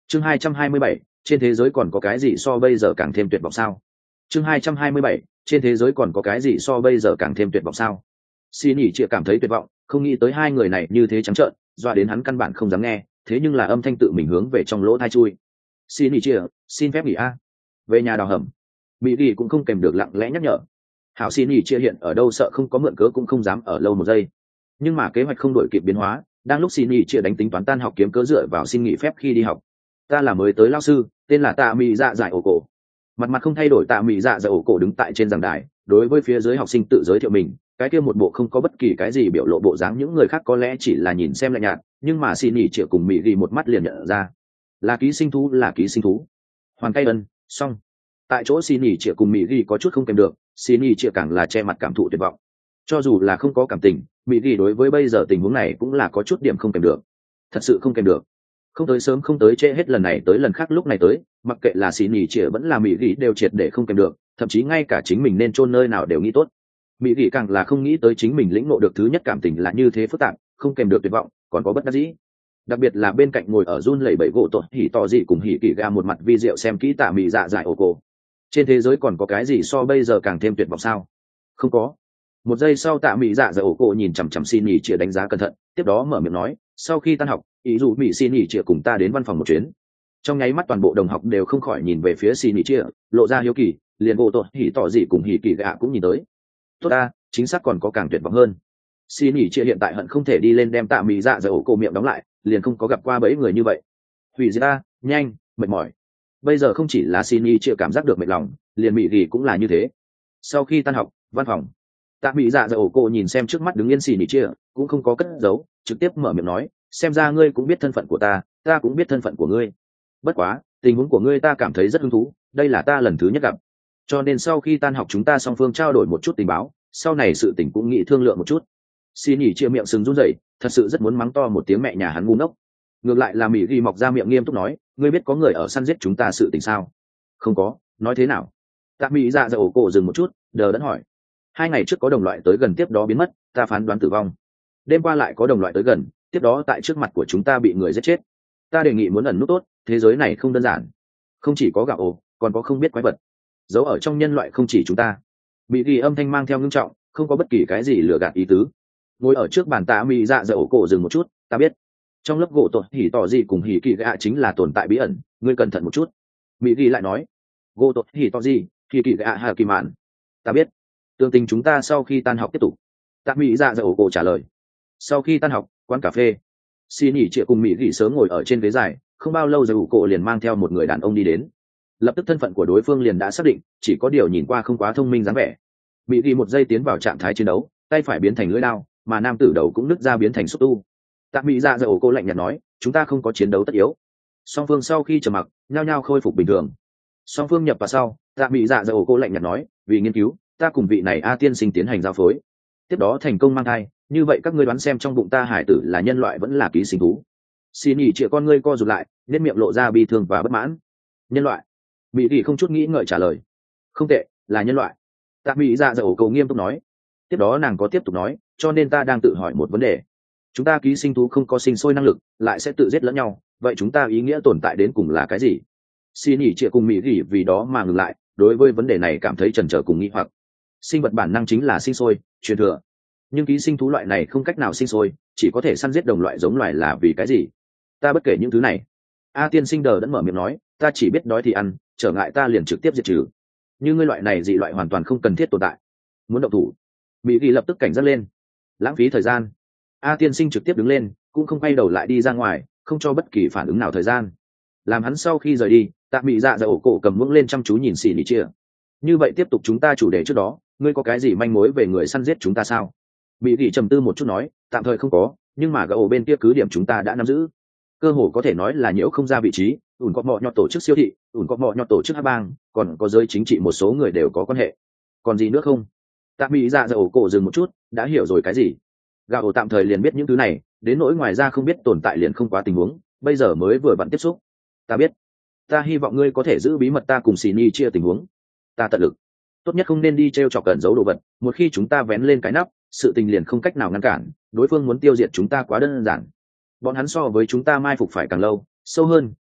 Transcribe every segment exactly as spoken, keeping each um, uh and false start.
chương hai trăm hai mươi bảy, trên thế giới còn có cái gì so bây giờ càng thêm tuyệt vọng sao? chương hai trăm hai mươi bảy, trên thế giới còn có cái gì so bây giờ càng thêm tuyệt vọng sao? Xin nhỉ chia cảm thấy tuyệt vọng, không nghĩ tới hai người này như thế trắng trợn, dọa đến hắn căn bản không dám nghe, thế nhưng là âm thanh tự mình hướng về trong lỗ tai chui. Xin nhỉ chia, xin phép nghỉ a. Về nhà đào hầm. Mỹ Gỉ cũng không kèm được lặng lẽ nhắc nhở. Hảo xin nhỉ chia hiện ở đâu sợ không có mượn cớ cũng không dám ở lâu một giây. Nhưng mà kế hoạch không đổi kịp biến hóa, đang lúc xin nhỉ chia đánh tính toán tan học kiếm cớ dựa vào xin nghỉ phép khi đi học. Ta là mới tới lao sư, tên là Tạ Mị Dạ Giải ổ cổ. Mặt mặt không thay đổi Tạ Mị Dạ Giải ổ cổ đứng tại trên giảng đài, đối với phía dưới học sinh tự giới thiệu mình, cái kia một bộ không có bất kỳ cái gì biểu lộ bộ dáng những người khác có lẽ chỉ là nhìn xem lạnh nhạt, nhưng mà xin nhỉ chia cùng Mỹ Gỉ một mắt liền nhận ra, là ký sinh thú là ký sinh thú. Hoàn Cây Ân, xong. Tại chỗ xin nhỉ chia cùng Mỹ Gỉ có chút không kèm được, xin nhỉ chia càng là che mặt cảm thụ tuyệt vọng. Cho dù là không có cảm tình, Mỹ Gỉ đối với bây giờ tình huống này cũng là có chút điểm không kèm được. Thật sự không kèm được. Không tới sớm không tới trễ hết lần này tới lần khác lúc này tới, mặc kệ là xin nhỉ chia vẫn là Mỹ Gỉ đều triệt để không kèm được, thậm chí ngay cả chính mình nên chôn nơi nào đều nghĩ tốt. Mỹ Gỉ càng là không nghĩ tới chính mình lĩnh ngộ được thứ nhất cảm tình là như thế phức tạp, không kèm được tuyệt vọng, còn có bất đắc dĩ. Đặc biệt là bên cạnh ngồi ở run lẩy bẩy gỗ tội hỉ to gì cùng hỉ kỳ ga một mặt vi diệu xem kỹ Tạ Mị Dạ Giải ổ cổ. Trên thế giới còn có cái gì so bây giờ càng thêm tuyệt vọng sao? Không có. Một giây sau Tạ Mị Dạ Giải ổ cổ nhìn chằm chằm xin nhỉ chia đánh giá cẩn thận, tiếp đó mở miệng nói, sau khi tan học, ý dụ Mỹ xin nhỉ chia cùng ta đến văn phòng một chuyến. Trong nháy mắt toàn bộ đồng học đều không khỏi nhìn về phía xin nhỉ chia, lộ ra hiếu kỳ, liền gỗ tội hỉ tỏ gì cùng hỉ kỳ ga cũng nhìn tới. Tốt ta, chính xác còn có càng tuyệt vọng hơn. Xin nhỉ chia hiện tại hận không thể đi lên đem Tạ Mị Dạ Giải ổ cổ miệng đóng lại, liền không có gặp qua bấy người như vậy. Hủy diệt ta, nhanh, mệt mỏi. Bây giờ không chỉ là xin nhỉ chia cảm giác được mệt lòng, liền Mỹ Gỉ cũng là như thế. Sau khi tan học, văn phòng, Tạ Mị Dạ Giải ổ cổ nhìn xem trước mắt đứng yên xin nhỉ chia, cũng không có cất giấu, trực tiếp mở miệng nói, xem ra ngươi cũng biết thân phận của ta, ta cũng biết thân phận của ngươi. Bất quá, tình huống của ngươi ta cảm thấy rất hứng thú, đây là ta lần thứ nhất gặp. Cho nên sau khi tan học chúng ta song phương trao đổi một chút tình báo, sau này sự tình cũng nghĩ thương lượng một chút. Xin nhỉ chia miệng sừng run rẩy, thật sự rất muốn mắng to một tiếng mẹ nhà hắn ngu ngốc. Ngược lại là Mỹ Gỉ mọc ra miệng nghiêm túc nói, ngươi biết có người ở săn giết chúng ta sự tình sao? Không có, nói thế nào? Tạ Mị Dạ Giải ổ cổ dừng một chút, đờ đẫn hỏi. Hai ngày trước có đồng loại tới gần tiếp đó biến mất, ta phán đoán tử vong. Đêm qua lại có đồng loại tới gần, tiếp đó tại trước mặt của chúng ta bị người giết chết. Ta đề nghị muốn ẩn nút tốt, thế giới này không đơn giản. Không chỉ có gạo ổ, còn có không biết quái vật. Giấu ở trong nhân loại không chỉ chúng ta. Mỹ Gỉ âm thanh mang theo ngưng trọng, không có bất kỳ cái gì lừa gạt ý tứ. Ngồi ở trước bàn Tạ Mị Dạ Giải ổ cổ dừng một chút, ta biết. Trong lớp gỗ tội hỉ tỏ gì cùng hỉ kỳ gạ chính là tồn tại bí ẩn, ngươi cẩn thận một chút. Mỹ Gỉ lại nói, gỗ tội hỉ tỏ gì, hỉ kỳ gạ hà kỳ mạn. Ta biết. Tương tình chúng ta sau khi tan học tiếp tục. Tạ Mị Dạ Giải ổ cổ trả lời. Sau khi tan học, quán cà phê. Xin nhỉ chia cùng Mỹ Gỉ sớm ngồi ở trên ghế dài, không bao lâu Giải ổ cổ liền mang theo một người đàn ông đi đến. Lập tức thân phận của đối phương liền đã xác định, chỉ có điều nhìn qua không quá thông minh dáng vẻ. Mỹ Gỉ một giây tiến vào trạng thái chiến đấu, tay phải biến thành lưỡi đao, mà nam tử đầu cũng nứt ra biến thành xúc tu. Tạ Mị Dạ Giải ổ cổ lạnh nhạt nói, chúng ta không có chiến đấu tất yếu. Song phương sau khi trầm mặc, nhao nhao khôi phục bình thường. Song phương nhập vào sau, Tạ Mị Dạ Giải ổ cổ lạnh nhạt nói, vì nghiên cứu, ta cùng vị này A tiên sinh tiến hành giao phối. Tiếp đó thành công mang thai, như vậy các ngươi đoán xem trong bụng ta hải tử là nhân loại vẫn là ký sinh thú? Xin nhỉ chia con ngươi co rụt lại, nét miệng lộ ra bi thương và bất mãn. Nhân loại. Mỹ Gỉ không chút nghĩ ngợi trả lời. Không tệ, là nhân loại. Tạ Mị Dạ Giải ổ cổ nghiêm túc nói. Tiếp đó nàng có tiếp tục nói, cho nên ta đang tự hỏi một vấn đề. Chúng ta ký sinh thú không có sinh sôi năng lực, lại sẽ tự giết lẫn nhau, vậy chúng ta ý nghĩa tồn tại đến cùng là cái gì? Xin nhỉ chia cùng Mỹ Gỉ vì đó mà ngừng lại, đối với vấn đề này cảm thấy chần chờ cùng nghi hoặc. Sinh vật bản năng chính là sinh sôi, truyền thừa. Nhưng ký sinh thú loại này không cách nào sinh sôi, chỉ có thể săn giết đồng loại giống loài là vì cái gì? Ta bất kể những thứ này. A tiên sinh đờ đẫn mở miệng nói, ta chỉ biết đói thì ăn, trở ngại ta liền trực tiếp diệt trừ. Nhưng ngươi loại này dị loại hoàn toàn không cần thiết tồn tại. Muốn động thủ. Mỹ Gỉ lập tức cảnh giác lên. Lãng phí thời gian. A tiên sinh trực tiếp đứng lên, cũng không quay đầu lại đi ra ngoài, không cho bất kỳ phản ứng nào thời gian. Làm hắn sau khi rời đi, Tạ Mị Dạ Giải ổ cổ cầm muỗng lên chăm chú nhìn xì nỉ chia. Như vậy tiếp tục chúng ta chủ đề trước đó, ngươi có cái gì manh mối về người săn giết chúng ta sao? Mỹ Gỉ trầm tư một chút nói, tạm thời không có, nhưng mà gạo bên kia cứ điểm chúng ta đã nắm giữ. Cơ hồ có thể nói là nhiễu không ra vị trí, ủn có mọ nhọt tổ chức siêu thị, ủn có mọ nhọt tổ chức hát bang, còn có giới chính trị một số người đều có quan hệ. Còn gì nữa không? Tạ Mị Dạ Giải ổ cổ dừng một chút, đã hiểu rồi cái gì. Gạo tạm thời liền biết những thứ này, đến nỗi ngoài ra không biết tồn tại liền không quá tình huống, bây giờ mới vừa vặn tiếp xúc. Ta biết. Ta hy vọng ngươi có thể giữ bí mật ta cùng xì ni chia tình huống. Ta tận lực. Tốt nhất không nên đi t r e o chọc cẩn giấu đồ vật, một khi chúng ta vén lên cái nắp, sự tình liền không cách nào ngăn cản, đối phương muốn tiêu diệt chúng ta quá đơn giản. Bọn hắn so với chúng ta mai phục phải càng lâu, sâu hơn,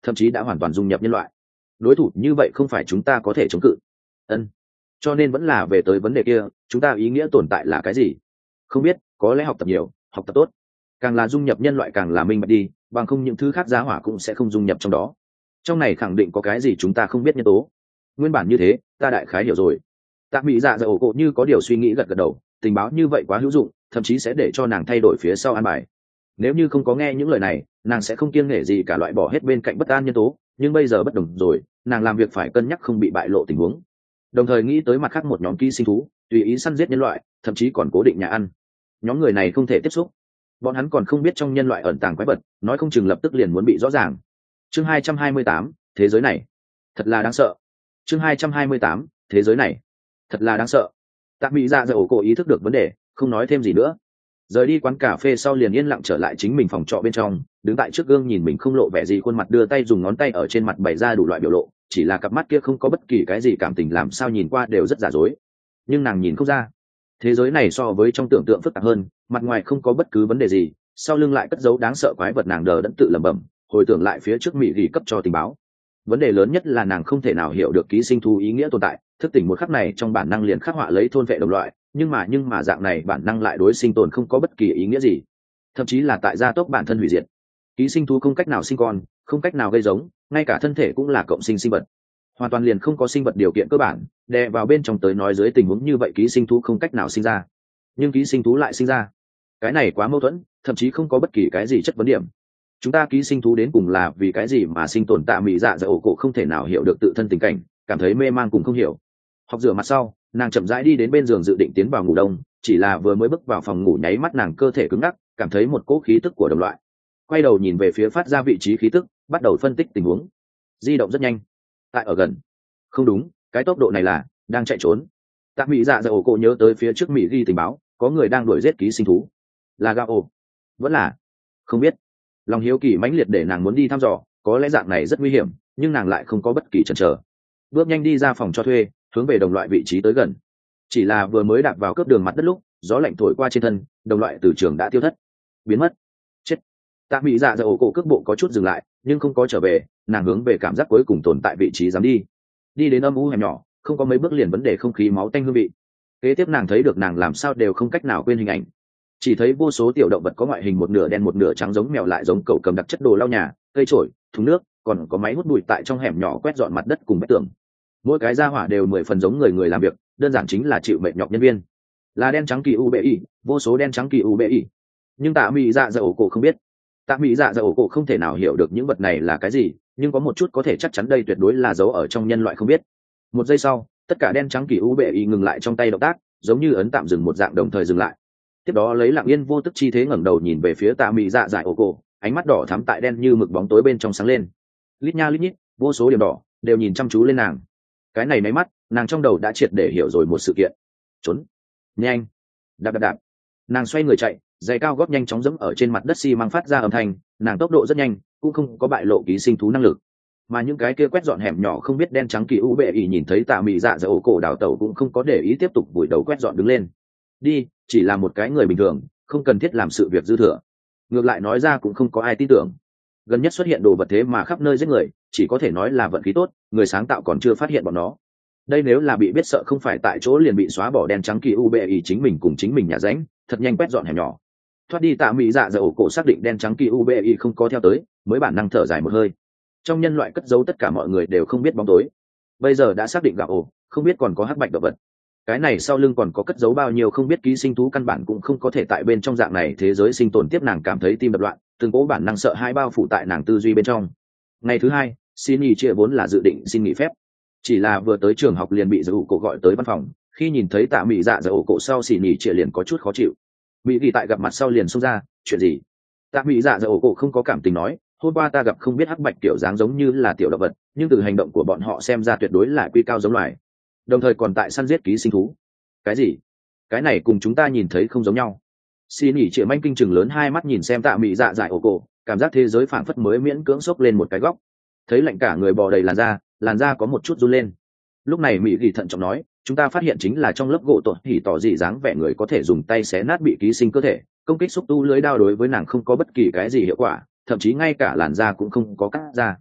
thậm chí đã hoàn toàn dung nhập nhân loại. Đối thủ như vậy không phải chúng ta có thể chống cự. Ân. Cho nên vẫn là về tới vấn đề kia, chúng ta ý nghĩa tồn tại là cái gì? Không biết, có lẽ học tập nhiều, học tập tốt. Càng là dung nhập nhân loại càng là minh bạch đi, bằng không những thứ khác giá hỏa cũng sẽ không dung nhập trong đó. Trong này khẳng định có cái gì chúng ta không biết nhân tố. Nguyên bản như thế, ta đại khái hiểu rồi. Tạ Mỹ Dạ Dạ ổ cộ như có điều suy nghĩ gật gật đầu, tình báo như vậy quá hữu dụng, thậm chí sẽ để cho nàng thay đổi phía sau an bài. Nếu như không có nghe những lời này, nàng sẽ không kiêng nể gì cả loại bỏ hết bên cạnh bất an nhân tố, nhưng bây giờ bất đồng rồi, nàng làm việc phải cân nhắc không bị bại lộ tình huống. Đồng thời nghĩ tới mặt khác một nhóm ký sinh thú, tùy ý săn giết nhân loại, thậm chí còn cố định nhà ăn. Nhóm người này không thể tiếp xúc. Bọn hắn còn không biết trong nhân loại ẩn tàng quái vật, nói không chừng lập tức liền muốn bị rõ ràng. Chương hai trăm hai mươi tám, thế giới này thật là đáng sợ. Chương hai trăm hai mươi tám, thế giới này thật là đáng sợ. Tạ Mỹ Dạ Dạ ổ cổ ý thức được vấn đề, không nói thêm gì nữa. Rời đi quán cà phê sau liền yên lặng trở lại chính mình phòng trọ bên trong, đứng tại trước gương nhìn mình không lộ vẻ gì khuôn mặt, đưa tay dùng ngón tay ở trên mặt bày ra đủ loại biểu lộ, chỉ là cặp mắt kia không có bất kỳ cái gì cảm tình, làm sao nhìn qua đều rất giả dối. Nhưng nàng nhìn không ra, thế giới này so với trong tưởng tượng phức tạp hơn, mặt ngoài không có bất cứ vấn đề gì, sau lưng lại cất giấu đáng sợ quái vật. Nàng đờ đẫn tự lẩm bẩm, hồi tưởng lại phía trước Mỹ ghi cấp cho tình báo. Vấn đề lớn nhất là nàng không thể nào hiểu được ký sinh thú ý nghĩa tồn tại, thức tỉnh một khắc này trong bản năng liền khắc họa lấy thôn vệ đồng loại, nhưng mà nhưng mà dạng này bản năng lại đối sinh tồn không có bất kỳ ý nghĩa gì, thậm chí là tại gia tốc bản thân hủy diệt. Ký sinh thú không cách nào sinh con, không cách nào gây giống, ngay cả thân thể cũng là cộng sinh sinh vật, hoàn toàn liền không có sinh vật điều kiện cơ bản, đè vào bên trong tới nói dưới tình huống như vậy ký sinh thú không cách nào sinh ra, nhưng ký sinh thú lại sinh ra. Cái này quá mâu thuẫn, thậm chí không có bất kỳ cái gì chất vấn điểm. Chúng ta ký sinh thú đến cùng là vì cái gì mà sinh tồn? Tạ Mỹ Dạ Dạ ổ cổ không thể nào hiểu được tự thân tình cảnh, cảm thấy mê man cùng không hiểu. Học rửa mặt sau, nàng chậm rãi đi đến bên giường dự định tiến vào ngủ đông, chỉ là vừa mới bước vào phòng ngủ nháy mắt nàng cơ thể cứng ngắc, cảm thấy một cỗ khí tức của đồng loại. Quay đầu nhìn về phía phát ra vị trí khí tức, bắt đầu phân tích tình huống. Di động rất nhanh, tại ở gần. Không đúng, cái tốc độ này là đang chạy trốn. Tạ Mỹ Dạ Dạ ổ cổ nhớ tới phía trước Mỹ ghi tình báo, có người đang đuổi giết ký sinh thú. Là Gao, vẫn là không biết. Lòng hiếu kỳ mãnh liệt để nàng muốn đi thăm dò, có lẽ dạng này rất nguy hiểm, nhưng nàng lại không có bất kỳ chần chờ, bước nhanh đi ra phòng cho thuê, hướng về đồng loại vị trí tới gần. Chỉ là vừa mới đạp vào cướp đường mặt đất lúc, gió lạnh thổi qua trên thân, đồng loại từ trường đã tiêu thất, biến mất. Chết. Tạ Mỹ Dạ Dạ ổ cổ cước bộ có chút dừng lại, nhưng không có trở về, nàng hướng về cảm giác cuối cùng tồn tại vị trí dám đi. Đi đến âm u hẻm nhỏ, không có mấy bước liền vấn đề không khí máu tanh hương vị. Kế tiếp nàng thấy được nàng làm sao đều không cách nào quên hình ảnh. Chỉ thấy vô số tiểu động vật có ngoại hình một nửa đen một nửa trắng, giống mèo lại giống cẩu, cầm đặc chất đồ lau nhà, cây chổi, thùng nước, còn có máy hút bụi tại trong hẻm nhỏ quét dọn mặt đất cùng vách tường. Mỗi cái gia hỏa đều mười phần giống người người làm việc, đơn giản chính là chịu mệt nhọc nhân viên. Là đen trắng kỳ u bê y, vô số đen trắng kỳ u bê y. Nhưng Tạ Mỹ Dạ Dạ ổ cổ không biết. Tạ Mỹ Dạ Dạ ổ cổ không thể nào hiểu được những vật này là cái gì, nhưng có một chút có thể chắc chắn, đây tuyệt đối là dấu ở trong nhân loại không biết. Một giây sau, tất cả đen trắng kỳ u bê y ngừng lại trong tay động tác, giống như ấn tạm dừng một dạng, đồng thời dừng lại. Tiếp đó lấy lặng yên vô tức chi thế ngẩng đầu nhìn về phía Tạ Mỹ Dạ Dạ ổ cổ, ánh mắt đỏ thắm tại đen như mực bóng tối bên trong sáng lên. Lít nha lít nhít, vô số điểm đỏ đều nhìn chăm chú lên nàng. Cái này máy mắt, nàng trong đầu đã triệt để hiểu rồi một sự kiện. Trốn nhanh, đạp đạp đạp. Nàng xoay người chạy, giày cao gót nhanh chóng dẫm ở trên mặt đất xi măng phát ra âm thanh. Nàng tốc độ rất nhanh, cũng không có bại lộ ký sinh thú năng lực. Mà những cái kia quét dọn hẻm nhỏ không biết đen trắng kỳ u bệ ỉ nhìn thấy Tạ Mỹ Dạ Dạ ổ cổ đào tẩu cũng không có để ý, tiếp tục vùi đầu quét dọn đứng lên. Đi, chỉ là một cái người bình thường, không cần thiết làm sự việc dư thừa. Ngược lại nói ra cũng không có ai tin tưởng. Gần nhất xuất hiện đồ vật thế mà khắp nơi giết người, chỉ có thể nói là vận khí tốt, người sáng tạo còn chưa phát hiện bọn nó. Đây nếu là bị biết sợ không phải tại chỗ liền bị xóa bỏ. Đen trắng kỳ u bê ý chính mình cùng chính mình nhà ránh, thật nhanh quét dọn hẻm nhỏ. Thoát đi. Tạ Mỹ Dạ Dạ ổ cổ xác định đen trắng kỳ u bê ý không có theo tới, mới bản năng thở dài một hơi. Trong nhân loại cất giấu tất cả mọi người đều không biết bóng tối. Bây giờ đã xác định Gạo ổ, không biết còn có hắc bạch động vật. Cái này sau lưng còn có cất giấu bao nhiêu không biết ký sinh thú, căn bản cũng không có thể tại bên trong dạng này thế giới sinh tồn tiếp. Nàng cảm thấy tim đập loạn, từng cố bản năng sợ hai bao phủ tại nàng tư duy bên trong. Ngày thứ hai, xin nghỉ trưa vốn là dự định xin nghỉ phép, chỉ là vừa tới trường học liền bị Dạ ủ cổ gọi tới văn phòng. Khi nhìn thấy Tạ Mỹ Dạ Dạ ổ cổ sau, xin nghỉ trưa liền có chút khó chịu. Mỹ ghi tại gặp mặt sau liền xông ra, chuyện gì? Tạ Mỹ Dạ Dạ ổ cổ không có cảm tình nói, hôm qua ta gặp không biết hắc bạch kiểu dáng giống như là tiểu động vật, nhưng từ hành động của bọn họ xem ra tuyệt đối là quy cao giống loài, đồng thời còn tại săn giết ký sinh thú. Cái gì? Cái này cùng chúng ta nhìn thấy không giống nhau. Xin nghỉ trưa manh kinh chừng lớn hai mắt nhìn xem Tạ Mỹ Dạ Dạ ổ cổ, cảm giác thế giới phảng phất mới miễn cưỡng xốc lên một cái góc, thấy lạnh cả người bò đầy làn da, làn da có một chút run lên. Lúc này Mỹ ghi thận trọng nói, chúng ta phát hiện chính là trong lớp gỗ tội thì tỏ dị dáng vẻ người có thể dùng tay xé nát bị ký sinh cơ thể, công kích xúc tu lưới đao đối với nàng không có bất kỳ cái gì hiệu quả, thậm chí ngay cả làn da cũng không có cắt ra.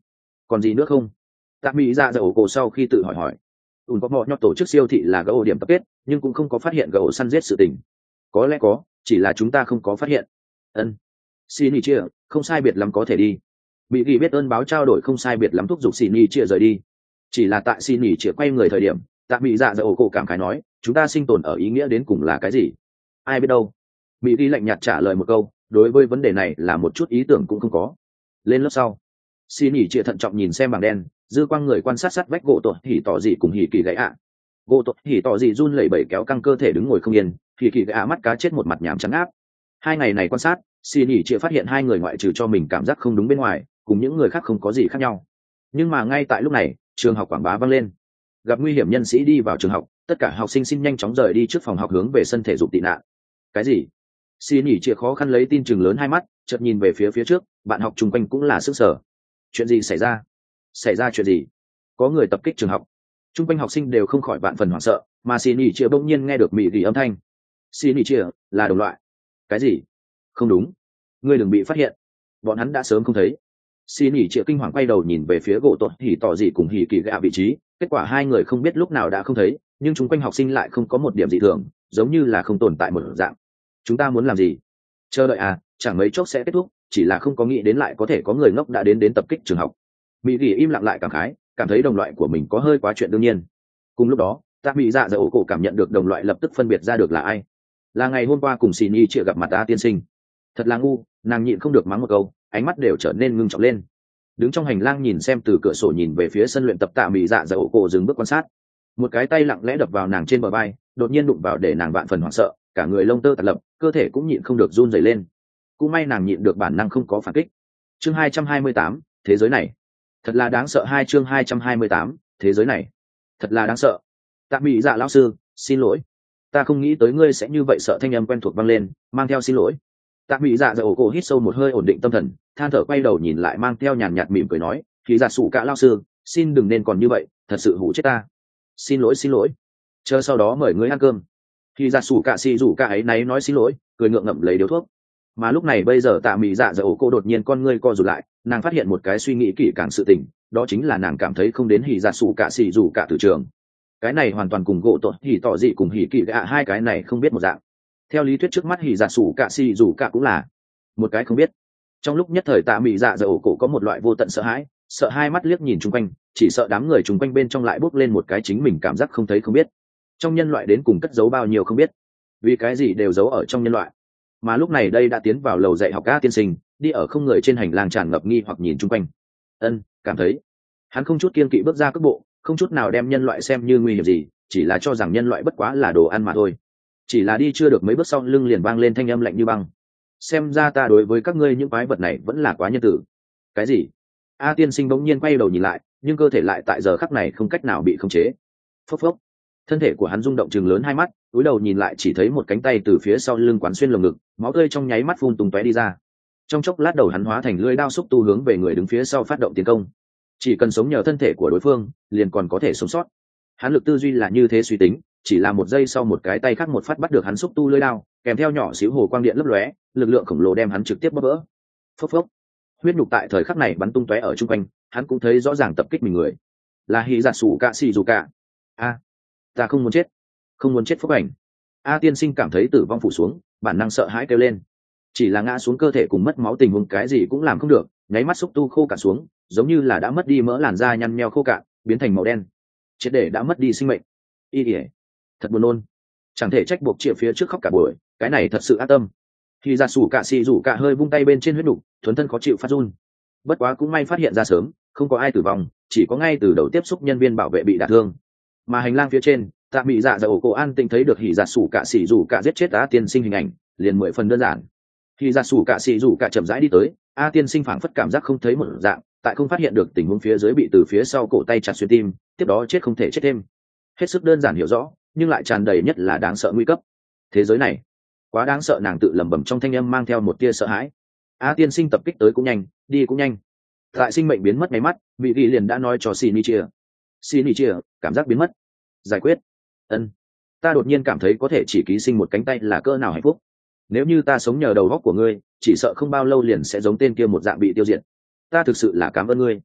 còn gì nữa không? Tạ mỹ dạ dầu cổ sau khi tự hỏi hỏi. ùn có mò nhọt tổ chức siêu thị là gấu điểm tập kết, nhưng cũng không có phát hiện gấu săn giết sự tình. Có lẽ có, chỉ là chúng ta không có phát hiện. Ân, xin ý chia, không sai biệt lắm có thể đi. Bị ghi biết ơn báo trao đổi không sai biệt lắm thúc giục xin ý chia rời đi. Chỉ là tại xin ý chia quay người thời điểm, tạ mỹ dạ dầu cổ cảm khái nói, chúng ta sinh tồn ở ý nghĩa đến cùng là cái gì? Ai biết đâu. Bị ghi lạnh nhạt trả lời một câu, đối với vấn đề này là một chút ý tưởng cũng không có. Lên lớp sau, xin ý chia thận trọng nhìn xem bảng đen, dư quang người quan sát sát vách gỗ tuột hỉ tỏ gì cùng hỉ kỳ gãy ạ. Gỗ tuột hỉ tỏ gì run lẩy bẩy kéo căng cơ thể đứng ngồi không yên, hỉ kỳ gãy ạ mắt cá chết một mặt nhảm trắng áp. Hai ngày này quan sát, xin ý chia phát hiện hai người ngoại trừ cho mình cảm giác không đúng bên ngoài, cùng những người khác không có gì khác nhau. Nhưng mà ngay tại lúc này, trường học quảng bá vang lên, gặp nguy hiểm nhân sĩ đi vào trường học, tất cả học sinh xin nhanh chóng rời đi trước phòng học hướng về sân thể dục tị nạn. Cái gì? Xin ý chia khó khăn lấy tin chừng lớn hai mắt, chợt nhìn về phía phía trước, bạn học chung quanh cũng là sức sở. Chuyện gì xảy ra? Xảy ra chuyện gì? Có người tập kích trường học. Trung quanh học sinh đều không khỏi vạn phần hoảng sợ, mà xin ý chia bỗng nhiên nghe được mị gỉ âm thanh. Xin ý chia là đồng loại. Cái gì? Không đúng, ngươi đừng bị phát hiện, bọn hắn đã sớm không thấy. Xin ý chia kinh hoàng quay đầu nhìn về phía gỗ tuột hỉ tỏ gì cùng hỉ kỳ gạ vị trí, kết quả hai người không biết lúc nào đã không thấy, nhưng chung quanh học sinh lại không có một điểm dị thường, giống như là không tồn tại một dạng. Chúng ta muốn làm gì? Chờ đợi à, chẳng mấy chốc sẽ kết thúc, chỉ là không có nghĩ đến lại có thể có người ngốc đã đến đến tập kích trường học. Mỹ gỉ im lặng lại cảm khái, cảm thấy đồng loại của mình có hơi quá chuyện đương nhiên. Cùng lúc đó, tạ mỹ dạ dầu cổ cảm nhận được đồng loại lập tức phân biệt ra được là ai. Là ngày hôm qua cùng xin y chịa gặp mặt ta tiên sinh. Thật là ngu, nàng nhịn không được mắng một câu, ánh mắt đều trở nên ngưng trọng lên. Đứng trong hành lang nhìn xem từ cửa sổ nhìn về phía sân luyện tập, tạ mỹ dạ dầu cổ dừng bước quan sát. Một cái tay lặng lẽ đập vào nàng trên bờ vai, đột nhiên đụng vào để nàng vạn phần hoảng sợ, cả người lông tơ tạt lập, cơ thể cũng nhịn không được run rẩy lên. Cũng may nàng nhịn được bản năng không có phản kích. Chương hai trăm hai mươi tám, thế giới này thật là đáng sợ. Hai chương hai trăm hai mươi tám, thế giới này thật là đáng sợ. Tạ mỹ dạ lão sư, xin lỗi, ta không nghĩ tới ngươi sẽ như vậy. Sợ thanh âm quen thuộc vang lên, mang theo xin lỗi. Tạ mỹ dạ dạ ổ cổ hít sâu một hơi ổn định tâm thần, than thở quay đầu nhìn lại, mang theo nhàn nhạt mỉm cười nói, thì giả sủ cả lão sư, xin đừng nên còn như vậy, thật sự hủ chết ta. Xin lỗi xin lỗi, chờ sau đó mời ngươi ăn cơm. Thì giả sủ cả xì rủ cả ấy náy nói xin lỗi, cười ngượng ngậm lấy điếu thuốc. Mà lúc này bây giờ tạ mỹ dạ dạ ổ cổ đột nhiên con ngươi co rụt lại, nàng phát hiện một cái suy nghĩ kỹ càng sự tình, đó chính là nàng cảm thấy không đến hỉ dạ sủ cả xì rủ cả từ trường. Cái này hoàn toàn cùng gỗ tội hỉ tỏ dị cùng hỉ kỳ gạ hai cái này không biết một dạng. Theo lý thuyết trước mắt hỉ dạ sủ cả xì rủ cả cũng là một cái không biết. Trong lúc nhất thời tạ mỹ dạ dạ ổ cổ có một loại vô tận sợ hãi, sợ hai mắt liếc nhìn chung quanh, chỉ sợ đám người chung quanh bên trong lại bốc lên một cái chính mình cảm giác không thấy không biết. Trong nhân loại đến cùng cất giấu bao nhiêu không biết, vì cái gì đều giấu ở trong nhân loại. Mà lúc này đây đã tiến vào lầu dạy học các tiên sinh, đi ở không người trên hành lang tràn ngập nghi hoặc nhìn chung quanh. Ân, cảm thấy hắn không chút kiên kỵ bước ra cước bộ, không chút nào đem nhân loại xem như nguy hiểm gì, chỉ là cho rằng nhân loại bất quá là đồ ăn mà thôi. Chỉ là đi chưa được mấy bước sau lưng liền vang lên thanh âm lạnh như băng, xem ra ta đối với các ngươi những quái vật này vẫn là quá nhân tử. Cái gì? A tiên sinh bỗng nhiên quay đầu nhìn lại, nhưng cơ thể lại tại giờ khắc này không cách nào bị khống chế. Phốc phốc, thân thể của hắn rung động chừng lớn hai mắt, cúi đầu nhìn lại chỉ thấy một cánh tay từ phía sau lưng quán xuyên lồng ngực, máu tươi trong nháy mắt phun tung tóe đi ra. Trong chốc lát đầu hắn hóa thành lưỡi đao xúc tu hướng về người đứng phía sau phát động tiến công. Chỉ cần sống nhờ thân thể của đối phương, liền còn có thể sống sót. Hắn lực tư duy là như thế suy tính, chỉ là một giây sau một cái tay khác một phát bắt được hắn xúc tu lưỡi đao, kèm theo nhỏ xíu hồ quang điện lấp lóe, lực lượng khổng lồ đem hắn trực tiếp bóp vỡ. Phốc phốc, huyết nhục tại thời khắc này bắn tung tóe ở chung quanh, hắn cũng thấy rõ ràng tập kích mình người là Hỉ Dạ Sủ Cả Xỉ Dù Cả. A, ta không muốn chết, không muốn chết phúc ảnh. A tiên sinh cảm thấy tử vong phủ xuống, bản năng sợ hãi kêu lên. Chỉ là ngã xuống cơ thể cùng mất máu tình huống cái gì cũng làm không được, nháy mắt xúc tu khô cạn xuống, giống như là đã mất đi mỡ làn da nhăn nheo khô cạn, biến thành màu đen, triệt để đã mất đi sinh mệnh. Y ỉa, thật buồn nôn, chẳng thể trách buộc chia phía trước khóc cả buổi, cái này thật sự ác tâm. Khi ra sủ cả xì rủ cả hơi vung tay bên trên huyết nục, thuần thân khó chịu phát run. Bất quá cũng may phát hiện ra sớm, không có ai tử vong, chỉ có ngay từ đầu tiếp xúc nhân viên bảo vệ bị đả thương. Mà hành lang phía trên, tạ mỹ dạ dạ ổ cổ an tinh thấy được hỉ dạ sủ cả xì rủ cả giết chết A tiên sinh hình ảnh, liền mười phần đơn giản. Khi dạ sủ cả xì rủ cả chậm rãi đi tới, A tiên sinh phảng phất cảm giác không thấy một dạng, tại không phát hiện được tình huống phía dưới bị từ phía sau cổ tay chặt xuyên tim, tiếp đó chết không thể chết thêm. Hết sức đơn giản hiểu rõ, nhưng lại tràn đầy nhất là đáng sợ nguy cấp. Thế giới này quá đáng sợ, nàng tự lẩm bẩm trong thanh âm mang theo một tia sợ hãi. A tiên sinh tập kích tới cũng nhanh, đi cũng nhanh. Tại sinh mệnh biến mất ngay mắt, vị ghi liền đã nói cho Shinichia. Shinichia, cảm giác biến mất. Giải quyết. Ân. Ta đột nhiên cảm thấy có thể chỉ ký sinh một cánh tay là cỡ nào hạnh phúc. Nếu như ta sống nhờ đầu góc của ngươi, chỉ sợ không bao lâu liền sẽ giống tên kia một dạng bị tiêu diệt. Ta thực sự là cảm ơn ngươi.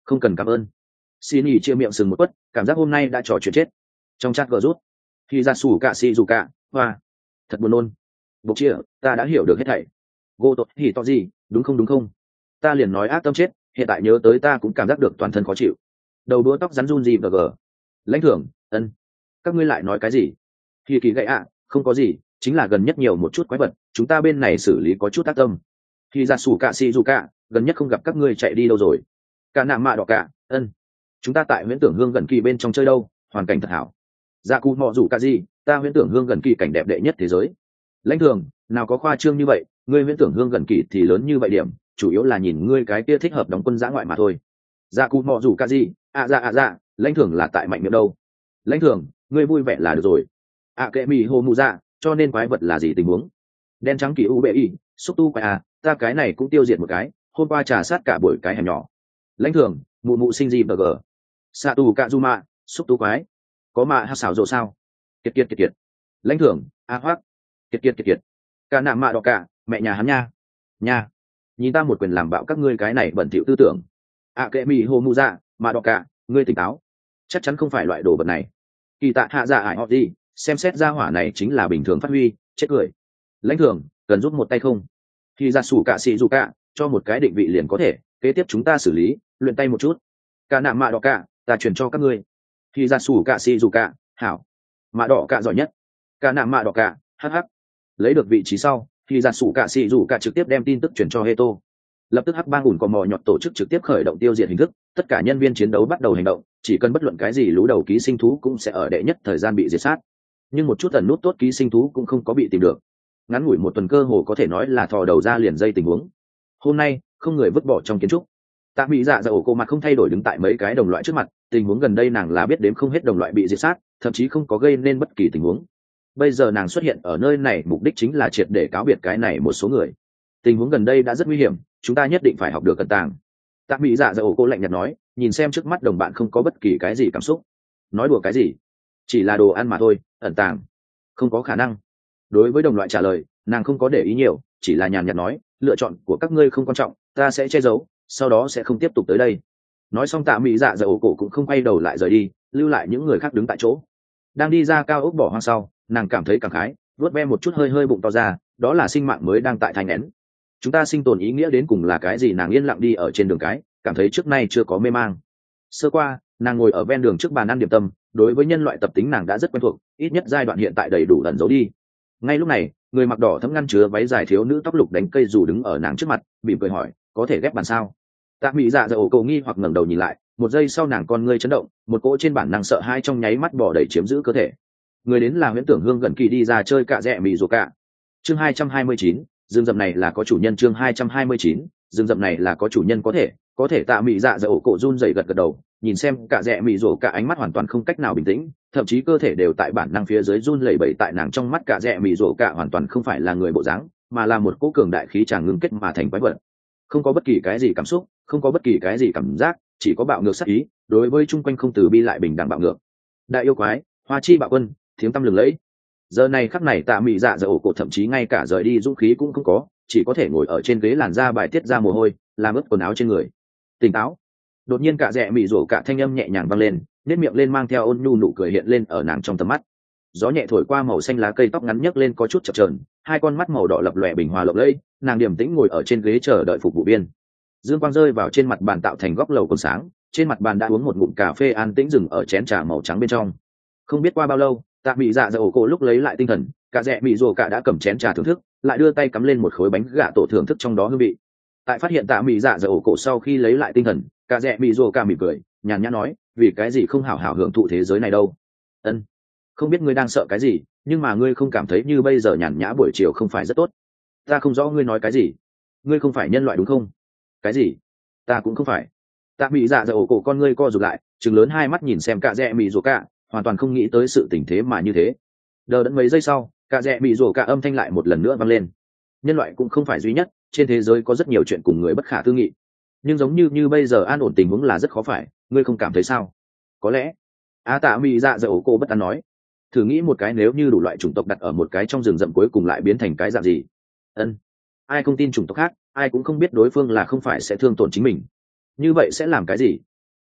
Không cần cảm ơn. Xin ý chia miệng sừng một quất, cảm giác hôm nay đã trò chuyện chết. Trong chat gờ rút khi ra sủ cả xì dù cả hoa thật buồn nôn. Bộc chia, ta đã hiểu được hết thảy. Gô tốt thì to gì, đúng không đúng không? Ta liền nói ác tâm chết, hiện tại nhớ tới ta cũng cảm giác được toàn thân khó chịu. Đầu đũa tóc rắn run gì và gờ. Lãnh thưởng, ân. Các ngươi lại nói cái gì? Khi kỳ gậy ạ, không có gì, chính là gần nhất nhiều một chút quái vật, chúng ta bên này xử lý có chút tác tâm. Khi ra sủ cả xì dù cả, gần nhất không gặp các ngươi chạy đi đâu rồi? Cả nạm mạ đỏ cả, ân. Chúng ta tại huyễn tưởng hương gần kỳ bên trong chơi đâu, hoàn cảnh thật hảo. Dạ cụ mọ rủ cả gì, ta huyễn tưởng hương gần kỳ cảnh đẹp đệ nhất thế giới. Lãnh thường, nào có khoa trương như vậy, ngươi huyễn tưởng hương gần kỳ thì lớn như vậy điểm, chủ yếu là nhìn ngươi cái kia thích hợp đóng quân giã ngoại mà thôi. Dạ cụ mọ rủ cả gì, à dạ à dạ, lãnh thường là tại mạnh miệng đâu. Lãnh thường, ngươi vui vẻ là được rồi. À kệ mì hô mù dạ, cho nên quái vật là gì tình huống? Đen trắng kỳ u bệ y, xúc tu quái à, ta cái này cũng tiêu diệt một cái, hôm qua trà sát cả buổi cái hẻm nhỏ. Lãnh thường, mụ mụ sinh gì bờ gờ. Sa tù cạ du mạ, xúc tu quái, có mạ hát xảo rộ sao? Kiệt kiệt kiệt kiệt. Lãnh thưởng, a hoác, kiệt kiệt kiệt kiệt. Cả nạm mạ đỏ cả, mẹ nhà hắn nha, nha. Nhìn ta một quyền làm bạo các ngươi cái này bẩn thỉu tư tưởng. À kệ mì hô mu dạ, mạ đỏ cả, ngươi tỉnh táo, chắc chắn không phải loại đồ vật này. Kỳ tạ hạ dạ ải họ đi, xem xét ra hỏa này chính là bình thường phát huy, chết cười. Lãnh thưởng, cần giúp một tay không? Khi ra sủ cạ xị dù cạ, cho một cái định vị liền có thể, kế tiếp chúng ta xử lý, luyện tay một chút. Cả nạm mạ đỏ cả, ta truyền cho các ngươi. Khi ra sủ cạ xì dù cạ, hảo. Mạ đỏ cả giỏi nhất. Cả nạm mạ đỏ cả, hh. Lấy được vị trí sau, khi ra sủ cạ xì dù cạ trực tiếp đem tin tức truyền cho Heto. Lập tức hắc bang ủn cò mò nhọt tổ chức trực tiếp khởi động tiêu diệt hình thức, tất cả nhân viên chiến đấu bắt đầu hành động, chỉ cần bất luận cái gì lú đầu ký sinh thú cũng sẽ ở đệ nhất thời gian bị diệt sát. Nhưng một chút ẩn nút tốt ký sinh thú cũng không có bị tìm được. Ngắn ngủi một tuần cơ hồ có thể nói là thò đầu ra liền dây tình huống. Hôm nay, không người vứt bỏ trong kiến trúc. Tạ Mỹ Dạ dạ ổ cô mặt không thay đổi đứng tại mấy cái đồng loại trước mặt, tình huống gần đây nàng là biết đếm không hết đồng loại bị diệt sát, thậm chí không có gây nên bất kỳ tình huống. Bây giờ nàng xuất hiện ở nơi này mục đích chính là triệt để cáo biệt cái này một số người. Tình huống gần đây đã rất nguy hiểm, chúng ta nhất định phải học được cẩn tàng. Tạ Mỹ Dạ dạ ổ cô lạnh nhạt nói, nhìn xem trước mắt đồng bạn không có bất kỳ cái gì cảm xúc. Nói đùa cái gì? Chỉ là đồ ăn mà thôi, ẩn tàng. Không có khả năng. Đối với đồng loại trả lời, nàng không có để ý nhiều, chỉ là nhàn nhạt nói, lựa chọn của các ngươi không quan trọng, ta sẽ che giấu, sau đó sẽ không tiếp tục tới đây. Nói xong Tạ Mỹ Dạ dạ ổ cổ cũng không quay đầu lại rời đi, lưu lại những người khác đứng tại chỗ. Đang đi ra cao ốc bỏ hoang sau, nàng cảm thấy cảm khái, vuốt ve một chút hơi hơi bụng to ra, đó là sinh mạng mới đang tại thai nghén. Chúng ta sinh tồn ý nghĩa đến cùng là cái gì? Nàng yên lặng đi ở trên đường cái, cảm thấy trước nay chưa có mê mang. Sơ qua, nàng ngồi ở ven đường trước bàn ăn điểm tâm, đối với nhân loại tập tính nàng đã rất quen thuộc, ít nhất giai đoạn hiện tại đầy đủ ẩn giấu đi. Ngay lúc này, người mặc đỏ thẫm ngăn chứa váy dài thiếu nữ tóc lục đánh cây dù đứng ở nàng trước mặt, bị cười hỏi, có thể ghép bàn sao? Tạ Mỹ Dạ dạ ổ cầu nghi hoặc ngẩng đầu nhìn lại, một giây sau nàng con ngươi chấn động, một cỗ trên bản năng sợ hai trong nháy mắt bỏ đầy chiếm giữ cơ thể. Người đến là huyễn tưởng hương gần kỳ đi ra chơi cạ rẽ mì rùa cạ. Chương hai trăm hai mươi chín, rừng rậm này là có chủ nhân. Chương hai trăm hai mươi chín, rừng rậm này là có chủ nhân. Có thể, có thể. Tạ Mỹ Dạ dạ ổ cổ run rẩy gật gật đầu, nhìn xem cạ rẽ mì rùa cạ, ánh mắt hoàn toàn không cách nào bình tĩnh, thậm chí cơ thể đều tại bản năng phía dưới run lẩy bẩy. Tại nàng trong mắt cạ rẽ mì rùa cạ hoàn toàn không phải là người bộ dáng, mà là một cỗ cường đại khí tràng ngưng kết mà thành quái vật. Không có bất kỳ cái gì cảm xúc, không có bất kỳ cái gì cảm giác, chỉ có bạo ngược sát ý, đối với chung quanh không từ bi lại bình đẳng bạo ngược. Đại yêu quái, hoa chi bạo quân, tiếng tăm lừng lẫy. Giờ này khắc này Tạ Mỹ Dạ dạ ổ cổ thậm chí ngay cả rời đi dũng khí cũng không có, chỉ có thể ngồi ở trên ghế làn da bài tiết ra mồ hôi, làm ướt quần áo trên người. Tỉnh táo. Đột nhiên cả rẽ mị rổ cả thanh âm nhẹ nhàng vang lên, nét miệng lên mang theo ôn nhu nụ cười hiện lên ở nàng trong tầm mắt. Gió nhẹ thổi qua màu xanh lá cây tóc ngắn nhấc lên có chút chập chờn, hai con mắt màu đỏ lập lòe bình hòa lộng lẫy, nàng điềm tĩnh ngồi ở trên ghế chờ đợi phục vụ viên. Dương quang rơi vào trên mặt bàn tạo thành góc lầu còn sáng, trên mặt bàn đã uống một ngụm cà phê an tĩnh dừng ở chén trà màu trắng bên trong. Không biết qua bao lâu, Tạ Mỹ Dạ dạ ổ cổ lúc lấy lại tinh thần, cả rẽ mị rồ cả đã cầm chén trà thưởng thức, lại đưa tay cắm lên một khối bánh gà tổ thưởng thức trong đó hương vị. Tại phát hiện Tạ Mỹ Dạ dạ ổ cổ sau khi lấy lại tinh thần, cả rẽ mị rồ cả mỉm cười, nhàn nhã nói, vì cái gì không hảo hảo hưởng thụ thế giới này đâu? Ân, không biết ngươi đang sợ cái gì, nhưng mà ngươi không cảm thấy như bây giờ nhàn nhã buổi chiều không phải rất tốt? Ta không rõ ngươi nói cái gì. Ngươi không phải nhân loại đúng không? Cái gì? Ta cũng không phải. Tạ Mỹ Dạ dạ ổ cổ con ngươi co rụt lại, trừng lớn hai mắt nhìn xem cả rẽ mị rồ cả, hoàn toàn không nghĩ tới sự tình thế mà như thế. Đờ đẫn mấy giây sau, cả rẽ mị rồ cả âm thanh lại một lần nữa vang lên. Nhân loại cũng không phải duy nhất, trên thế giới có rất nhiều chuyện cùng người bất khả tư nghị, nhưng giống như như bây giờ an ổn tình huống là rất khó phải, ngươi không cảm thấy sao? Có lẽ. A Tạ Mỹ Dạ dạ ổ cổ bất an nói, thử nghĩ một cái, nếu như đủ loại chủng tộc đặt ở một cái trong rừng rậm cuối cùng lại biến thành cái dạng gì? Ân, ai không tin chủng tộc khác, ai cũng không biết đối phương là không phải sẽ thương tổn chính mình. Như vậy sẽ làm cái gì?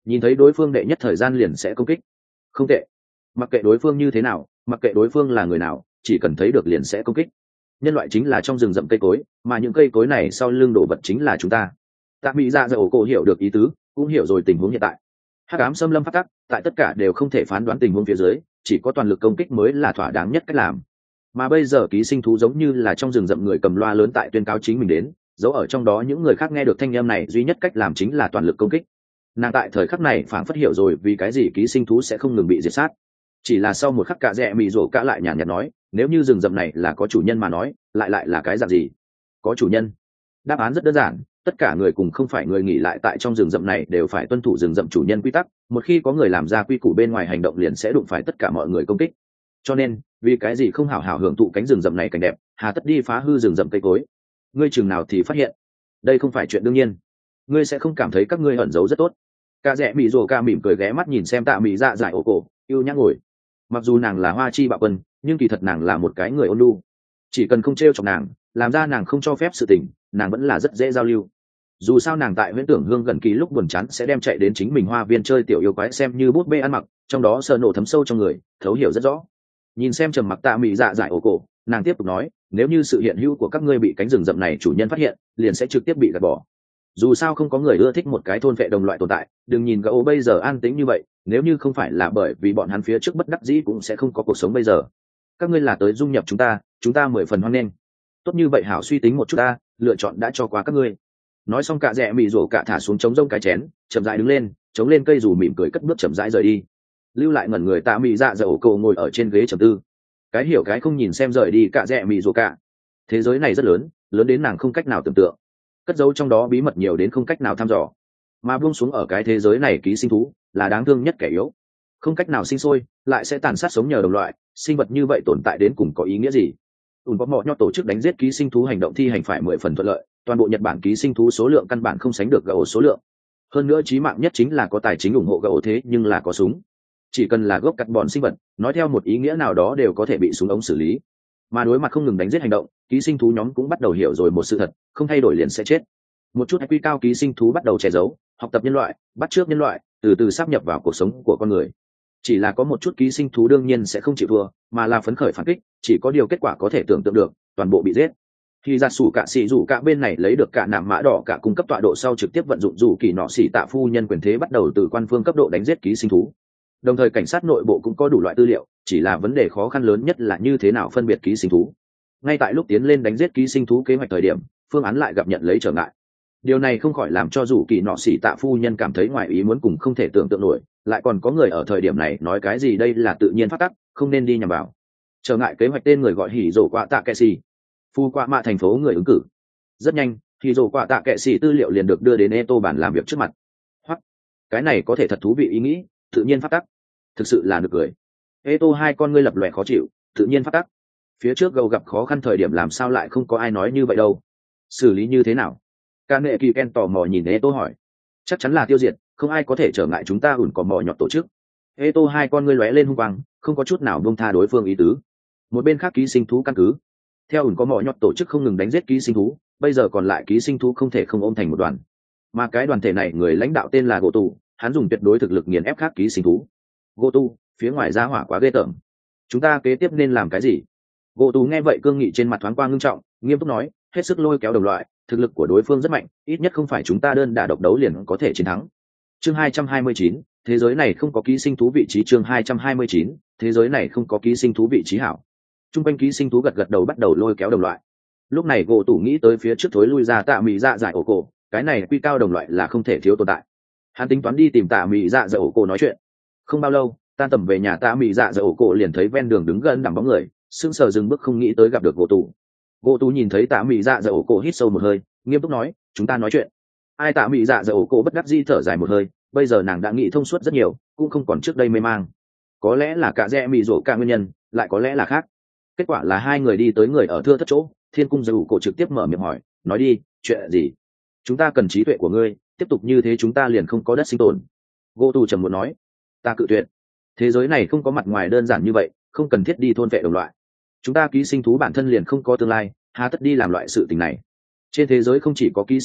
nhìn thấy đối phương đệ nhất thời gian liền sẽ công kích. Không tệ, mặc kệ đối phương như thế nào, mặc kệ đối phương là người nào, chỉ cần thấy được liền sẽ công kích. Nhân loại chính là trong rừng rậm cây cối, mà những cây cối này sau lưng đổ vật chính là chúng ta. Tạ Mỹ Dạ Dạ ổ cổ hiểu được ý tứ, cũng hiểu rồi tình huống hiện tại. Hắc ám xâm lâm phát tắc, tại tất cả đều không thể phán đoán tình huống phía dưới, chỉ có toàn lực công kích mới là thỏa đáng nhất cách làm. Mà bây giờ ký sinh thú giống như là trong rừng rậm người cầm loa lớn tại tuyên cáo chính mình đến, dấu ở trong đó những người khác nghe được thanh âm này duy nhất cách làm chính là toàn lực công kích. Nàng tại thời khắc này phảng phất hiểu rồi vì cái gì ký sinh thú sẽ không ngừng bị diệt sát. Chỉ là sau một khắc cả rẽ mị rổ cả lại nhàn nhạt nói, nếu như rừng rậm này là có chủ nhân mà nói, lại lại là cái dạng gì? Có chủ nhân. Đáp án rất đơn giản, tất cả người cùng không phải người nghỉ lại tại trong rừng rậm này đều phải tuân thủ rừng rậm chủ nhân quy tắc, một khi có người làm ra quy củ bên ngoài hành động liền sẽ đụng phải tất cả mọi người công kích. Cho nên, vì cái gì không hảo hảo hưởng thụ cánh rừng rậm này cảnh đẹp, hà tất đi phá hư rừng rậm cây cối? Ngươi chừng nào thì phát hiện, đây không phải chuyện đương nhiên. Ngươi sẽ không cảm thấy các ngươi ẩn giấu rất tốt. Cả rẽ mị rồ ca mỉm cười ghé mắt nhìn xem Tạ Mỹ Dạ Dạ ổ cổ, yêu nhã ngồi. Mặc dù nàng là hoa chi bạo quân, nhưng kỳ thật nàng là một cái người ôn nhu. Chỉ cần không trêu chọc nàng, làm ra nàng không cho phép sự tình, nàng vẫn là rất dễ giao lưu. Dù sao nàng tại huyễn tưởng hương gần kỳ lúc buồn chán sẽ đem chạy đến chính mình hoa viên chơi tiểu yêu quái xem như bút bê ăn mặc, trong đó sợ nổ thấm sâu trong người, thấu hiểu rất rõ. Nhìn xem trầm mặc Tạ Mỹ Dạ Dạ ổ cổ, nàng tiếp tục nói, nếu như sự hiện hữu của các ngươi bị cánh rừng rậm này chủ nhân phát hiện, liền sẽ trực tiếp bị gạt bỏ. Dù sao không có người ưa thích một cái thôn vệ đồng loại tồn tại, đừng nhìn gấu bây giờ an tĩnh như vậy, nếu như không phải là bởi vì bọn hắn phía trước bất đắc dĩ cũng sẽ không có cuộc sống bây giờ. Các ngươi là tới dung nhập chúng ta, chúng ta mười phần hoan nghênh. Tốt như vậy hảo suy tính một chút ta, lựa chọn đã cho qua các ngươi. Nói xong cả rẽ mị rổ cả thả xuống trống rông cái chén, chậm rãi đứng lên, chống lên cây dù mỉm cười cất bước chậm rãi rời đi. Lưu lại ngẩn người Tạ Mỹ Dạ Dạ ổ cổ ngồi ở trên ghế trầm tư. Cái hiểu cái không nhìn xem rời đi cả rẽ mị rổ cả. Thế giới này rất lớn, lớn đến nàng không cách nào tưởng tượng, cất giấu trong đó bí mật nhiều đến không cách nào thăm dò. Mà buông xuống ở cái thế giới này ký sinh thú là đáng thương nhất kẻ yếu, không cách nào sinh sôi, lại sẽ tàn sát sống nhờ đồng loại, sinh vật như vậy tồn tại đến cùng có ý nghĩa gì? ùn có mọ nhọt tổ chức đánh giết ký sinh thú hành động thi hành phải mười phần thuận lợi, toàn bộ Nhật Bản ký sinh thú số lượng căn bản không sánh được gấu số lượng. Hơn nữa chí mạng nhất chính là có tài chính ủng hộ gấu thế nhưng là có súng. Chỉ cần là gốc cắt bọn sinh vật, nói theo một ý nghĩa nào đó đều có thể bị súng ống xử lý. Mà đối mặt không ngừng đánh giết hành động, ký sinh thú nhóm cũng bắt đầu hiểu rồi một sự thật, không thay đổi liền sẽ chết. Một chút quy cao ký sinh thú bắt đầu che giấu, học tập nhân loại, bắt chước nhân loại, từ từ sáp nhập vào cuộc sống của con người. Chỉ là có một chút ký sinh thú đương nhiên sẽ không chịu thua, mà là phấn khởi phản kích, chỉ có điều kết quả có thể tưởng tượng được, toàn bộ bị giết. Khi ra sủ cả xỉ rủ cả bên này lấy được cả nạm mã đỏ cả cung cấp tọa độ sau trực tiếp vận dụng rủ kỳ nọ xỉ tạ phu nhân quyền thế bắt đầu từ quan phương cấp độ đánh giết ký sinh thú. Đồng thời cảnh sát nội bộ cũng có đủ loại tư liệu, chỉ là vấn đề khó khăn lớn nhất là như thế nào phân biệt ký sinh thú. Ngay tại lúc tiến lên đánh giết ký sinh thú kế hoạch thời điểm, phương án lại gặp nhận lấy trở ngại. Điều này không khỏi làm cho rủ kỳ nọ xỉ tạ phu nhân cảm thấy ngoài ý muốn cùng không thể tưởng tượng nổi, lại còn có người ở thời điểm này nói cái gì đây là tự nhiên phát tắc, không nên đi nhằm vào. Trở ngại kế hoạch tên người gọi hỉ rổ quạ tạ kệ xì, phu quạ mạ thành phố người ứng cử. Rất nhanh, hỉ rổ quạ tạ kệ xì tư liệu liền được đưa đến Eto bản làm việc trước mặt. Hoặc cái này có thể thật thú vị ý nghĩ, tự nhiên phát tắc, thực sự là được cười. Eto hai con ngươi lập lòe khó chịu, tự nhiên phát tắc. Phía trước gầu gặp khó khăn thời điểm làm sao lại không có ai nói như vậy đâu, xử lý như thế nào? Ca nghệ kỳ ken tò mò nhìn Eto hỏi. Chắc chắn là tiêu diệt, không ai có thể trở ngại chúng ta ủn có mò nhọt tổ chức. Eto hai con ngươi lóe lên hung quang, không có chút nào buông tha đối phương ý tứ. Một bên khác ký sinh thú căn cứ, theo ủn có mò nhọt tổ chức không ngừng đánh giết ký sinh thú, bây giờ còn lại ký sinh thú không thể không ôm thành một đoàn. Mà cái đoàn thể này người lãnh đạo tên là Gỗ Tù, hắn dùng tuyệt đối thực lực nghiền ép khác ký sinh thú. Gỗ Tù, phía ngoài ra hỏa quá ghê tởm. Chúng ta kế tiếp nên làm cái gì? Gỗ Tù nghe vậy cương nghị trên mặt thoáng qua ngưng trọng, nghiêm túc nói, hết sức lôi kéo đồng loại, thực lực của đối phương rất mạnh, ít nhất không phải chúng ta đơn đả độc đấu liền có thể chiến thắng. Chương hai trăm hai mươi chín, thế giới này không có ký sinh thú vị trí. Chương hai trăm hai mươi chín, thế giới này không có ký sinh thú vị trí hảo. Trung quanh ký sinh thú gật gật đầu bắt đầu lôi kéo đồng loại. Lúc này Gỗ Tù nghĩ tới phía trước thối lui ra Tạ Mỹ Dạ Dạ ổ cổ, cái này quy cao đồng loại là không thể thiếu tồn tại. Hắn tính toán đi tìm Tạ Mỹ Dạ Dạ ổ cổ nói chuyện. Không bao lâu, tan tầm về nhà Tạ Mỹ Dạ Dạ ổ cổ liền thấy ven đường đứng gần đằng bóng người, sững sờ dừng bước không nghĩ tới gặp được Gỗ Tù. Gỗ Tù nhìn thấy Tạ Mỹ Dạ Dạ ổ cổ hít sâu một hơi, nghiêm túc nói, chúng ta nói chuyện. Ai? Tạ Mỹ Dạ Dạ ổ cổ bất đắc dĩ thở dài một hơi, bây giờ nàng đã nghĩ thông suốt rất nhiều, cũng không còn trước đây mê mang. Có lẽ là cả rẽ mị rổ cả nguyên nhân, lại có lẽ là khác. Kết quả là hai người đi tới người ở thưa thất chỗ, Thiên Cung Dạ ổ cổ trực tiếp mở miệng hỏi, nói đi, chuyện gì? Chúng ta cần trí tuệ của ngươi, tiếp tục như thế chúng ta liền không có đất sinh tồn. Gỗ Tù trầm muốn nói, ta cự tuyệt. Thế giới này không có mặt ngoài đơn giản như vậy, không cần thiết đi thôn vệ đồng loại. Chúng ta ký sinh thú bản thân liền không có tương lai, hà tất đi làm loại sự tình này. Trên thế giới không chỉ có ký sinh thú,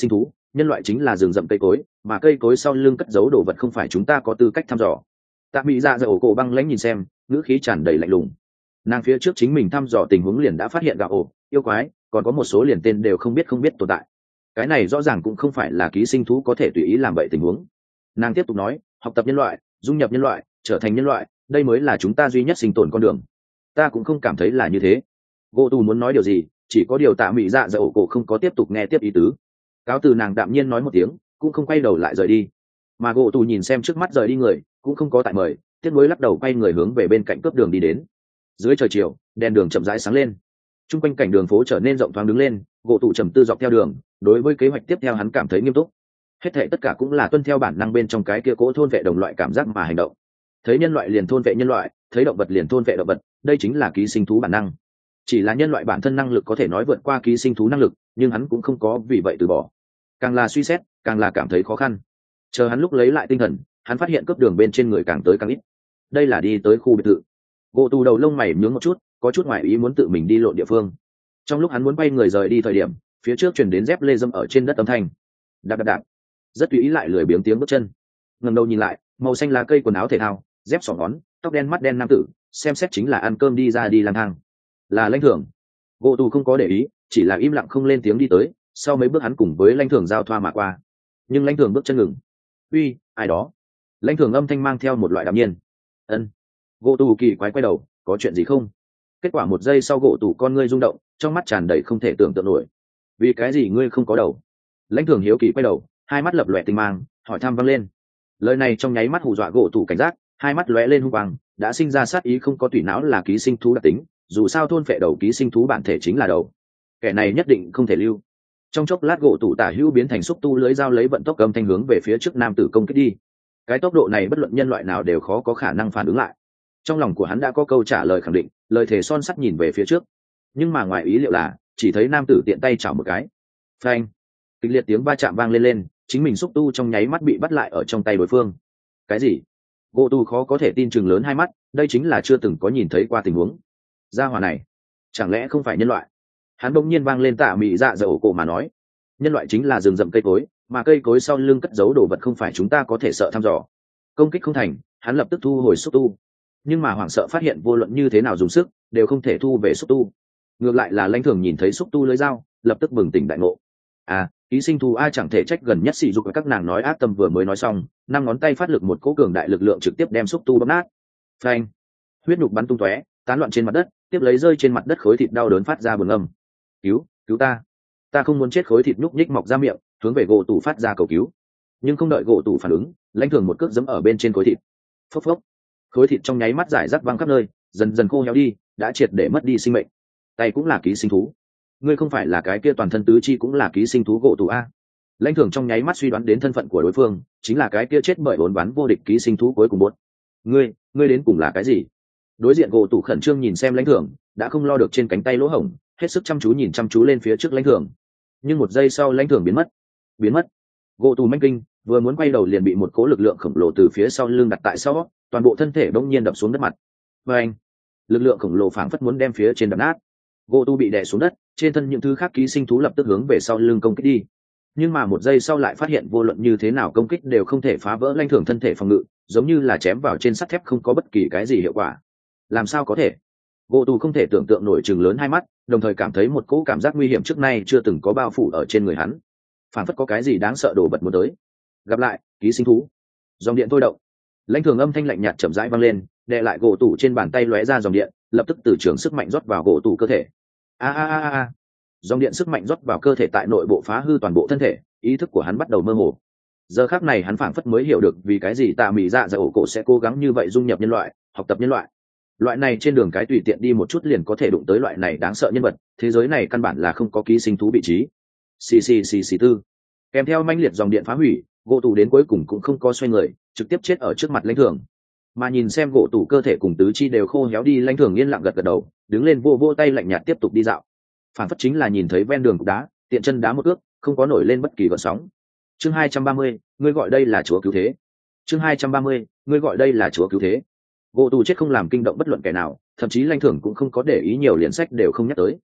nhân loại chính là rừng rậm cây cối, mà cây cối sau lưng cất giấu đồ vật không phải chúng ta có tư cách thăm dò. Tạ Mỹ Dạ Dầu Cổ băng lãnh nhìn xem, ngữ khí tràn đầy lạnh lùng. Nàng phía trước chính mình thăm dò tình huống liền đã phát hiện gạo ổ, yêu quái, còn có một số liền tên đều không biết không biết tồn tại. Cái này rõ ràng cũng không phải là ký sinh thú có thể tùy ý làm vậy tình huống. Nàng tiếp tục nói, học tập nhân loại, dung nhập nhân loại, trở thành nhân loại, đây mới là chúng ta duy nhất sinh tồn con đường. Ta cũng không cảm thấy là như thế. Gỗ tù muốn nói điều gì, chỉ có điều Tạ Mỹ Dạ Dầu Cổ không có tiếp tục nghe tiếp ý tứ. Cáo từ nàng đạm nhiên nói một tiếng, cũng không quay đầu lại rời đi. Mà gỗ tù nhìn xem trước mắt rời đi người, cũng không có tại mời, tiếc nuối lắc đầu quay người hướng về bên cạnh cướp đường đi đến. Dưới trời chiều, đèn đường chậm rãi sáng lên, chung quanh cảnh đường phố trở nên rộng thoáng đứng lên. Gỗ tù trầm tư dọc theo đường, đối với kế hoạch tiếp theo hắn cảm thấy nghiêm túc. Hết thảy tất cả cũng là tuân theo bản năng bên trong cái kia cố thôn vệ đồng loại cảm giác mà hành động. Thấy nhân loại liền thôn vệ nhân loại, thấy động vật liền thôn vệ động vật, đây chính là ký sinh thú bản năng. Chỉ là nhân loại bản thân năng lực có thể nói vượt qua ký sinh thú năng lực, nhưng hắn cũng không có vì vậy từ bỏ. Càng là suy xét, càng là cảm thấy khó khăn. Chờ hắn lúc lấy lại tinh thần, hắn phát hiện cướp đường bên trên người càng tới càng ít. Đây là đi tới khu biệt thự. Gỗ tù đầu lông mày nhướng một chút, có chút ngoại ý muốn tự mình đi lộn địa phương. Trong lúc hắn muốn quay người rời đi thời điểm, phía trước truyền đến dép lê dâm ở trên đất âm thanh. Đạp đạp đạp. Rất tùy ý lại lười biếng tiếng bước chân. Ngẩng đầu nhìn lại, màu xanh lá cây quần áo thể thao, dép xỏ ngón, tóc đen mắt đen nam tử, xem xét chính là ăn cơm đi ra đi lang thang. Là Lãnh Thưởng. Gỗ tù không có để ý, chỉ là im lặng không lên tiếng đi tới. Sau mấy bước hắn cùng với Lãnh Thưởng giao thoa mà qua, nhưng Lãnh Thưởng bước chân ngừng. Uy, ai đó? Lãnh Thưởng âm thanh mang theo một loại đạm nhiên. Ân. Gỗ tù kỳ quái quay đầu, có chuyện gì không? Kết quả một giây sau gỗ tù con ngươi rung động, trong mắt tràn đầy không thể tưởng tượng nổi. Vì cái gì ngươi không có đầu? Lãnh Thưởng hiếu kỳ quay đầu, hai mắt lập lòe tinh mang, hỏi thăm vang lên. Lời này trong nháy mắt hù dọa gỗ tù cảnh giác, hai mắt lóe lên hung quang, đã sinh ra sát ý. Không có tùy não là ký sinh thú đặc tính, dù sao thôn phệ đầu ký sinh thú bản thể chính là đầu, kẻ này nhất định không thể lưu. Trong chốc lát gỗ tù tả hữu biến thành xúc tu lưới dao lấy vận tốc âm thanh hướng về phía trước nam tử công kích đi. Cái tốc độ này bất luận nhân loại nào đều khó có khả năng phản ứng lại. Trong lòng của hắn đã có câu trả lời khẳng định, lời thề son sắt nhìn về phía trước. Nhưng mà ngoài ý liệu là, chỉ thấy nam tử tiện tay chảo một cái. Phanh! Kịch liệt tiếng va chạm vang lên lên, chính mình xúc tu trong nháy mắt bị bắt lại ở trong tay đối phương. Cái gì? Gỗ tù khó có thể tin chừng lớn hai mắt, đây chính là chưa từng có nhìn thấy qua tình huống. Gia hỏa này, chẳng lẽ không phải nhân loại? Hắn bỗng nhiên vang lên Tạ Mỹ Dạ Dầu Cổ mà nói, nhân loại chính là rừng rậm cây cối, mà cây cối sau lưng cất giấu đồ vật không phải chúng ta có thể sợ thăm dò. Công kích không thành, hắn lập tức thu hồi xúc tu. Nhưng mà hoảng sợ phát hiện vô luận như thế nào dùng sức đều không thể thu về xúc tu. Ngược lại là Lãnh Thưởng nhìn thấy xúc tu lưới dao, lập tức bừng tỉnh đại ngộ. À, ký sinh thú ai chẳng thể trách gần nhất sỉ dục các nàng nói ác tâm vừa mới nói xong, năm ngón tay phát lực một cỗ cường đại lực lượng trực tiếp đem xúc tu bóp nát. Phanh! Huyết nhục bắn tung tóe, tán loạn trên mặt đất, tiếp lấy rơi trên mặt đất khối thịt đau đớn phát ra buồn âm. Cứu, cứu ta! Ta không muốn chết. Khối thịt nhúc nhích mọc ra miệng, hướng về gỗ tù phát ra cầu cứu. Nhưng không đợi gỗ tù phản ứng, Lãnh Thưởng một cước giẫm ở bên trên khối thịt. Phốc phốc! Khối thịt trong nháy mắt giải rác văng khắp nơi, dần dần khô héo đi, đã triệt để mất đi sinh mệnh. Tay cũng là ký sinh thú. Ngươi không phải là cái kia toàn thân tứ chi cũng là ký sinh thú gỗ tù a? Lãnh Thưởng trong nháy mắt suy đoán đến thân phận của đối phương, chính là cái kia chết bởi bốn bắn vô địch ký sinh thú cuối cùng bốn. Ngươi, ngươi đến cùng là cái gì? Đối diện gỗ tù khẩn trương nhìn xem Lãnh Thưởng, đã không lo được trên cánh tay lỗ hổng, hết sức chăm chú nhìn chăm chú lên phía trước Lãnh Thưởng. Nhưng một giây sau Lãnh Thưởng biến mất. Biến mất. Gỗ tù manh kinh, vừa muốn quay đầu liền bị một cỗ lực lượng khổng lồ từ phía sau lưng đặt tại sau, toàn bộ thân thể bỗng nhiên đập xuống đất mặt. Và anh, lực lượng khổng lồ phảng phất muốn đem phía trên đập nát. Gỗ tu bị đè xuống đất, trên thân những thứ khác ký sinh thú lập tức hướng về sau lưng công kích đi. Nhưng mà một giây sau lại phát hiện vô luận như thế nào công kích đều không thể phá vỡ Lãnh Thưởng thân thể phòng ngự, giống như là chém vào trên sắt thép không có bất kỳ cái gì hiệu quả. Làm sao có thể? Gỗ tu không thể tưởng tượng nổi, trừng lớn hai mắt, đồng thời cảm thấy một cỗ cảm giác nguy hiểm trước nay chưa từng có bao phủ ở trên người hắn. Phảng phất có cái gì đáng sợ đổ bật muốn tới. Gặp lại, ký sinh thú. Dòng điện thôi động. Lãnh Thưởng âm thanh lạnh nhạt chậm rãi vang lên, đè lại gỗ tủ trên bàn tay lóe ra dòng điện, lập tức từ trường sức mạnh rót vào gỗ tủ cơ thể. A a a a. Dòng điện sức mạnh rót vào cơ thể tại nội bộ phá hư toàn bộ thân thể, ý thức của hắn bắt đầu mơ hồ. Giờ khắc này hắn phảng phất mới hiểu được vì cái gì Tạ Mỹ Dạ Dầu Cổ sẽ cố gắng như vậy dung nhập nhân loại, học tập nhân loại. Loại này trên đường cái tùy tiện đi một chút liền có thể đụng tới loại này đáng sợ nhân vật, thế giới này căn bản là không có ký sinh thú vị trí. Xì xì xì xì tư. Kèm theo manh liệt dòng điện phá hủy, gỗ tủ đến cuối cùng cũng không có xoay người, trực tiếp chết ở trước mặt Lãnh Thưởng. Mà nhìn xem gỗ tủ cơ thể cùng tứ chi đều khô héo đi, Lãnh Thưởng yên lặng gật gật đầu, đứng lên vô vô tay lạnh nhạt tiếp tục đi dạo. Phản phất chính là nhìn thấy ven đường cục đá, tiện chân đá một ước, không có nổi lên bất kỳ gợn sóng. Chương hai trăm ba mươi, ngươi gọi đây là chúa cứu thế. Chương hai trăm ba mươi, ngươi gọi đây là chúa cứu thế. Gỗ tủ chết không làm kinh động bất luận kẻ nào, thậm chí Lãnh Thưởng cũng không có để ý nhiều, liền sách đều không nhắc tới.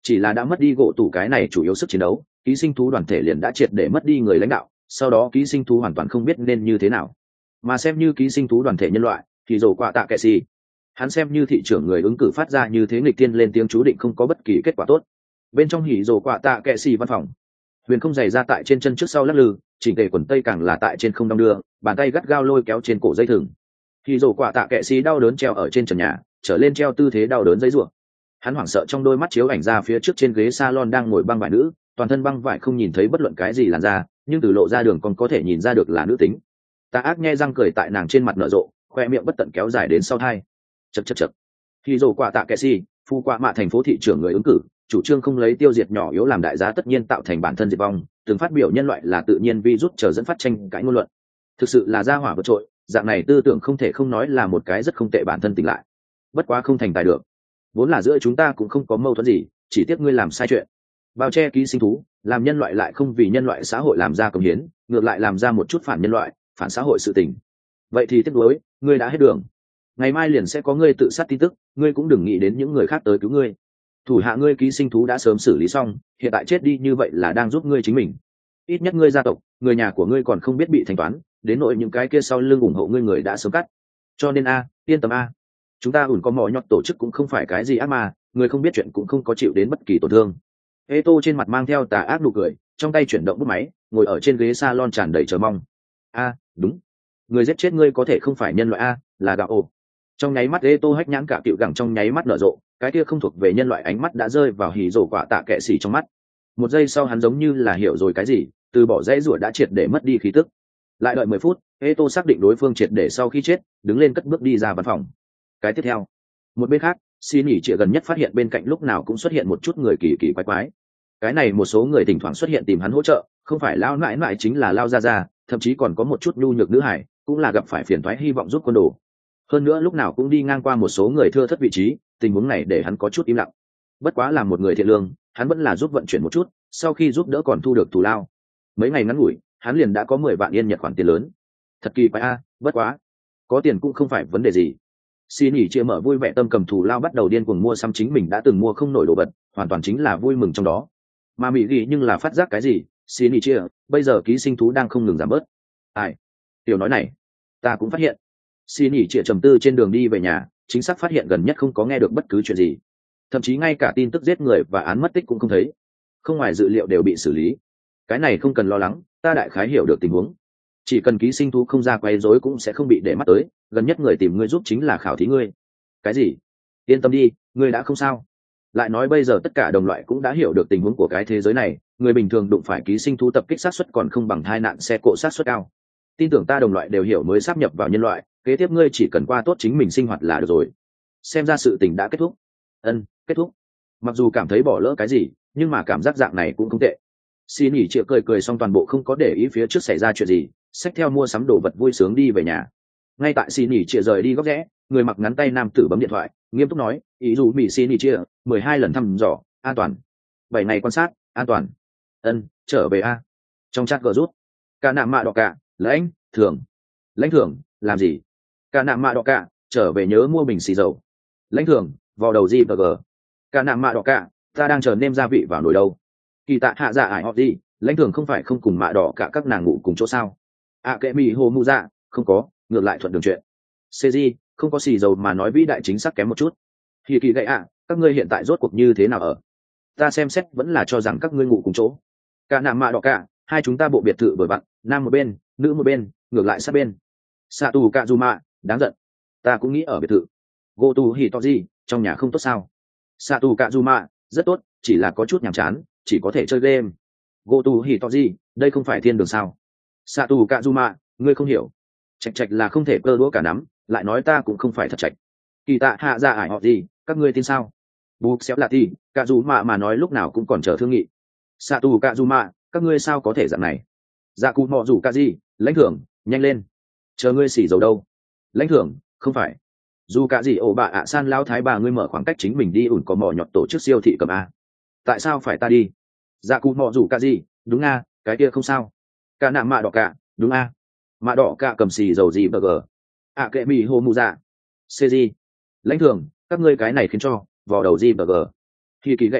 chỉ là đã mất đi gỗ tủ cái này chủ yếu sức chiến đấu, ký sinh thú đoàn thể liền đã triệt để mất đi người lãnh đạo, sau đó ký sinh thú hoàn toàn không biết nên như thế nào. Mà xem như ký sinh thú đoàn thể nhân loại thì dầu quả tạ kệ xì, hắn xem như thị trưởng người ứng cử phát ra như thế nghịch tiên lên tiếng chú định không có bất kỳ kết quả tốt. Bên trong hỉ dầu quả tạ kệ xì văn phòng, huyền không giày ra tại trên chân trước sau lắc lư, chỉnh tề quần tây càng là tại trên không đong đưa, bàn tay gắt gao lôi kéo trên cổ dây thừng. Hỉ dầu quả tạ kệ xì đau đớn treo ở trên trần nhà, trở lên treo tư thế đau đớn dây rủa. Hắn hoảng sợ trong đôi mắt chiếu ảnh ra phía trước trên ghế salon đang ngồi băng vải nữ, toàn thân băng vải không nhìn thấy bất luận cái gì làn da, nhưng từ lộ ra đường còn có thể nhìn ra được là nữ tính. Tà ác nhe răng cười tại nàng trên mặt nở rộ, khoe miệng bất tận kéo dài đến sau thai. Chậc chậc chậc. Khi dầu quả tạ kệ si, phu quả mạ thành phố thị trưởng người ứng cử, chủ trương không lấy tiêu diệt nhỏ yếu làm đại giá tất nhiên tạo thành bản thân diệt vong, từng phát biểu nhân loại là tự nhiên virus chờ dẫn phát tranh cãi ngôn luận. Thực sự là gia hỏa vượt trội, dạng này tư tưởng không thể không nói là một cái rất không tệ bản thân tỉnh lại. Bất quá không thành tài được. Vốn là giữa chúng ta cũng không có mâu thuẫn gì, chỉ tiếc ngươi làm sai chuyện. Bao che ký sinh thú, làm nhân loại lại không vì nhân loại xã hội làm ra công hiến, ngược lại làm ra một chút phản nhân loại, phản xã hội sự tình. Vậy thì tiếc nuối, ngươi đã hết đường. Ngày mai liền sẽ có ngươi tự sát tin tức, ngươi cũng đừng nghĩ đến những người khác tới cứu ngươi. Thủ hạ ngươi ký sinh thú đã sớm xử lý xong, hiện tại chết đi như vậy là đang giúp ngươi chính mình. Ít nhất ngươi gia tộc, người nhà của ngươi còn không biết bị thanh toán, đến nội những cái kia sau lưng ủng hộ ngươi người đã sớm cắt. Cho nên a, yên tâm a. Chúng ta ủn có mỏ nhọt tổ chức cũng không phải cái gì ác mà, người không biết chuyện cũng không có chịu đến bất kỳ tổn thương. Ê tô trên mặt mang theo tà ác nụ cười, trong tay chuyển động bút máy, ngồi ở trên ghế salon tràn đầy chờ mong. A, đúng, người giết chết ngươi có thể không phải nhân loại a, là gạo ồ. Trong nháy mắt Ê tô hách nhãn cả cựu gẳng trong nháy mắt nở rộ, cái kia không thuộc về nhân loại ánh mắt đã rơi vào hì rổ quả tạ kệ xỉ trong mắt. Một giây sau hắn giống như là hiểu rồi cái gì, từ bỏ dãy rủa đã triệt để mất đi khí tức. Lại đợi mười phút, Ê tô xác định đối phương triệt để sau khi chết, đứng lên cất bước đi ra văn phòng. Cái tiếp theo, một bên khác, xin nghỉ trịa gần nhất phát hiện bên cạnh lúc nào cũng xuất hiện một chút người kỳ kỳ quái quái. Cái này một số người thỉnh thoảng xuất hiện tìm hắn hỗ trợ, không phải lao mãi mãi chính là lao ra ra, thậm chí còn có một chút nhu nhược nữ hải, cũng là gặp phải phiền toái hy vọng giúp quân đồ. Hơn nữa lúc nào cũng đi ngang qua một số người thưa thất vị trí, tình huống này để hắn có chút im lặng. Bất quá là một người thiện lương, hắn vẫn là giúp vận chuyển một chút, sau khi giúp đỡ còn thu được thù lao. Mấy ngày ngắn ngủi, hắn liền đã có mười vạn yên Nhật khoản tiền lớn. Thật kỳ quái a, bất quá, có tiền cũng không phải vấn đề gì. Xin nghỉ chia mở vui vẻ tâm cầm thù lao bắt đầu điên cuồng mua xăm chính mình đã từng mua không nổi đồ vật, hoàn toàn chính là vui mừng trong đó. Mà mỹ ghi nhưng là phát giác cái gì? Xin nghỉ chia, bây giờ ký sinh thú đang không ngừng giảm bớt. Ai? Tiểu nói này, ta cũng phát hiện. Xin nghỉ chia trầm tư trên đường đi về nhà, chính xác phát hiện gần nhất không có nghe được bất cứ chuyện gì, thậm chí ngay cả tin tức giết người và án mất tích cũng không thấy, không ngoài dự liệu đều bị xử lý. Cái này không cần lo lắng, ta đại khái hiểu được tình huống. Chỉ cần ký sinh thú không ra quấy rối cũng sẽ không bị để mắt tới, gần nhất người tìm ngươi giúp chính là khảo thí ngươi. Cái gì? Yên tâm đi, ngươi đã không sao. Lại nói bây giờ tất cả đồng loại cũng đã hiểu được tình huống của cái thế giới này, người bình thường đụng phải ký sinh thú tập kích sát suất còn không bằng hai nạn xe cộ sát suất cao. Tin tưởng ta đồng loại đều hiểu mới sáp nhập vào nhân loại, kế tiếp ngươi chỉ cần qua tốt chính mình sinh hoạt là được rồi. Xem ra sự tình đã kết thúc. Ân, kết thúc. Mặc dù cảm thấy bỏ lỡ cái gì, nhưng mà cảm giác dạng này cũng không tệ. Xin nghỉ chịu cười cười xong toàn bộ không có để ý phía trước xảy ra chuyện gì, xách theo mua sắm đồ vật vui sướng đi về nhà. Ngay tại xin nghỉ chịu rời đi góc rẽ, người mặc ngắn tay nam tử bấm điện thoại, nghiêm túc nói, ý dù mỹ xin nghỉ chịu, mười hai lần thăm dò, an toàn. Bảy ngày quan sát, an toàn. Ân, trở về a. Trong chat gờ rút. Cả nạm mạ đỏ cả, lãnh, thường. Lãnh thường, làm gì? Cả nạm mạ đỏ cả, trở về nhớ mua bình xì dầu. Lãnh thường, vào đầu gì và gờ. Cả nạm mạ đỏ cả, ta đang chờ nêm gia vị vào nồi đâu. Kỳ tạ hạ dạ ải họ đi, lãnh thường không phải không cùng mạ đỏ cả các nàng ngủ cùng chỗ sao? À kệ mì hồ mu dạ, không có, ngược lại thuận đường chuyện. Cg, không có xì dầu mà nói vĩ đại chính xác kém một chút. Thì kỳ gậy ạ, các ngươi hiện tại rốt cuộc như thế nào ở? Ta xem xét vẫn là cho rằng các ngươi ngủ cùng chỗ. Cả nạm mạ đỏ cả, hai chúng ta bộ biệt thự vừa vặn, nam một bên, nữ một bên, ngược lại sát bên. Sạ tù cạ dù mạ, đáng giận. Ta cũng nghĩ ở biệt thự. Gô tù hỉ to gì, trong nhà không tốt sao? Sạ tù cạ dù mạ, rất tốt, chỉ là có chút nhàm chán, chỉ có thể chơi game. Gô tù hỉ to gì, đây không phải thiên đường sao? Sạ tù cạ dù mạ, ngươi không hiểu. Chạch chạch là không thể cơ đũa cả nắm, lại nói ta cũng không phải thật chạch. Kỳ tạ hạ ra ải họ gì, các ngươi tin sao? Bục xéo là thì, cạ dù mạ mà nói lúc nào cũng còn chờ thương nghị. Sạ tù cạ dù mạ, các ngươi sao có thể dạng này? Dạ cụ mọ rủ ca gì, lãnh thưởng, nhanh lên. Chờ ngươi xỉ dầu đâu? Lãnh thưởng, không phải. Dù cả gì ổ bà ạ san lao thái bà ngươi mở khoảng cách chính mình đi ủn có mỏ nhọt tổ chức siêu thị cầm a. Tại sao phải ta đi? Dạ cụ mọ rủ ca gì, đúng a, cái kia không sao. Cả nạm mạ đỏ cả, đúng a. Mạ đỏ cả cầm xì dầu gì bờ gờ. À kệ mì hồ mù dạ. Cg. Lãnh thưởng, các ngươi cái này khiến cho, vò đầu gì bờ gờ. Khi kỳ gậy ạ,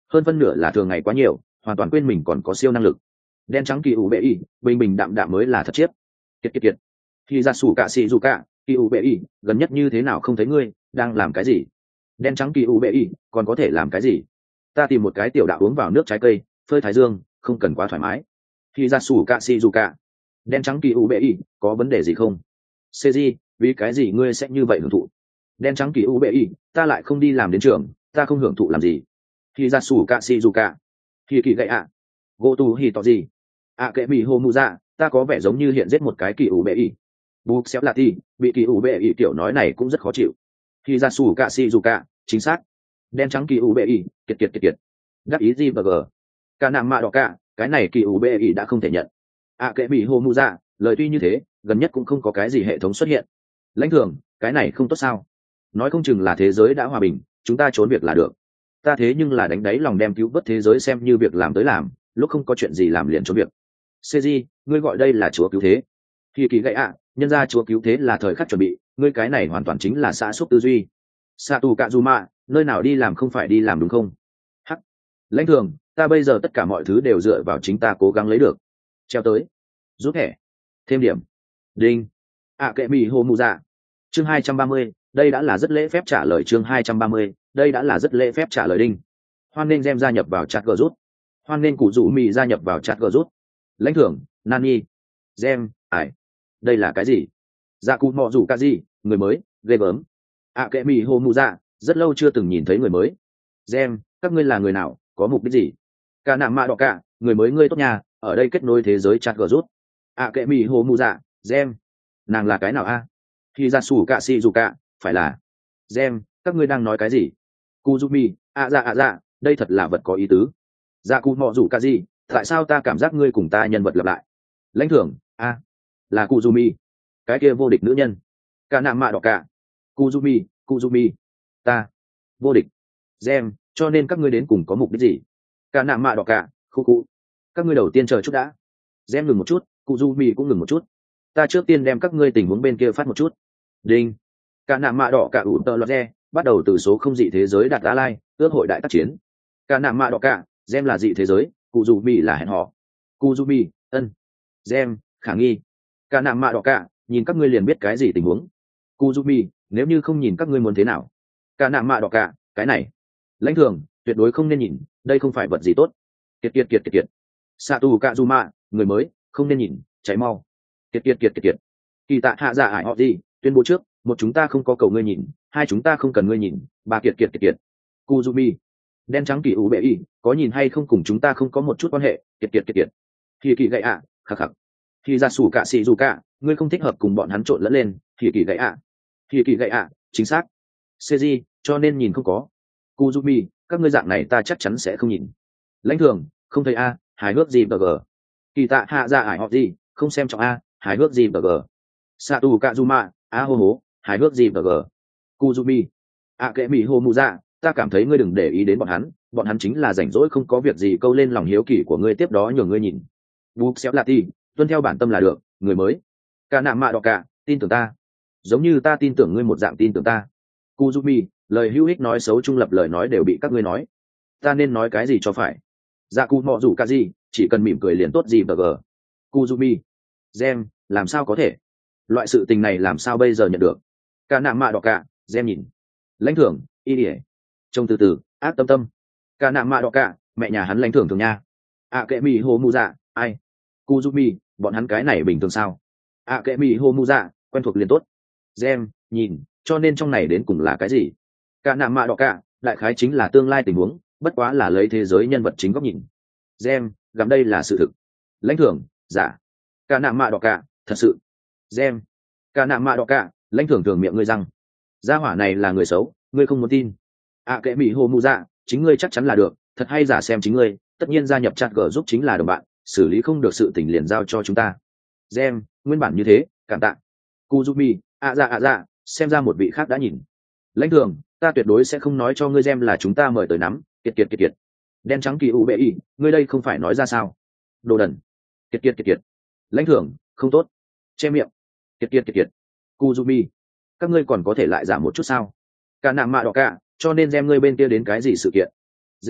hơn phân nửa là thường ngày quá nhiều hoàn toàn quên mình còn có siêu năng lực. Đen trắng kỳ ủ bệ y bình bình đạm đạm mới là thật chiếp. Kiệt kiệt kiệt. Khi ra sủ cả xì dù cả kỳ ủ bệ y gần nhất như thế nào không thấy ngươi đang làm cái gì? Đen trắng kỳ ủ bệ y còn có thể làm cái gì? Ta tìm một cái tiểu đạo uống vào nước trái cây phơi thái dương không cần quá thoải mái. Khi ra sủ cả xì dù cả đen trắng kỳ u bệ y có vấn đề gì không? Seji, vì cái gì ngươi sẽ như vậy hưởng thụ? Đen trắng kỳ u bệ y ta lại không đi làm đến trường ta không hưởng thụ làm gì? Khi ra sủ cả xì dù cả khi kỳ gậy ạ gỗ tu hì tỏ gì ạ kệ bị hô mù ra ta có vẻ giống như hiện giết một cái kỳ u bệ y. Bục xéo là ti bị kỳ u bệ y kiểu nói này cũng rất khó chịu. Khi ra sủ cả xì dù cả chính xác. Đen trắng kỳ u bệ y kiệt kiệt kiệt kiệt đắc ý gì bờ gờ cả nạm mạ đỏ cả cái này kỳ u bệ y đã không thể nhận. ạ kệ bị hô mù ra lời tuy như thế gần nhất cũng không có cái gì hệ thống xuất hiện. Lãnh thường cái này không tốt sao? Nói không chừng là thế giới đã hòa bình chúng ta trốn việc là được. Ta thế nhưng là đánh đáy lòng đem cứu vớt thế giới xem như việc làm tới làm lúc không có chuyện gì làm liền trốn việc. Seji, ngươi gọi đây là chúa cứu thế. Khi kỳ gậy ạ nhân ra chúa cứu thế là thời khắc chuẩn bị ngươi cái này hoàn toàn chính là xã xúc tư duy. Satu Kazuma, nơi nào đi làm không phải đi làm đúng không? Hắc. Lãnh thường ta bây giờ tất cả mọi thứ đều dựa vào chính ta cố gắng lấy được. Treo tới rút thẻ thêm điểm đinh ạ kệ mỹ hồ mù dạ chương hai trăm ba mươi đây đã là rất lễ phép trả lời chương hai trăm ba mươi đây đã là rất lễ phép trả lời đinh hoan nên gem gia nhập vào chat g rút hoan nên cụ rủ mì gia nhập vào chat g rút lãnh thưởng nani gem ải đây là cái gì? Dạ cụ mọ rủ ca gì người mới ghê gớm. ạ kệ mỹ hồ mù dạ rất lâu chưa từng nhìn thấy người mới. Gem các ngươi là người nào có mục đích gì? Cả nạm mạ đỏ cả người mới ngươi tốt nhà ở đây kết nối thế giới chat g rút. ạ kệ mỹ hồ mù dạ gem nàng là cái nào a? Khi ra sủ cạ xì dù cạ phải là gem các ngươi đang nói cái gì? Kuzumi ạ dạ ạ dạ đây thật là vật có ý tứ. Dạ cụ mọ rủ ca gì tại sao ta cảm giác ngươi cùng ta nhân vật lặp lại? Lãnh thưởng a là Kuzumi cái kia vô địch nữ nhân. Cả nạm mạ đỏ cả Kuzumi Kuzumi ta vô địch gem cho nên các ngươi đến cùng có mục đích gì? Cả nạm mạ đỏ cả khu cụ các ngươi đầu tiên chờ chút đã. Gem ngừng một chút Kuzumi cũng ngừng một chút. Ta trước tiên đem các ngươi tình huống bên kia phát một chút. Đinh. Cả nạm mạ đỏ cả ủ tờ lọt re bắt đầu từ số không dị thế giới đạt á lai ước hội đại tác chiến. Cả nạm mạ đỏ cả Gem là dị thế giới Kuzumi là hẹn hò. Kuzumi ân Gem khả nghi. Cả nạm mạ đỏ cả nhìn các ngươi liền biết cái gì tình huống. Kuzumi nếu như không nhìn các ngươi muốn thế nào? Cả nạm mạ đỏ cả cái này lãnh thường tuyệt đối không nên nhìn đây không phải vật gì tốt. Kiệt kiệt kiệt kiệt kiệt Satu Kazuma người mới không nên nhìn cháy mau. Kiệt kiệt kiệt kiệt kiệt kỳ tạ hạ dạ ải họ gì tuyên bố trước một chúng ta không có cầu ngươi nhìn hai chúng ta không cần ngươi nhìn ba kiệt kiệt kiệt kiệt Kuzumi đen trắng kỳ ủ bệ y có nhìn hay không cùng chúng ta không có một chút quan hệ. Kiệt kiệt kiệt kiệt kỳ kỳ gậy ạ khắc khắc khi ra sủ cả xì dù cả ngươi không thích hợp cùng bọn hắn trộn lẫn lên. Kỳ kỳ gậy ạ kỳ kỳ gậy ạ chính xác. Seji cho nên nhìn không có. Kuzumi các ngươi dạng này ta chắc chắn sẽ không nhìn. Lãnh thường không thấy a hài hước gì bờ gờ. Kỳ tạ hạ dạ ải họ gì không xem trọng a hài hước gì bờ gờ. Satu Kazuma a hô hố hài hước gì bờ gờ. Kuzumi a kệ mỹ hô mù dạ ta cảm thấy ngươi đừng để ý đến bọn hắn bọn hắn chính là rảnh rỗi không có việc gì câu lên lòng hiếu kỳ của ngươi tiếp đó nhường ngươi nhìn. Bục xéo là ti tuân theo bản tâm là được người mới. Cả nạm mạ đỏ cả tin tưởng ta giống như ta tin tưởng ngươi một dạng tin tưởng ta. Kuzumi lời hữu ích nói xấu trung lập lời nói đều bị các ngươi nói ta nên nói cái gì cho phải. Dạ cụ mọ rủ cả gì chỉ cần mỉm cười liền tốt gì bờ gờ. Kuzumi Gem làm sao có thể loại sự tình này làm sao bây giờ nhận được. Cả nạm mạ đỏ cả Gem nhìn lãnh thưởng y ỉa trông từ từ ác tâm tâm. Cả nạm mạ đỏ cả mẹ nhà hắn lãnh thưởng thường nha. ạ kệ mỹ hồ mù dạ ai. Kuzumi bọn hắn cái này bình thường sao? ạ kệ mỹ hồ mù dạ quen thuộc liền tốt. Gem nhìn cho nên trong này đến cùng là cái gì? Cả nạm mạ đỏ cả đại khái chính là tương lai tình huống bất quá là lấy thế giới nhân vật chính góc nhìn. Gem gắm đây là sự thực. Lãnh thưởng giả. Cả nạm mạ đỏ cả thật sự. Gem cả nạm mạ đỏ cả lãnh thưởng thường miệng ngươi răng gia hỏa này là người xấu ngươi không muốn tin. ạ kệ mỹ hồ mù dạ chính ngươi chắc chắn là được thật hay giả xem chính ngươi tất nhiên gia nhập chat g giúp chính là đồng bạn xử lý không được sự tình liền giao cho chúng ta. Gem nguyên bản như thế cảm tạ. Kuzumi ạ dạ ạ dạ xem ra một vị khác đã nhìn. Lãnh thưởng ta tuyệt đối sẽ không nói cho ngươi Gem là chúng ta mời tới nắm. Kiệt kiệt kiệt kiệt đen trắng kỳ u bệ y ngươi đây không phải nói ra sao? Đồ đần. Kiệt kiệt kiệt kiệt lãnh thưởng không tốt che miệng. Kiệt kiệt kiệt kiệt Kuzumi các ngươi còn có thể lại giảm một chút sao? Cả nạm mạ đỏ cả cho nên Gem ngươi bên kia đến cái gì sự kiện? Gem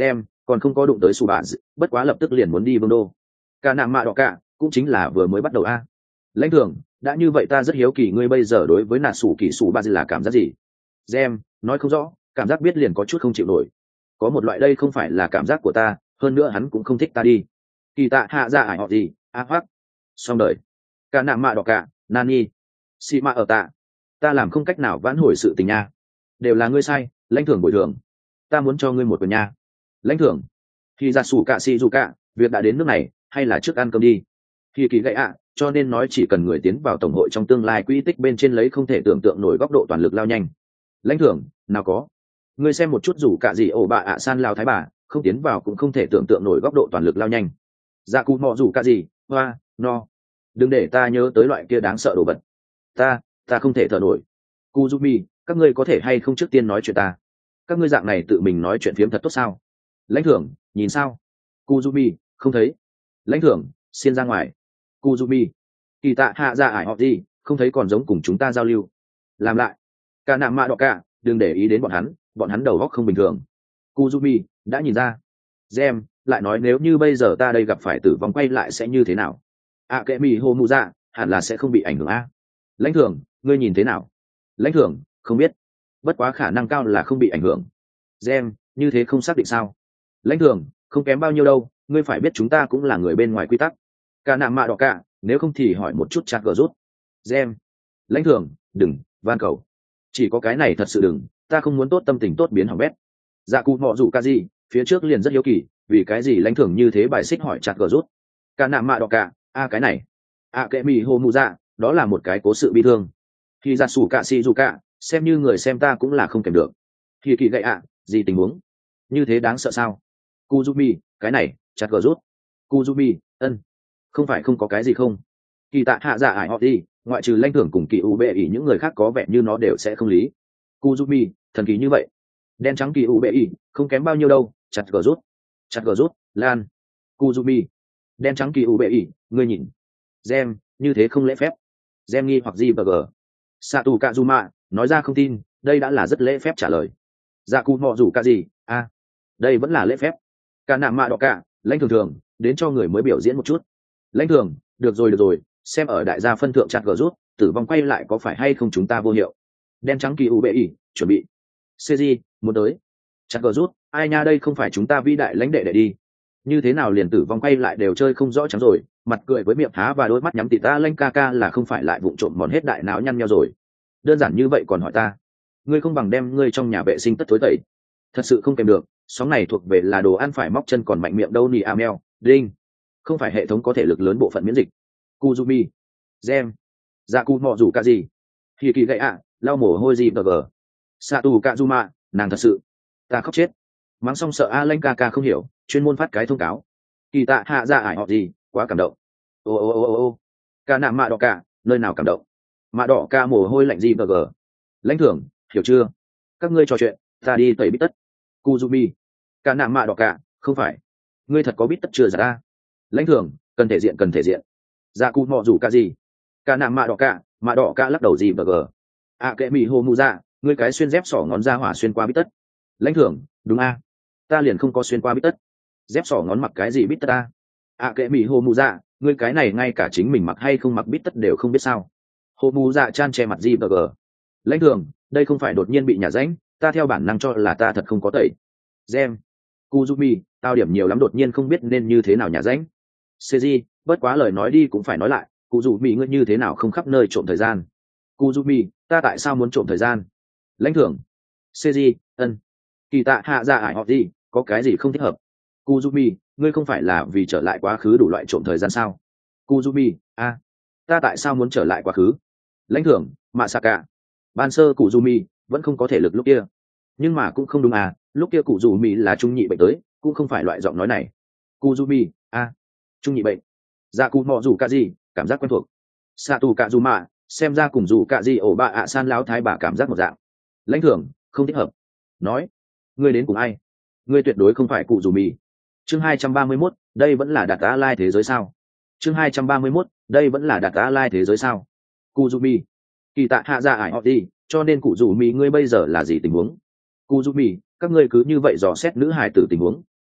còn không có đụng tới su bà bất quá lập tức liền muốn đi vương đô. Cả nạm mạ đỏ cả cũng chính là vừa mới bắt đầu a. Lãnh thưởng, đã như vậy ta rất hiếu kỳ ngươi bây giờ đối với nà sủ kỳ sủ ba là cảm giác gì? Gem, nói không rõ, cảm giác biết liền có chút không chịu nổi. Có một loại đây không phải là cảm giác của ta, hơn nữa hắn cũng không thích ta đi. Kỳ tạ hạ ra ải họ gì, a hoắc. Xong đời. Cả nạm mạ đỏ cả, nani. Xị mạ ở tạ. Ta làm không cách nào vãn hồi sự tình nha. Đều là ngươi sai, lãnh thưởng bồi thường. Ta muốn cho ngươi một quyền nha. Lãnh thưởng. Khi ra sủ cả xì dù cả, việc đã đến nước này, hay là trước ăn cơm đi. Khi kỳ gậy ạ, cho nên nói chỉ cần người tiến vào tổng hội trong tương lai quỹ tích bên trên lấy không thể tưởng tượng nổi góc độ toàn lực lao nhanh. Lãnh thưởng, nào có. Ngươi xem một chút dù cả gì ổ bà ạ san lao thái bà, không tiến vào cũng không thể tưởng tượng nổi góc độ toàn lực lao nhanh. Dạ cụ mọ dù cả gì, hoa, no. Đừng để ta nhớ tới loại kia đáng sợ đồ vật. Ta, ta không thể thở nổi. Kuzumi, các ngươi có thể hay không trước tiên nói chuyện ta? Các ngươi dạng này tự mình nói chuyện phiếm thật tốt sao? Lãnh thưởng, nhìn sao? Kuzumi, không thấy. Lãnh thưởng, xin ra ngoài. Kuzumi, kỳ tạ hạ ra ải họ gì, không thấy còn giống cùng chúng ta giao lưu. Làm lại. Cả nạm mạ đỏ cả, đừng để ý đến bọn hắn, bọn hắn đầu óc không bình thường. Kuzumi, đã nhìn ra. Gem, lại nói nếu như bây giờ ta đây gặp phải tử vong quay lại sẽ như thế nào? À kệ mì hô mù dạ, hẳn là sẽ không bị ảnh hưởng a. Lãnh thưởng, ngươi nhìn thế nào? Lãnh thưởng, không biết. Bất quá khả năng cao là không bị ảnh hưởng. Gem, như thế không xác định sao? Lãnh thưởng, không kém bao nhiêu đâu, ngươi phải biết chúng ta cũng là người bên ngoài quy tắc. Cả nạm mạ đỏ cả, nếu không thì hỏi một chút chặt gờ rút. Gem, lãnh thưởng, đừng, van cầu. Chỉ có cái này thật sự đừng, ta không muốn tốt tâm tình tốt biến hỏng bét. Dạ cụ mọ rủ ca gì, phía trước liền rất hiếu kỳ, vì cái gì lãnh thưởng như thế bài xích hỏi chặt gờ rút. Cả nạm mạ đỏ cả, a cái này. A kệ mì hô mù dạ, đó là một cái cố sự bi thương. Khi ra sủ cạ xì dù cạ, xem như người xem ta cũng là không kèm được. Khi kỳ gậy ạ, gì tình huống? Như thế đáng sợ sao? Kuzumi, cái này, chặt gờ rút. Kuzumi, ân. Không phải không có cái gì không? Kỳ tạ hạ dạ ải họ đi, ngoại trừ lãnh thưởng cùng kỳ u bệ ỉ những người khác có vẻ như nó đều sẽ không lý. Kuzumi, thần kỳ như vậy. Đen trắng kỳ u bệ ỉ, không kém bao nhiêu đâu, chặt gờ rút. Chặt gờ rút, lan. Kuzumi, đen trắng kỳ u bệ ỉ, ngươi nhìn. Gem, như thế không lễ phép. Gem nghi hoặc gì bờ gờ. Satu Kazuma, nói ra không tin, đây đã là rất lễ phép trả lời. Dạ cụ mọ rủ cả gì, a, à, đây vẫn là lễ phép. Cả nạm mạ đỏ cả, lãnh thường thường, đến cho người mới biểu diễn một chút. Lãnh thường, được rồi được rồi, xem ở đại gia phân thượng chặt gờ rút, tử vong quay lại có phải hay không chúng ta vô hiệu. Đen trắng kỳ u bệ ỉ, chuẩn bị. Seiji, muốn tới. Chặt gờ rút, ai nha đây không phải chúng ta vĩ đại lãnh đệ để đi. Như thế nào liền tử vong quay lại đều chơi không rõ trắng rồi, mặt cười với miệng há và đôi mắt nhắm tịt ta lanh ca ca là không phải lại vụng trộm mòn hết đại não nhăn nhau rồi. Đơn giản như vậy còn hỏi ta, ngươi không bằng đem ngươi trong nhà vệ sinh tất thối tẩy. Thật sự không kèm được, sóng này thuộc về là đồ ăn phải móc chân còn mạnh miệng đâu nì amel, đinh. Không phải hệ thống có thể lực lớn bộ phận miễn dịch. Kuzumi, Gem, dạ cụ mọ rủ cả gì. Khi kỳ gậy ạ, lau mồ hôi gì bờ gờ. Satu Kazuma, nàng thật sự. Ta khóc chết. Mắng xong sợ a lanh ca ca không hiểu, chuyên môn phát cái thông cáo. Kỳ tạ hạ dạ ải họ gì, quá cảm động. Ô ô ô ô ô ca nạm mạ đỏ cả, nơi nào cảm động? Mạ đỏ ca mồ hôi lạnh gì bờ gờ. Lãnh thưởng, hiểu chưa? Các ngươi trò chuyện, ta đi tẩy bít tất. Kuzumi, ca nạm mạ đỏ cả, không phải. Ngươi thật có bít tất chưa giả ta? Lãnh thưởng, cần thể diện cần thể diện. Dạ cụ mọ rủ ca gì? Ca nạm mạ đỏ cả, mạ đỏ ca lắc đầu gì bờ gờ. À kệ mì hô mù dạ, ngươi cái xuyên dép sỏ ngón ra hỏa xuyên qua bít tất. Lãnh thưởng, đúng a? Ta liền không có xuyên qua bít tất. Dép sỏ ngón mặc cái gì bít tất ta? À kệ mì hô mù dạ, ngươi cái này ngay cả chính mình mặc hay không mặc bít tất đều không biết sao? Hô mù dạ chan che mặt gì bờ gờ. Lãnh thưởng, đây không phải đột nhiên bị nhả ránh, ta theo bản năng cho là ta thật không có tẩy. Gem, Kuzumi, tao điểm nhiều lắm đột nhiên không biết nên như thế nào nhả ránh. Seiji, bất quá lời nói đi cũng phải nói lại, Kuzumi ngươi như thế nào không khắp nơi trộm thời gian. Kuzumi, ta tại sao muốn trộm thời gian? Lãnh thưởng. Seiji, ân. Kỳ tạ hạ dạ ải họ gì, có cái gì không thích hợp? Kuzumi, ngươi không phải là vì trở lại quá khứ đủ loại trộm thời gian sao? Kuzumi, a, ta tại sao muốn trở lại quá khứ? Lãnh thưởng, Masaka. Ban sơ Kuzumi vẫn không có thể lực lúc kia, nhưng mà cũng không đúng à, lúc kia Kuzumi là trung nhị bệnh tới, cũng không phải loại giọng nói này. Kuzumi, a, trung nhị bệnh. Dạ cụ mọ rủ cả gì, cảm giác quen thuộc. Satu Kazuma, xem ra cùng rủ cả gì ổ bạ ạ san láo thái bà cảm giác một dạng. Lãnh thưởng, không thích hợp. Nói, ngươi đến cùng ai? Ngươi tuyệt đối không phải cụ dù mì. Chương hai trăm ba mươi mốt, đây vẫn là đạt á lai thế giới sao? Chương hai trăm ba mươi mốt, đây vẫn là đạt á lai thế giới sao? Cụ dù mì. Kỳ tạ hạ dạ ải họ đi, cho nên cụ dù mì ngươi bây giờ là gì tình huống? Cụ dù mì, các ngươi cứ như vậy dò xét nữ hài tử tình huống,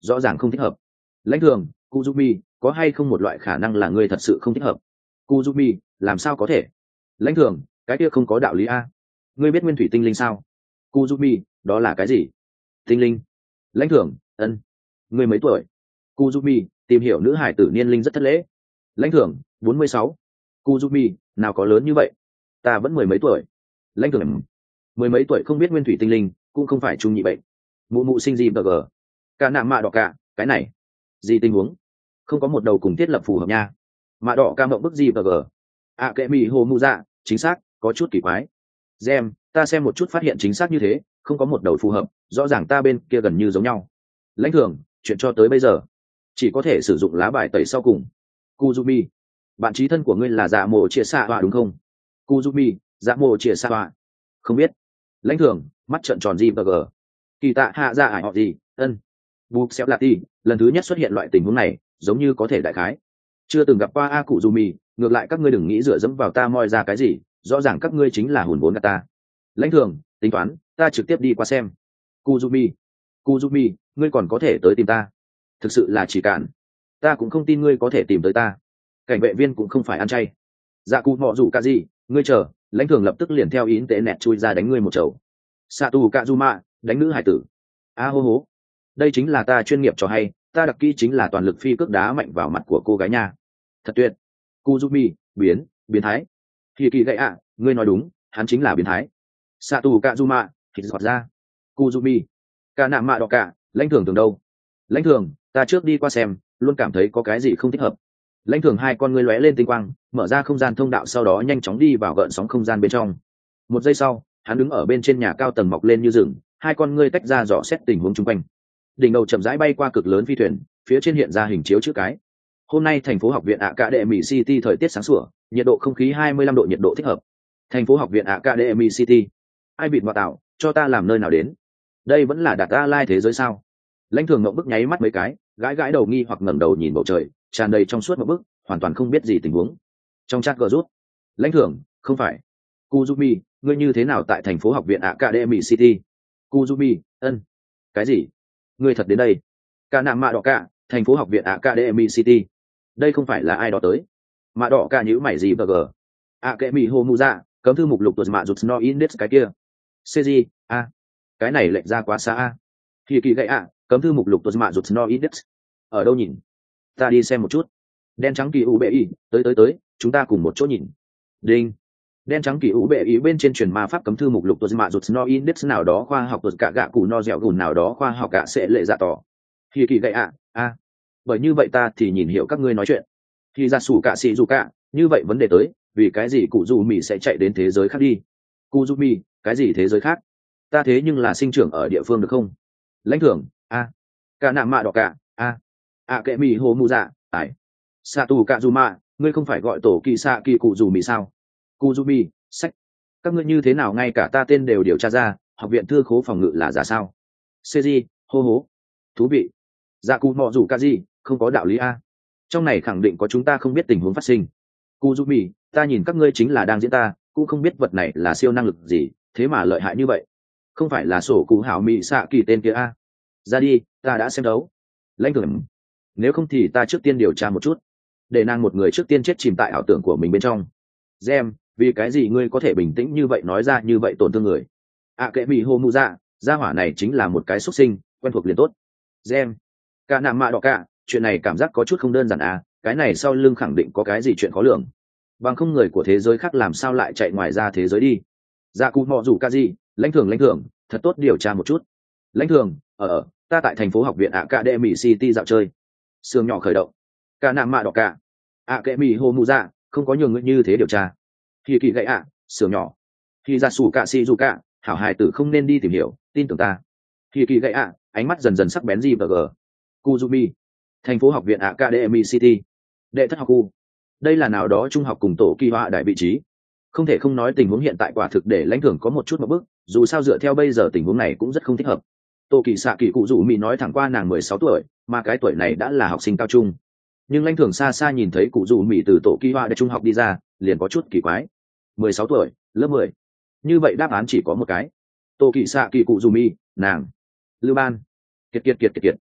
rõ ràng không thích hợp. Lãnh thường, Kuzumi, có hay không một loại khả năng là ngươi thật sự không thích hợp? Kuzumi, làm sao có thể? Lãnh thường, cái kia không có đạo lý a. Ngươi biết nguyên thủy tinh linh sao? Kuzumi, đó là cái gì? Tinh linh. Lãnh thường, ân. Ngươi mấy tuổi? Kuzumi, tìm hiểu nữ hải tử niên linh rất thất lễ. Lãnh thường, bốn mươi sáu. Kuzumi, nào có lớn như vậy? Ta vẫn mười mấy tuổi. Lãnh thường, mười mấy tuổi không biết nguyên thủy tinh linh, cũng không phải trung nhị bệnh. Mụ mụ sinh gì bờ gờ. Cả nạm mạ đỏ cả, cái này. Gì tình huống? Không có một đầu cùng thiết lập phù hợp nha. Mạ đỏ ca mộng bức gì bờ gờ. À kệ mì hồ mụ dạ, chính xác, có chút kỳ quái. Gem, ta xem một chút phát hiện chính xác như thế, không có một đầu phù hợp, rõ ràng ta bên kia gần như giống nhau. Lãnh thường, chuyện cho tới bây giờ chỉ có thể sử dụng lá bài tẩy sau cùng. Kuzumi, bạn trí thân của ngươi là dạ mộ chia xa họa đúng không? Kuzumi, dạ mộ chia xa họa. Không biết. Lãnh thường, mắt trợn tròn gì bờ gờ. Kỳ tạ hạ dạ ải họ gì, ân. Bục xéo lạt ti, lần thứ nhất xuất hiện loại tình huống này, giống như có thể đại khái. Chưa từng gặp qua A Cụ Zumi, ngược lại các ngươi đừng nghĩ dựa dẫm vào ta moi ra cái gì, rõ ràng các ngươi chính là hùn vốn gạt ta. Lãnh thường, tính toán, ta trực tiếp đi qua xem. Kuzumi, Kuzumi, ngươi còn có thể tới tìm ta. Thực sự là chỉ cản. Ta cũng không tin ngươi có thể tìm tới ta. Cảnh vệ viên cũng không phải ăn chay. Dạ cụ mọ rủ cả gì, ngươi chờ, lãnh thường lập tức liền theo ý tế nẹt chui ra đánh ngươi một chầu. Satu Kazuma, đánh nữ hải tử. A hô hố. Đây chính là ta chuyên nghiệp cho hay, ta đặc kỹ chính là toàn lực phi cước đá mạnh vào mặt của cô gái nha. Thật tuyệt. Kuzumi, biến, biến thái. Kỳ kỳ gậy ạ, ngươi nói đúng, hắn chính là biến thái. Satu Kazuma, thịt giọt ra. Kuzumi, cả nạm mạ đỏ cả, lãnh thường thường đâu? Lãnh thường, ta trước đi qua xem, luôn cảm thấy có cái gì không thích hợp. Lãnh thường hai con ngươi lóe lên tinh quang, mở ra không gian thông đạo, sau đó nhanh chóng đi vào gợn sóng không gian bên trong. Một giây sau, hắn đứng ở bên trên nhà cao tầng mọc lên như rừng, hai con ngươi tách ra dò xét tình huống chung quanh. Đỉnh đầu chậm rãi bay qua cực lớn phi thuyền, phía trên hiện ra hình chiếu chữ cái. Hôm nay thành phố học viện Academy City thời tiết sáng sủa, nhiệt độ không khí hai mươi lăm độ, nhiệt độ thích hợp. Thành phố học viện Academy City. Ai bịt vào tạo, cho ta làm nơi nào đến? Đây vẫn là đạt ta lai thế giới sao? Lãnh thường ngậm bức nháy mắt mấy cái, gãi gãi đầu nghi hoặc ngẩng đầu nhìn bầu trời, tràn đầy trong suốt một bức, hoàn toàn không biết gì tình huống. Trong chat gờ rút, lãnh thường, không phải. Kuzumi, ngươi như thế nào tại thành phố học viện Academy City? Kuzumi, ân. Cái gì? Ngươi thật đến đây? Cả nạm mạ đỏ cả, thành phố học viện Academy City. Đây không phải là ai đó tới. Mạ đỏ cả nhữ mày gì bờ gờ. Academy Homuza, cấm thư mục lục tuần mạ rụt no index cái kia. Cg, a. Cái này lệch ra quá xa a. Kỳ kỳ gậy ạ, cấm thư mục lục tuần mạ rụt no index. Ở đâu nhìn? Ta đi xem một chút. Đen trắng kỳ u bệ y, tới tới tới, chúng ta cùng một chỗ nhìn. Đinh. Đen trắng kỳ u bệ y bên trên truyền ma pháp cấm thư mục lục tuần mạ rụt no index nào đó khoa học tuần cả gạ cụ no dẻo gùn nào đó khoa học gạ sẽ lệ dạ tỏ. Kỳ kỳ gậy ạ, a. Bởi như vậy ta thì nhìn hiểu các ngươi nói chuyện. Khi ra sủ cả xì dù cả, như vậy vấn đề tới, vì cái gì cụ dù mì sẽ chạy đến thế giới khác đi? Cụ dù mì, cái gì thế giới khác? Ta thế nhưng là sinh trưởng ở địa phương được không? Lãnh thưởng, a. Cả nạm mạ đỏ cả, a. A kệ mì hồ mù dạ, ải. Satu Kazuma, ngươi không phải gọi tổ kỳ xạ kỳ cụ dù mì sao? Cụ dù mì, sách. Các ngươi như thế nào ngay cả ta tên đều điều tra ra, học viện thư khố phòng ngự là giả sao? Seiji, hô hố. Thú vị. Dạ cụ mọ rủ Kaji, không có đạo lý a. Trong này khẳng định có chúng ta không biết tình huống phát sinh. Kuzumi, ta nhìn các ngươi chính là đang diễn ta, cũng không biết vật này là siêu năng lực gì, thế mà lợi hại như vậy. Không phải là sổ cụ hảo mỹ xạ kỳ tên kia a. Ra đi, ta đã xem đấu. Lãnh thưởng. Nếu không thì ta trước tiên điều tra một chút, để nàng một người trước tiên chết chìm tại ảo tưởng của mình bên trong. Gem, vì cái gì ngươi có thể bình tĩnh như vậy nói ra như vậy tổn thương người? À kệ mỹ hô mù dạ, gia hỏa này chính là một cái xuất sinh, quen thuộc liền tốt. Gem, cả nạm mạ đỏ cả, chuyện này cảm giác có chút không đơn giản à, cái này sau lưng khẳng định có cái gì chuyện khó lường. Bằng không người của thế giới khác làm sao lại chạy ngoài ra thế giới đi? Dạ cụ mọ rủ ca gì, lãnh thưởng lãnh thưởng, thật tốt điều tra một chút. Lãnh thưởng, ở ở, ta tại thành phố học viện Academy City dạo chơi. Sương nhỏ khởi động. Cả nạm mạ đỏ cả. Academy hô mù dạ, không có nhường ngươi như thế điều tra. Kỳ kỳ gậy ạ, à, sương nhỏ. Khi ra sủ cả si dù cả, hảo hài tử không nên đi tìm hiểu, tin tưởng ta. Kỳ kỳ gậy ạ, à, ánh mắt dần dần sắc bén gì và gờ. Kuzumi, thành phố học viện Academy City, đệ thất học khu. Đây là nào đó trung học cùng tổ kỳ họa đại vị trí. Không thể không nói tình huống hiện tại quả thực để lãnh thưởng có một chút một bước, dù sao dựa theo bây giờ tình huống này cũng rất không thích hợp. Tô kỳ xạ kỳ cụ rủ mỹ nói thẳng qua nàng mười sáu tuổi, mà cái tuổi này đã là học sinh cao trung. Nhưng lãnh thưởng xa xa nhìn thấy cụ rủ mỹ từ tổ kỳ họa đại trung học đi ra, liền có chút kỳ quái. mười sáu tuổi, lớp mười. Như vậy đáp án chỉ có một cái. Tô kỳ xạ kỳ cụ rủ mỹ, nàng. Lưu Ban. Kiệt kiệt kiệt kiệt kiệt.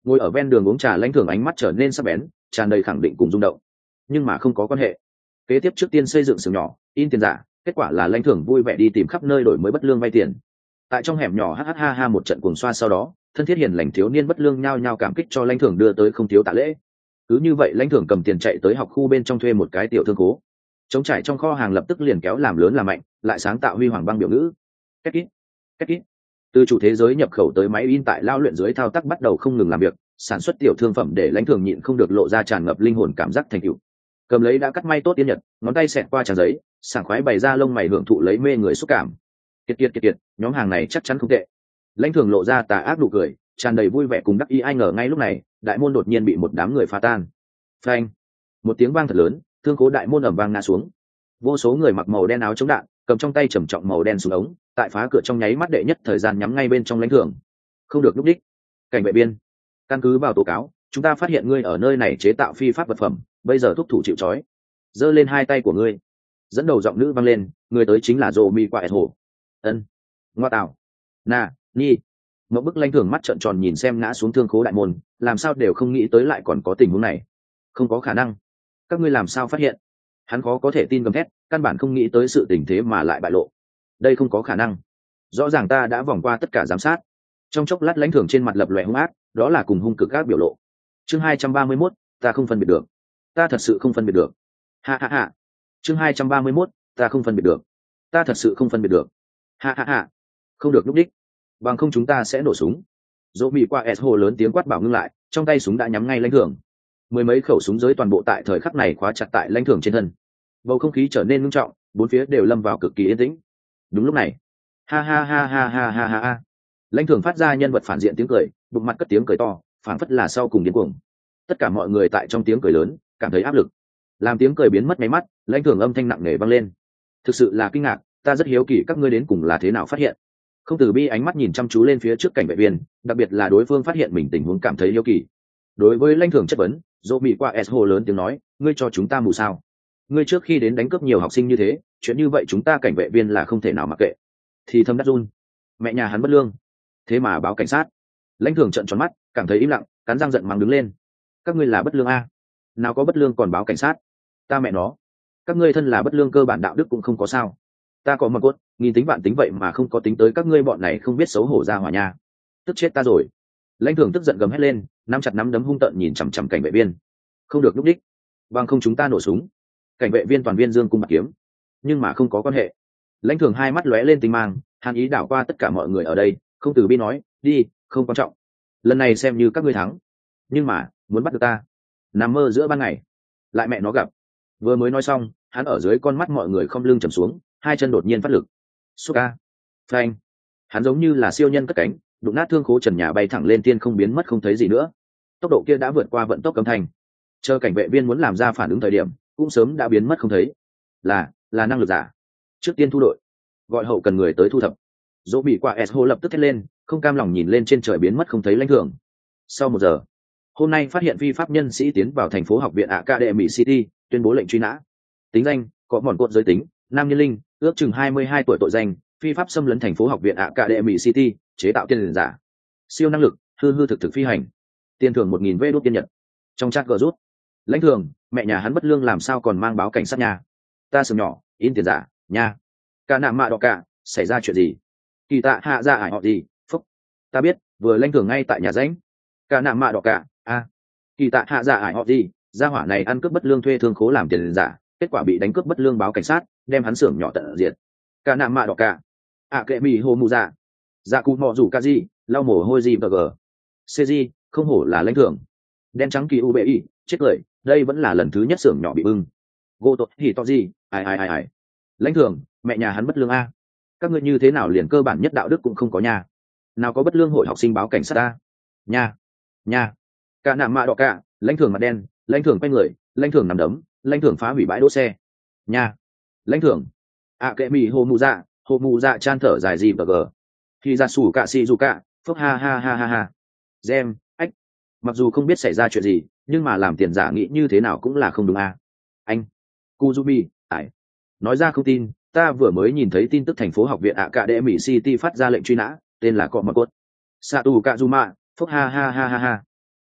Ngồi ở ven đường uống trà Lãnh Thường ánh mắt trở nên sắc bén, tràn đầy khẳng định cùng rung động. Nhưng mà không có quan hệ. Kế tiếp trước tiên xây dựng xưởng nhỏ, in tiền giả, kết quả là Lãnh Thường vui vẻ đi tìm khắp nơi đổi mới bất lương vay tiền. Tại trong hẻm nhỏ hh ha ha một trận cuồng xoa sau đó, thân thiết hiền lành thiếu niên bất lương nhao nhao cảm kích cho Lãnh Thường đưa tới không thiếu tạ lễ. Cứ như vậy Lãnh Thường cầm tiền chạy tới học khu bên trong thuê một cái tiểu thương cố. Trống trải trong kho hàng lập tức liền kéo làm lớn làm mạnh, lại sáng tạo huy hoàng băng biểu ngữ. Cách kít, cách kít. Từ chủ thế giới nhập khẩu tới máy in tại lao luyện dưới thao tác bắt đầu không ngừng làm việc, sản xuất tiểu thương phẩm để Lãnh Thường nhịn không được lộ ra tràn ngập linh hồn cảm giác thành tựu. Cầm lấy đã cắt may tốt tiên nhật, ngón tay xẹt qua trang giấy, sảng khoái bày ra lông mày hưởng thụ lấy mê người xúc cảm. Kiệt kiệt kiệt kiệt, nhóm hàng này chắc chắn không tệ. Lãnh Thường lộ ra tà ác nụ cười, tràn đầy vui vẻ cùng đắc ý. Ai ngờ ngay lúc này, đại môn đột nhiên bị một đám người phá tan. Phanh! Một tiếng vang thật lớn, thương khố đại môn ầm vang ngã xuống. Vô số người mặc màu đen áo chống đạn, cầm trong tay trầm trọng màu đen súng ống, tại phá cửa trong nháy mắt đệ nhất thời gian nhắm ngay bên trong Lãnh Thường. Không được lúc đích. Cảnh vệ biên, căn cứ vào tố cáo, chúng ta phát hiện ngươi ở nơi này chế tạo phi pháp vật phẩm, bây giờ thúc thủ chịu trói. Giơ lên hai tay của ngươi. Dẫn đầu giọng nữ vang lên, người tới chính là Dô Mi Qua Hồ. Ân. Ngoa tạo. Nà, Nhi. Một bức Lãnh Thường mắt trợn tròn nhìn xem ngã xuống thương khố đại môn, làm sao đều không nghĩ tới lại còn có tình huống này. Không có khả năng. Các ngươi làm sao phát hiện? Hắn khó có thể tin gầm thét, căn bản không nghĩ tới sự tình thế mà lại bại lộ. Đây không có khả năng. Rõ ràng ta đã vòng qua tất cả giám sát. Trong chốc lát Lãnh Thường trên mặt lập lòe hung ác, đó là cùng hung cực các biểu lộ. Chương hai trăm ba mươi mốt, ta không phân biệt được. Ta thật sự không phân biệt được. Ha ha ha. Chương hai trăm ba mươi mốt, ta không phân biệt được. Ta thật sự không phân biệt được. Ha ha ha. Không được lúc đích. Bằng không chúng ta sẽ nổ súng. Dỗ bị qua S hồ lớn tiếng quát bảo ngưng lại, trong tay súng đã nhắm ngay Lãnh Thường. Mười mấy khẩu súng giới toàn bộ tại thời khắc này khóa chặt tại Lãnh Thường trên thân. Bầu không khí trở nên nghiêm trọng, bốn phía đều lâm vào cực kỳ yên tĩnh. Đúng lúc này, ha ha ha ha ha ha ha ha. Lãnh Thường phát ra nhân vật phản diện tiếng cười, bụng mặt cất tiếng cười to, phảng phất là sau cùng điên cuồng. Tất cả mọi người tại trong tiếng cười lớn cảm thấy áp lực. Làm tiếng cười biến mất mấy mắt, Lãnh Thường âm thanh nặng nề vang lên. Thực sự là kinh ngạc, ta rất hiếu kỳ các ngươi đến cùng là thế nào phát hiện. Không Từ Bi ánh mắt nhìn chăm chú lên phía trước cảnh vệ viên, đặc biệt là đối phương phát hiện mình tình huống cảm thấy hiếu kỳ. Đối với Lãnh Thường chất vấn, Dỗ bị qua S hồ lớn tiếng nói, ngươi cho chúng ta mù sao? Ngươi trước khi đến đánh cướp nhiều học sinh như thế, chuyện như vậy chúng ta cảnh vệ viên là không thể nào mặc kệ. Thì thâm đắc run, mẹ nhà hắn bất lương, thế mà báo cảnh sát. Lãnh Thường trợn tròn mắt, cảm thấy im lặng, cắn răng giận mắng đứng lên. Các ngươi là bất lương a? Nào có bất lương còn báo cảnh sát? Ta mẹ nó, các ngươi thân là bất lương cơ bản đạo đức cũng không có sao. Ta có mật cốt, nghìn tính vạn tính vậy mà không có tính tới các ngươi bọn này không biết xấu hổ ra hỏa nha. Tức chết ta rồi. Lãnh Thường tức giận gầm hét lên, nắm chặt nắm đấm hung tợn nhìn chằm chằm cảnh vệ viên. Không được lúc đích, bằng không chúng ta nổ súng. Cảnh vệ viên toàn viên dương cung bạc kiếm, nhưng mà không có quan hệ. Lãnh Thường hai mắt lóe lên tinh mang, hàn ý đảo qua tất cả mọi người ở đây, không Từ Bi nói, đi, không quan trọng, lần này xem như các ngươi thắng. Nhưng mà muốn bắt được ta, nằm mơ giữa ban ngày, lại mẹ nó gặp. Vừa mới nói xong, hắn ở dưới con mắt mọi người không lưng trầm xuống, hai chân đột nhiên phát lực. Xúc a, phanh, hắn giống như là siêu nhân cất cánh, đụng nát thương khố trần nhà bay thẳng lên tiên không biến mất không thấy gì nữa. Tốc độ kia đã vượt qua vận tốc âm thanh. Chờ cảnh vệ viên muốn làm ra phản ứng thời điểm, cũng sớm đã biến mất không thấy. Là, là năng lực giả. Trước tiên thu đội, gọi hậu cần người tới thu thập. Dỗ bị qua S hồ lập tức thét lên, không cam lòng nhìn lên trên trời biến mất không thấy Lãnh Thường. Sau một giờ, hôm nay phát hiện vi pháp nhân sĩ tiến vào thành phố học viện Academy City, tuyên bố lệnh truy nã. Tính danh, có mòn cột giới tính, nam nhân linh, ước chừng hai mươi hai tuổi, tội danh, phi pháp xâm lấn thành phố học viện Academy City, chế tạo tiền giả. Siêu năng lực, hư hư thực thực phi hành. Tiền thưởng một nghìn vé đốt tiên nhật. Trong chat gờ rút. Lãnh Thường, mẹ nhà hắn bất lương làm sao còn mang báo cảnh sát nhà. Ta sừng nhỏ, in tiền giả, nha. Cả nạm mạ đỏ cả, xảy ra chuyện gì? Kỳ tạ hạ ra ải họ gì, phúc. Ta biết, vừa Lãnh Thường ngay tại nhà ránh. Cả nạm mạ đỏ cả, a. Kỳ tạ hạ ra ải họ gì, gia hỏa này ăn cướp bất lương thuê thương khố làm tiền giả, kết quả bị đánh cướp bất lương báo cảnh sát, đem hắn xưởng nhỏ tận diệt. Cả nạm mạ đỏ cả. À kệ mì hồ mù dạ. Dạ cụ mò rủ ca gì, lau mồ hôi gì bờ gờ. Cê gì, không hổ là Lãnh Thường. Đen trắng kỳ u bê y, chết cười, đây vẫn là lần thứ nhất xưởng nhỏ bị bưng. Gô tội thì to gì, ai ai ai ai. Lãnh Thường, mẹ nhà hắn bất lương a. Các ngươi như thế nào liền cơ bản nhất đạo đức cũng không có nhà. Nào có bất lương hội học sinh báo cảnh sát ta. Nha, nha. Cả nạm mạ đỏ cả, Lãnh Thường mặt đen, Lãnh Thường quay người, Lãnh Thường nằm đấm, Lãnh Thường phá hủy bãi đỗ xe. Nha, Lãnh Thường. À kệ mì hồ mù dạ, hồ mù dạ chan thở dài gì bờ gờ. Khi ra sủ cả xì dù cả, phúc ha ha ha ha ha. Gem, ách. Mặc dù không biết xảy ra chuyện gì, nhưng mà làm tiền giả nghĩ như thế nào cũng là không đúng à. Anh, Kuzubi, ải. Nói ra không tin, ta vừa mới nhìn thấy tin tức thành phố học viện Academy City phát ra lệnh truy nã, tên là Cọ Mật Cốt. Satu Kazuma, phúc ha ha ha ha ha.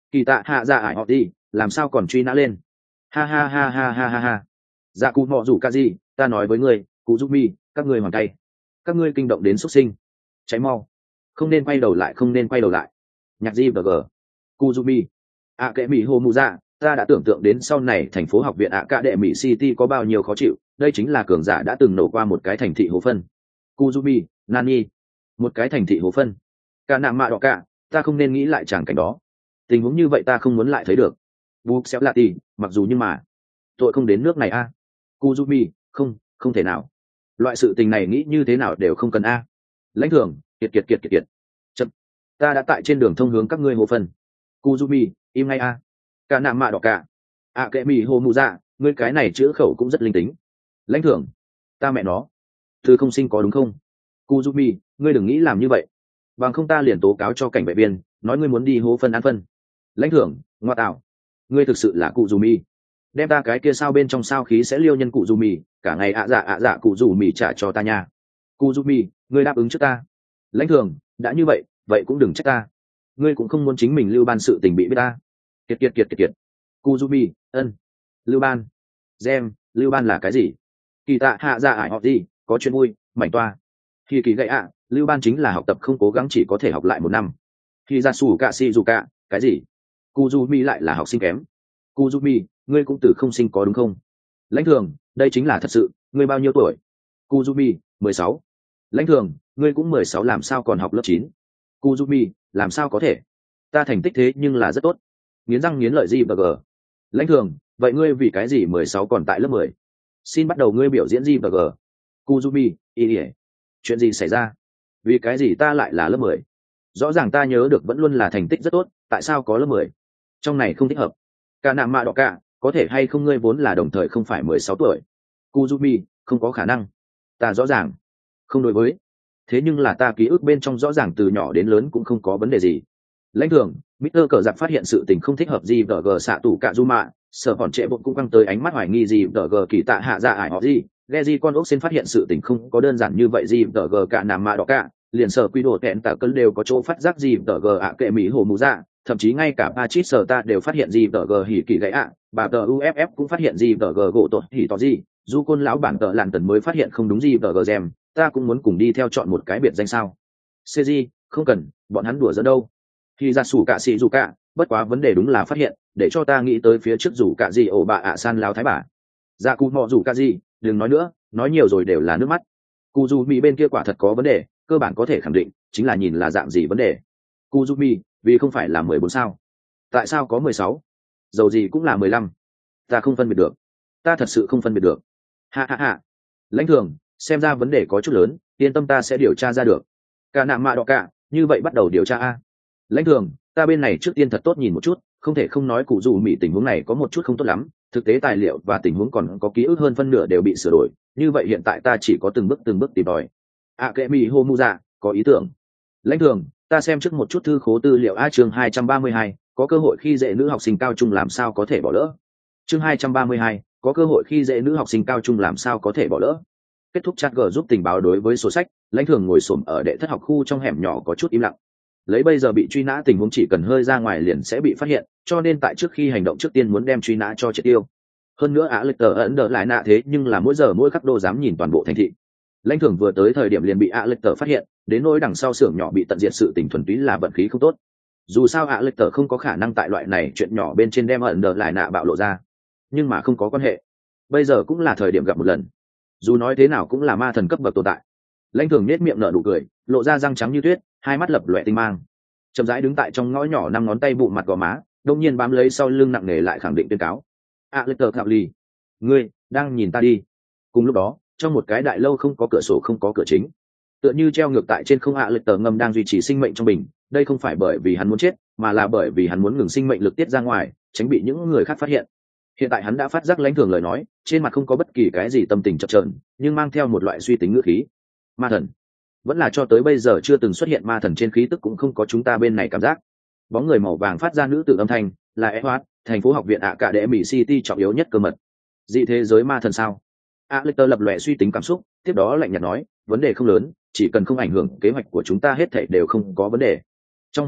Kỳ tạ hạ dạ ải họ đi làm sao còn truy nã lên. Ha ha ha ha ha ha ha. Dạ cụ mọ rủ ca gì, ta nói với ngươi, cụ giúp mi, các ngươi hoàn tay, các ngươi kinh động đến xuất sinh, cháy mau, không nên quay đầu lại, không nên quay đầu lại. Nhạc di và g cụ giúp mi ạ kệ mỹ hồ mù dạ, ta đã tưởng tượng đến sau này thành phố học viện ạ cả đệ mỹ city có bao nhiêu khó chịu. Đây chính là cường giả đã từng nổ qua một cái thành thị hồ phân. Cụ giúp mi nani, một cái thành thị hồ phân, cả nạm mạ đỏ cả, ta không nên nghĩ lại tràng cảnh đó. Tình huống như vậy ta không muốn lại thấy được. Bục xéo lạ tì, mặc dù nhưng mà tội không đến nước này a. À. Kuzumi, không, không thể nào. Loại sự tình này nghĩ như thế nào đều không cần a. À. Lãnh thưởng, kiệt kiệt kiệt kiệt kiệt. Chậm, ta đã tại trên đường thông hướng các ngươi hồ phân. Kuzumi, im ngay a. À. Cả nạm mạ đỏ cả. À kệ mì hồ mù dạ, ngươi cái này chữ khẩu cũng rất linh tính. Lãnh thưởng, ta mẹ nó. Thư không sinh có đúng không? Kuzumi, ngươi đừng nghĩ làm như vậy. Bằng không ta liền tố cáo cho cảnh vệ viên, nói ngươi muốn đi hố phân ăn phân. Lãnh thưởng, ngoa tạo. Ngươi thực sự là cụ dù mì, đem ta cái kia sao bên trong sao khí sẽ liêu nhân cụ dù mì, cả ngày ạ dạ ạ dạ cụ dù mì trả cho ta nha. Cụ dù mì, ngươi đáp ứng trước ta. Lãnh thường, đã như vậy vậy cũng đừng trách ta, ngươi cũng không muốn chính mình lưu ban sự tình bị biết ta. Kiệt kiệt kiệt kiệt kiệt. Cụ dù mì, ân. Lưu ban, gem, lưu ban là cái gì? Kỳ tạ hạ dạ ải họ gì, có chuyện vui, mảnh toa. Khi kỳ gậy ạ, lưu ban chính là học tập không cố gắng chỉ có thể học lại một năm. Khi ra sủ cạ si dù cạ, cái gì? Kuzumi lại là học sinh kém. Kuzumi, ngươi cũng từ không sinh có đúng không? Lãnh thường, đây chính là thật sự, ngươi bao nhiêu tuổi? Kuzumi, mười sáu. Lãnh thường, ngươi cũng mười sáu làm sao còn học lớp chín? Kuzumi, làm sao có thể? Ta thành tích thế nhưng là rất tốt. Nghiến răng nghiến lợi gì và gờ. Lãnh thường, vậy ngươi vì cái gì mười sáu còn tại lớp mười? Xin bắt đầu ngươi biểu diễn gì và gờ. Kuzumi, ý ỉa. Chuyện gì xảy ra? Vì cái gì ta lại là lớp mười? Rõ ràng ta nhớ được vẫn luôn là thành tích rất tốt, tại sao có lớp mười? Trong này không thích hợp. Cả nạm mạ đỏ cả, có thể hay không ngươi vốn là đồng thời không phải mười sáu tuổi. Kuzumi, không có khả năng. Ta rõ ràng. Không đối với. Thế nhưng là ta ký ức bên trong rõ ràng từ nhỏ đến lớn cũng không có vấn đề gì. Lãnh thường, mít tơ cờ giặc phát hiện sự tình không thích hợp gì vờ gờ xạ tủ cả du mạ, sở hòn trệ bụng cũng căng tới ánh mắt hoài nghi gì vờ gờ kỳ tạ hạ dạ ải họ gì. Ghe gì con ốc xin phát hiện sự tình không có đơn giản như vậy gì vờ gờ cả nạm mạ đỏ cả, liền sở quy đồ tẹn tạ cân đều có chỗ phát giác gì vờ gờ ạ kệ mỹ hồ mù dạ. Thậm chí ngay cả Patrick sở ta đều phát hiện gì tờ g hỉ kỳ gãy ạ, bà tờ u ép ép cũng phát hiện gì tờ g gỗ tội hỉ tỏ gì, du côn lão bản tờ làn tần mới phát hiện không đúng gì tờ g gem, ta cũng muốn cùng đi theo chọn một cái biệt danh sao. Cg, không cần, bọn hắn đùa dẫn đâu. Khi ra sủ cả xì dù cả, bất quá vấn đề đúng là phát hiện, để cho ta nghĩ tới phía trước rủ cả gì ổ bà ạ san lao thái bà. Dạ cụ mọ rủ cả gì, đừng nói nữa, nói nhiều rồi đều là nước mắt. Cụ dù mỹ bên kia quả thật có vấn đề, cơ bản có thể khẳng định, chính là nhìn là dạng gì vấn đề. Cụ dù mỹ, vì không phải là mười bốn sao, tại sao có mười sáu? Dầu gì cũng là mười lăm. Ta không phân biệt được, ta thật sự không phân biệt được. Ha ha ha. Lãnh thường, xem ra vấn đề có chút lớn, yên tâm ta sẽ điều tra ra được. Cả nạm mạ đỏ cả, như vậy bắt đầu điều tra a. Lãnh thường, ta bên này trước tiên thật tốt nhìn một chút, không thể không nói cụ dù mỹ tình huống này có một chút không tốt lắm, thực tế tài liệu và tình huống còn có ký ức hơn phân nửa đều bị sửa đổi, như vậy hiện tại ta chỉ có từng bước từng bước tìm tòi. À kệ mỹ hô mu dạ, có ý tưởng. Lãnh thường, ta xem trước một chút thư khố tư liệu a chương hai trăm ba mươi hai, có cơ hội khi dễ nữ học sinh cao trung làm sao có thể bỏ lỡ. Chương hai trăm ba mươi hai, có cơ hội khi dễ nữ học sinh cao trung làm sao có thể bỏ lỡ. Kết thúc chat gờ giúp tình báo đối với sổ sách, Lãnh thường ngồi xổm ở đệ thất học khu trong hẻm nhỏ có chút im lặng. Lấy bây giờ bị truy nã tình huống chỉ cần hơi ra ngoài liền sẽ bị phát hiện, cho nên tại trước khi hành động trước tiên muốn đem truy nã cho triệt tiêu. Hơn nữa Á Lịch Tờ ẩn đỡ lại nạ thế nhưng là mỗi giờ mỗi khắc đô dám nhìn toàn bộ thành thị. Lãnh thường vừa tới thời điểm liền bị Á Lịch Tờ phát hiện, đến nỗi đằng sau xưởng nhỏ bị tận diệt sự tình thuần túy là vận khí không tốt. Dù sao Á Lịch Tờ không có khả năng tại loại này chuyện nhỏ bên trên đem ẩn đỡ lại nạ bạo lộ ra, nhưng mà không có quan hệ, bây giờ cũng là thời điểm gặp một lần. Dù nói thế nào cũng là ma thần cấp bậc tồn tại. Lãnh thường nết miệng nở nụ cười, lộ ra răng trắng như tuyết, hai mắt lập lòe tinh mang, chậm rãi đứng tại trong ngõ nhỏ, năm ngón tay bụng mặt gò má đông nhiên bám lấy sau lưng nặng nề lại khẳng định tuyên cáo: Á Lịch Tờ Thạo Ly, ngươi đang nhìn ta đi. Cùng lúc đó, trong một cái đại lâu không có cửa sổ không có cửa chính, tựa như treo ngược tại trên không, Á Lịch Tờ ngầm đang duy trì sinh mệnh trong bình. Đây không phải bởi vì hắn muốn chết, mà là bởi vì hắn muốn ngừng sinh mệnh lực tiết ra ngoài, tránh bị những người khác phát hiện. Hiện tại hắn đã phát giác Lãnh thường lời nói, trên mặt không có bất kỳ cái gì tâm tình chập chờn, nhưng mang theo một loại suy tính ngữ khí. Ma thần, vẫn là cho tới bây giờ chưa từng xuất hiện ma thần trên khí tức cũng không có chúng ta bên này cảm giác. Bóng người màu vàng phát ra nữ tử âm thanh, là Edward, thành phố học viện ạ cả đệ mỹ city trọng yếu nhất cơ mật. Dị thế giới ma thần sao? Á Lịch Tờ lập lòe suy tính cảm xúc, tiếp đó lạnh nhạt nói: vấn đề không lớn, chỉ cần không ảnh hưởng kế hoạch của chúng ta hết thảy đều không có vấn đề. Trong hẻm nhỏ,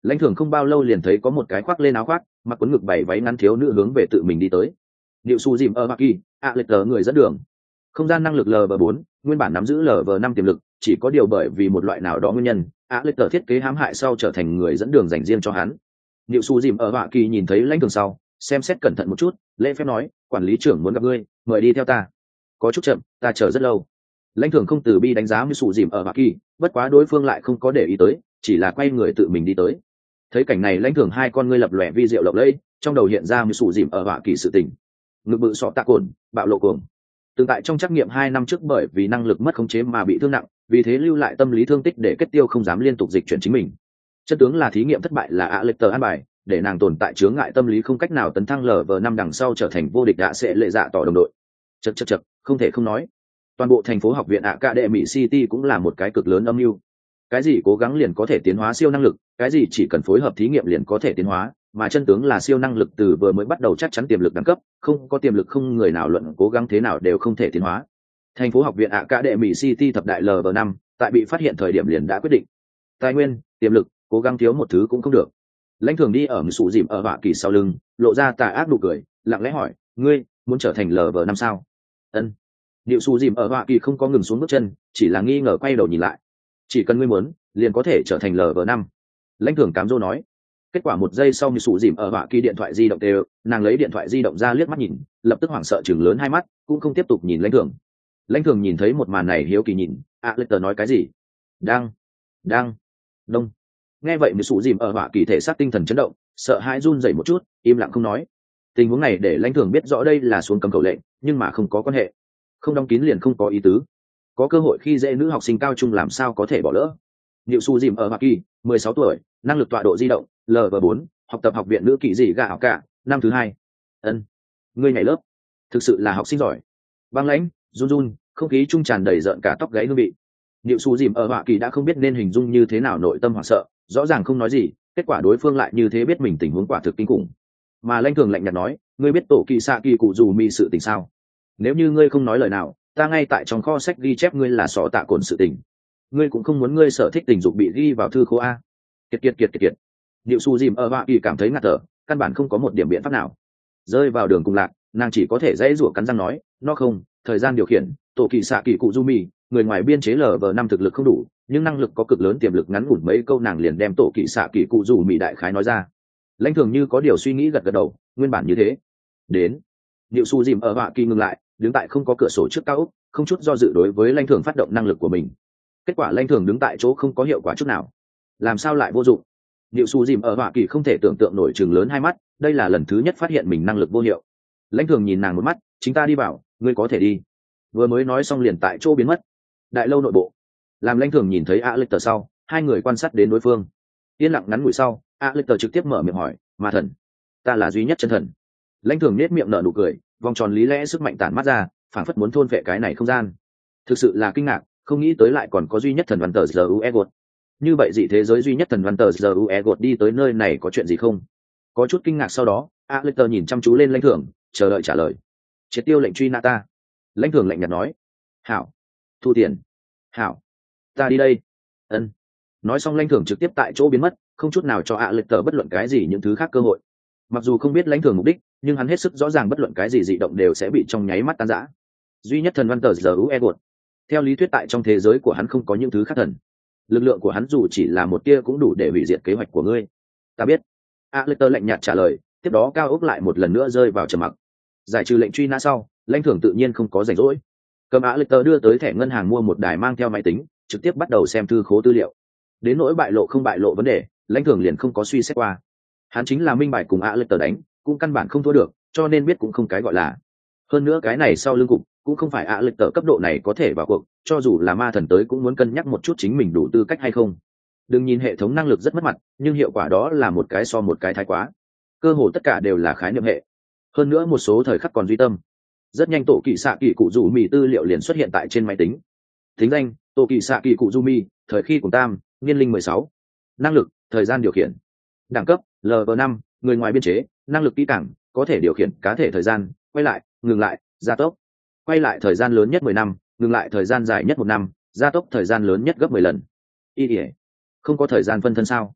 Lãnh Thường không bao lâu liền thấy có một cái khoác lên áo khoác, mặc quần ngực bảy váy ngắn thiếu nữ hướng về tự mình đi tới. Diệu Su dìm ở Hoa Kỳ, ạ lệch tờ người dẫn đường. Không gian năng lực L V bốn, nguyên bản nắm giữ L V năm tiềm lực, chỉ có điều bởi vì một loại nào đó nguyên nhân, ạ lệch tờ thiết kế hãm hại sau trở thành người dẫn đường dành riêng cho hắn. Diệu Su dìm ở Hoa Kỳ nhìn thấy Lãnh Thường sau, xem xét cẩn thận một chút, lễ phép nói, quản lý trưởng muốn gặp ngươi, mời đi theo ta. Có chút chậm, ta chờ rất lâu. Lãnh Thường không từ bi đánh giá Diệu Su dìm ở Hoa Kỳ, bất quá đối phương lại không có để ý tới, chỉ là quay người tự mình đi tới. Thấy cảnh này, Lãnh Thường hai con ngươi lập lòe vi diệu lộng lẫy, trong đầu hiện ra Diệu Su dìm ở Hoa Kỳ sự tình. Ngực bự sọ tạ cồn, bạo lộ cuồng. Từng tại trong trắc nghiệm hai năm trước bởi vì năng lực mất khống chế mà bị thương nặng, vì thế lưu lại tâm lý thương tích để kết tiêu không dám liên tục dịch chuyển chính mình. Chân tướng là thí nghiệm thất bại là ạ lệch tờ an bài, để nàng tồn tại chướng ngại tâm lý không cách nào tấn thăng lv năm đằng sau trở thành vô địch đã sẽ lệ dạ tỏ đồng đội. Chật chật chật, không thể không nói, toàn bộ thành phố học viện ạ cả đệ mỹ city cũng là một cái cực lớn âm mưu. Cái gì cố gắng liền có thể tiến hóa siêu năng lực, cái gì chỉ cần phối hợp thí nghiệm liền có thể tiến hóa, mà chân tướng là siêu năng lực từ vừa mới bắt đầu chắc chắn tiềm lực đẳng cấp, không có tiềm lực không người nào luận cố gắng thế nào đều không thể tiến hóa. Thành phố học viện ạ cả đệ mỹ city thập đại lv năm tại bị phát hiện thời điểm liền đã quyết định, tài nguyên, tiềm lực, cố gắng thiếu một thứ cũng không được. Lãnh Thường đi ở sụ dìm ở Hoa Kỳ sau lưng, lộ ra tà ác nụ cười, lặng lẽ hỏi, ngươi muốn trở thành lv năm sao? Ân. Diệu Su dìm ở Hoa Kỳ không có ngừng xuống bước chân, chỉ là nghi ngờ quay đầu nhìn lại. Chỉ cần ngươi muốn, liền có thể trở thành lv năm. Lãnh Thường cám dỗ nói. Kết quả một giây sau, sụ dìm ở Hoa Kỳ điện thoại di động đều, nàng lấy điện thoại di động ra liếc mắt nhìn, lập tức hoảng sợ chừng lớn hai mắt, cũng không tiếp tục nhìn Lãnh Thường. Lãnh Thường nhìn thấy một màn này hiếu kỳ nhìn, à lệch tờ nói cái gì? Đang, đang, đông. Nghe vậy mới sụ dìm ở Hoa Kỳ thể xác tinh thần chấn động, sợ hãi run rẩy một chút, im lặng không nói. Tình huống này để Lãnh Thường biết rõ đây là xuống cấm khẩu lệnh, nhưng mà không có quan hệ, không đóng kín liền không có ý tứ. Có cơ hội khi dễ nữ học sinh cao trung làm sao có thể bỏ lỡ. Diệu Su dìm ở Hoa Kỳ, mười sáu tuổi, năng lực tọa độ di động lv bốn, học tập học viện nữ kỵ dị gà học cả, năm thứ hai. Ân, ngươi nhảy lớp, thực sự là học sinh giỏi. Băng lãnh, run run, không khí trung tràn đầy rợn cả tóc gáy hương vị. Diệu Su dìm ở Hoa Kỳ đã không biết nên hình dung như thế nào nội tâm hoảng sợ, rõ ràng không nói gì, kết quả đối phương lại như thế biết mình tình huống quả thực kinh khủng. Mà Lãnh Thường lạnh nhạt nói, ngươi biết tổ kỳ xạ kỳ cụ dù mi sự tình sao? Nếu như ngươi không nói lời nào, ta ngay tại trong kho sách ghi chép ngươi là sọ tạ cồn sự tình. Ngươi cũng không muốn ngươi sở thích tình dục bị ghi vào thư khố a? Kiệt kiệt kiệt kiệt kiệt. Diệu Su dìm ở Hoa Kỳ cảm thấy ngạt thở, căn bản không có một điểm biện pháp nào. Rơi vào đường cùng lạc, nàng chỉ có thể dãy rủa cắn răng nói, nó không, thời gian điều khiển, tổ kỳ xạ kỳ cụ du mi, người ngoài biên chế lv năm thực lực không đủ, nhưng năng lực có cực lớn tiềm lực. Ngắn ngủn mấy câu nàng liền đem tổ kỳ xạ kỳ cụ du mi đại khái nói ra. Lãnh Thường như có điều suy nghĩ gật gật đầu, nguyên bản như thế. Đến. Diệu Su dìm ở Hoa Kỳ ngừng lại, đứng tại không có cửa sổ trước cao ốc, không chút do dự đối với Lãnh Thường phát động năng lực của mình. Kết quả Lãnh Thường đứng tại chỗ không có hiệu quả chút nào. Làm sao lại vô dụng? Diệu Su dìm ở Hoa Kỳ không thể tưởng tượng nổi, chừng lớn hai mắt, đây là lần thứ nhất phát hiện mình năng lực vô hiệu. Lãnh Thường nhìn nàng một mắt, chính ta đi vào, ngươi có thể đi. Vừa mới nói xong liền tại chỗ biến mất. Đại lâu nội bộ, làm Lãnh Thường nhìn thấy a lệch tờ sau, hai người quan sát đến đối phương. Yên lặng ngắn ngủi sau, a lệch tờ trực tiếp mở miệng hỏi, ma thần, ta là duy nhất chân thần. Lãnh Thường nét miệng nở nụ cười, vòng tròn lý lẽ sức mạnh tản mắt ra, phảng phất muốn thôn phệ cái này không gian. Thực sự là kinh ngạc, không nghĩ tới lại còn có duy nhất thần văn tờ giờ u egot. Như vậy dị thế giới duy nhất thần văn tờ giờ u egot đi tới nơi này có chuyện gì không? Có chút kinh ngạc sau đó, a lệch tờ nhìn chăm chú lên Lãnh Thường, chờ đợi trả lời. Triệt tiêu lệnh truy nã ta. Lãnh Thường lạnh nhạt nói. Hảo. Thu tiền. Hảo. Ta đi đây. Ân. Nói xong Lãnh Thường trực tiếp tại chỗ biến mất, không chút nào cho a lệch tờ bất luận cái gì những thứ khác cơ hội. Mặc dù không biết Lãnh Thường mục đích, nhưng hắn hết sức rõ ràng bất luận cái gì dị động đều sẽ bị trong nháy mắt tan rã. Duy nhất thần văn tờ giờ u egot. Theo lý thuyết tại trong thế giới của hắn không có những thứ khác thần. Lực lượng của hắn dù chỉ là một tia cũng đủ để hủy diệt kế hoạch của ngươi. Ta biết. a lệch tờ lạnh nhạt trả lời, tiếp đó cao ốc lại một lần nữa rơi vào trầm mặc. Giải trừ lệnh truy nã sau, Lãnh Thường tự nhiên không có rảnh rỗi, cầm a lệch tờ đưa tới thẻ ngân hàng mua một đài mang theo máy tính, trực tiếp bắt đầu xem thư khố tư liệu. Đến nỗi bại lộ không bại lộ vấn đề, Lãnh Thường liền không có suy xét qua. Hắn chính là minh bạch cùng a lệch tờ đánh, cũng căn bản không thua được, cho nên biết cũng không cái gọi là. Hơn nữa cái này sau lưng cục cũng không phải a lệch tờ cấp độ này có thể vào cuộc, cho dù là ma thần tới cũng muốn cân nhắc một chút chính mình đủ tư cách hay không. Đừng nhìn hệ thống năng lực rất mất mặt, nhưng hiệu quả đó là một cái so một cái thái quá. Cơ hồ tất cả đều là khái niệm hệ, hơn nữa một số thời khắc còn duy tâm. Rất nhanh tổ kỳ xạ kỳ cụ dù mì tư liệu liền xuất hiện tại trên máy tính. Thính danh tổ kỳ xạ kỳ cụ du mi, thời khi cùng tam, niên linh mười sáu. Năng lực thời gian điều khiển. Đẳng cấp lv năm, người ngoài biên chế, năng lực kỹ càng, có thể điều khiển cá thể thời gian, quay lại, ngừng lại, gia tốc. Quay lại thời gian lớn nhất mười năm, ngừng lại thời gian dài nhất một năm, gia tốc thời gian lớn nhất gấp mười lần. Y ỉa, không có thời gian phân thân sao?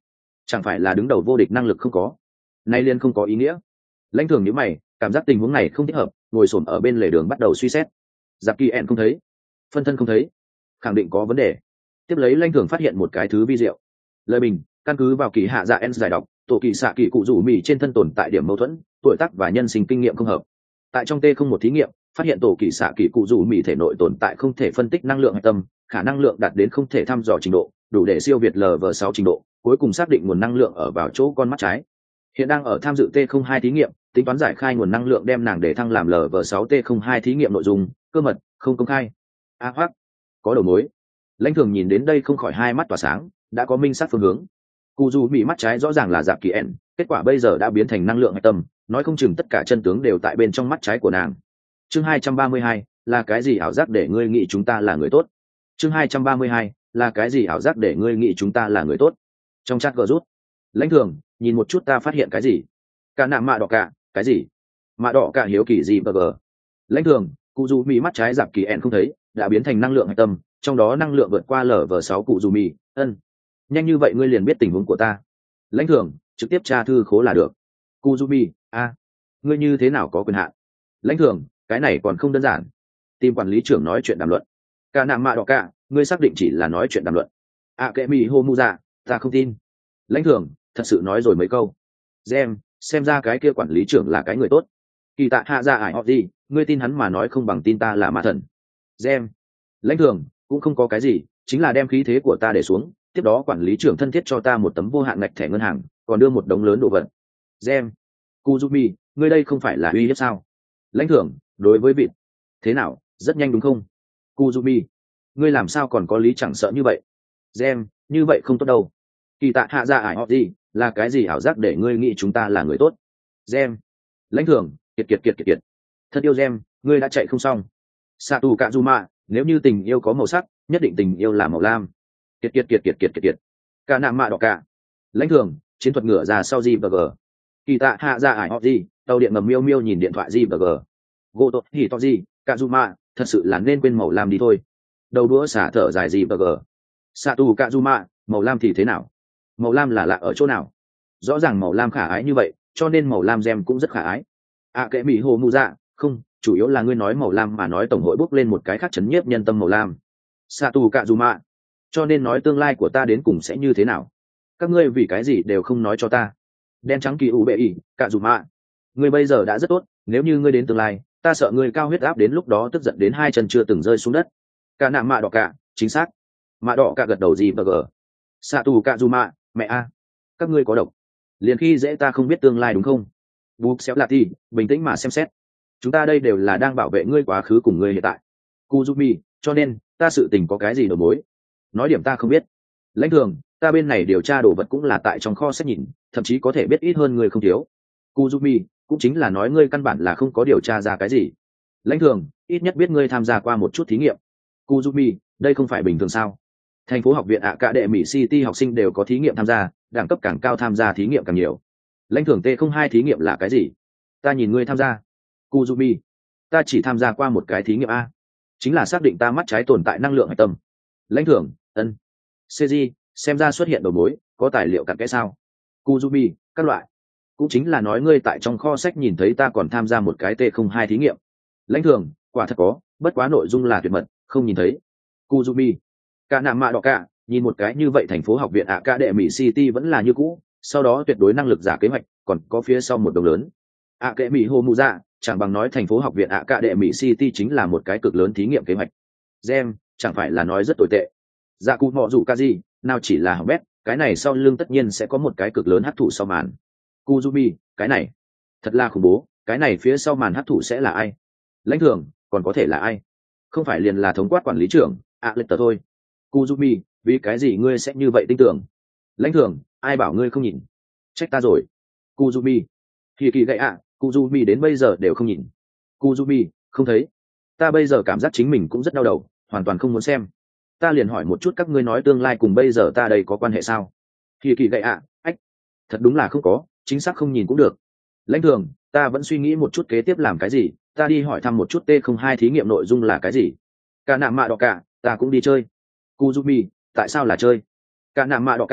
chẳng phải là đứng đầu vô địch năng lực không có, nay liên không có ý nghĩa. Lãnh Thường nhíu mày, cảm giác tình huống này không thích hợp, ngồi xổm ở bên lề đường bắt đầu suy xét. Giáp Kỳ ẹn không thấy, phân thân không thấy, khẳng định có vấn đề. Tiếp lấy Lãnh Thường phát hiện một cái thứ vi diệu. Lời bình, căn cứ vào kỳ hạ dạ en giải đọc, tổ kỳ xạ kỳ cụ rủ mì trên thân tồn tại điểm mâu thuẫn, tuổi tác và nhân sinh kinh nghiệm không hợp. Tại trong T không một thí nghiệm, phát hiện tổ kỳ xạ kỳ cụ rủ mì thể nội tồn tại không thể phân tích năng lượng hạch tâm, khả năng lượng đạt đến không thể thăm dò trình độ, đủ để siêu việt lv sáu trình độ, cuối cùng xác định nguồn năng lượng ở vào chỗ con mắt trái. Hiện đang ở tham dự T không hai thí nghiệm, tính toán giải khai nguồn năng lượng đem nàng để thăng làm lv sáu T không hai thí nghiệm nội dung, cơ mật, không công khai. A hoắc, có đầu mối. Lãnh Thường nhìn đến đây không khỏi hai mắt tỏa sáng, đã có minh sát phương hướng. Cụ dù bị mắt trái rõ ràng là Giáp Kỳ ẹn, kết quả bây giờ đã biến thành năng lượng hạch tâm, nói không chừng tất cả chân tướng đều tại bên trong mắt trái của nàng. Chương hai trăm ba mươi hai, là cái gì ảo giác để ngươi nghĩ chúng ta là người tốt? Chương hai trăm ba mươi hai, là cái gì ảo giác để ngươi nghĩ chúng ta là người tốt? Trong chat gờ rút. Lãnh Thường, nhìn một chút ta phát hiện cái gì? Cả nạm mạ đỏ cả, cái gì? Mạ đỏ cả hiếu kỳ gì bờ bờ? Lãnh Thường, cụ dù bị mắt trái Giáp Kỳ ẹn không thấy, đã biến thành năng lượng hạch tâm, trong đó năng lượng vượt qua lv sáu cụ dù mì, ân. Nhanh như vậy ngươi liền biết tình huống của ta. Lãnh Thường, trực tiếp tra thư khố là được. Kuzumi, a, ngươi như thế nào có quyền hạn? Lãnh Thường, cái này còn không đơn giản. Tìm quản lý trưởng nói chuyện đàm luận. Cả nạm mạ đỏ cả, ngươi xác định chỉ là nói chuyện đàm luận. À kệ mì hô mu dạ, ta không tin. Lãnh Thường, thật sự nói rồi mấy câu. Gem, xem ra cái kia quản lý trưởng là cái người tốt. Kỳ tạ hạ ra ải họ gì, ngươi tin hắn mà nói không bằng tin ta là ma thần. Gem, Lãnh Thường, cũng không có cái gì, chính là đem khí thế của ta để xuống. Tiếp đó quản lý trưởng thân thiết cho ta một tấm vô hạn ngạch thẻ ngân hàng, còn đưa một đống lớn đồ vật. Gem, Kuzumi, ngươi đây không phải là uy hiếp sao? Lãnh Thường, đối với vịt, thế nào, rất nhanh đúng không? Kuzumi, ngươi làm sao còn có lý chẳng sợ như vậy? Gem, như vậy không tốt đâu. Kỳ tạ hạ ra ải họ gì, là cái gì ảo giác để ngươi nghĩ chúng ta là người tốt? Gem, Lãnh Thường, kiệt kiệt kiệt kiệt kiệt. Thật yêu Gem, ngươi đã chạy không xong. Satu Kazuma, nếu như tình yêu có màu sắc, nhất định tình yêu là màu lam. Kiệt kiệt kiệt kiệt kiệt kiệt kiệt. Cả nạm mạ đỏ cả. Lãnh Thường, chiến thuật ngựa ra sau G và G. Kỳ tạ hạ ra ải họ gì, tàu điện ngầm miêu miêu nhìn điện thoại G và G. Gỗ tốt thì to gì, Kazuma, thật sự là nên quên màu lam đi thôi. Đầu đũa xả thở dài G và G. Satu Kazuma, màu lam thì thế nào? Màu lam là lạ ở chỗ nào? Rõ ràng màu lam khả ái như vậy, cho nên màu lam gem cũng rất khả ái. À kệ mỹ hồ mu dạ, không, chủ yếu là ngươi nói màu lam mà nói tổng hội bốc lên một cái khác chấn nhiếp nhân tâm màu lam. Satu Kazuma, cho nên nói tương lai của ta đến cùng sẽ như thế nào? Các ngươi vì cái gì đều không nói cho ta? Đen trắng kỳ u bệ ỉ, Kazuma, ngươi bây giờ đã rất tốt, nếu như ngươi đến tương lai, ta sợ ngươi cao huyết áp đến lúc đó tức giận đến hai chân chưa từng rơi xuống đất. Cả nạm mạ đỏ cả, chính xác. Mạ đỏ cả gật đầu gì và gờ. Satu Kazuma, mẹ a, các ngươi có độc. Liền khi dễ ta không biết tương lai đúng không? Bục xéo là thì, bình tĩnh mà xem xét. Chúng ta đây đều là đang bảo vệ ngươi quá khứ cùng ngươi hiện tại. Kuzumi, cho nên, ta sự tình có cái gì đầu mối? Nói điểm ta không biết. Lãnh Thường, ta bên này điều tra đồ vật cũng là tại trong kho sách nhìn, thậm chí có thể biết ít hơn ngươi không thiếu. Kuzumi, cũng chính là nói ngươi căn bản là không có điều tra ra cái gì. Lãnh Thường, ít nhất biết ngươi tham gia qua một chút thí nghiệm. Kuzumi, đây không phải bình thường sao? Thành phố học viện ạ cả đệ mỹ City học sinh đều có thí nghiệm tham gia, đẳng cấp càng cao tham gia thí nghiệm càng nhiều. Lãnh Thường T không hai thí nghiệm là cái gì? Ta nhìn ngươi tham gia. Kuzumi, ta chỉ tham gia qua một cái thí nghiệm a, chính là xác định ta mắt trái tồn tại năng lượng hạch tâm. Lãnh Thường, ân. Seiji, xem ra xuất hiện đầu mối, có tài liệu cặn kẽ sao? Kuzumi, các loại. Cũng chính là nói ngươi tại trong kho sách nhìn thấy ta còn tham gia một cái T không hai thí nghiệm. Lãnh Thường, quả thật có, bất quá nội dung là tuyệt mật, không nhìn thấy. Kuzumi, cả nạm mạ đỏ cả, nhìn một cái như vậy thành phố học viện ạ cả đệ mỹ City vẫn là như cũ, sau đó tuyệt đối năng lực giả kế hoạch, còn có phía sau một đồng lớn. ạ kệ mỹ hồ mù dạ, chẳng bằng nói thành phố học viện ạ cả đệ mỹ City chính là một cái cực lớn thí nghiệm kế hoạch. Gem, chẳng phải là nói rất tồi tệ. Dạ cụ mọ dù ca gì, nào chỉ là hỏng bét, cái này sau lưng tất nhiên sẽ có một cái cực lớn hấp thụ sau màn. Kuzumi, cái này thật là khủng bố, cái này phía sau màn hấp thụ sẽ là ai? Lãnh Thường, còn có thể là ai? Không phải liền là thống quát quản lý trưởng, ạ lệch tờ thôi. Kuzumi, vì cái gì ngươi sẽ như vậy tin tưởng? Lãnh Thường, ai bảo ngươi không nhìn? Trách ta rồi. Kuzumi, kỳ kỳ gậy ạ, Kuzumi đến bây giờ đều không nhìn. Kuzumi, không thấy. Ta bây giờ cảm giác chính mình cũng rất đau đầu, hoàn toàn không muốn xem. Ta liền hỏi một chút các ngươi nói tương lai cùng bây giờ ta đây có quan hệ sao? Kỳ kỳ gậy ạ, ách, thật đúng là không có, chính xác không nhìn cũng được. Lãnh Thường, ta vẫn suy nghĩ một chút kế tiếp làm cái gì, ta đi hỏi thăm một chút T không hai thí nghiệm nội dung là cái gì. Cả nạm mạ đỏ cả, ta cũng đi chơi. Kuzumi, tại sao là chơi? Cả nạm mạ đỏ cả,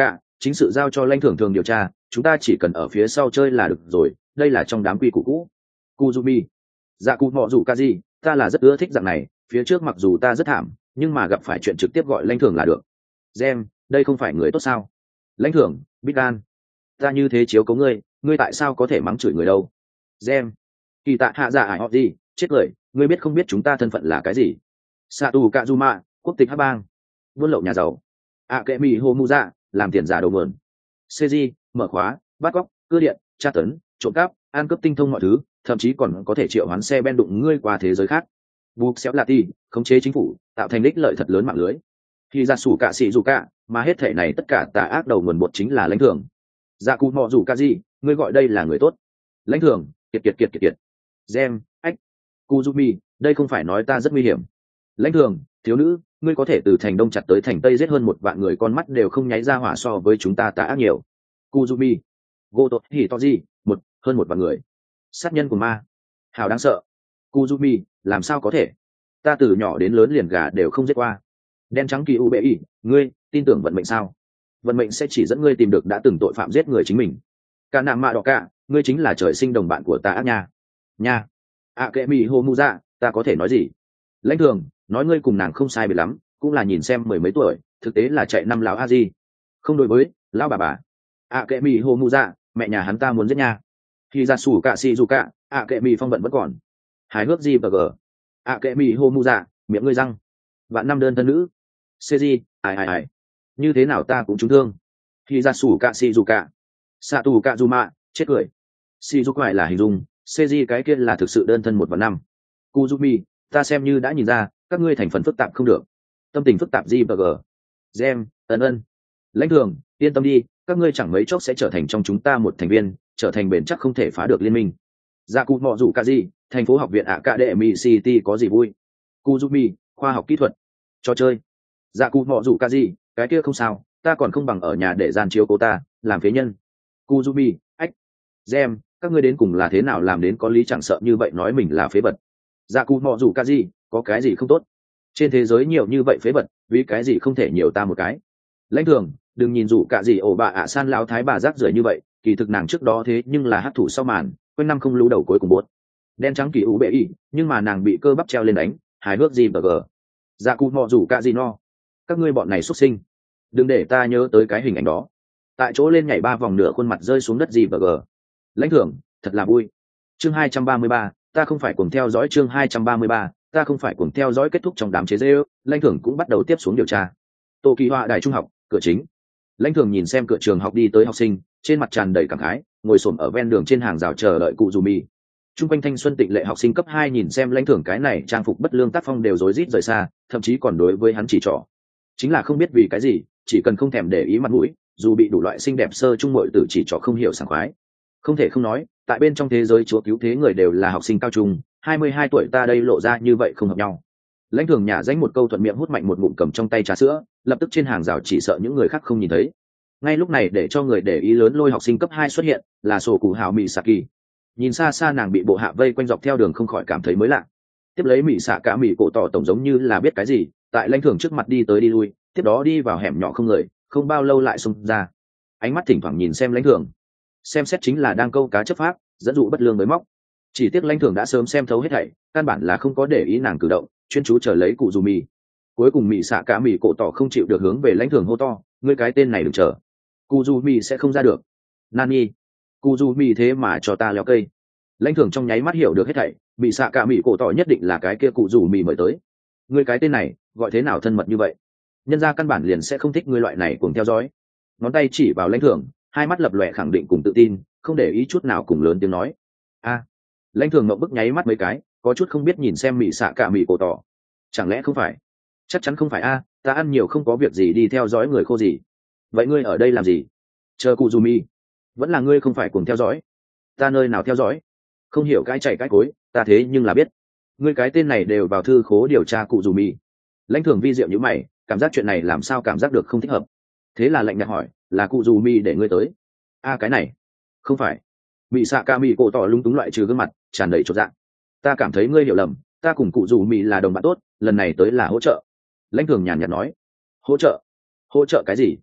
chính sự giao cho lãnh thưởng thường điều tra, chúng ta chỉ cần ở phía sau chơi là được rồi, đây là trong đám quy củ cũ. Kuzumi, dạ cụ mọ dù ca gì, ta là rất ưa thích dạng này, phía trước mặc dù ta rất thảm nhưng mà gặp phải chuyện trực tiếp gọi lãnh thưởng là được. Gem, đây không phải người tốt sao? Lãnh thưởng, biết gan, ta như thế chiếu cố ngươi, ngươi tại sao có thể mắng chửi người đâu? Gem, kỳ tạ hạ dạ ải họ gì, chết cười, ngươi biết không biết chúng ta thân phận là cái gì? Satu Kazuma, quốc tịch Hắc bang, buôn lậu nhà giàu. Akemi Homuza, làm tiền giả đầu mượn. Seiji, mở khóa, bắt cóc, cưa điện, tra tấn, trộm cắp, ăn cướp tinh thông mọi thứ, thậm chí còn có thể triệu hoán xe ben đụng ngươi qua thế giới khác. Buộc xéo Lati, khống chế chính phủ, tạo thành đích lợi thật lớn mạng lưới. Khi ra sủ cả sĩ dù cả, mà hết thể này tất cả tà ác đầu nguồn bột chính là lãnh thưởng. Dạ cụ mọ dù ca gì, ngươi gọi đây là người tốt? Lãnh thưởng, kiệt kiệt kiệt kiệt kiệt. Gem, ách, Kuzumi, đây không phải nói ta rất nguy hiểm. Lãnh thưởng, thiếu nữ, ngươi có thể từ thành đông chặt tới thành tây giết hơn một vạn người, con mắt đều không nháy ra hỏa so với chúng ta tà ác nhiều. Kuzumi, Goto Hitoji, một hơn một vạn người, sát nhân của ma, hào đáng sợ. Kuzumi, làm sao có thể? Ta từ nhỏ đến lớn liền gà đều không giết qua. Đen trắng kỳ u bệ y, ngươi tin tưởng vận mệnh sao? Vận mệnh sẽ chỉ dẫn ngươi tìm được đã từng tội phạm giết người chính mình. Cả nạm mạ đỏ cả, ngươi chính là trời sinh đồng bạn của ta ác nha. Nha. Akemi Homuza, ta có thể nói gì? Lãnh thường, nói ngươi cùng nàng không sai biệt lắm, cũng là nhìn xem mười mấy tuổi, thực tế là chạy năm lão a di. Không đối với, lão bà bà. Akemi Homuza, mẹ nhà hắn ta muốn giết nha. Khi ra sủ cả si dù cả, Akemi phong vận vẫn còn. Hài hước gì và gờ. Akemi Homuza, miệng ngươi răng. Vạn năm đơn thân nữ. Seiji, ai ai ai. Như thế nào ta cũng trúng thương. Khi ra sủ cả si dù cả. Satu Kazuma, chết cười. Shizukai là hình dung, Seiji cái kia là thực sự đơn thân một và năm. Kuzumi, ta xem như đã nhìn ra, các ngươi thành phần phức tạp không được. Tâm tình phức tạp gì và gờ. Gem, ân ân. Lãnh thường, yên tâm đi, các ngươi chẳng mấy chốc sẽ trở thành trong chúng ta một thành viên, trở thành bền chắc không thể phá được liên minh. Dạ cụ mọ dù cả gì, thành phố học viện Academy City có gì vui? Kuzumi, khoa học kỹ thuật, trò chơi. Dạ cụ mọ dù cả gì, cái kia không sao, ta còn không bằng ở nhà để gian chiếu cô ta, làm phế nhân. Kuzumi, ách. Gem, các ngươi đến cùng là thế nào làm đến có lý chẳng sợ như vậy nói mình là phế vật? Dạ cụ mọ dù cả gì, có cái gì không tốt? Trên thế giới nhiều như vậy phế vật, vì cái gì không thể nhiều ta một cái? Lãnh thường, đừng nhìn dù cả gì ổ bà ạ san lão thái bà rác rưởi như vậy, kỳ thực nàng trước đó thế nhưng là hát thủ sau màn, quanh năm không lú đầu cuối cùng buốt. Đen trắng kỳ ủ bệ y, nhưng mà nàng bị cơ bắp treo lên đánh, hài hước gì bờ gờ. Dạ cụ mọ dù cả gì no. Các ngươi bọn này xuất sinh, đừng để ta nhớ tới cái hình ảnh đó. Tại chỗ lên nhảy ba vòng nửa khuôn mặt rơi xuống đất gì bờ gờ. Lãnh thưởng, thật là vui. Chương hai trăm ba mươi ba, ta không phải cuồng theo dõi. Chương hai trăm ba mươi ba, ta không phải cuồng theo dõi. Kết thúc trong đám chế giễu, lãnh thưởng cũng bắt đầu tiếp xuống điều tra. Tô Kỳ Họa đại trung học, cửa chính. Lãnh thưởng nhìn xem cửa trường học đi tới học sinh, trên mặt tràn đầy cảm khái, ngồi xổm ở ven đường trên hàng rào chờ đợi cụ dù mì. Trung quanh thanh xuân tịnh lệ học sinh cấp hai nhìn xem lãnh thưởng cái này trang phục bất lương tác phong đều rối rít rời xa, thậm chí còn đối với hắn chỉ trỏ. Chính là không biết vì cái gì, chỉ cần không thèm để ý mặt mũi, dù bị đủ loại xinh đẹp sơ trung muội tử chỉ trỏ không hiểu sảng khoái. Không thể không nói, tại bên trong thế giới chúa cứu thế người đều là học sinh cao trung, hai mươi hai tuổi ta đây lộ ra như vậy không hợp nhau. Lãnh thường nhả danh một câu thuận miệng hút mạnh một ngụm cầm trong tay trà sữa, lập tức trên hàng rào chỉ sợ những người khác không nhìn thấy. Ngay lúc này để cho người để ý lớn lôi học sinh cấp hai xuất hiện, là sổ cụ hào Mị Saki. Nhìn xa xa nàng bị bộ hạ vây quanh dọc theo đường không khỏi cảm thấy mới lạ. Tiếp lấy Mị Sạ cả Mị cổ tỏ tổng giống như là biết cái gì, tại lãnh thường trước mặt đi tới đi lui, tiếp đó đi vào hẻm nhỏ không người, không bao lâu lại xông ra. Ánh mắt thỉnh thoảng nhìn xem lãnh thường, xem xét chính là đang câu cá chấp pháp, dẫn dụ bất lương mới móc. Chỉ tiếc lãnh thường đã sớm xem thấu hết thảy, căn bản là không có để ý nàng cử động, chuyên chú chờ lấy cụ dù mì. Cuối cùng Mị Sạ cả Mị cổ tỏ không chịu được hướng về lãnh thường hô to, ngươi cái tên này đừng chờ, cụ dù mì sẽ không ra được. Nani, cụ dù mì thế mà cho ta leo cây. Lãnh thường trong nháy mắt hiểu được hết thảy, Mị Sạ cả Mị cổ tỏ nhất định là cái kia cụ dù mì mời tới. Ngươi cái tên này gọi thế nào thân mật như vậy, nhân gia căn bản liền sẽ không thích ngươi loại này cùng theo dõi. Ngón tay chỉ vào lãnh thường, hai mắt lập lòe khẳng định cùng tự tin, không để ý chút nào cùng lớn tiếng nói. A. Lãnh thường ngậm bức nháy mắt mấy cái, có chút không biết nhìn xem Mị Sạ cả Mị cổ tỏ. Chẳng lẽ không phải? Chắc chắn không phải a, ta ăn nhiều không có việc gì đi theo dõi người khô gì. Vậy ngươi ở đây làm gì? Chờ cụ dù mi. Vẫn là ngươi không phải cùng theo dõi. Ta nơi nào theo dõi? Không hiểu cái chạy cái cối, ta thế nhưng là biết. Ngươi cái tên này đều vào thư khố điều tra cụ dù mi. Lãnh thường vi diệu như mày, cảm giác chuyện này làm sao cảm giác được không thích hợp. Thế là lạnh nhạt hỏi, là cụ dù mi để ngươi tới? A cái này không phải. Mị Sạ cả Mị cổ tỏ lung túng loại trừ gương mặt tràn đầy chột dạ. Ta cảm thấy ngươi hiểu lầm, ta cùng cụ dù mì là đồng bạn tốt, lần này tới là hỗ trợ. Lãnh thường nhàn nhạt nói. Hỗ trợ? Hỗ trợ cái gì?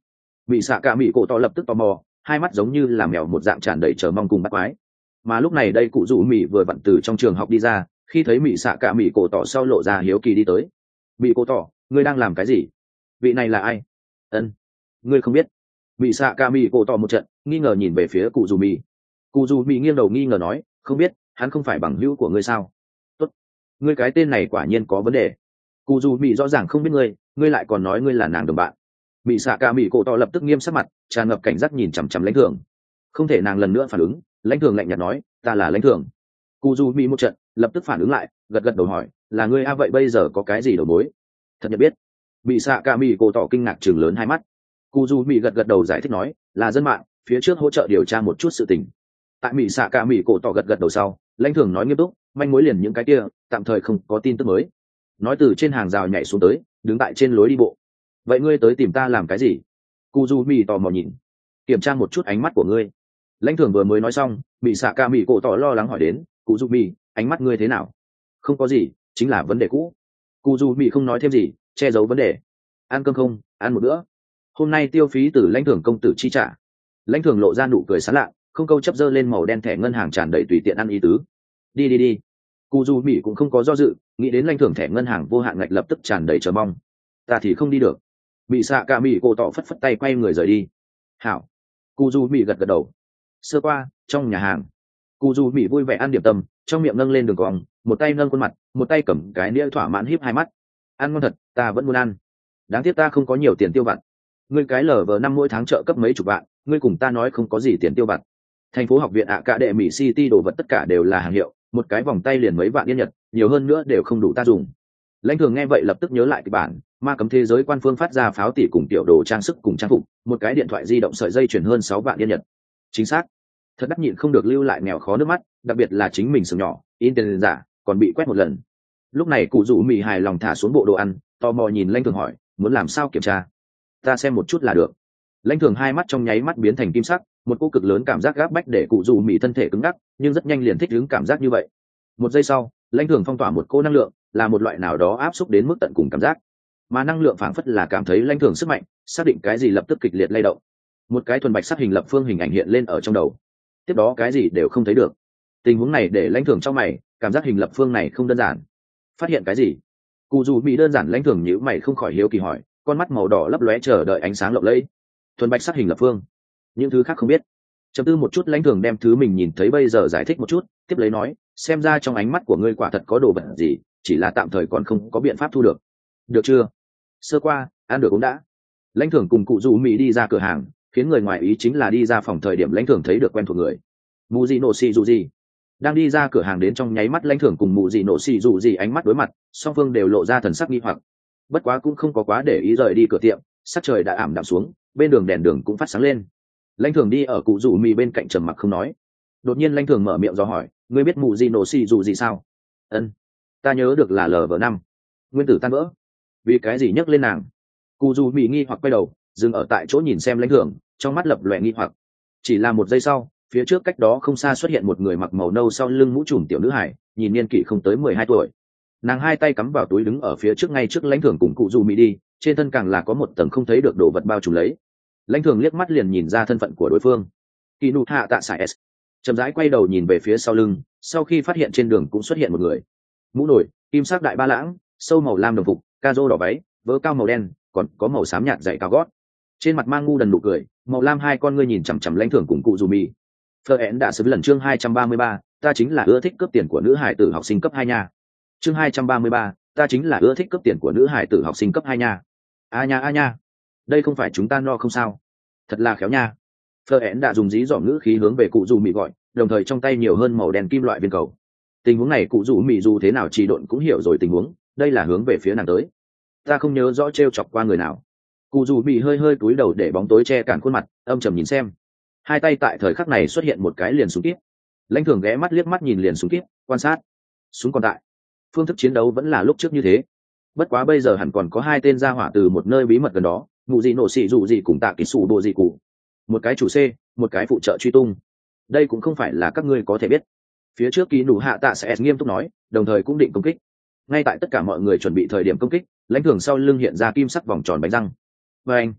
Bị xạ cả mỹ cổ tỏ lập tức tò mò, hai mắt giống như là mèo một dạng tràn đầy chờ mong cùng bắt quái. Mà lúc này đây cụ rủ mỹ vừa vặn từ trong trường học đi ra, khi thấy mỹ xạ cả mỹ cổ tỏ sau lộ ra hiếu kỳ đi tới. Mỹ cổ tỏ, ngươi đang làm cái gì? Vị này là ai? Ân, ngươi không biết? Mỹ xạ cả mỹ cổ tỏ một trận nghi ngờ nhìn về phía cụ rủ mỹ. Cụ rủ mỹ nghiêng đầu nghi ngờ nói, không biết, hắn không phải bằng hữu của ngươi sao? Tốt, ngươi cái tên này quả nhiên có vấn đề. Cụ rủ mỹ rõ ràng không biết ngươi, ngươi lại còn nói ngươi là nàng đồng bạn. Mỹ xạ cả mỹ cổ tỏ lập tức nghiêm sắc mặt, tràn ngập cảnh giác nhìn chằm chằm lãnh thường. Không thể nàng lần nữa phản ứng, lãnh thường lạnh nhạt nói, ta là lãnh thường. Cụ dù mỹ một trận lập tức phản ứng lại, gật gật đầu hỏi, là ngươi a? Vậy bây giờ có cái gì đầu mối? Thật nhận biết. Mỹ xạ cả mỹ cổ tỏ kinh ngạc chừng lớn hai mắt. Cụ dù mỹ gật gật đầu giải thích nói, là dân mạng phía trước hỗ trợ điều tra một chút sự tình. Tại Mỹ xạ cả mỹ cổ tỏ gật gật đầu sau, lãnh thường nói nghiêm túc, manh mối liền những cái kia tạm thời không có tin tức mới. Nói từ trên hàng rào nhảy xuống tới, đứng tại trên lối đi bộ. Vậy ngươi tới tìm ta làm cái gì? Cụ dù mỹ tò mò nhìn, kiểm tra một chút ánh mắt của ngươi. Lãnh thường vừa mới nói xong, Mỹ xạ cả mỹ cổ tỏ lo lắng hỏi đến, cụ dù mỹ, ánh mắt ngươi thế nào? Không có gì, chính là vấn đề cũ. Cụ dù mỹ không nói thêm gì, che giấu vấn đề. Ăn cơm không? Ăn một bữa. Hôm nay tiêu phí từ lãnh thường công tử chi trả. Lãnh thường lộ ra nụ cười sán lạ, không câu chấp dơ lên màu đen thẻ ngân hàng tràn đầy tùy tiện ăn ý tứ. Đi đi đi. Cụ dù mỹ cũng không có do dự, nghĩ đến lãnh thường thẻ ngân hàng vô hạn ngạch lập tức tràn đầy chờ mong. Ta thì không đi được. Bị xạ cả mỹ cổ tỏ phất phất tay quay người rời đi. Hảo. Cụ dù mỹ gật gật đầu. Sơ qua trong nhà hàng, cụ dù mỹ vui vẻ ăn điểm tâm, trong miệng nâng lên đường cong, một tay nâng khuôn mặt, một tay cầm cái đĩa thỏa mãn híp hai mắt. Ăn ngon thật, ta vẫn muốn ăn. Đáng tiếc ta không có nhiều tiền tiêu vặt. Ngươi cái lờ vờ năm mỗi tháng trợ cấp mấy chục vạn, ngươi cùng ta nói không có gì tiền tiêu vặt. Thành phố học viện ạ cả đệ mỹ city đồ vật tất cả đều là hàng hiệu, một cái vòng tay liền mấy vạn yên nhật, nhiều hơn nữa đều không đủ ta dùng. Lãnh thường nghe vậy lập tức nhớ lại kịch bản, ma cấm thế giới quan phương phát ra pháo tỷ cùng tiểu đồ trang sức cùng trang phục, một cái điện thoại di động sợi dây chuyển hơn sáu vạn yên nhật. Chính xác. Thật đắc nhịn không được lưu lại nghèo khó nước mắt, đặc biệt là chính mình sừng nhỏ, internet giả, còn bị quét một lần. Lúc này cụ rủ mì hài lòng thả xuống bộ đồ ăn, tò mò nhìn lãnh thường hỏi, muốn làm sao kiểm tra? Ta xem một chút là được. Lãnh thường hai mắt trong nháy mắt biến thành kim sắc, một cỗ cực lớn cảm giác gáp bách để cụ rủ mì thân thể cứng ngắc, nhưng rất nhanh liền thích ứng cảm giác như vậy. Một giây sau, lãnh thường phong tỏa một cỗ năng lượng, là một loại nào đó áp xúc đến mức tận cùng cảm giác, mà năng lượng phảng phất là cảm thấy lãnh thường sức mạnh, xác định cái gì lập tức kịch liệt lay động. Một cái thuần bạch sắc hình lập phương hình ảnh hiện lên ở trong đầu, tiếp đó cái gì đều không thấy được. Tình huống này để lãnh thường trong mày, cảm giác hình lập phương này không đơn giản. Phát hiện cái gì? Cụ dù bị đơn giản lãnh thường nhíu mày không khỏi hiếu kỳ hỏi, con mắt màu đỏ lấp lóe chờ đợi ánh sáng lộng lẫy. Thuần bạch sắc hình lập phương, những thứ khác không biết. Chấm tư một chút, lãnh thường đem thứ mình nhìn thấy bây giờ giải thích một chút, tiếp lấy nói, xem ra trong ánh mắt của ngươi quả thật có đồ vật gì, chỉ là tạm thời còn không có biện pháp thu được. Được chưa? Sơ qua ăn được cũng đã. Lãnh thường cùng cụ dù mỹ đi ra cửa hàng, khiến người ngoài ý chính là đi ra phòng thời điểm lãnh thường thấy được quen thuộc người. Mù gì nổ xì dù gì đang đi ra cửa hàng đến trong nháy mắt, lãnh thường cùng mù gì nổ xì dù gì ánh mắt đối mặt, song phương đều lộ ra thần sắc nghi hoặc, bất quá cũng không có quá để ý rời đi cửa tiệm. Sắc trời đã ảm đạm xuống, bên đường đèn đường cũng phát sáng lên. Lãnh thường đi ở cụ dù mỹ bên cạnh trầm mặc không nói. Đột nhiên lãnh thường mở miệng do hỏi, ngươi biết mù gì nổ xì dù gì sao? Ân, ta nhớ được là lv năm nguyên tử tan vỡ. Vì cái gì nhắc lên nàng? Cụ dù mỹ nghi hoặc quay đầu dừng ở tại chỗ nhìn xem lãnh thường, trong mắt lập lòe nghi hoặc. Chỉ là một giây sau, phía trước cách đó không xa xuất hiện một người mặc màu nâu sau lưng mũ trùm tiểu nữ hải, nhìn niên kỷ không tới mười hai tuổi. Nàng hai tay cắm vào túi đứng ở phía trước ngay trước lãnh thường cùng cụ dù mỹ đi, trên thân càng là có một tầng không thấy được đồ vật bao trùm lấy. Lãnh thường liếc mắt liền nhìn ra thân phận của đối phương. Kỳ nụ hạ tạ sải s chậm rãi quay đầu nhìn về phía sau lưng, sau khi phát hiện trên đường cũng xuất hiện một người. Mũ nổi kim sắc đại ba lãng, sâu màu lam đồng phục, ca rô đỏ váy, vớ cao màu đen, còn có màu xám nhạt dày cao gót, trên mặt mang ngu đần nụ cười, màu lam hai con ngươi nhìn chằm chằm lãnh thường cùng cụ dù mì. Phờ én đã sớm lần chương hai trăm ba mươi ba, ta chính là ưa thích cướp tiền của nữ hải tử học sinh cấp hai nha. Chương hai trăm ba mươi ba, ta chính là ưa thích cướp tiền của nữ hải tử học sinh cấp hai nha. A nha a nha, đây không phải chúng ta no không sao? Thật là khéo nha. Phờ én đã dùng dí dỏm ngữ khí hướng về cụ dù mì gọi, đồng thời trong tay nhiều hơn màu đen kim loại viên cầu. Tình huống này cụ dù mì dù thế nào trì độn cũng hiểu rồi tình huống, đây là hướng về phía nàng tới. Ta không nhớ rõ trêu chọc qua người nào. Cụ dù mì hơi hơi cúi đầu để bóng tối che cản khuôn mặt, âm trầm nhìn xem. Hai tay tại thời khắc này xuất hiện một cái liền súng kíp. Lãnh thường ghé mắt liếc mắt nhìn liền súng kíp, quan sát. Súng còn tại. Phương thức chiến đấu vẫn là lúc trước như thế. Bất quá bây giờ hẳn còn có hai tên ra hỏa từ một nơi bí mật gần đó, mụ gì nổ xị dù gì cùng tạ kỳ sủ bộ gì cụ. Một cái chủ C, một cái phụ trợ truy tung. Đây cũng không phải là các ngươi có thể biết. Phía trước ký nụ hạ tạ sẽ nghiêm túc nói, đồng thời cũng định công kích. Ngay tại tất cả mọi người chuẩn bị thời điểm công kích, lãnh thường sau lưng hiện ra kim sắc vòng tròn bánh răng. Và anh,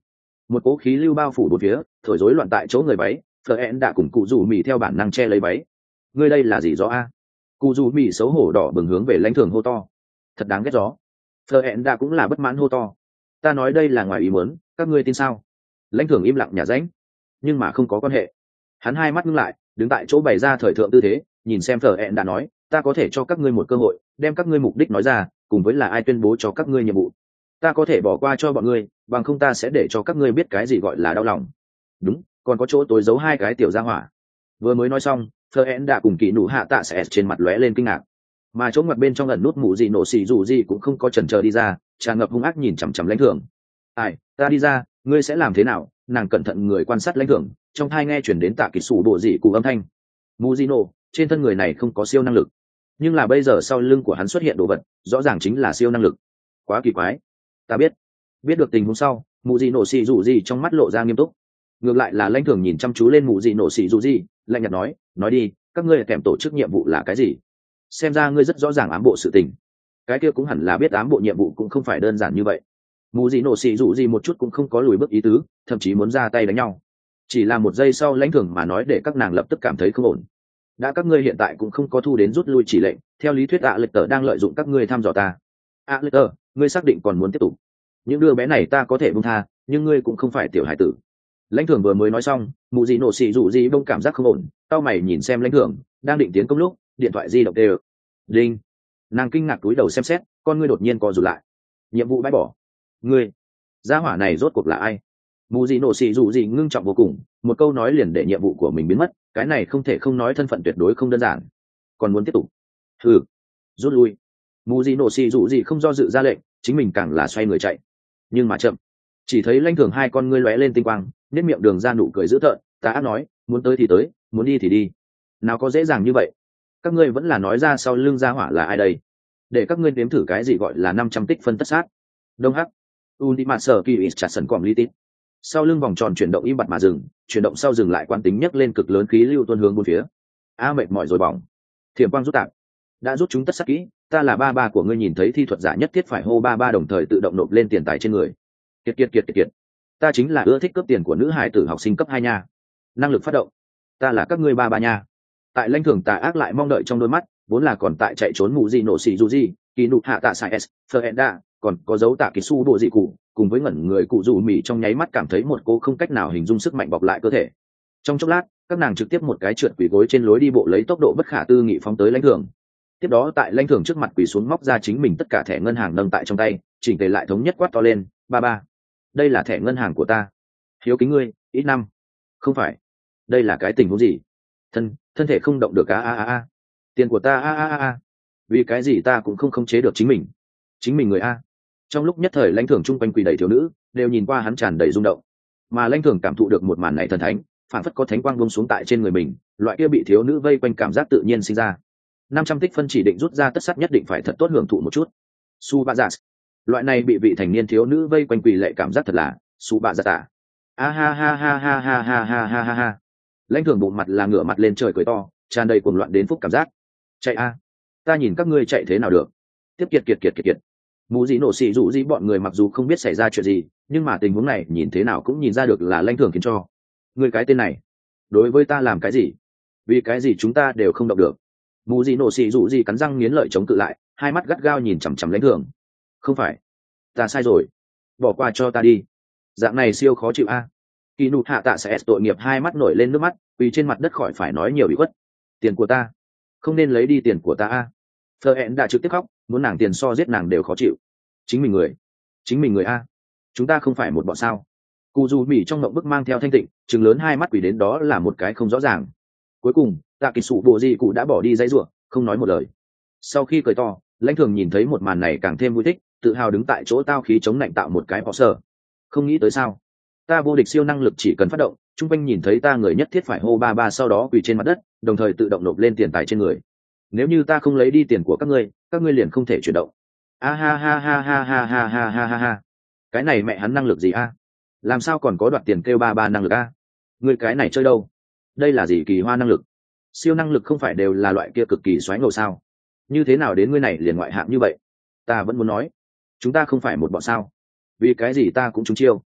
một cỗ khí lưu bao phủ bốn phía, thổi rối loạn tại chỗ người váy. Phở ẹn đã cùng cụ rủ mì theo bản năng che lấy váy. Ngươi đây là gì gió a? Cụ rủ mì xấu hổ đỏ bừng hướng về lãnh thường hô to. Thật đáng ghét gió. Phở ẹn đã cũng là bất mãn hô to. Ta nói đây là ngoài ý muốn, các ngươi tin sao? Lãnh thường im lặng nhả ránh, nhưng mà không có quan hệ. Hắn hai mắt ngưng lại, đứng tại chỗ bày ra thời thượng tư thế, nhìn xem Phở ẹn đã nói, ta có thể cho các ngươi một cơ hội, đem các ngươi mục đích nói ra, cùng với là ai tuyên bố cho các ngươi nhiệm vụ. Ta có thể bỏ qua cho bọn ngươi, bằng không ta sẽ để cho các ngươi biết cái gì gọi là đau lòng. Đúng, còn có chỗ tối giấu hai cái tiểu gia hỏa. Vừa mới nói xong, Phở ẹn đã cùng Kỳ Nụ Hạ Tạ sẽ trên mặt lóe lên kinh ngạc, mà chỗ ngoặt bên trong ẩn nút mụ gì nổ xì dù gì cũng không có chần chờ đi ra, tràn ngập hung ác nhìn chằm chằm lãnh thường. Ai, ta đi ra, ngươi sẽ làm thế nào? Nàng cẩn thận người quan sát lãnh thường, trong tai nghe chuyển đến Tạ Kỳ Sủ bộ dị cụ âm thanh. Mujino, trên thân người này không có siêu năng lực, nhưng là bây giờ sau lưng của hắn xuất hiện đồ vật, rõ ràng chính là siêu năng lực. Quá kỳ quái. Ta biết. Biết được tình huống sau, Mujino xì dù gì trong mắt lộ ra nghiêm túc. Ngược lại là lãnh thường nhìn chăm chú lên Mujino xì dù gì, lạnh nhạt nói, nói đi, các ngươi kèm tổ chức nhiệm vụ là cái gì? Xem ra ngươi rất rõ ràng ám bộ sự tình. Cái kia cũng hẳn là biết ám bộ nhiệm vụ cũng không phải đơn giản như vậy. Mù dị nổ xì dù gì một chút cũng không có lùi bước ý tứ, thậm chí muốn ra tay đánh nhau. Chỉ là một giây sau lãnh thường mà nói để các nàng lập tức cảm thấy không ổn. Đã các ngươi hiện tại cũng không có thu đến rút lui chỉ lệnh, theo lý thuyết ạ lệch tờ đang lợi dụng các ngươi thăm dò ta. ạ lệch tờ, ngươi xác định còn muốn tiếp tục? Những đứa bé này ta có thể buông tha, nhưng ngươi cũng không phải tiểu hải tử. Lãnh thường vừa mới nói xong, mù dị nổ xì dù gì bông cảm giác không ổn, tao mày nhìn xem lãnh thường đang định tiến công lúc điện thoại di động tê đinh. Nàng kinh ngạc túi đầu xem xét, con ngươi đột nhiên co rụt lại. Nhiệm vụ bãi bỏ. Ngươi, gia hỏa này rốt cuộc là ai? Mù dị nổ xì dù gì ngưng trọng vô cùng, một câu nói liền để nhiệm vụ của mình biến mất, cái này không thể không nói thân phận tuyệt đối không đơn giản. Còn muốn tiếp tục? Thử rút lui. Mù dị nổ xì dù gì không do dự ra lệnh, chính mình càng là xoay người chạy. Nhưng mà chậm, chỉ thấy lãnh thường hai con ngươi lóe lên tinh quang, nét miệng đường ra nụ cười dữ tợn, ta ác nói, muốn tới thì tới, muốn đi thì đi. Nào có dễ dàng như vậy. Các ngươi vẫn là nói ra sau lưng gia hỏa là ai đây? Để các ngươi nếm thử cái gì gọi là năm trăm tích phân tất sát. Đông hắc. Ultimate sở kỳ is chặt sần còm li tít. Sau lưng vòng tròn chuyển động im bặt mà dừng, chuyển động sau dừng lại quán tính nhấc lên cực lớn khí lưu tuôn hướng bốn phía. A mệt mỏi rồi bỏng. Thiểm quang rút tạm. Đã rút chúng tất sát kỹ, ta là ba ba của ngươi, nhìn thấy thi thuật giả nhất thiết phải hô ba ba đồng thời tự động nộp lên tiền tài trên người. Kiệt kiệt kiệt kiệt kiệt. Ta chính là ưa thích cướp tiền của nữ hài tử học sinh cấp hai nha. Năng lực phát động. Ta là các ngươi ba ba nha. Tại lãnh thường tà ác lại mong đợi trong đôi mắt, vốn là còn tại chạy trốn mù gì nổ xì dù gì, Kỳ Nụ Hạ Tạ sai s, Ferenda, còn có dấu Tạ Kỳ Su bộ dị cụ, cùng với ngẩn người cụ dù mì trong nháy mắt cảm thấy một cô không cách nào hình dung sức mạnh bọc lại cơ thể. Trong chốc lát, các nàng trực tiếp một cái trượt quỳ gối trên lối đi bộ lấy tốc độ bất khả tư nghị phóng tới lãnh thường. Tiếp đó tại lãnh thường trước mặt quỳ xuống móc ra chính mình tất cả thẻ ngân hàng nâng tại trong tay, chỉnh tề lại thống nhất quát to lên, ba ba, đây là thẻ ngân hàng của ta. Hiếu kính ngươi, ít năm. Không phải, đây là cái tình huống gì? Thân, thân thể không động được a a a a. Tiền của ta a a a a. Vì cái gì ta cũng không khống chế được chính mình. Chính mình người a. Trong lúc nhất thời lãnh thường chung quanh quỳ đầy thiếu nữ, đều nhìn qua hắn tràn đầy rung động. Mà lãnh thường cảm thụ được một màn này thần thánh, phản phất có thánh quang buông xuống tại trên người mình, loại kia bị thiếu nữ vây quanh cảm giác tự nhiên sinh ra. Năm trăm tích phân chỉ định rút ra tất sắt nhất định phải thật tốt hưởng thụ một chút. Su bạ dạ. Loại này bị vị thành niên thiếu nữ vây quanh quỳ lệ cảm giác thật là su bạ dạ tạ. A ha ha ha ha ha ha ha ha ha ha. Lãnh thường bụng mặt là ngửa mặt lên trời cười to, tràn đầy cuồng loạn đến phúc cảm giác. Chạy a, ta nhìn các ngươi chạy thế nào được. Tiếp kiệt kiệt kiệt kiệt kiệt. Mũ dĩ nổ xì dụ dĩ bọn người mặc dù không biết xảy ra chuyện gì, nhưng mà tình huống này nhìn thế nào cũng nhìn ra được là lãnh thường khiến cho. Người cái tên này, đối với ta làm cái gì? Vì cái gì chúng ta đều không động được? Mũ dĩ nổ xì dụ dĩ cắn răng nghiến lợi chống cự lại, hai mắt gắt gao nhìn chằm chằm lãnh thường. Không phải, ta sai rồi, bỏ qua cho ta đi. Dạng này siêu khó chịu a. Kỳ Nụ Hạ Tạ sẽ tội nghiệp hai mắt nổi lên nước mắt, vì trên mặt đất khỏi phải nói nhiều bị khuất. Tiền của ta, không nên lấy đi tiền của ta a. Phờ hẹn đã trực tiếp khóc, muốn nàng tiền so giết nàng đều khó chịu. Chính mình người, chính mình người a. Chúng ta không phải một bọn sao? Cụ dù mỉ trong mộng bức mang theo thanh tịnh, trừng lớn hai mắt quỷ đến đó là một cái không rõ ràng. Cuối cùng, Tạ Kỳ Sủ bộ gì cụ đã bỏ đi dãy rủa, không nói một lời. Sau khi cười to, lãnh thường nhìn thấy một màn này càng thêm vui thích, tự hào đứng tại chỗ tao khí chống lạnh tạo một cái bỏ sờ. Không nghĩ tới sao? Ta vô địch siêu năng lực chỉ cần phát động, chung quanh nhìn thấy ta người nhất thiết phải hô ba ba sau đó quỳ trên mặt đất, đồng thời tự động nộp lên tiền tài trên người. Nếu như ta không lấy đi tiền của các ngươi, các ngươi liền không thể chuyển động. A ha ha ha ha ha ha ha ha ha ha. Cái này mẹ hắn năng lực gì a? Làm sao còn có đoạt tiền kêu ba ba năng lực a? Ngươi cái này chơi đâu? Đây là gì kỳ hoa năng lực? Siêu năng lực không phải đều là loại kia cực kỳ xoáy ngầu sao? Như thế nào đến ngươi này liền ngoại hạng như vậy? Ta vẫn muốn nói, chúng ta không phải một bọn sao? Vì cái gì ta cũng trúng chiêu?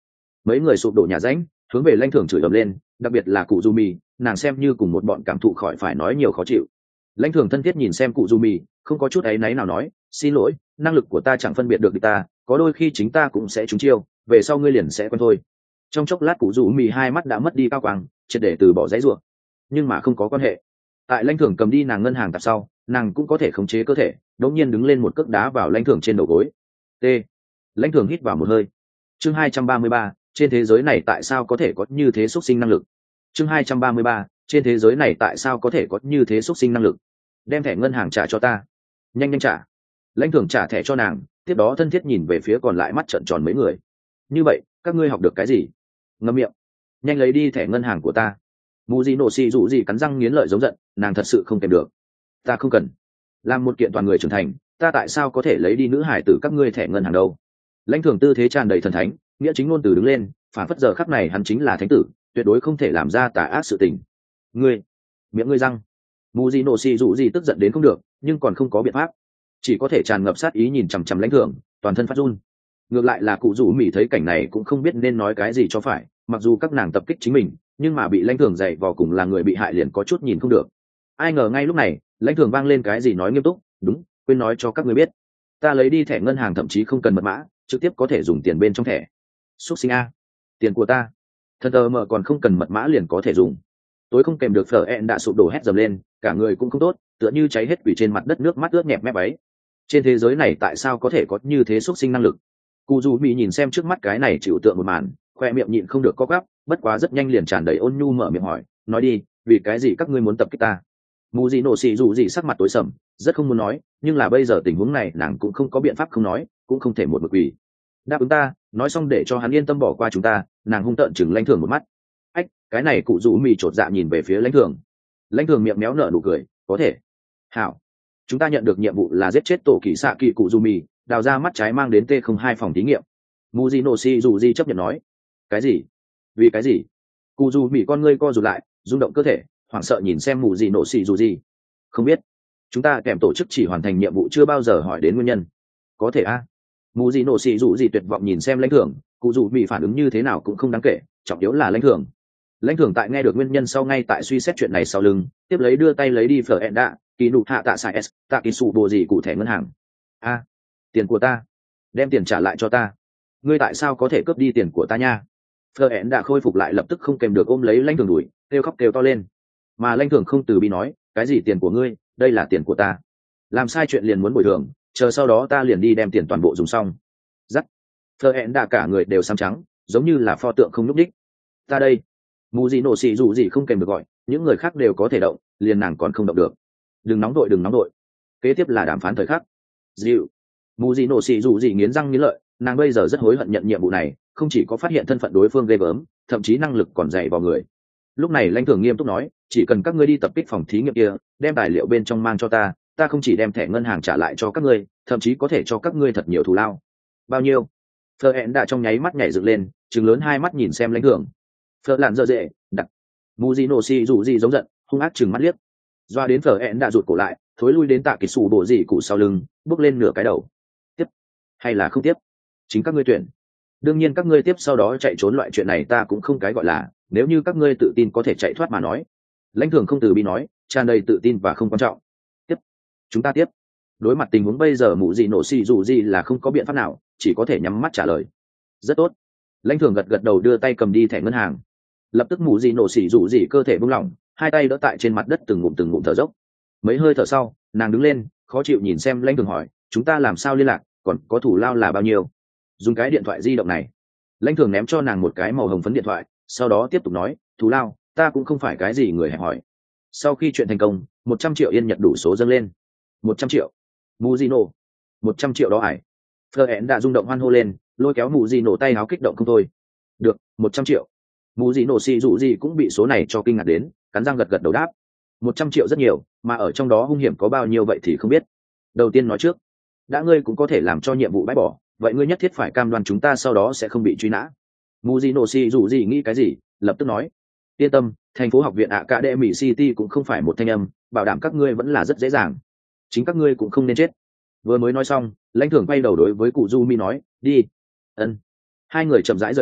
Mấy người sụp đổ nhà ránh hướng về lãnh thường chửi ầm lên, đặc biệt là cụ du mì, nàng xem như cùng một bọn cảm thụ khỏi phải nói nhiều khó chịu. Lãnh thường thân thiết nhìn xem cụ du mì, không có chút áy náy nào nói, xin lỗi, năng lực của ta chẳng phân biệt được địch ta, có đôi khi chính ta cũng sẽ trúng chiêu, về sau ngươi liền sẽ quen thôi. Trong chốc lát cụ du mì hai mắt đã mất đi cao quang, triệt để từ bỏ dãy ruộng, nhưng mà không có quan hệ. Tại lãnh thường cầm đi nàng ngân hàng tạp sau, nàng cũng có thể khống chế cơ thể, đống nhiên đứng lên một cước đá vào lãnh thường trên đầu gối. T. Lãnh thường hít vào một hơi. Chương hai trăm ba mươi ba, trên thế giới này tại sao có thể có như thế xuất sinh năng lực? Chương hai trăm ba mươi ba, trên thế giới này tại sao có thể có như thế xuất sinh năng lực? Đem thẻ ngân hàng trả cho ta. Nhanh nhanh trả. Lãnh thường trả thẻ cho nàng, tiếp đó thân thiết nhìn về phía còn lại mắt trợn tròn mấy người. Như vậy, các ngươi học được cái gì? Ngậm miệng. Nhanh lấy đi thẻ ngân hàng của ta. Mù gì nổ xì dụ gì cắn răng nghiến lợi giống giận, nàng thật sự không kèm được. Ta không cần. Làm một kiện toàn người trưởng thành, ta tại sao có thể lấy đi nữ hải tử các ngươi thẻ ngân hàng đâu? Lãnh thường tư thế tràn đầy thần thánh, nghĩa chính ngôn từ đứng lên, phản phất giờ khắc này hắn chính là thánh tử, tuyệt đối không thể làm ra tà ác sự tình. Ngươi, miệng ngươi răng. Mù gì nổ xì dụ gì tức giận đến không được, nhưng còn không có biện pháp, chỉ có thể tràn ngập sát ý nhìn chằm chằm lãnh thường, toàn thân phát run. Ngược lại là cụ rủ mỉ thấy cảnh này cũng không biết nên nói cái gì cho phải, mặc dù các nàng tập kích chính mình, nhưng mà bị lãnh thường dạy vò cùng là người bị hại liền có chút nhìn không được. Ai ngờ ngay lúc này lãnh thường vang lên cái gì nói nghiêm túc, đúng, quên nói cho các ngươi biết, ta lấy đi thẻ ngân hàng thậm chí không cần mật mã, trực tiếp có thể dùng tiền bên trong thẻ. Xúc sinh a, tiền của ta, thật tờ mờ còn không cần mật mã liền có thể dùng. Tối không kèm được phở ẹn đã sụp đổ hét dầm lên, cả người cũng không tốt, tựa như cháy hết quỷ trên mặt đất, nước mắt ướt nhẹp mép váy. Trên thế giới này tại sao có thể có như thế xúc sinh năng lực? Cụ dù mỹ nhìn xem trước mắt cái này chịu tượng một màn, khoe miệng nhịn không được co gắp, bất quá rất nhanh liền tràn đầy ôn nhu mở miệng hỏi, nói đi, vì cái gì các ngươi muốn tập kích ta? Mù gì nổ xì dù gì sắc mặt tối sầm, rất không muốn nói, nhưng là bây giờ tình huống này nàng cũng không có biện pháp không nói, cũng không thể một mực quỷ. Đáp ứng ta, nói xong để cho hắn yên tâm bỏ qua chúng ta. Nàng hung tợn chừng lãnh thường một mắt. Ách, cái này cụ rủ mì chột dạ nhìn về phía lãnh thường. Lãnh thường miệng méo nở nụ cười, có thể. Hảo, chúng ta nhận được nhiệm vụ là giết chết tổ kỳ xạ kỳ cụ rủ mì, đào ra mắt trái mang đến T không hai phòng thí nghiệm. Mujino si dù gì chấp nhận nói. Cái gì? Vì cái gì? Cụ rủ mì con ngươi co rụt lại, rung động cơ thể, hoảng sợ nhìn xem Mujino si dù gì. Không biết, chúng ta kèm tổ chức chỉ hoàn thành nhiệm vụ chưa bao giờ hỏi đến nguyên nhân. Có thể a? Mù gì nổ xì dù gì tuyệt vọng nhìn xem lãnh thưởng, cụ dù bị phản ứng như thế nào cũng không đáng kể, trọng yếu là lãnh thưởng. Lãnh thưởng tại nghe được nguyên nhân sau ngay tại suy xét chuyện này sau lưng, tiếp lấy đưa tay lấy đi phở ẹn đạ, kỳ nụ hạ tạ sai s, tạ kỳ sụ bồ gì cụ thẻ ngân hàng. A, tiền của ta, đem tiền trả lại cho ta. Ngươi tại sao có thể cướp đi tiền của ta nha? Phở ẹn đạ khôi phục lại lập tức không kèm được ôm lấy lãnh thưởng đuổi, kêu khóc kêu to lên. Mà lãnh thưởng không từ bi nói, cái gì tiền của ngươi, đây là tiền của ta. Làm sai chuyện liền muốn bồi thường, chờ sau đó ta liền đi đem tiền toàn bộ dùng xong. Dắt. Phở hẹn đã cả người đều xám trắng, giống như là pho tượng không nhúc đích. Ta đây. Mù gì nổ xì dù gì không kèm được gọi, những người khác đều có thể động, liền nàng còn không động được. Đừng nóng đội đừng nóng đội. Kế tiếp là đàm phán thời khắc. Dịu. Mù gì nổ xì dù gì nghiến răng nghiến lợi, nàng bây giờ rất hối hận nhận nhiệm vụ này, không chỉ có phát hiện thân phận đối phương ghê gớm, thậm chí năng lực còn dạy vào người. Lúc này lãnh thường nghiêm túc nói, chỉ cần các ngươi đi tập kích phòng thí nghiệm kia, đem tài liệu bên trong mang cho ta, ta không chỉ đem thẻ ngân hàng trả lại cho các ngươi, thậm chí có thể cho các ngươi thật nhiều thù lao. Bao nhiêu? Phở hẹn đã trong nháy mắt nhảy dựng lên, trừng lớn hai mắt nhìn xem lãnh thường. Phở lạn dơ dệ đặt. Mujino si dù gì giống giận, hung ác trừng mắt liếc. Doa đến phở hẹn đã rụt cổ lại, thối lui đến tạ kỳ sủ bộ gì cụ sau lưng, bước lên nửa cái đầu. Tiếp hay là không tiếp, chính các ngươi tuyển. Đương nhiên các ngươi tiếp sau đó chạy trốn loại chuyện này ta cũng không cái gọi là, nếu như các ngươi tự tin có thể chạy thoát mà nói. Lãnh thường không từ bi nói, tràn đầy tự tin và không quan trọng. Tiếp, chúng ta tiếp. Đối mặt tình huống bây giờ mụ gì nổ xì dù gì là không có biện pháp nào, chỉ có thể nhắm mắt trả lời. Rất tốt. Lãnh thường gật gật đầu đưa tay cầm đi thẻ ngân hàng. Lập tức mụ gì nổ xì dù gì cơ thể buông lỏng, hai tay đỡ tại trên mặt đất từng ngụm từng ngụm thở dốc. Mấy hơi thở sau, nàng đứng lên, khó chịu nhìn xem lãnh thường hỏi, chúng ta làm sao liên lạc, còn có thủ lao là bao nhiêu? Dùng cái điện thoại di động này. Lãnh thường ném cho nàng một cái màu hồng phấn điện thoại, sau đó tiếp tục nói, thủ lao, ta cũng không phải cái gì người hẹp hỏi. Sau khi chuyện thành công, một trăm triệu yên nhật đủ số dâng lên. Một trăm triệu. Mujino. Một trăm triệu đó ải. Phở hẹn đã rung động hoan hô lên, lôi kéo Mujino tay áo kích động không thôi. Được, một trăm triệu. Mujino xì dụ gì cũng bị số này cho kinh ngạc đến, cắn răng gật gật đầu đáp. Một trăm triệu rất nhiều, mà ở trong đó hung hiểm có bao nhiêu vậy thì không biết. Đầu tiên nói trước, đã ngươi cũng có thể làm cho nhiệm vụ bãi bỏ, vậy ngươi nhất thiết phải cam đoan chúng ta sau đó sẽ không bị truy nã. Mujino xì dụ gì nghĩ cái gì, lập tức nói. Yên tâm, thành phố học viện Academy City cũng không phải một thanh âm, bảo đảm các ngươi vẫn là rất dễ dàng. Chính các ngươi cũng không nên chết. Vừa mới nói xong, lãnh thưởng quay đầu đối với cụ Jumi nói, đi. Ân. Hai người chậm rãi rời đi,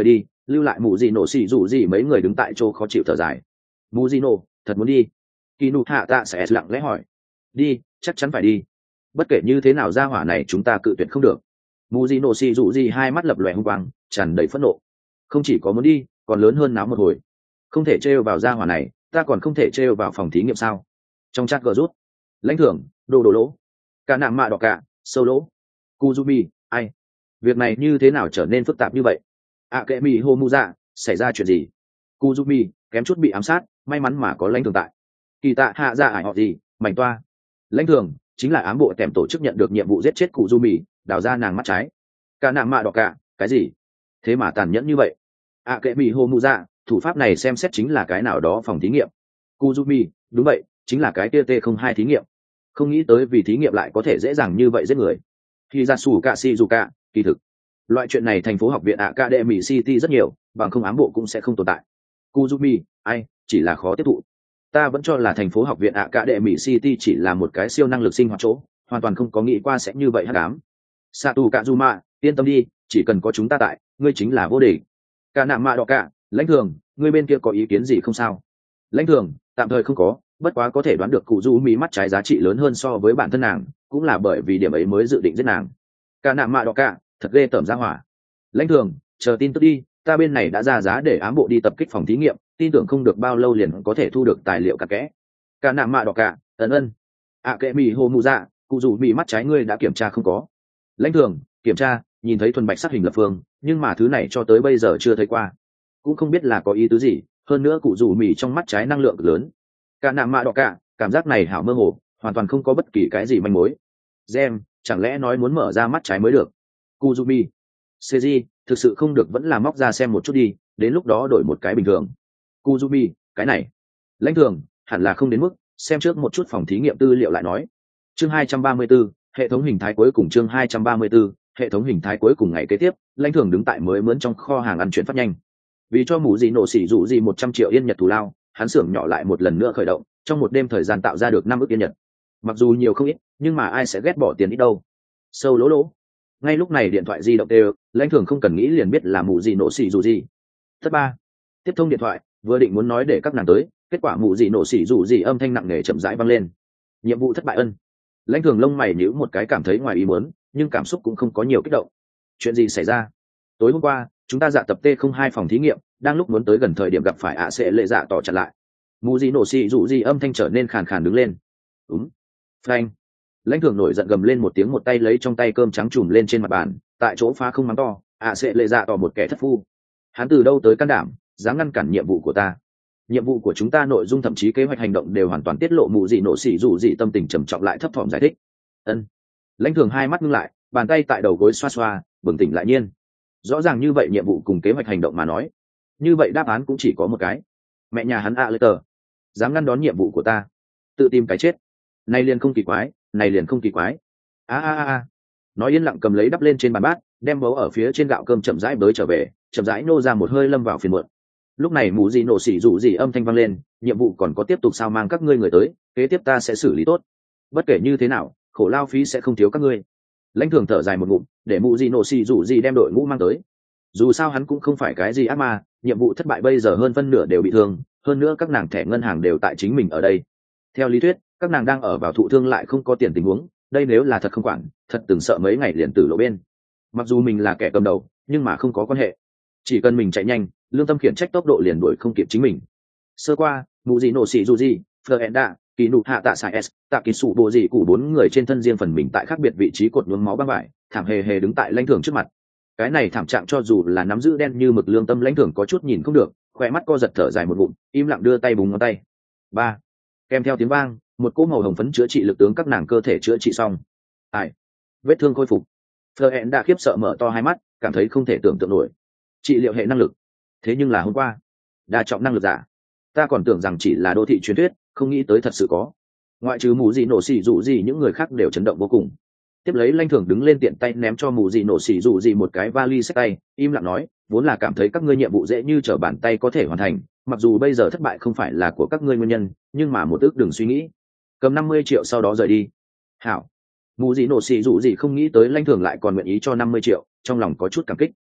lưu lại mù gì nổ xì dù gì mấy người đứng tại chỗ khó chịu thở dài. Mù gì nổ thật muốn đi? Kỳ nụ hạ tạ sẽ lặng lẽ hỏi. Đi, chắc chắn phải đi. Bất kể như thế nào ra hỏa này chúng ta cự tuyệt không được. Mù gì nổ xì dù gì hai mắt lập lòe hung quang, tràn đầy phẫn nộ. Không chỉ có muốn đi, còn lớn hơn náo một hồi. Không thể trêu vào ra hỏa này, ta còn không thể trêu vào phòng thí nghiệm sao? Trong chat gờ rút, lãnh thưởng, đồ đồ lỗ, cả nạm mạ đỏ cả, sâu lỗ, Kuzumi, ai? Việc này như thế nào trở nên phức tạp như vậy? À kệ mì hô mu dạ, xảy ra chuyện gì? Kuzumi, kém chút bị ám sát, may mắn mà có lãnh thưởng tại. Kỳ tạ hạ ra ải họ gì, mảnh toa. Lãnh thưởng chính là ám bộ tèm tổ chức nhận được nhiệm vụ giết chết Kuzumi, đào ra nàng mắt trái. Cả nạm mạ đỏ cả, cái gì? Thế mà tàn nhẫn như vậy? À kệ mì hô mu dạ, thủ pháp này xem xét chính là cái nào đó phòng thí nghiệm. Kuzumi, đúng vậy, chính là cái T không hai thí nghiệm. Không nghĩ tới vì thí nghiệm lại có thể dễ dàng như vậy giết người. Khi ra sủ cả Shizuka, kỳ thực loại chuyện này thành phố học viện Academy City rất nhiều, bằng không ám bộ cũng sẽ không tồn tại. Kuzumi, ai, chỉ là khó tiếp thụ. Ta vẫn cho là thành phố học viện Academy City chỉ là một cái siêu năng lực sinh hoạt chỗ, hoàn toàn không có nghĩ qua sẽ như vậy hắc ám. Satu Kazuma, yên tâm đi, chỉ cần có chúng ta tại, ngươi chính là vô địch. Cả nạm mạ đỏ cả, lãnh thường, ngươi bên kia có ý kiến gì không sao? Lãnh thường, tạm thời không có, bất quá có thể đoán được cụ du mỹ mắt trái giá trị lớn hơn so với bản thân nàng, cũng là bởi vì điểm ấy mới dự định giết nàng. Cả nạm mạ đỏ cả, thật ghê tởm ra hỏa. Lãnh thường, chờ tin tức đi, ta bên này đã ra giá để ám bộ đi tập kích phòng thí nghiệm, tin tưởng không được bao lâu liền có thể thu được tài liệu cặn kẽ. Cả nạm mạ đỏ cả, ấn ân. À kệ mì hồ mù dạ, cụ du mỹ mắt trái ngươi đã kiểm tra không có? Lãnh thường, kiểm tra, nhìn thấy thuần bạch sắc hình lập phương, nhưng mà thứ này cho tới bây giờ chưa thấy qua, cũng không biết là có ý tứ gì. Hơn nữa cụ rủ mì trong mắt trái năng lượng lớn. Cả nạm mạ đỏ cả, cảm giác này hảo mơ hồ, hoàn toàn không có bất kỳ cái gì manh mối. Gem, chẳng lẽ nói muốn mở ra mắt trái mới được? Kuzumi, Seiji, thực sự không được vẫn là móc ra xem một chút đi, đến lúc đó đổi một cái bình thường. Kuzumi, cái này, lãnh thường, hẳn là không đến mức, xem trước một chút phòng thí nghiệm tư liệu lại nói. Chương hai trăm ba mươi 34, hệ thống hình thái cuối cùng chương hai trăm ba mươi 34, hệ thống hình thái cuối cùng ngày kế tiếp, lãnh thường đứng tại mới mướn trong kho hàng ăn chuyển phát nhanh. Vì cho mù gì nổ xỉ dụ gì một trăm triệu yên nhật thù lao, hắn xưởng nhỏ lại một lần nữa khởi động, trong một đêm thời gian tạo ra được năm ức yên nhật. Mặc dù nhiều không ít, nhưng mà ai sẽ ghét bỏ tiền ít đâu. Sâu lỗ lỗ. Ngay lúc này điện thoại di động đều, lãnh thường không cần nghĩ liền biết là mù gì nổ xỉ dụ gì. Thứ ba, tiếp thông điện thoại, vừa định muốn nói để các nàng tới, kết quả mù gì nổ xỉ dụ gì âm thanh nặng nề chậm rãi vang lên. Nhiệm vụ thất bại ân. Lãnh thường lông mày nhíu một cái cảm thấy ngoài ý muốn, nhưng cảm xúc cũng không có nhiều kích động. Chuyện gì xảy ra? Tối hôm qua, chúng ta dạ tập T không hai phòng thí nghiệm, đang lúc muốn tới gần thời điểm gặp phải ạ sẽ lệ dạ tỏ chặn lại. Mù gì nổ xì dụ gì âm thanh trở nên khàn khàn đứng lên. Đúng. Phanh. Lãnh thường nổi giận gầm lên một tiếng, một tay lấy trong tay cơm trắng chùm lên trên mặt bàn, tại chỗ phá không mắng to, ạ sẽ lệ dạ tỏ một kẻ thất phu. Hắn từ đâu tới can đảm, dám ngăn cản nhiệm vụ của ta? Nhiệm vụ của chúng ta nội dung thậm chí kế hoạch hành động đều hoàn toàn tiết lộ. Mù gì nổ xì dụ gì tâm tình trầm trọng lại thấp thỏm giải thích. Ân. Lãnh thường hai mắt ngưng lại, bàn tay tại đầu gối xoa xoa, bừng tỉnh lại nhiên. Rõ ràng như vậy nhiệm vụ cùng kế hoạch hành động mà nói, như vậy đáp án cũng chỉ có một cái. Mẹ nhà hắn a lê tờ dám ngăn đón nhiệm vụ của ta, tự tìm cái chết. Này liền không kỳ quái, này liền không kỳ quái. A a a. Nói yên lặng cầm lấy đắp lên trên bàn bát, đem bấu ở phía trên gạo cơm chậm rãi bới trở về, chậm rãi nô ra một hơi lâm vào phiền muộn. Lúc này mù gì nổ xỉ dụ gì âm thanh vang lên, nhiệm vụ còn có tiếp tục sao, mang các ngươi người tới, kế tiếp ta sẽ xử lý tốt. Bất kể như thế nào, khổ lao phí sẽ không thiếu các ngươi. Lãnh thường thở dài một ngụm, để mù gì nổ xì rủ gì đem đội ngũ mang tới. Dù sao hắn cũng không phải cái gì ác ma, nhiệm vụ thất bại bây giờ hơn phân nửa đều bị thương, hơn nữa các nàng thẻ ngân hàng đều tại chính mình ở đây. Theo lý thuyết, các nàng đang ở vào thụ thương lại không có tiền tình huống, đây nếu là thật không quản, thật từng sợ mấy ngày liền tử lộ bên. Mặc dù mình là kẻ cầm đầu, nhưng mà không có quan hệ, chỉ cần mình chạy nhanh, lương tâm khiển trách tốc độ liền đuổi không kịp chính mình. Sơ qua, mù gì nổ xì rủ gì, Florenda, kỳ nụ hạ tạ sai s tạ kỳ sụ bộ dị cụ bốn người trên thân riêng phần mình tại khác biệt vị trí cột nhuốm máu băng vải, thảm hề hề đứng tại lãnh thưởng trước mặt. Cái này thảm trạng cho dù là nắm giữ đen như mực lương tâm lãnh thưởng có chút nhìn không được, khỏe mắt co giật thở dài một ngụm, im lặng đưa tay búng ngón tay. Ba, kèm theo tiếng vang, một cỗ màu hồng phấn chữa trị lực tướng các nàng cơ thể chữa trị xong. Ai, vết thương khôi phục. Florent đã khiếp sợ mở to hai mắt, cảm thấy không thể tưởng tượng nổi. Trị liệu hệ năng lực, thế nhưng là hôm qua đa trọng năng lực giả, ta còn tưởng rằng chỉ là đô thị truyền thuyết, không nghĩ tới thật sự có. Ngoại trừ mù gì nổ xỉ dụ gì những người khác đều chấn động vô cùng. Tiếp lấy lãnh thường đứng lên tiện tay ném cho mù gì nổ xỉ dụ gì một cái vali xách tay, im lặng nói, vốn là cảm thấy các ngươi nhiệm vụ dễ như trở bàn tay có thể hoàn thành, mặc dù bây giờ thất bại không phải là của các ngươi nguyên nhân, nhưng mà một ước đừng suy nghĩ, cầm năm mươi triệu sau đó rời đi. Hảo. Mù gì nổ xỉ dụ gì không nghĩ tới lãnh thường lại còn nguyện ý cho năm mươi triệu, trong lòng có chút cảm kích.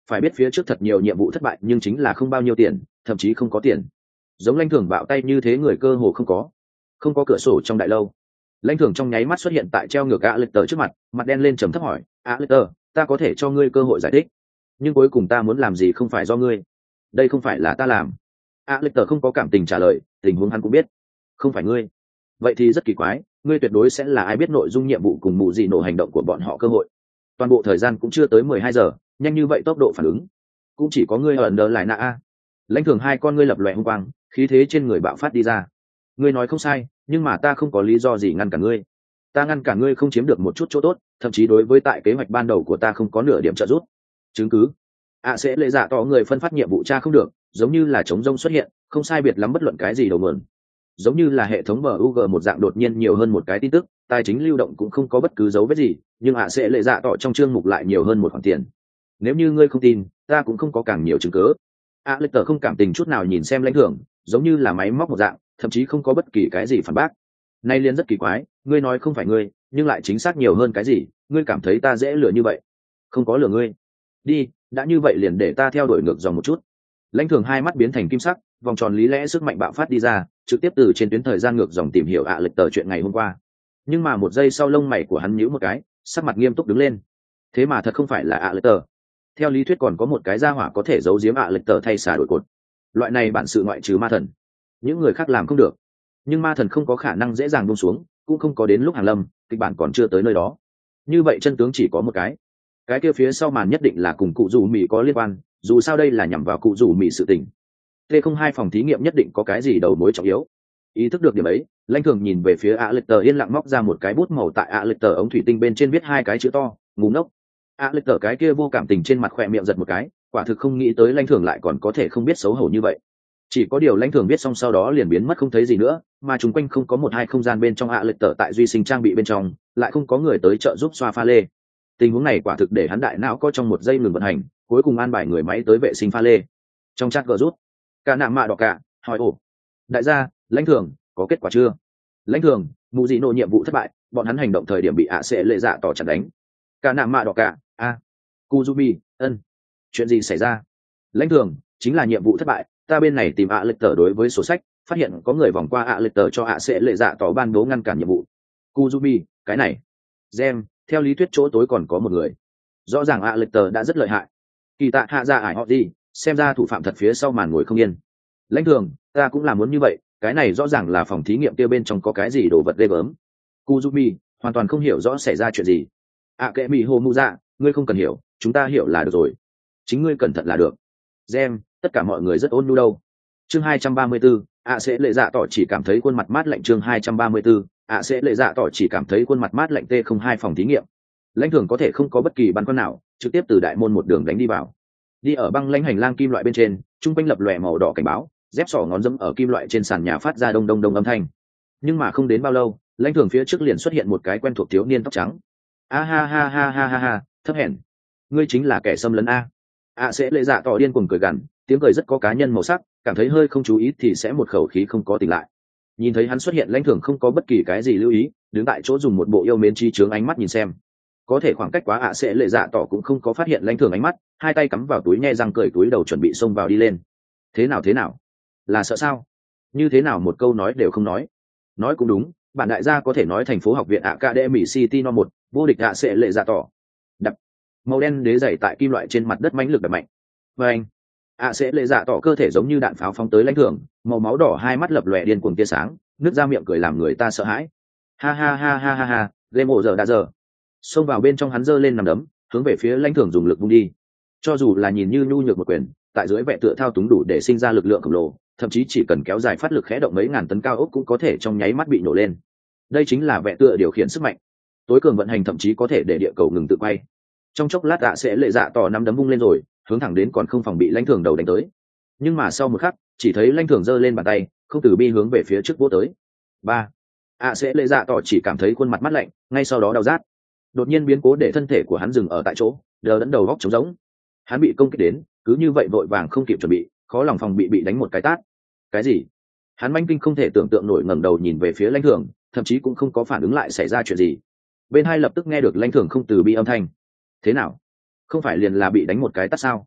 phải biết phía trước thật nhiều nhiệm vụ thất bại nhưng chính là không bao nhiêu tiền, thậm chí không có tiền. Giống lãnh thường bạo tay như thế người cơ hồ không có. Không có cửa sổ trong đại lâu. Lãnh thường trong nháy mắt xuất hiện tại treo ngược ạ lịch tờ trước mặt, mặt đen lên trầm thấp hỏi, ạ lịch tờ, ta có thể cho ngươi cơ hội giải thích, nhưng cuối cùng ta muốn làm gì không phải do ngươi, đây không phải là ta làm. ạ lịch tờ không có cảm tình trả lời, tình huống hắn cũng biết. Không phải ngươi, vậy thì rất kỳ quái, ngươi tuyệt đối sẽ là ai biết nội dung nhiệm vụ cùng mụ gì nổ hành động của bọn họ cơ hội. Toàn bộ thời gian cũng chưa tới mười hai giờ, nhanh như vậy tốc độ phản ứng, cũng chỉ có ngươi ở đờ lại nạ a. Lãnh thường hai con ngươi lập lòe hung quang, khí thế trên người bạo phát đi ra. Ngươi nói không sai, nhưng mà ta không có lý do gì ngăn cản ngươi. Ta ngăn cản ngươi không chiếm được một chút chỗ tốt, thậm chí đối với tại kế hoạch ban đầu của ta không có nửa điểm trợ giúp. Chứng cứ? ạ sẽ lệ dạ tỏ người phân phát nhiệm vụ tra không được, giống như là trống rông xuất hiện, không sai biệt lắm bất luận cái gì đầu nguồn. Giống như là hệ thống bê u giê một dạng đột nhiên nhiều hơn một cái tin tức, tài chính lưu động cũng không có bất cứ dấu vết gì, nhưng ạ sẽ lệ dạ tỏ trong chương mục lại nhiều hơn một khoản tiền. Nếu như ngươi không tin, ta cũng không có càng nhiều chứng cứ. ạ lệ tờ không cảm tình chút nào nhìn xem lãnh thưởng, giống như là máy móc một dạng, thậm chí không có bất kỳ cái gì phản bác. Nay liên rất kỳ quái, ngươi nói không phải ngươi, nhưng lại chính xác nhiều hơn cái gì, ngươi cảm thấy ta dễ lừa như vậy? Không có lừa ngươi. Đi, đã như vậy liền để ta theo đuổi ngược dòng một chút. Lãnh thường hai mắt biến thành kim sắc, vòng tròn lý lẽ sức mạnh bạo phát đi ra, trực tiếp từ trên tuyến thời gian ngược dòng tìm hiểu ạ lệch tờ chuyện ngày hôm qua. Nhưng mà một giây sau lông mày của hắn nhíu một cái, sắc mặt nghiêm túc đứng lên. Thế mà thật không phải là ạ lệch tờ. Theo lý thuyết còn có một cái gia hỏa có thể giấu giếm ạ lệch tờ thay xả đổi cột. Loại này bản sự ngoại trừ ma thần, những người khác làm không được. Nhưng ma thần không có khả năng dễ dàng buông xuống, cũng không có đến lúc hàng lâm, kịch bản còn chưa tới nơi đó. Như vậy chân tướng chỉ có một cái. Cái kia phía sau màn nhất định là cùng cụ rủ mỹ có liên quan, dù sao đây là nhằm vào cụ rủ mỹ sự tình. T không hai phòng thí nghiệm nhất định có cái gì đầu mối trọng yếu. Ý thức được điểm ấy, lãnh thường nhìn về phía ạ lệch tờ yên lặng móc ra một cái bút màu tại ạ lệch tờ ống thủy tinh bên trên viết hai cái chữ to, ngu ngốc. ạ lệch tờ cái kia vô cảm tình trên mặt khỏe miệng giật một cái, quả thực không nghĩ tới lãnh thường lại còn có thể không biết xấu hổ như vậy. Chỉ có điều lãnh thường biết xong sau đó liền biến mất không thấy gì nữa, mà chung quanh không có một hai không gian bên trong ạ lệch tờ tại duy sinh trang bị bên trong, lại không có người tới trợ giúp xoa pha lê. Tình huống này quả thực để hắn đại não có trong một giây ngừng vận hành, cuối cùng an bài người máy tới vệ sinh pha lê. Trong chat gờ rút, cả nạm mạ đỏ cả hỏi ồ, đại gia, lãnh thường có kết quả chưa? Lãnh thường, mụ dị nộ nhiệm vụ thất bại, bọn hắn hành động thời điểm bị ạ sẽ lệ dạ tỏ chặt đánh. Cả nạm mạ đỏ cả a à. Kuzubi, ân, chuyện gì xảy ra? Lãnh thường, chính là nhiệm vụ thất bại, ta bên này tìm ạ lệch tờ đối với sổ sách, phát hiện có người vòng qua ạ lệch tờ cho ạ sẽ lệ dạ tỏ ban bố ngăn cản nhiệm vụ. Kuzubi, cái này, gem, theo lý thuyết chỗ tối còn có một người, rõ ràng ạ lệch tờ đã rất lợi hại. Kỳ tạ hạ ra ải họ đi, xem ra thủ phạm thật phía sau màn ngồi không yên. Lãnh thường, ta cũng làm muốn như vậy, cái này rõ ràng là phòng thí nghiệm kia bên trong có cái gì đồ vật ghê gớm. Kuzubi, hoàn toàn không hiểu rõ xảy ra chuyện gì. ạ kệ mỹ hồ mu dạ, ngươi không cần hiểu, chúng ta hiểu là được rồi, chính ngươi cẩn thận là được. Gem, tất cả mọi người rất ôn nhu đâu. Chương hai trăm ba mươi 234, ạ sẽ lệ dạ tỏ chỉ cảm thấy khuôn mặt mát lạnh. Chương hai trăm ba mươi 234, ạ sẽ lệ dạ tỏ chỉ cảm thấy khuôn mặt mát lạnh. T không hai phòng thí nghiệm. Lãnh thường có thể không có bất kỳ băn khoăn nào, trực tiếp từ đại môn một đường đánh đi vào. Đi ở băng lãnh hành lang kim loại bên trên, trung quanh lập lòe màu đỏ cảnh báo, dép sỏ ngón dẫm ở kim loại trên sàn nhà phát ra đông đông đông âm thanh. Nhưng mà không đến bao lâu, lãnh thường phía trước liền xuất hiện một cái quen thuộc thiếu niên tóc trắng. A ha ha ha ha ha ha, thấp hèn, ngươi chính là kẻ xâm lấn a. A sẽ lệ dạ tỏ điên cuồng cười gằn, tiếng cười rất có cá nhân màu sắc, cảm thấy hơi không chú ý thì sẽ một khẩu khí không có tỉnh lại. Nhìn thấy hắn xuất hiện, lãnh thường không có bất kỳ cái gì lưu ý, đứng tại chỗ dùng một bộ yêu mến chi chướng ánh mắt nhìn xem. Có thể khoảng cách quá ạ sẽ lệ dạ tỏ cũng không có phát hiện lãnh thường ánh mắt, hai tay cắm vào túi nhe răng cười túi đầu chuẩn bị xông vào đi lên. Thế nào thế nào, là sợ sao? Như thế nào một câu nói đều không nói? Nói cũng đúng, bản đại gia có thể nói thành phố học viện Academy City no một, vô địch ạ sẽ lệ dạ tỏ. Đập, màu đen đế dày tại kim loại trên mặt đất mãnh lực đập mạnh. Và anh, ạ sẽ lệ dạ tỏ cơ thể giống như đạn pháo phóng tới lãnh thường, màu máu đỏ hai mắt lập lòe điên cuồng tia sáng, nước ra miệng cười làm người ta sợ hãi. Ha ha ha ha ha ha, game mộ giờ đã giờ. Xông vào bên trong hắn giơ lên nằm đấm, hướng về phía lãnh thường dùng lực vung đi. Cho dù là nhìn như nhu nhược một quyền, tại dưới vẹn tựa thao túng đủ để sinh ra lực lượng khổng lồ, thậm chí chỉ cần kéo dài phát lực khẽ động mấy ngàn tấn cao ốc cũng có thể trong nháy mắt bị nổ lên. Đây chính là vẹn tựa điều khiển sức mạnh tối cường vận hành, thậm chí có thể để địa cầu ngừng tự quay. Trong chốc lát ạ sẽ lệ dạ tỏ nắm đấm vung lên rồi hướng thẳng đến còn không phòng bị lãnh thường đầu đánh tới. Nhưng mà sau một khắc, chỉ thấy lãnh thường giơ lên bàn tay, không từ bi hướng về phía trước vỗ tới. Ba, ạ sẽ lệ dạ tỏ chỉ cảm thấy khuôn mặt mát lạnh, ngay sau đó đau rát. Đột nhiên biến cố để thân thể của hắn dừng ở tại chỗ, đờ đẫn đầu góc trống rỗng. Hắn bị công kích đến, cứ như vậy vội vàng không kịp chuẩn bị, khó lòng phòng bị bị đánh một cái tát. Cái gì? Hắn manh kinh không thể tưởng tượng nổi, ngẩng đầu nhìn về phía lãnh thường, thậm chí cũng không có phản ứng lại xảy ra chuyện gì. Bên hai lập tức nghe được lãnh thường không từ bi âm thanh. Thế nào? Không phải liền là bị đánh một cái tát sao?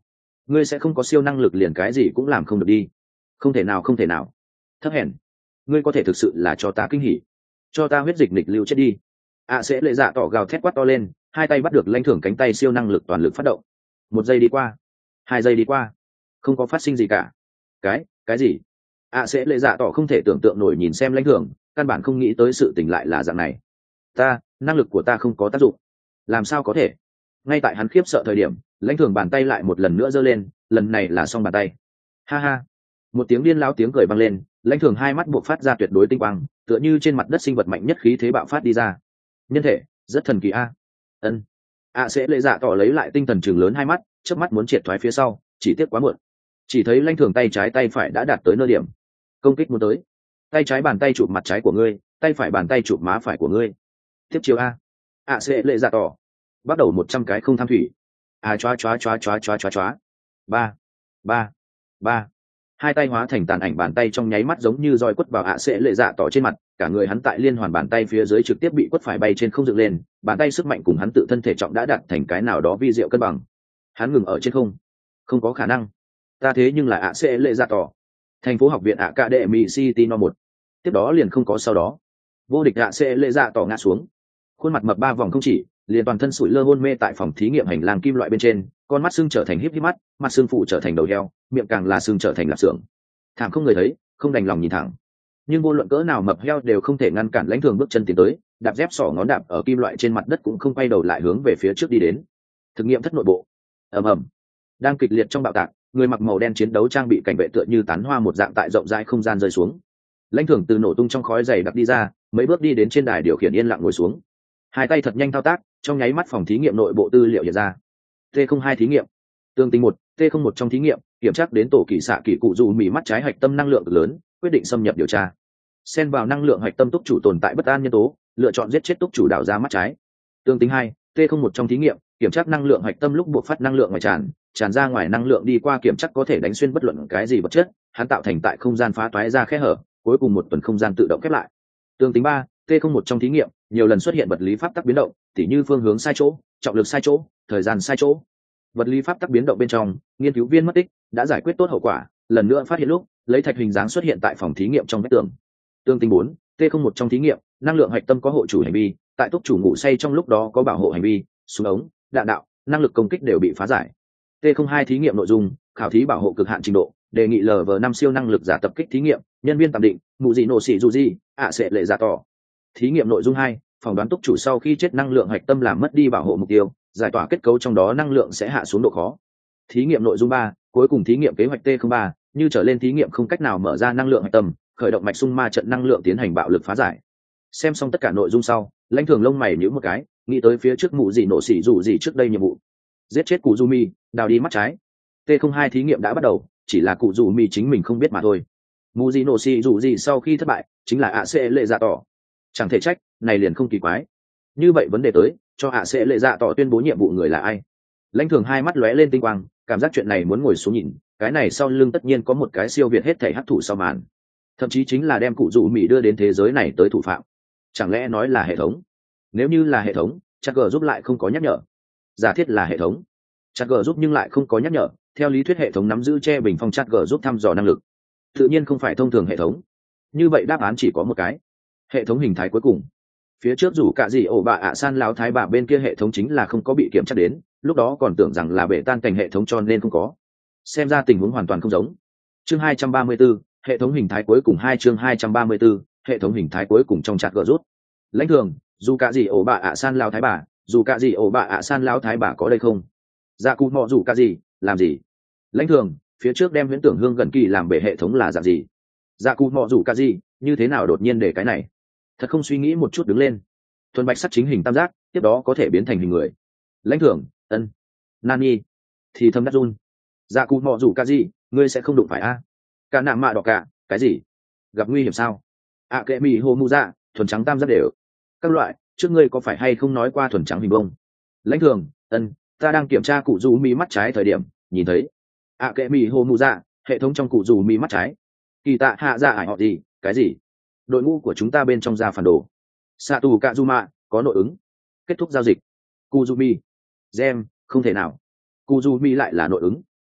ngươi sẽ không có siêu năng lực liền cái gì cũng làm không được đi. Không thể nào, không thể nào. Thấp hèn, ngươi có thể thực sự là cho ta kinh hỉ, cho ta huyết dịch nghịch lưu chết đi. ạ sẽ lệ dạ tỏ gào thét quát to lên, hai tay bắt được lãnh thưởng cánh tay siêu năng lực toàn lực phát động. Một giây đi qua, hai giây đi qua, không có phát sinh gì cả. cái cái gì? ạ sẽ lệ dạ tỏ không thể tưởng tượng nổi nhìn xem lãnh thưởng, căn bản không nghĩ tới sự tình lại là dạng này. Ta năng lực của ta không có tác dụng, làm sao có thể? Ngay tại hắn khiếp sợ thời điểm, lãnh thưởng bàn tay lại một lần nữa giơ lên, lần này là xong bàn tay. Ha ha, một tiếng điên lão tiếng cười vang lên, lãnh thưởng hai mắt buộc phát ra tuyệt đối tinh quang, tựa như trên mặt đất sinh vật mạnh nhất khí thế bạo phát đi ra. Nhân thể rất thần kỳ a. Ân. ạ sẽ lệ dạ tỏ lấy lại tinh thần chừng lớn hai mắt, chớp mắt muốn triệt thoái phía sau, chỉ tiếc quá muộn. Chỉ thấy lãnh thưởng tay trái tay phải đã đạt tới nơi điểm công kích muốn tới. Tay trái bàn tay chụp mặt trái của ngươi, tay phải bàn tay chụp má phải của ngươi. Tiếp chiếu a. ạ sẽ lệ dạ tỏ bắt đầu một trăm cái không tham thủy. À chóa chóa chóa chóa chóa chóa chóa. Ba, ba, ba. Hai tay hóa thành tàn ảnh bàn tay trong nháy mắt giống như roi quất vào ạ sẽ lệ dạ tỏ trên mặt, cả người hắn tại liên hoàn bàn tay phía dưới trực tiếp bị quất phải bay trên không dựng lên, bàn tay sức mạnh cùng hắn tự thân thể trọng đã đạt thành cái nào đó vi diệu cân bằng. Hắn ngừng ở trên không. Không có khả năng. Ta thế nhưng là ạ sẽ lệ dạ tỏ. Thành phố học viện Academy City no một. Tiếp đó liền không có sau đó. Vô địch ạ sẽ lệ dạ tỏ ngã xuống. Khuôn mặt mập ba vòng không chỉ, liền toàn thân sủi lơ hôn mê tại phòng thí nghiệm hành lang kim loại bên trên, con mắt xương trở thành híp híp mắt, mặt xương phụ trở thành đầu heo, miệng càng là xương trở thành lạp xưởng. Thảm không người thấy, không đành lòng nhìn thẳng. Nhưng vô luận cỡ nào mập heo đều không thể ngăn cản lãnh thường bước chân tiến tới, đạp dép sỏ ngón đạp ở kim loại trên mặt đất cũng không quay đầu lại hướng về phía trước đi đến. Thực nghiệm thất nội bộ. Ầm ầm. Đang kịch liệt trong bạo tạc, người mặc màu đen chiến đấu trang bị cảnh vệ tựa như tán hoa một dạng tại rộng rãi không gian rơi xuống. Lãnh thường từ nổ tung trong khói dày đặc đi ra, mấy bước đi đến trên đài điều khiển yên lặng ngồi xuống. Hai tay thật nhanh thao tác, trong nháy mắt phòng thí nghiệm nội bộ tư liệu hiện ra. T không hai thí nghiệm, tương tính một, T không một trong thí nghiệm, kiểm tra đến tổ kỳ xạ kỳ cụ dù mì mắt trái hạch tâm năng lượng lớn, quyết định xâm nhập điều tra. Xen vào năng lượng hạch tâm túc chủ tồn tại bất an nhân tố, lựa chọn giết chết túc chủ đảo ra mắt trái. Tương tính hai, T không một trong thí nghiệm, kiểm tra năng lượng hạch tâm lúc buộc phát năng lượng ngoài tràn, tràn ra ngoài năng lượng đi qua kiểm tra có thể đánh xuyên bất luận cái gì vật chất, hắn tạo thành tại không gian phá toái ra khe hở, cuối cùng một tuần không gian tự động khép lại. Tương tính ba, T không một trong thí nghiệm, nhiều lần xuất hiện vật lý pháp tắc biến động, tỉ như phương hướng sai chỗ, trọng lực sai chỗ, thời gian sai chỗ. Vật lý pháp tắc biến động bên trong, nghiên cứu viên mất tích, đã giải quyết tốt hậu quả, lần nữa phát hiện lúc, lấy thạch hình dáng xuất hiện tại phòng thí nghiệm trong vách tường. Tương tính bốn, T không một trong thí nghiệm, năng lượng hạch tâm có hộ chủ hành vi, tại túc chủ ngủ say trong lúc đó có bảo hộ hành vi, súng ống, đạn đạo, năng lực công kích đều bị phá giải. T không hai thí nghiệm nội dung, khảo thí bảo hộ cực hạn trình độ, đề nghị L V năm siêu năng lực giả tập kích thí nghiệm, nhân viên tạm định, mụ gì nổ xỉ dù gì, ạ sẽ lệ giả tỏ. Thí nghiệm nội dung hai, phỏng đoán túc chủ sau khi chết năng lượng hạch tâm làm mất đi bảo hộ mục tiêu, giải tỏa kết cấu trong đó năng lượng sẽ hạ xuống độ khó. Thí nghiệm nội dung ba, cuối cùng thí nghiệm kế hoạch T không ba, như trở lên thí nghiệm không cách nào mở ra năng lượng hạch tâm, khởi động mạch sung ma trận năng lượng tiến hành bạo lực phá giải. Xem xong tất cả nội dung sau, lãnh thường lông mày nhíu một cái, nghĩ tới phía trước mụ gì nổ xỉ dù gì trước đây nhiệm vụ, giết chết cụ Jumi, đào đi mắt trái. T không hai thí nghiệm đã bắt đầu, chỉ là cụ Jumi chính mình không biết mà thôi. Mụ gì nổ xỉ dù gì sau khi thất bại, chính là ạ sẽ lệ dạ tỏ. Chẳng thể trách, này liền không kỳ quái. Như vậy vấn đề tới, cho ạ sẽ lệ dạ tỏ tuyên bố nhiệm vụ người là ai? Lãnh thường hai mắt lóe lên tinh quang, cảm giác chuyện này muốn ngồi xuống nhìn, cái này sau lưng tất nhiên có một cái siêu việt hết thảy hắc thủ sau màn, thậm chí chính là đem cụ dụ mỹ đưa đến thế giới này tới thủ phạm. Chẳng lẽ nói là hệ thống? Nếu như là hệ thống, chắc g giúp lại không có nhắc nhở. Giả thiết là hệ thống, chắc g giúp nhưng lại không có nhắc nhở, theo lý thuyết hệ thống nắm giữ che bình phong chắc g giúp thăm dò năng lực, tự nhiên không phải thông thường hệ thống. Như vậy đáp án chỉ có một cái, hệ thống hình thái cuối cùng. Phía trước dù cả gì ổ bạ ạ san láo thái bà bên kia hệ thống chính là không có bị kiểm tra đến, lúc đó còn tưởng rằng là bể tan cảnh hệ thống cho nên không có. Xem ra tình huống hoàn toàn không giống. Chương hai trăm ba mươi 4, hệ thống hình thái cuối cùng hai chương hai trăm ba mươi 4, hệ thống hình thái cuối cùng trong chặt gỡ rút. Lãnh thường, dù cả gì ổ bạ ạ san láo thái bà, dù cả gì ổ bạ ạ san láo thái bà có đây không? Dạ cụ mọ dù cả gì, làm gì? Lãnh thường, phía trước đem huyễn tưởng hương gần kỳ làm bể hệ thống là dạng gì? Dạ cụ mọ dù cả gì, như thế nào đột nhiên để cái này? Thật không suy nghĩ một chút đứng lên. Thuần bạch sắt chính hình tam giác, tiếp đó có thể biến thành hình người. Lãnh thưởng, ân, nani, thì thâm đắt run. Dạ cụ mọ rủ ca gì, ngươi sẽ không đụng phải a? Cả nạm mạ đỏ cả, cái gì? Gặp nguy hiểm sao? À kệ mì hô mu dạ, thuần trắng tam giác đều. Các loại, trước ngươi có phải hay không nói qua thuần trắng hình bông? Lãnh thưởng, ân, ta đang kiểm tra cụ rủ mi mắt trái thời điểm, nhìn thấy. À kệ mì hô mu dạ, hệ thống trong cụ rủ mi mắt trái. Kỳ tạ hạ dạ ải họ gì, cái gì? Đội ngũ của chúng ta bên trong ra phản đồ. Satu Kazuma có nội ứng. Kết thúc giao dịch. Kuzumi, Gem, không thể nào. Kuzumi lại là nội ứng.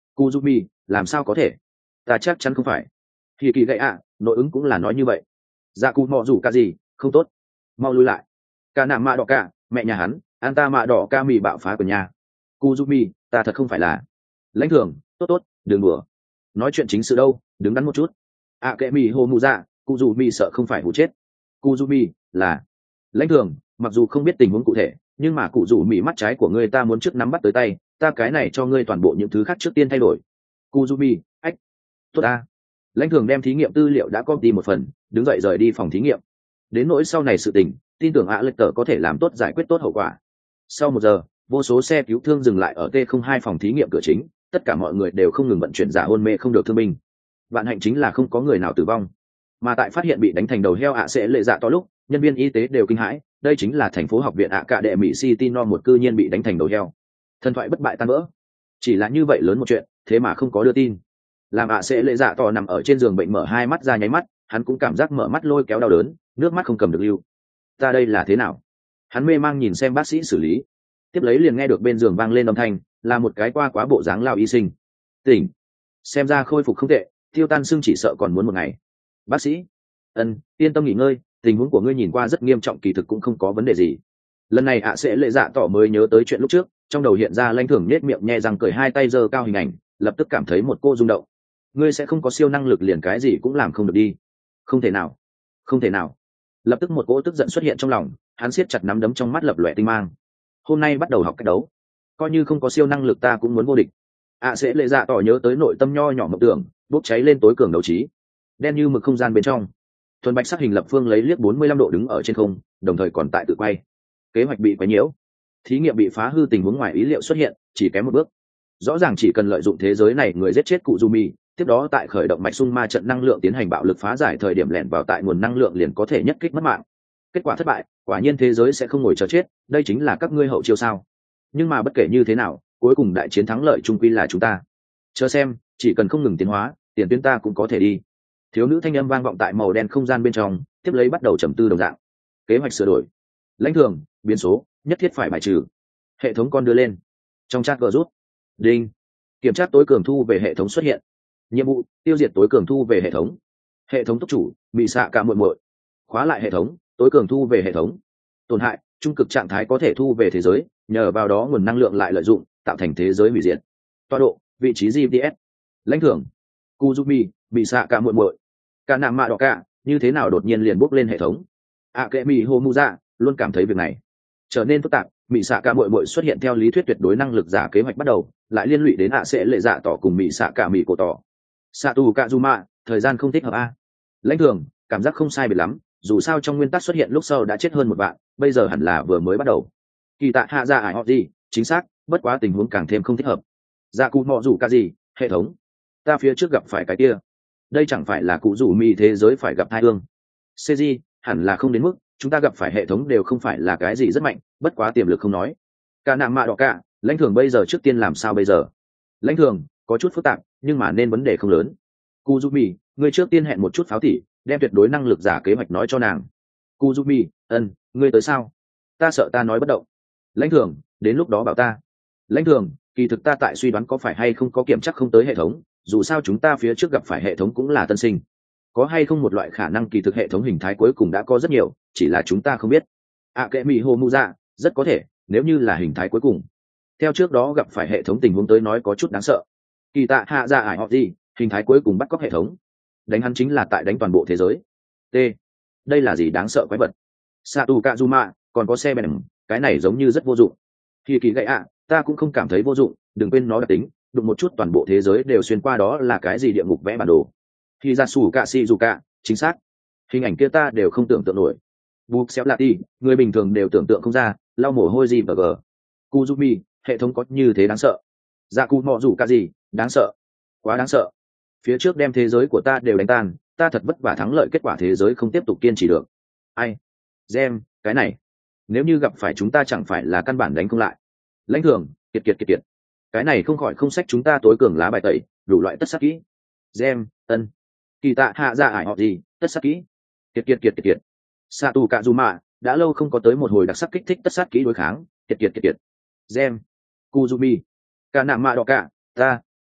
Kuzumi, làm sao có thể? Ta chắc chắn không phải. Thì kỳ gậy ạ, nội ứng cũng là nói như vậy. Dạ cụ mọ rủ cả gì, không tốt. Mau lui lại. Cả nạm mạ đỏ cả, mẹ nhà hắn, an ta mạ đỏ ca mì bạo phá của nhà. Kuzumi, ta thật không phải là. Lãnh thường, tốt tốt, đừng đùa. Nói chuyện chính sự đâu, đứng đắn một chút. À kệ mì hồ mù dạ, Kuzumi sợ không phải hụ chết. Kuzumi, là. Lãnh thường, mặc dù không biết tình huống cụ thể, nhưng mà cụ rủ mì mắt trái của ngươi ta muốn trước nắm bắt tới tay, ta cái này cho ngươi toàn bộ những thứ khác trước tiên thay đổi. Kuzumi, ách. Tốt ta. Lãnh thường đem thí nghiệm tư liệu đã copy một phần, đứng dậy rời đi phòng thí nghiệm. Đến nỗi sau này sự tình, tin tưởng ạ lệch tờ có thể làm tốt giải quyết tốt hậu quả. Sau một giờ, vô số xe cứu thương dừng lại ở T không hai phòng thí nghiệm cửa chính, tất cả mọi người đều không ngừng vận chuyển giả hôn mê không được thương binh. Vạn hạnh chính là không có người nào tử vong, mà tại phát hiện bị đánh thành đầu heo ạ sẽ lệ dạ to lúc, nhân viên y tế đều kinh hãi, đây chính là thành phố học viện ạ cạ đệ mỹ City no một cư nhiên bị đánh thành đầu heo. Thần thoại bất bại tan vỡ. Chỉ là như vậy lớn một chuyện, thế mà không có đưa tin. Làm ạ sẽ lệ dạ to nằm ở trên giường bệnh mở hai mắt ra nháy mắt, hắn cũng cảm giác mở mắt lôi kéo đau đớn, nước mắt không cầm được lưu. Ta đây là thế nào? Hắn mê mang nhìn xem bác sĩ xử lý, tiếp lấy liền nghe được bên giường vang lên âm thanh, là một cái qua quá bộ dáng lao y sinh. Tỉnh. Xem ra khôi phục không tệ, tiêu tan xương chỉ sợ còn muốn một ngày. Bác sĩ. Ân, yên tâm nghỉ ngơi, tình huống của ngươi nhìn qua rất nghiêm trọng, kỳ thực cũng không có vấn đề gì. Lần này ạ sẽ lệ dạ tỏ mới nhớ tới chuyện lúc trước, trong đầu hiện ra Lãnh Thường nhếch miệng nhe răng cười, hai tay giơ cao hình ảnh, lập tức cảm thấy một cô rung động. Ngươi sẽ không có siêu năng lực liền cái gì cũng làm không được đi. Không thể nào, không thể nào. Lập tức một cỗ tức giận xuất hiện trong lòng, hắn siết chặt nắm đấm trong mắt lập lòe tinh mang. Hôm nay bắt đầu học cách đấu, coi như không có siêu năng lực ta cũng muốn vô địch. ạ sẽ lệ dạ tỏ nhớ tới nội tâm nho nhỏ mộng tưởng, bốc cháy lên tối cường đấu trí. Đen như mực không gian bên trong, thuần bạch sắc hình lập phương lấy liếc bốn mươi lăm độ đứng ở trên không, đồng thời còn tại tự quay. Kế hoạch bị quấy nhiễu, thí nghiệm bị phá hư, tình huống ngoài ý liệu xuất hiện, chỉ kém một bước. Rõ ràng chỉ cần lợi dụng thế giới này người giết chết cụ Yumi, tiếp đó tại khởi động mạch sung ma trận năng lượng tiến hành bạo lực phá giải, thời điểm lẻn vào tại nguồn năng lượng liền có thể nhất kích mất mạng. Kết quả thất bại, quả nhiên thế giới sẽ không ngồi chờ chết, đây chính là các ngươi hậu chiêu sao? Nhưng mà bất kể như thế nào, cuối cùng đại chiến thắng lợi chung quy là chúng ta. Chờ xem, chỉ cần không ngừng tiến hóa, tiền tuyến ta cũng có thể đi. Thiếu nữ thanh âm vang vọng tại màu đen không gian bên trong, tiếp lấy bắt đầu trầm tư đồng dạng. Kế hoạch sửa đổi, Lãnh Thường, biến số nhất thiết phải bài trừ. Hệ thống con đưa lên trong chat gờ rút. Đinh, kiểm tra tối cường thu về hệ thống xuất hiện. Nhiệm vụ, tiêu diệt tối cường thu về hệ thống. Hệ thống túc chủ, bị xạ cả muội muội. Khóa lại hệ thống, tối cường thu về hệ thống. Tổn hại, trung cực trạng thái có thể thu về thế giới, nhờ vào đó nguồn năng lượng lại lợi dụng, tạo thành thế giới hủy diệt. Tọa độ, vị trí giê pê ét. Lãnh Thường, Kuzumi, bị xạ cả muội muội. Cả nạm mạ đỏ cả, như thế nào đột nhiên liền bốc lên hệ thống. À kệ mì hồ mu dạ, luôn cảm thấy việc này trở nên phức tạp. Mị xạ cả muội muội xuất hiện theo lý thuyết tuyệt đối năng lực giả kế hoạch bắt đầu, lại liên lụy đến ạ sẽ lệ dạ tỏ cùng mị xạ cả mị cổ tỏ. Satu Kazuma, thời gian không thích hợp a. Lãnh Thường, cảm giác không sai biệt lắm, dù sao trong nguyên tắc xuất hiện lúc sau đã chết hơn một bạn, bây giờ hẳn là vừa mới bắt đầu. Kỳ tạ hạ ra ải họ gì, chính xác, bất quá tình huống càng thêm không thích hợp. Dạ cụ mọ rủ cả gì, hệ thống. Ta phía trước gặp phải cái kia, đây chẳng phải là cụ rủ mị thế giới phải gặp hai ương. cg hẳn là không đến mức chúng ta gặp phải hệ thống đều không phải là cái gì rất mạnh, bất quá tiềm lực không nói. Cả nạm mạ đỏ cả, Lãnh Thường bây giờ trước tiên làm sao bây giờ? Lãnh Thường, có chút phức tạp, nhưng mà nên vấn đề không lớn. Kuzumi, ngươi trước tiên hẹn một chút pháo tỉ, đem tuyệt đối năng lực giả kế hoạch nói cho nàng. Kuzumi, ân, ngươi tới sao? Ta sợ ta nói bất động. Lãnh Thường, đến lúc đó bảo ta. Lãnh Thường, kỳ thực ta tại suy đoán có phải hay không có kiểm chắc không tới hệ thống, dù sao chúng ta phía trước gặp phải hệ thống cũng là tân sinh. Có hay không một loại khả năng kỳ thực hệ thống hình thái cuối cùng đã có rất nhiều, chỉ là chúng ta không biết. À kệ mì hồ mu dạ, rất có thể, nếu như là hình thái cuối cùng. Theo trước đó gặp phải hệ thống tình huống tới nói có chút đáng sợ. Kỳ tạ hạ ra ải họ gì, hình thái cuối cùng bắt cóc hệ thống. Đánh hắn chính là tại đánh toàn bộ thế giới. T. Đây là gì đáng sợ quái vật? Satu Kazuma, còn có xe bèn, cái này giống như rất vô dụng. Khi kỳ gậy ạ, ta cũng không cảm thấy vô dụng, đừng quên nó đặc tính, đụng một chút toàn bộ thế giới đều xuyên qua, đó là cái gì địa ngục vẽ bản đồ. Khi ra sủ cạ si dù cạ, chính xác. Hình ảnh kia ta đều không tưởng tượng nổi. Bục xéo lạ ti, người bình thường đều tưởng tượng không ra, lau mồ hôi gì và gờ. Kuzumi, hệ thống có như thế đáng sợ. Dạ cụ mọ rủ cả gì, đáng sợ. Quá đáng sợ. Phía trước đem thế giới của ta đều đánh tan, ta thật vất vả thắng lợi, kết quả thế giới không tiếp tục kiên trì được. Ai? Gem, cái này. Nếu như gặp phải chúng ta chẳng phải là căn bản đánh không lại. Lãnh Thường, kiệt kiệt kiệt kiệt. Cái này không khỏi không sách chúng ta tối cường lá bài tẩy, đủ loại tất sắc kỹ. Gem, ân. Kỳ tạ hạ ra ải họ gì, tất sắc kỹ. Kiệt kiệt kiệt kiệt kiệt. Satu Kazuma, đã lâu không có tới một hồi đặc sắc kích thích tất sát kỹ đối kháng. Kiệt kiệt kiệt kiệt. Gem. Kuzumi. Cả nạm mạ đỏ cả, ta, ta,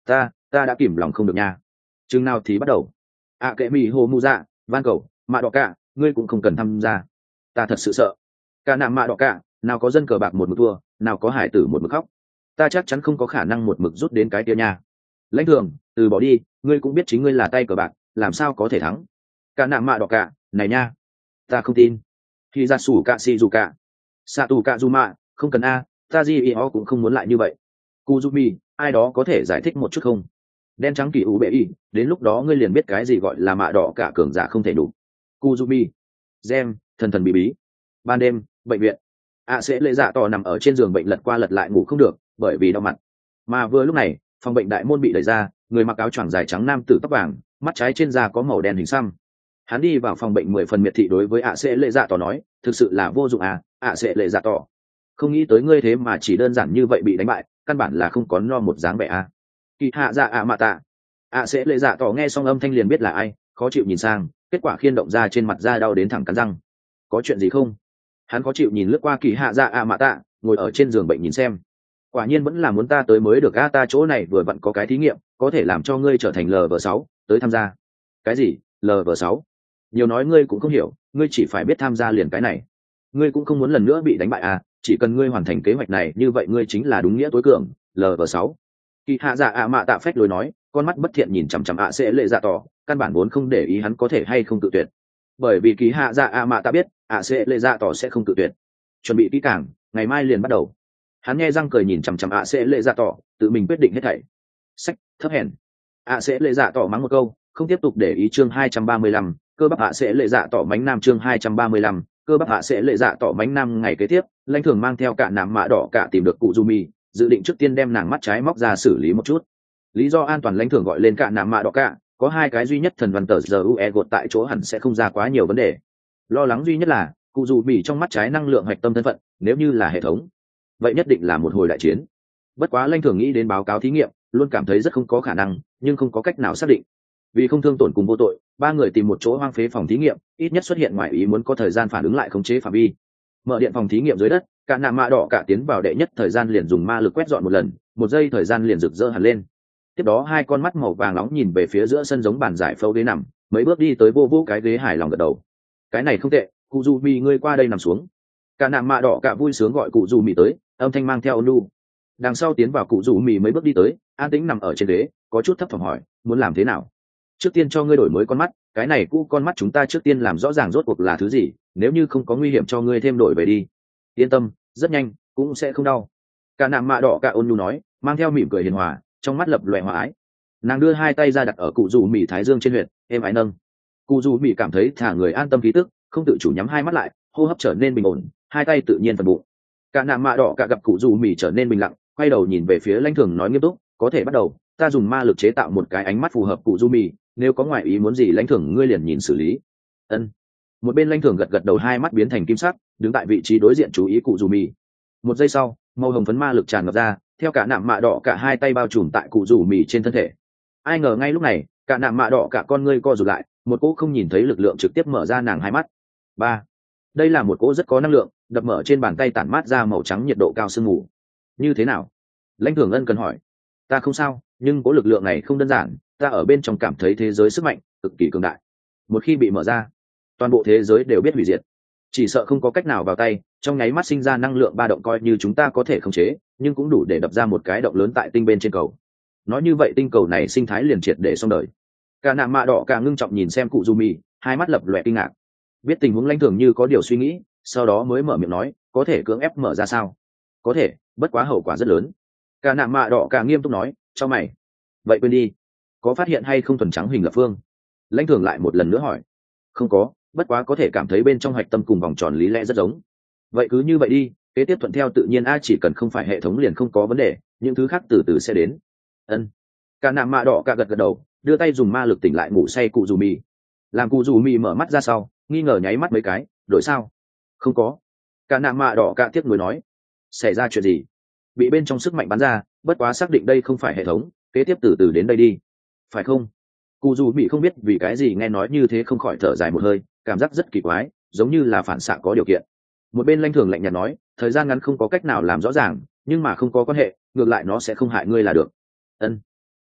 ta đã kìm lòng không được nha. Chừng nào thì bắt đầu? ạ kệ mỹ hồ mu dạ van cầu mạ đỏ cả ngươi cũng không cần tham gia, ta thật sự sợ. Cả nạm mạ đỏ cả, nào có dân cờ bạc một mực thua, nào có hải tử một mực khóc, ta chắc chắn không có khả năng một mực rút đến cái kia nha. Lãnh thường, từ bỏ đi, ngươi cũng biết chính ngươi là tay cờ bạc, làm sao có thể thắng. Cả nạm mạ đỏ cả, này nha, ta không tin. Khi ra sủ cạ xì dù cạ xạ tù cạ dù mạ, không cần a, ta gì ý cũng không muốn lại như vậy. Kuzumi, ai đó có thể giải thích một chút không? Đen trắng kỳ ủ bệ y, đến lúc đó ngươi liền biết cái gì gọi là mạ đỏ cả cường giả không thể đủ. Kuzumi, gem, thần thần bí bí. Ban đêm, bệnh viện. ạ sẽ lệ dạ tỏ nằm ở trên giường bệnh lật qua lật lại ngủ không được, bởi vì đau mặt. Mà vừa lúc này, phòng bệnh đại môn bị đẩy ra, người mặc áo choàng dài trắng nam tử tóc vàng, mắt trái trên da có màu đen hình xăm. Hắn đi vào phòng bệnh mười phần miệt thị đối với ạ sẽ lệ dạ tỏ nói, thực sự là vô dụng à, ạ sẽ lệ dạ tỏ. Không nghĩ tới ngươi thế mà chỉ đơn giản như vậy bị đánh bại, căn bản là không có no một dáng vẻ à. Kỳ hạ dạ ạ mạ tạ. ạ sẽ lệ dạ tỏ nghe xong âm thanh liền biết là ai, khó chịu nhìn sang, kết quả khiên động ra trên mặt da đau đến thẳng cắn răng. Có chuyện gì không? Hắn khó chịu nhìn lướt qua kỳ hạ dạ ạ mạ tạ, ngồi ở trên giường bệnh nhìn xem. Quả nhiên vẫn là muốn ta tới mới được a, ta chỗ này vừa vặn có cái thí nghiệm có thể làm cho ngươi trở thành lv sáu, tới tham gia. Cái gì? lv sáu? Nhiều nói ngươi cũng không hiểu, ngươi chỉ phải biết tham gia liền cái này. Ngươi cũng không muốn lần nữa bị đánh bại à, chỉ cần ngươi hoàn thành kế hoạch này như vậy ngươi chính là đúng nghĩa tối cường, lv sáu. Kỳ hạ dạ ạ mạ tạ phách lối nói, con mắt bất thiện nhìn chằm chằm ạ sẽ lệ dạ tỏ, căn bản vốn không để ý hắn có thể hay không tự tuyệt. Bởi vì kỳ hạ dạ ạ mạ tạ biết ạ sẽ lệ dạ tỏ sẽ không tự tuyệt. Chuẩn bị kỹ càng, ngày mai liền bắt đầu. Hắn nghe răng cười nhìn chằm chằm ạ sẽ lệ dạ tỏ, tự mình quyết định hết thảy. Sách thấp hèn. ạ sẽ lệ dạ tỏ mắng một câu, không tiếp tục để ý. Chương hai trăm ba mươi lăm, cơ bắp ạ sẽ lệ dạ tỏ mánh nam. Chương hai trăm ba mươi lăm, cơ bắp ạ sẽ lệ dạ tỏ mánh nam. Ngày kế tiếp, lãnh thường mang theo cả nạm mạ đỏ cả tìm được cụ Jumi, dự định trước tiên đem nàng mắt trái móc ra xử lý một chút. Lý do an toàn, lãnh thường gọi lên cả nạm mạ đỏ cả, có hai cái duy nhất thần văn tờ giờ ue gột tại chỗ hẳn sẽ không ra quá nhiều vấn đề. Lo lắng duy nhất là cụ Jumi trong mắt trái năng lượng hạch tâm thân phận, nếu như là hệ thống vậy nhất định là một hồi đại chiến. Bất quá lãnh thường nghĩ đến báo cáo thí nghiệm, luôn cảm thấy rất không có khả năng, nhưng không có cách nào xác định. Vì không thương tổn cùng vô tội, ba người tìm một chỗ hoang phế phòng thí nghiệm, ít nhất xuất hiện ngoài ý muốn có thời gian phản ứng lại khống chế phạm vi. Mở điện phòng thí nghiệm dưới đất, cả nạm mạ đỏ cả tiến vào đệ nhất thời gian liền dùng ma lực quét dọn một lần, một giây thời gian liền rực rỡ hẳn lên. Tiếp đó hai con mắt màu vàng nóng nhìn về phía giữa sân giống bàn giải phẫu ghế nằm, mấy bước đi tới vô vô cái ghế, hài lòng gật đầu. Cái này không tệ, cụ dù mì ngươi qua đây nằm xuống. Cả nạm mạ đỏ cả vui sướng gọi cụ dù mì tới, âm thanh mang theo ôn nhu. Đằng sau tiến vào cụ dù mì mấy bước đi tới, an tĩnh nằm ở trên ghế, có chút thấp thỏm hỏi, muốn làm thế nào? Trước tiên cho ngươi đổi mới con mắt, cái này cũ con mắt chúng ta trước tiên làm rõ ràng rốt cuộc là thứ gì, nếu như không có nguy hiểm cho ngươi thêm đổi về đi. Yên tâm, rất nhanh, cũng sẽ không đau. Cả nạm mạ đỏ cả ôn nhu nói, mang theo mỉm cười hiền hòa, trong mắt lập loè hòa ái. Nàng đưa hai tay ra đặt ở cụ dù mì thái dương trên huyệt, êm ái nâng. Cụ dù mì cảm thấy thả người an tâm khí tức, không tự chủ nhắm hai mắt lại, hô hấp trở nên bình ổn, hai tay tự nhiên phần bụng. Cả nạm mạ đỏ cả gặp cụ dù mì trở nên bình lặng, quay đầu nhìn về phía lãnh thường nói nghiêm túc, có thể bắt đầu, ta dùng ma lực chế tạo một cái ánh mắt phù hợp cụ dù mì, nếu có ngoại ý muốn gì lãnh thường ngươi liền nhìn xử lý. Ân. Một bên lãnh thường gật gật đầu, hai mắt biến thành kim sắc, đứng tại vị trí đối diện chú ý cụ dù mì. Một giây sau, màu hồng phấn ma lực tràn ngập ra, theo cả nạm mạ đỏ cả hai tay bao trùm tại cụ dù mì trên thân thể. Ai ngờ ngay lúc này, cả nạm mạ đỏ cả con ngươi co rụt lại, một cỗ không nhìn thấy lực lượng trực tiếp mở ra nàng hai mắt. Ba. Đây là một cỗ rất có năng lượng, đập mở trên bàn tay tản mát ra màu trắng nhiệt độ cao sương mù. Như thế nào? Lãnh thường ân cần hỏi. Ta không sao, nhưng cỗ lực lượng này không đơn giản, ta ở bên trong cảm thấy thế giới sức mạnh cực kỳ cường đại. Một khi bị mở ra, toàn bộ thế giới đều biết hủy diệt. Chỉ sợ không có cách nào vào tay, trong nháy mắt sinh ra năng lượng ba động coi như chúng ta có thể khống chế, nhưng cũng đủ để đập ra một cái động lớn tại tinh bên trên cầu. Nói như vậy tinh cầu này sinh thái liền triệt để xong đời. Cả nạm mạ đỏ cả ngưng trọng nhìn xem cụ Jumi, hai mắt lập lòe kinh ngạc. Biết tình huống lãnh thường như có điều suy nghĩ, sau đó mới mở miệng nói, có thể cưỡng ép mở ra sao? Có thể, bất quá hậu quả rất lớn. Cả nạm mạ đỏ cả nghiêm túc nói, cho mày. Vậy quên đi, có phát hiện hay không thuần trắng hình lập phương? Lãnh thường lại một lần nữa hỏi. Không có, bất quá có thể cảm thấy bên trong hạch tâm cùng vòng tròn lý lẽ rất giống. Vậy cứ như vậy đi, kế tiếp thuận theo tự nhiên, a chỉ cần không phải hệ thống liền không có vấn đề, những thứ khác từ từ sẽ đến. Ân. Cả nạm mạ đỏ cả gật gật đầu, đưa tay dùng ma lực tỉnh lại ngủ say cụ Jumi. Làm cụ Jumi mở mắt ra sau, nghi ngờ nháy mắt mấy cái, đổi sao? Không có. Cả nạm mạ đỏ cả tiếc nuối nói. Xảy ra chuyện gì? Bị bên trong sức mạnh bắn ra, bất quá xác định đây không phải hệ thống, kế tiếp từ từ đến đây đi. Phải không? Cụ Jumi không biết vì cái gì nghe nói như thế không khỏi thở dài một hơi, cảm giác rất kỳ quái, giống như là phản xạ có điều kiện. Một bên lãnh thường lạnh nhạt nói, thời gian ngắn không có cách nào làm rõ ràng, nhưng mà không có quan hệ, ngược lại nó sẽ không hại ngươi là được. Ân.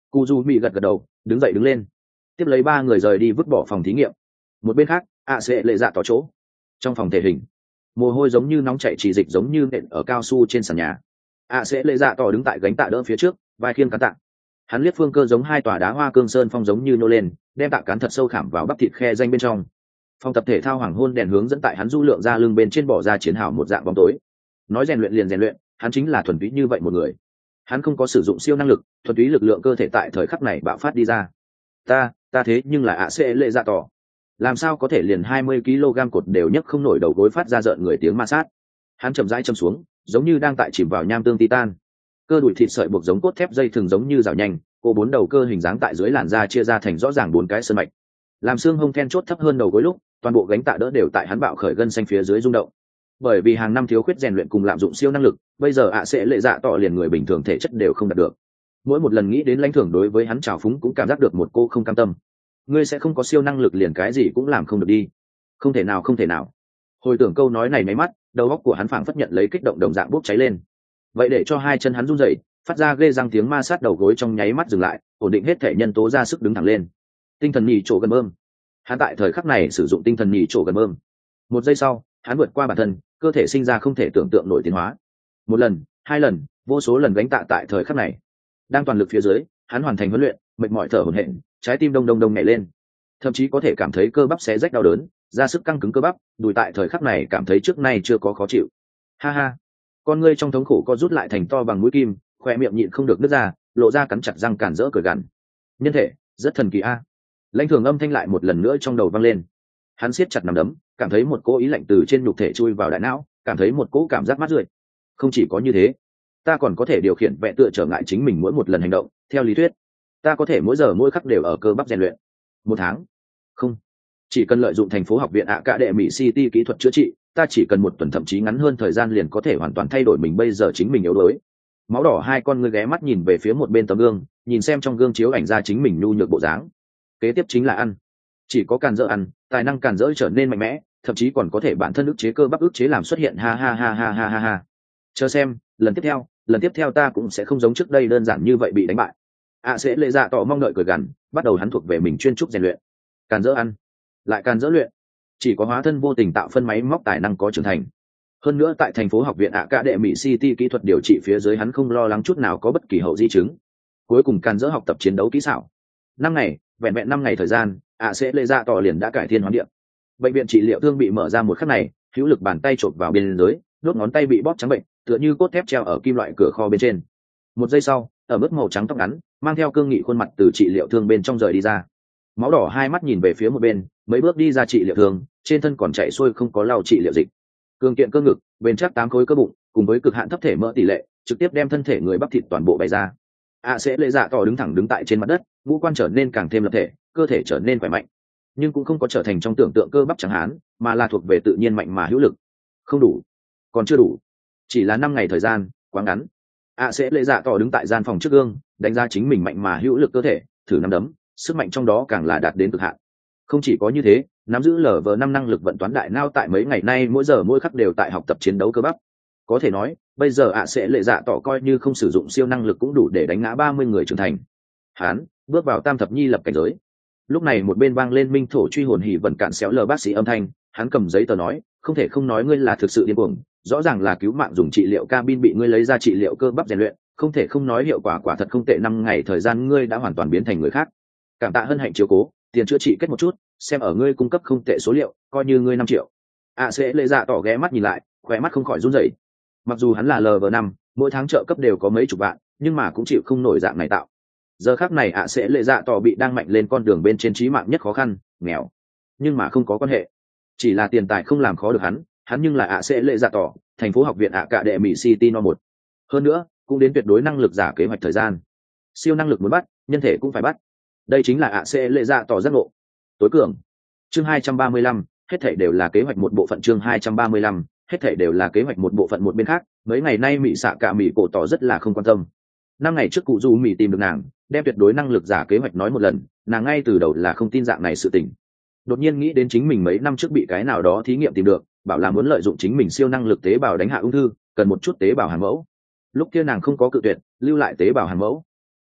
Cụ dù mỹ gật gật đầu, đứng dậy đứng lên, tiếp lấy ba người rời đi vứt bỏ phòng thí nghiệm. Một bên khác, ạ sẽ lệ dạ tỏ chỗ trong phòng thể hình, mồ hôi giống như nóng chảy chỉ dịch giống như nện ở cao su trên sàn nhà. ạ sẽ lệ dạ tỏ đứng tại gánh tạ đỡ phía trước, vai khiêng cán tạ. Hắn liếc phương cơ giống hai tòa đá hoa cương sơn phong giống như nô lên, đem tạ cán thật sâu khảm vào bắp thịt khe danh bên trong. Phòng tập thể thao hoàng hôn đèn hướng dẫn tại hắn du lượng ra lưng bên trên bỏ ra chiến hào một dạng bóng tối. Nói rèn luyện liền rèn luyện, hắn chính là thuần túy như vậy một người. Hắn không có sử dụng siêu năng lực, thuần túy lực lượng cơ thể tại thời khắc này bạo phát đi ra. Ta, ta thế nhưng là ạ sẽ lệ dạ tỏ, làm sao có thể liền hai mươi ki lô gam cột đều nhấc không nổi đầu gối phát ra rợn người tiếng ma sát. Hắn chậm rãi châm xuống, giống như đang tại chìm vào nham tương titan. Cơ đùi thịt sợi buộc giống cốt thép dây thường giống như rào nhanh, cô bốn đầu cơ hình dáng tại dưới làn da chia ra thành rõ ràng bốn cái sơn mạch. Làm xương hông then chốt thấp hơn đầu gối lúc, toàn bộ gánh tạ đỡ đều tại hắn bạo khởi gân xanh phía dưới rung động. Bởi vì hàng năm thiếu khuyết rèn luyện cùng lạm dụng siêu năng lực, bây giờ ạ sẽ lệ dạ tỏ liền người bình thường thể chất đều không đạt được. Mỗi một lần nghĩ đến lãnh thưởng đối với hắn trào phúng cũng cảm giác được một cô không cam tâm. Ngươi sẽ không có siêu năng lực liền cái gì cũng làm không được đi. Không thể nào không thể nào. Hồi tưởng câu nói này máy mắt, đầu óc của hắn phảng phất nhận lấy kích động đồng dạng bốc cháy lên. Vậy để cho hai chân hắn run rẩy, phát ra ghê răng tiếng ma sát đầu gối trong nháy mắt dừng lại, ổn định hết thể nhân tố ra sức đứng thẳng lên. Tinh thần nhì chỗ gần bơm. Hắn tại thời khắc này sử dụng tinh thần nhì chỗ gần bơm. Một giây sau, hắn vượt qua bản thân, cơ thể sinh ra không thể tưởng tượng nổi tiến hóa. Một lần, hai lần, vô số lần gánh tạ tại thời khắc này. Đang toàn lực phía dưới, hắn hoàn thành huấn luyện, mệt mỏi thở hổn hển, trái tim đông đông đông nhảy lên, thậm chí có thể cảm thấy cơ bắp xé rách đau đớn, ra sức căng cứng cơ bắp, đùi tại thời khắc này cảm thấy trước nay chưa có khó chịu. Ha ha, con ngươi trong thống khổ co rút lại thành to bằng mũi kim, khoe miệng nhịn không được nứt ra, lộ ra cắn chặt răng cản rỡ cười gằn. Nhân thể rất thần kỳ a. Lãnh Thường âm thanh lại một lần nữa trong đầu vang lên. Hắn siết chặt nắm đấm, cảm thấy một cỗ ý lạnh từ trên nhục thể chui vào đại não, cảm thấy một cỗ cảm giác mát rượi. Không chỉ có như thế, ta còn có thể điều khiển vẹn tựa trở ngại chính mình mỗi một lần hành động. Theo lý thuyết, ta có thể mỗi giờ mỗi khắc đều ở cơ bắp rèn luyện. Một tháng, không, chỉ cần lợi dụng thành phố học viện ạ cả đệ mỹ city kỹ thuật chữa trị, ta chỉ cần một tuần thậm chí ngắn hơn thời gian liền có thể hoàn toàn thay đổi mình bây giờ chính mình yếu đuối. Máu đỏ hai con ngươi ghé mắt nhìn về phía một bên tấm gương, nhìn xem trong gương chiếu ảnh ra chính mình nhu nhược bộ dáng. Kế tiếp chính là ăn. Chỉ có càn dỡ ăn, tài năng càn dỡ trở nên mạnh mẽ, thậm chí còn có thể bản thân ức chế cơ bắp ức chế làm xuất hiện ha ha ha ha ha ha ha. Chờ xem, lần tiếp theo, lần tiếp theo ta cũng sẽ không giống trước đây đơn giản như vậy bị đánh bại. ạ sẽ lệ dạ tỏ mong đợi cười gằn, bắt đầu hắn thuộc về mình chuyên trúc rèn luyện. Càn dỡ ăn, lại càn dỡ luyện. Chỉ có hóa thân vô tình tạo phân máy móc tài năng có trưởng thành. Hơn nữa tại thành phố học viện ạ cả đệ mỹ city kỹ thuật điều trị phía dưới hắn không lo lắng chút nào có bất kỳ hậu di chứng. Cuối cùng càn dỡ học tập chiến đấu kỹ xảo. Năm ngày, vẹn vẹn năm ngày thời gian, ạ sẽ lệ dạ tỏ liền đã cải thiên hóa địa. Bệnh viện trị liệu thương bị mở ra một khắc này, hữu lực bàn tay chộp vào bên dưới, đốt ngón tay bị bóp trắng bệnh, tựa như cốt thép treo ở kim loại cửa kho bên trên. Một giây sau, ở mức màu trắng tóc ngắn, mang theo cương nghị khuôn mặt từ trị liệu thương bên trong rời đi ra. Máu đỏ hai mắt nhìn về phía một bên, mấy bước đi ra trị liệu thương, trên thân còn chạy xuôi không có lau trị liệu dịch. Cương kiện cơ ngực, bền chắc tám khối cơ bụng, cùng với cực hạn thấp thể mỡ tỷ lệ, trực tiếp đem thân thể người bắp thịt toàn bộ bày ra. ạ sẽ lệ dạ tỏ đứng thẳng đứng tại trên mặt đất, ngũ quan trở nên càng thêm lập thể, cơ thể trở nên khỏe mạnh, nhưng cũng không có trở thành trong tưởng tượng cơ bắp trắng hán, mà là thuộc về tự nhiên mạnh mà hữu lực. Không đủ, còn chưa đủ, chỉ là năm ngày thời gian, quá ngắn. ạ sẽ lệ dạ tỏ đứng tại gian phòng trước gương, đánh giá chính mình mạnh mà hữu lực cơ thể, thử nắm đấm, sức mạnh trong đó càng là đạt đến cực hạn. Không chỉ có như thế, nắm giữ lờ vờ năm năng lực vận toán đại não tại mấy ngày nay mỗi giờ mỗi khắc đều tại học tập chiến đấu cơ bắp. Có thể nói, bây giờ ạ sẽ lệ dạ tỏ coi như không sử dụng siêu năng lực cũng đủ để đánh ngã ba mươi người trưởng thành. Hán bước vào tam thập nhi lập cảnh giới. Lúc này một bên vang lên minh thổ truy hồn hỉ vận cạn xéo lờ bác sĩ âm thanh, hắn cầm giấy tờ nói, không thể không nói ngươi là thực sự điên cuồng, rõ ràng là cứu mạng dùng trị liệu cabin bị ngươi lấy ra trị liệu cơ bắp rèn luyện, không thể không nói hiệu quả quả thật không tệ, năm ngày thời gian ngươi đã hoàn toàn biến thành người khác. Cảm tạ hân hạnh chiếu cố, tiền chữa trị kết một chút, xem ở ngươi cung cấp không tệ số liệu, coi như ngươi năm triệu. ạ sẽ lệ dạ tỏ ghé mắt nhìn lại, khóe mắt không khỏi run rẩy. Mặc dù hắn là lv năm, mỗi tháng trợ cấp đều có mấy chục vạn, nhưng mà cũng chịu không nổi dạng này tạo. Giờ khắc này ạ sẽ lệ dạ tỏ bị đang mạnh lên con đường bên trên trí mạng nhất khó khăn, nghèo. Nhưng mà không có quan hệ, chỉ là tiền tài không làm khó được hắn, hắn nhưng là ạ sẽ lệ dạ tỏ, thành phố học viện ạ cả đệ mỹ city no một. Hơn nữa, cũng đến tuyệt đối năng lực giả kế hoạch thời gian. Siêu năng lực muốn bắt, nhân thể cũng phải bắt. Đây chính là ạ sẽ lệ dạ tỏ giác ngộ. Tối cường. Chương hai trăm ba mươi lăm, hết thảy đều là kế hoạch một bộ phận. Chương hai trăm ba mươi lăm, hết thảy đều là kế hoạch một bộ phận. Một bên khác, mấy ngày nay mỹ xạ cả mỹ cổ tỏ rất là không quan tâm. Năm ngày trước cụ du mỹ tìm được nàng, đem tuyệt đối năng lực giả kế hoạch nói một lần, nàng ngay từ đầu là không tin dạng này sự tình. Đột nhiên nghĩ đến chính mình mấy năm trước bị cái nào đó thí nghiệm tìm được, bảo là muốn lợi dụng chính mình siêu năng lực tế bào đánh hạ ung thư, cần một chút tế bào hàn mẫu. Lúc kia nàng không có cự tuyệt, lưu lại tế bào hàn mẫu.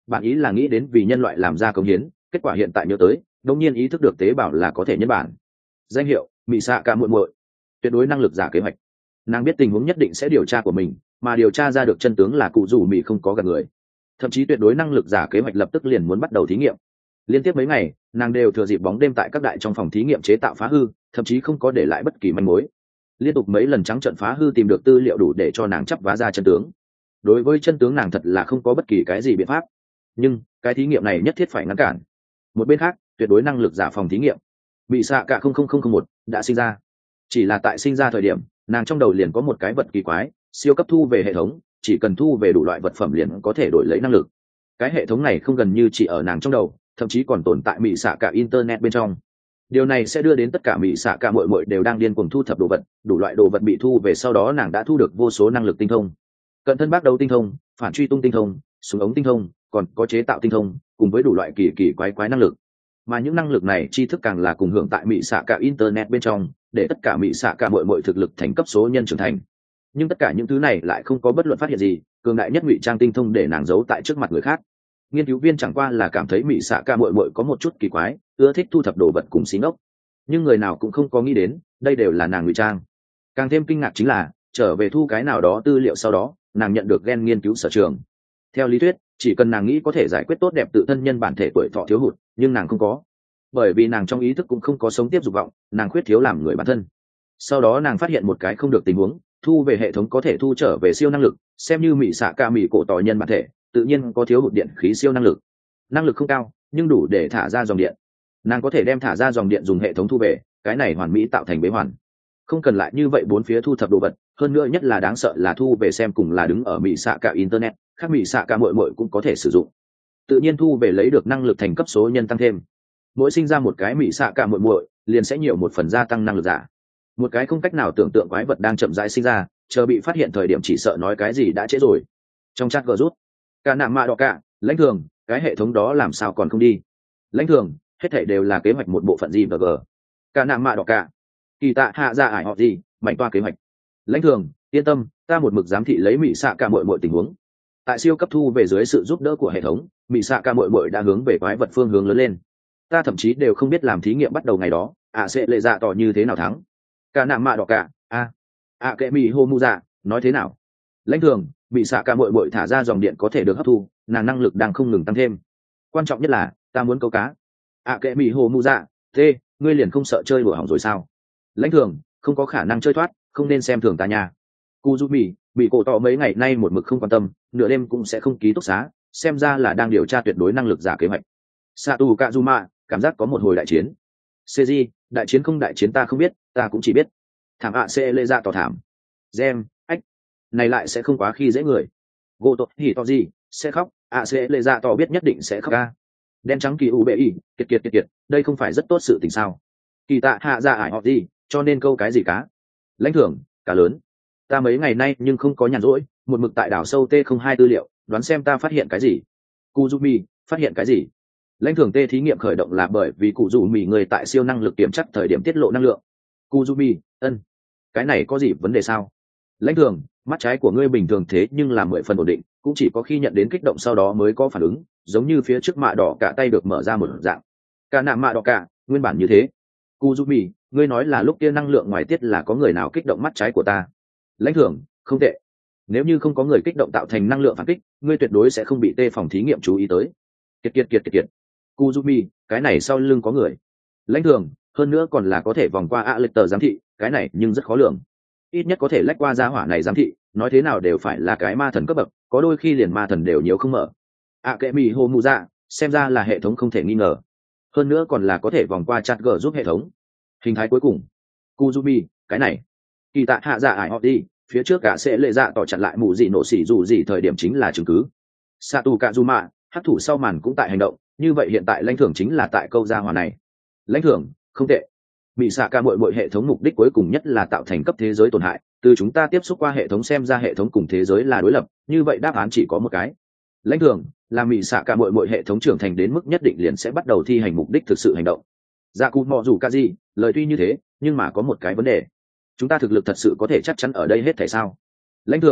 bản ý là nghĩ đến vì nhân loại làm ra công hiến, kết quả hiện tại nhớ tới đột nhiên ý thức được tế bào là có thể nhân bản. Danh hiệu mị xạ cả muội muội, tuyệt đối năng lực giả kế hoạch. Nàng biết tình huống nhất định sẽ điều tra của mình, mà điều tra ra được chân tướng là cụ rủ mị không có gần người, thậm chí tuyệt đối năng lực giả kế hoạch lập tức liền muốn bắt đầu thí nghiệm. Liên tiếp mấy ngày nàng đều thừa dịp bóng đêm tại các đại trong phòng thí nghiệm chế tạo phá hư, thậm chí không có để lại bất kỳ manh mối. Liên tục mấy lần trắng trợn phá hư tìm được tư liệu đủ để cho nàng chắp vá ra chân tướng. Đối với chân tướng nàng thật là không có bất kỳ cái gì biện pháp, nhưng cái thí nghiệm này nhất thiết phải ngăn cản. Một bên khác, tuyệt đối năng lực giả phòng thí nghiệm bị xạ cả không không không không một đã sinh ra. Chỉ là tại sinh ra thời điểm nàng trong đầu liền có một cái vật kỳ quái, siêu cấp thu về hệ thống, chỉ cần thu về đủ loại vật phẩm liền có thể đổi lấy năng lực. Cái hệ thống này không gần như chỉ ở nàng trong đầu, thậm chí còn tồn tại mỹ xạ cả internet bên trong. Điều này sẽ đưa đến tất cả mỹ xạ cả muội muội đều đang điên cuồng thu thập đồ vật, đủ loại đồ vật bị thu về sau đó nàng đã thu được vô số năng lực tinh thông, cận thân bác đấu tinh thông, phản truy tung tinh thông, súng ống tinh thông, còn có chế tạo tinh thông, cùng với đủ loại kỳ kỳ quái quái năng lực. Mà những năng lực này tri thức càng là cùng hưởng tại mỹ xạ cả internet bên trong, để tất cả mỹ xạ cả muội muội thực lực thành cấp số nhân trưởng thành. Nhưng tất cả những thứ này lại không có bất luận phát hiện gì, cường đại nhất ngụy trang tinh thông để nàng giấu tại trước mặt người khác. Nghiên cứu viên chẳng qua là cảm thấy mỹ xạ cả muội muội có một chút kỳ quái, ưa thích thu thập đồ vật cùng xí ngốc, nhưng người nào cũng không có nghĩ đến đây đều là nàng ngụy trang. Càng thêm kinh ngạc chính là trở về thu cái nào đó tư liệu sau đó nàng nhận được gen nghiên cứu sở trường. Theo lý thuyết chỉ cần nàng nghĩ có thể giải quyết tốt đẹp tự thân nhân bản thể tuổi thọ thiếu hụt, nhưng nàng không có, bởi vì nàng trong ý thức cũng không có sống tiếp dục vọng, nàng khuyết thiếu làm người bản thân. Sau đó nàng phát hiện một cái không được tình huống, thu về hệ thống có thể thu trở về siêu năng lực, xem như mỹ xạ cả mỹ cổ tỏ nhân bản thể tự nhiên có thiếu hụt điện khí siêu năng lực. Năng lực không cao nhưng đủ để thả ra dòng điện, nàng có thể đem thả ra dòng điện dùng hệ thống thu về, cái này hoàn mỹ tạo thành bế hoàn. Không cần lại như vậy bốn phía thu thập đồ vật, hơn nữa nhất là đáng sợ là thu về xem cùng là đứng ở mỹ xạ cả internet, khác mỹ xạ cả muội muội cũng có thể sử dụng. Tự nhiên thu về lấy được năng lực thành cấp số nhân tăng thêm. Mỗi sinh ra một cái mỹ xạ cả muội muội liền sẽ nhiều một phần gia tăng năng lực giả. Một cái không cách nào tưởng tượng quái vật đang chậm rãi sinh ra, chờ bị phát hiện thời điểm chỉ sợ nói cái gì đã trễ rồi. Trong chat gờ rút cả nạm mạ đỏ cả lãnh thường, cái hệ thống đó làm sao còn không đi. Lãnh thường, hết thảy đều là kế hoạch một bộ phận gì và g cả nạm mạ đỏ cả kỳ tạ hạ ra ải họ gì mảnh toa kế hoạch. Lãnh thường, yên tâm, ta một mực giám thị lấy mỹ xạ cả muội muội tình huống. Tại siêu cấp thu về dưới sự giúp đỡ của hệ thống, mỹ xạ cả muội muội đã hướng về quái vật phương hướng lớn lên. Ta thậm chí đều không biết làm thí nghiệm bắt đầu ngày đó ạ sẽ lệ dạ tỏ như thế nào thắng. Cả nạm mạ đỏ cả a ạ kệ mỹ hô mu dạ nói thế nào. Lãnh thường, mỹ xạ cả muội muội thả ra dòng điện có thể được hấp thu, nàng năng lực đang không ngừng tăng thêm. Quan trọng nhất là ta muốn câu cá. ạ kệ mỹ hô mu dạ t ngươi liền không sợ chơi đùa hỏng rồi sao. Lãnh thường, không có khả năng chơi thoát, không nên xem thường ta nha. Cu giúp mỹ bị cổ tỏ mấy ngày nay một mực không quan tâm, nửa đêm cũng sẽ không ký túc xá, xem ra là đang điều tra tuyệt đối năng lực giả kế hoạch. Satu Kazuma, cảm giác có một hồi đại chiến. Seiji, đại chiến không đại chiến ta không biết, ta cũng chỉ biết thảm ạ sẽ lê ra tỏ thảm. Gem, ách, này lại sẽ không quá khi dễ người. Goto Hitoji, sẽ khóc, ạ sẽ lê ra tỏ biết nhất định sẽ khóc ca. Đen trắng kỳ u bệ y, kiệt kiệt kiệt kiệt, đây không phải rất tốt sự tình sao. Kỳ tạ hạ ra ải họ gì, cho nên câu cái gì cá. Lãnh thưởng, cá lớn. Ta mấy ngày nay nhưng không có nhàn rỗi, một mực tại đảo sâu T không hai tư liệu, đoán xem ta phát hiện cái gì. Kuzumi, phát hiện cái gì. Lãnh thưởng T thí nghiệm khởi động là bởi vì cụ dù mì người tại siêu năng lực kiểm chắc thời điểm tiết lộ năng lượng. Kuzumi, ân, cái này có gì vấn đề sao. Lãnh thưởng, mắt trái của ngươi bình thường thế nhưng là mười phần ổn định, cũng chỉ có khi nhận đến kích động sau đó mới có phản ứng, giống như phía trước mạ đỏ cả tay được mở ra một dạng. Cả nạm mạ đỏ cả nguyên bản như thế. Kuzumi, ngươi nói là lúc kia năng lượng ngoài tiết là có người nào kích động mắt trái của ta. Lãnh thưởng, không tệ. Nếu như không có người kích động tạo thành năng lượng phản kích, ngươi tuyệt đối sẽ không bị tê phòng thí nghiệm chú ý tới. Kiệt kiệt kiệt kiệt kiệt. Kuzumi, cái này sau lưng có người. Lãnh thưởng, hơn nữa còn là có thể vòng qua ạ lịch tờ giám thị, cái này nhưng rất khó lường. Ít nhất có thể lách qua gia hỏa này giám thị, nói thế nào đều phải là cái ma thần cấp bậc, có đôi khi liền ma thần đều nhiều không mở. ạ kệ mỹ hô mù dạ, xem ra là hệ thống không thể nghi ngờ. Hơn nữa còn là có thể vòng qua chat g giúp hệ thống. Hình thái cuối cùng. Kuzumi, cái này. Kỳ tạ hạ dạ ải họ đi, phía trước cả sẽ lệ dạ tỏ chặn lại mù gì nổ xỉ dù gì thời điểm chính là chứng cứ. Satu Kazuma, hắc thủ sau màn cũng tại hành động, như vậy hiện tại lãnh thưởng chính là tại câu gia hỏa này. Lãnh thưởng, không tệ. Mỹ xạ ca muội muội hệ thống mục đích cuối cùng nhất là tạo thành cấp thế giới tổn hại, từ chúng ta tiếp xúc qua hệ thống xem ra hệ thống cùng thế giới là đối lập, như vậy đáp án chỉ có một cái. Lãnh thưởng, là Mỹ xạ ca muội muội hệ thống trưởng thành đến mức nhất định liền sẽ bắt đầu thi hành mục đích thực sự hành động. Dạ cụ mọ dù ca gì, lời tuy như thế, nhưng mà có một cái vấn đề. Chúng ta thực lực thật sự có thể chắc chắn ở đây hết thảy sao? Lãnh thưởng,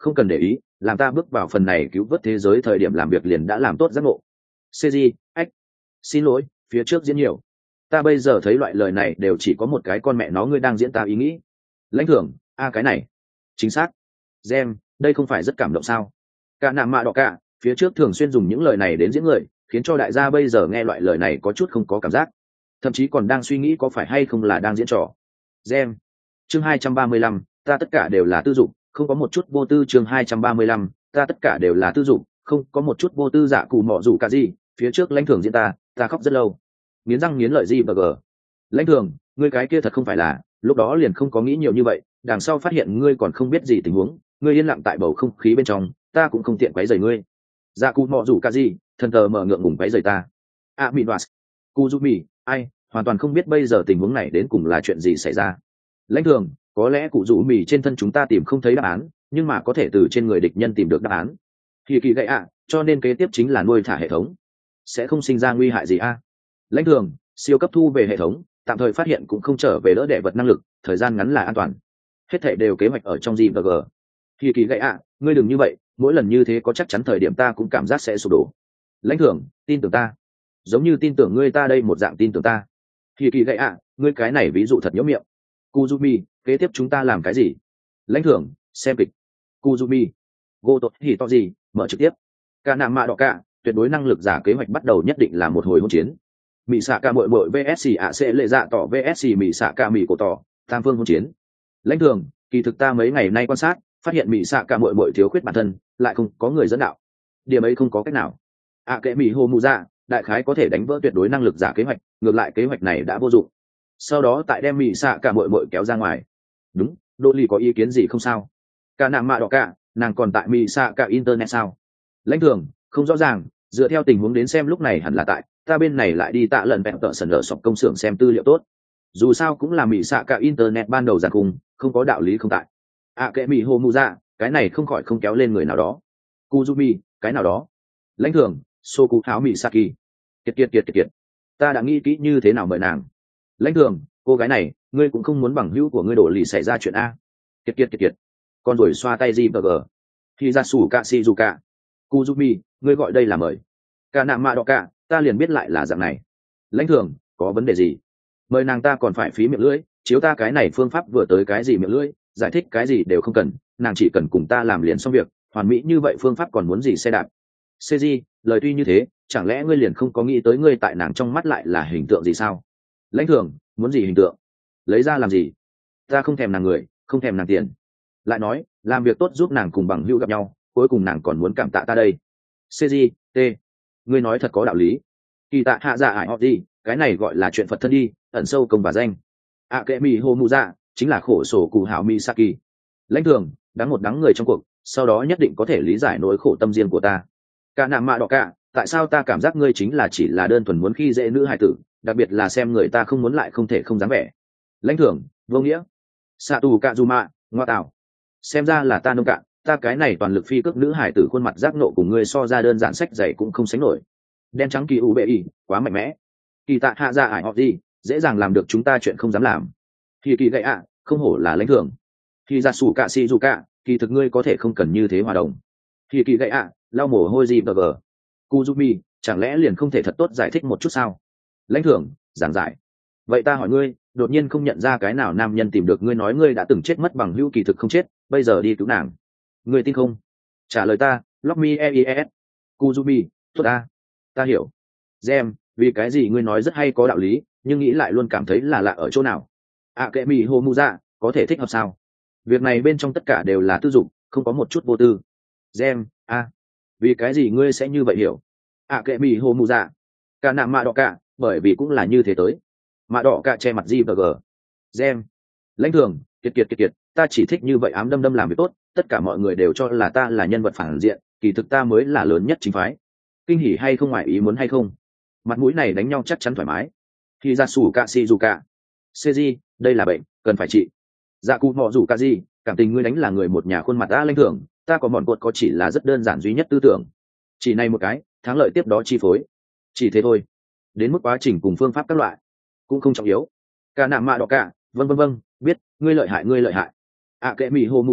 không cần để ý, làm ta bước vào phần này cứu vớt thế giới thời điểm làm việc liền đã làm tốt giác ngộ. Cg, ách, xin lỗi, phía trước diễn nhiều. Ta bây giờ thấy loại lời này đều chỉ có một cái con mẹ nó ngươi đang diễn ta ý nghĩ. Lãnh thưởng, a cái này, chính xác. Gem, đây không phải rất cảm động sao? Cả nạm mạ đỏ cả, phía trước thường xuyên dùng những lời này đến diễn người, khiến cho đại gia bây giờ nghe loại lời này có chút không có cảm giác, thậm chí còn đang suy nghĩ có phải hay không là đang diễn trò. Gem, chương hai trăm ba mươi lăm, ta tất cả đều là tư dụng, không có một chút vô tư. Chương hai trăm ba mươi lăm, ta tất cả đều là tư dụng, không có một chút vô tư. Dạ cụ mọ rủ cả gì, phía trước lãnh thưởng diễn ta, ta khóc rất lâu, nghiến răng nghiến lợi gì bờ gờ. Lãnh thưởng, ngươi cái kia thật không phải là, lúc đó liền không có nghĩ nhiều như vậy, đằng sau phát hiện ngươi còn không biết gì tình huống, ngươi yên lặng tại bầu không khí bên trong, ta cũng không tiện quấy rầy ngươi. Dạ cụ mọ rủ cả gì, thần tờ mở ngượng ngùng quấy rầy ta. À mị đoạt, Kuzumi, ai, hoàn toàn không biết bây giờ tình huống này đến cùng là chuyện gì xảy ra. Lãnh thưởng, có lẽ cụ rủ mì trên thân chúng ta tìm không thấy đáp án, nhưng mà có thể từ trên người địch nhân tìm được đáp án. Thì kỳ gậy ạ, cho nên kế tiếp chính là nuôi thả hệ thống, sẽ không sinh ra nguy hại gì a. À? Lãnh thưởng, siêu cấp thu về hệ thống, tạm thời phát hiện cũng không trở về đỡ đẻ vật năng lực, thời gian ngắn là an toàn. Hết thể đều kế hoạch ở trong gì và g. Thì kỳ gậy ạ, ngươi đừng như vậy, mỗi lần như thế có chắc chắn thời điểm ta cũng cảm giác sẽ sụp đổ. Lãnh thưởng, tin tưởng ta, giống như tin tưởng ngươi ta đây một dạng tin tưởng ta. Thì kỳ gậy ạ, ngươi cái này ví dụ thật nhớ miệng. Kuzumi, kế tiếp chúng ta làm cái gì? Lãnh thưởng, xem kịch. Kuzumi, gô tốt thì to gì, mở trực tiếp. Cả nạm mạ đỏ cả, tuyệt đối năng lực giả kế hoạch bắt đầu nhất định là một hồi hỗn chiến. Mị xạ ca mội mội vs ạ sẽ lệ dạ tỏ vs mị xạ ca mị cổ tỏ, tam phương hỗn chiến. Lãnh thưởng, kỳ thực ta mấy ngày nay quan sát, phát hiện mị xạ ca mội mội thiếu khuyết bản thân, lại không có người dẫn đạo. Điểm ấy không có cách nào. ạ kệ mị hồ mù dạ, đại khái có thể đánh vỡ tuyệt đối năng lực giả kế hoạch, ngược lại kế hoạch này đã vô dụng. Sau đó tại đem mị xạ cả mội mội kéo ra ngoài. Đúng, đô ly có ý kiến gì không sao? Cả nạm mạ đỏ cả, nàng còn tại mị xạ cả internet sao? Lãnh thưởng, không rõ ràng, dựa theo tình huống đến xem lúc này hẳn là tại, ta bên này lại đi tạ lần vẹn tợ sần ở sọc công xưởng xem tư liệu tốt. Dù sao cũng là mị xạ cả internet ban đầu giàn khung, không có đạo lý không tại. À kệ mị hồ mù dạ, cái này không khỏi không kéo lên người nào đó. Kuzumi, cái nào đó. Lãnh thưởng, Soku Tháo Mị Saki. Kiệt kiệt kiệt kiệt kiệt. Ta đã nghĩ kỹ như thế nào mời nàng. Lãnh thưởng, cô gái này, ngươi cũng không muốn bằng hữu của ngươi đổ lì xảy ra chuyện a. Kiệt kiệt kiệt kiệt. Con rồi xoa tay gì bờ gờ. Thì ra sủ cả si dù cả. Kuzumi, ngươi gọi đây là mời. Cả nạm mạ đỏ cả, ta liền biết lại là dạng này. Lãnh thưởng, có vấn đề gì? Mời nàng ta còn phải phí miệng lưỡi, chiếu ta cái này phương pháp vừa tới cái gì miệng lưỡi, giải thích cái gì đều không cần, nàng chỉ cần cùng ta làm liền xong việc, hoàn mỹ như vậy phương pháp còn muốn gì xe đạp. Cg, lời tuy như thế, chẳng lẽ ngươi liền không có nghĩ tới ngươi tại nàng trong mắt lại là hình tượng gì sao? Lãnh thưởng, muốn gì hình tượng? Lấy ra làm gì? Ta không thèm nàng người, không thèm nàng tiền. Lại nói, làm việc tốt giúp nàng cùng bằng hữu gặp nhau, cuối cùng nàng còn muốn cảm tạ ta đây. Cg, t, ngươi nói thật có đạo lý. Kỳ tạ hạ dạ ải họ gì, cái này gọi là chuyện Phật thân đi, ẩn sâu công và danh. À kệ mì hồ mù dạ, chính là khổ sổ cụ hảo mi saki. Lãnh thưởng, đáng một đắng người trong cuộc, sau đó nhất định có thể lý giải nỗi khổ tâm riêng của ta. Cả nạm mạ đỏ cả, tại sao ta cảm giác ngươi chính là chỉ là đơn thuần muốn khi dễ nữ hài tử, đặc biệt là xem người ta không muốn lại không thể không dám vẻ. Lãnh thưởng, vô nghĩa. Sạ tù cạ dù mạ, ngoa tạo. Xem ra là ta nông cạn, ta cái này toàn lực phi cước nữ hài tử khuôn mặt giác nộ cùng ngươi so ra đơn giản sách dày cũng không sánh nổi. Đen trắng kỳ u bệ y, quá mạnh mẽ. Kỳ tạ hạ ra ải họ gì, dễ dàng làm được chúng ta chuyện không dám làm. Kỳ kỳ gậy ạ, không hổ là lãnh thưởng. Kỳ ra sủ cạ si dù cạ, kỳ thực ngươi có thể không cần như thế hòa đồng. Kỳ kỳ gậy ạ, lau mồ hôi gì bờ gờ. Kuzumi, chẳng lẽ liền không thể thật tốt giải thích một chút sao? Lãnh thưởng, giảng giải. Vậy ta hỏi ngươi, đột nhiên không nhận ra cái nào nam nhân tìm được ngươi nói ngươi đã từng chết mất bằng hữu kỳ thực không chết, bây giờ đi cứu nàng. Ngươi tin không? Trả lời ta, lock me ees. Kuzumi, tốt ta. Ta hiểu. Gem, vì cái gì ngươi nói rất hay có đạo lý, nhưng nghĩ lại luôn cảm thấy là lạ ở chỗ nào. À kệ mì hồ mu dạ, có thể thích hợp sao? Việc này bên trong tất cả đều là tư dụng, không có một chút vô tư. Gem, a, à, vì cái gì ngươi sẽ như vậy hiểu? À kệ mì hồ mu dạ. Cả nạm mạ đỏ cả, bởi vì cũng là như thế tới. Mạ đỏ cả che mặt gì và gờ. Gem, lãnh thưởng, kiệt kiệt kiệt kiệt, ta chỉ thích như vậy ám đâm đâm làm việc tốt, tất cả mọi người đều cho là ta là nhân vật phản diện, kỳ thực ta mới là lớn nhất chính phái. Kinh hỉ hay không ngoài ý muốn hay không? Mặt mũi này đánh nhau chắc chắn thoải mái. Khi ra sủ cạ si dù cạ. Cg, đây là bệnh, cần phải trị. Dạ cụ mọ rủ cạ gì, cảm tình ngươi đánh là người một nhà khuôn mặt đã lãnh thưởng, ta có mòn cột có chỉ là rất đơn giản duy nhất tư tưởng. Chỉ này một cái, thắng lợi tiếp đó chi phối. Chỉ thế thôi. Đến mức quá trình cùng phương pháp các loại, cũng không trọng yếu. Cả nạm mạ đỏ cả, vân vân vân, biết, ngươi lợi hại ngươi lợi hại. À kệ mì hồ mù dạ,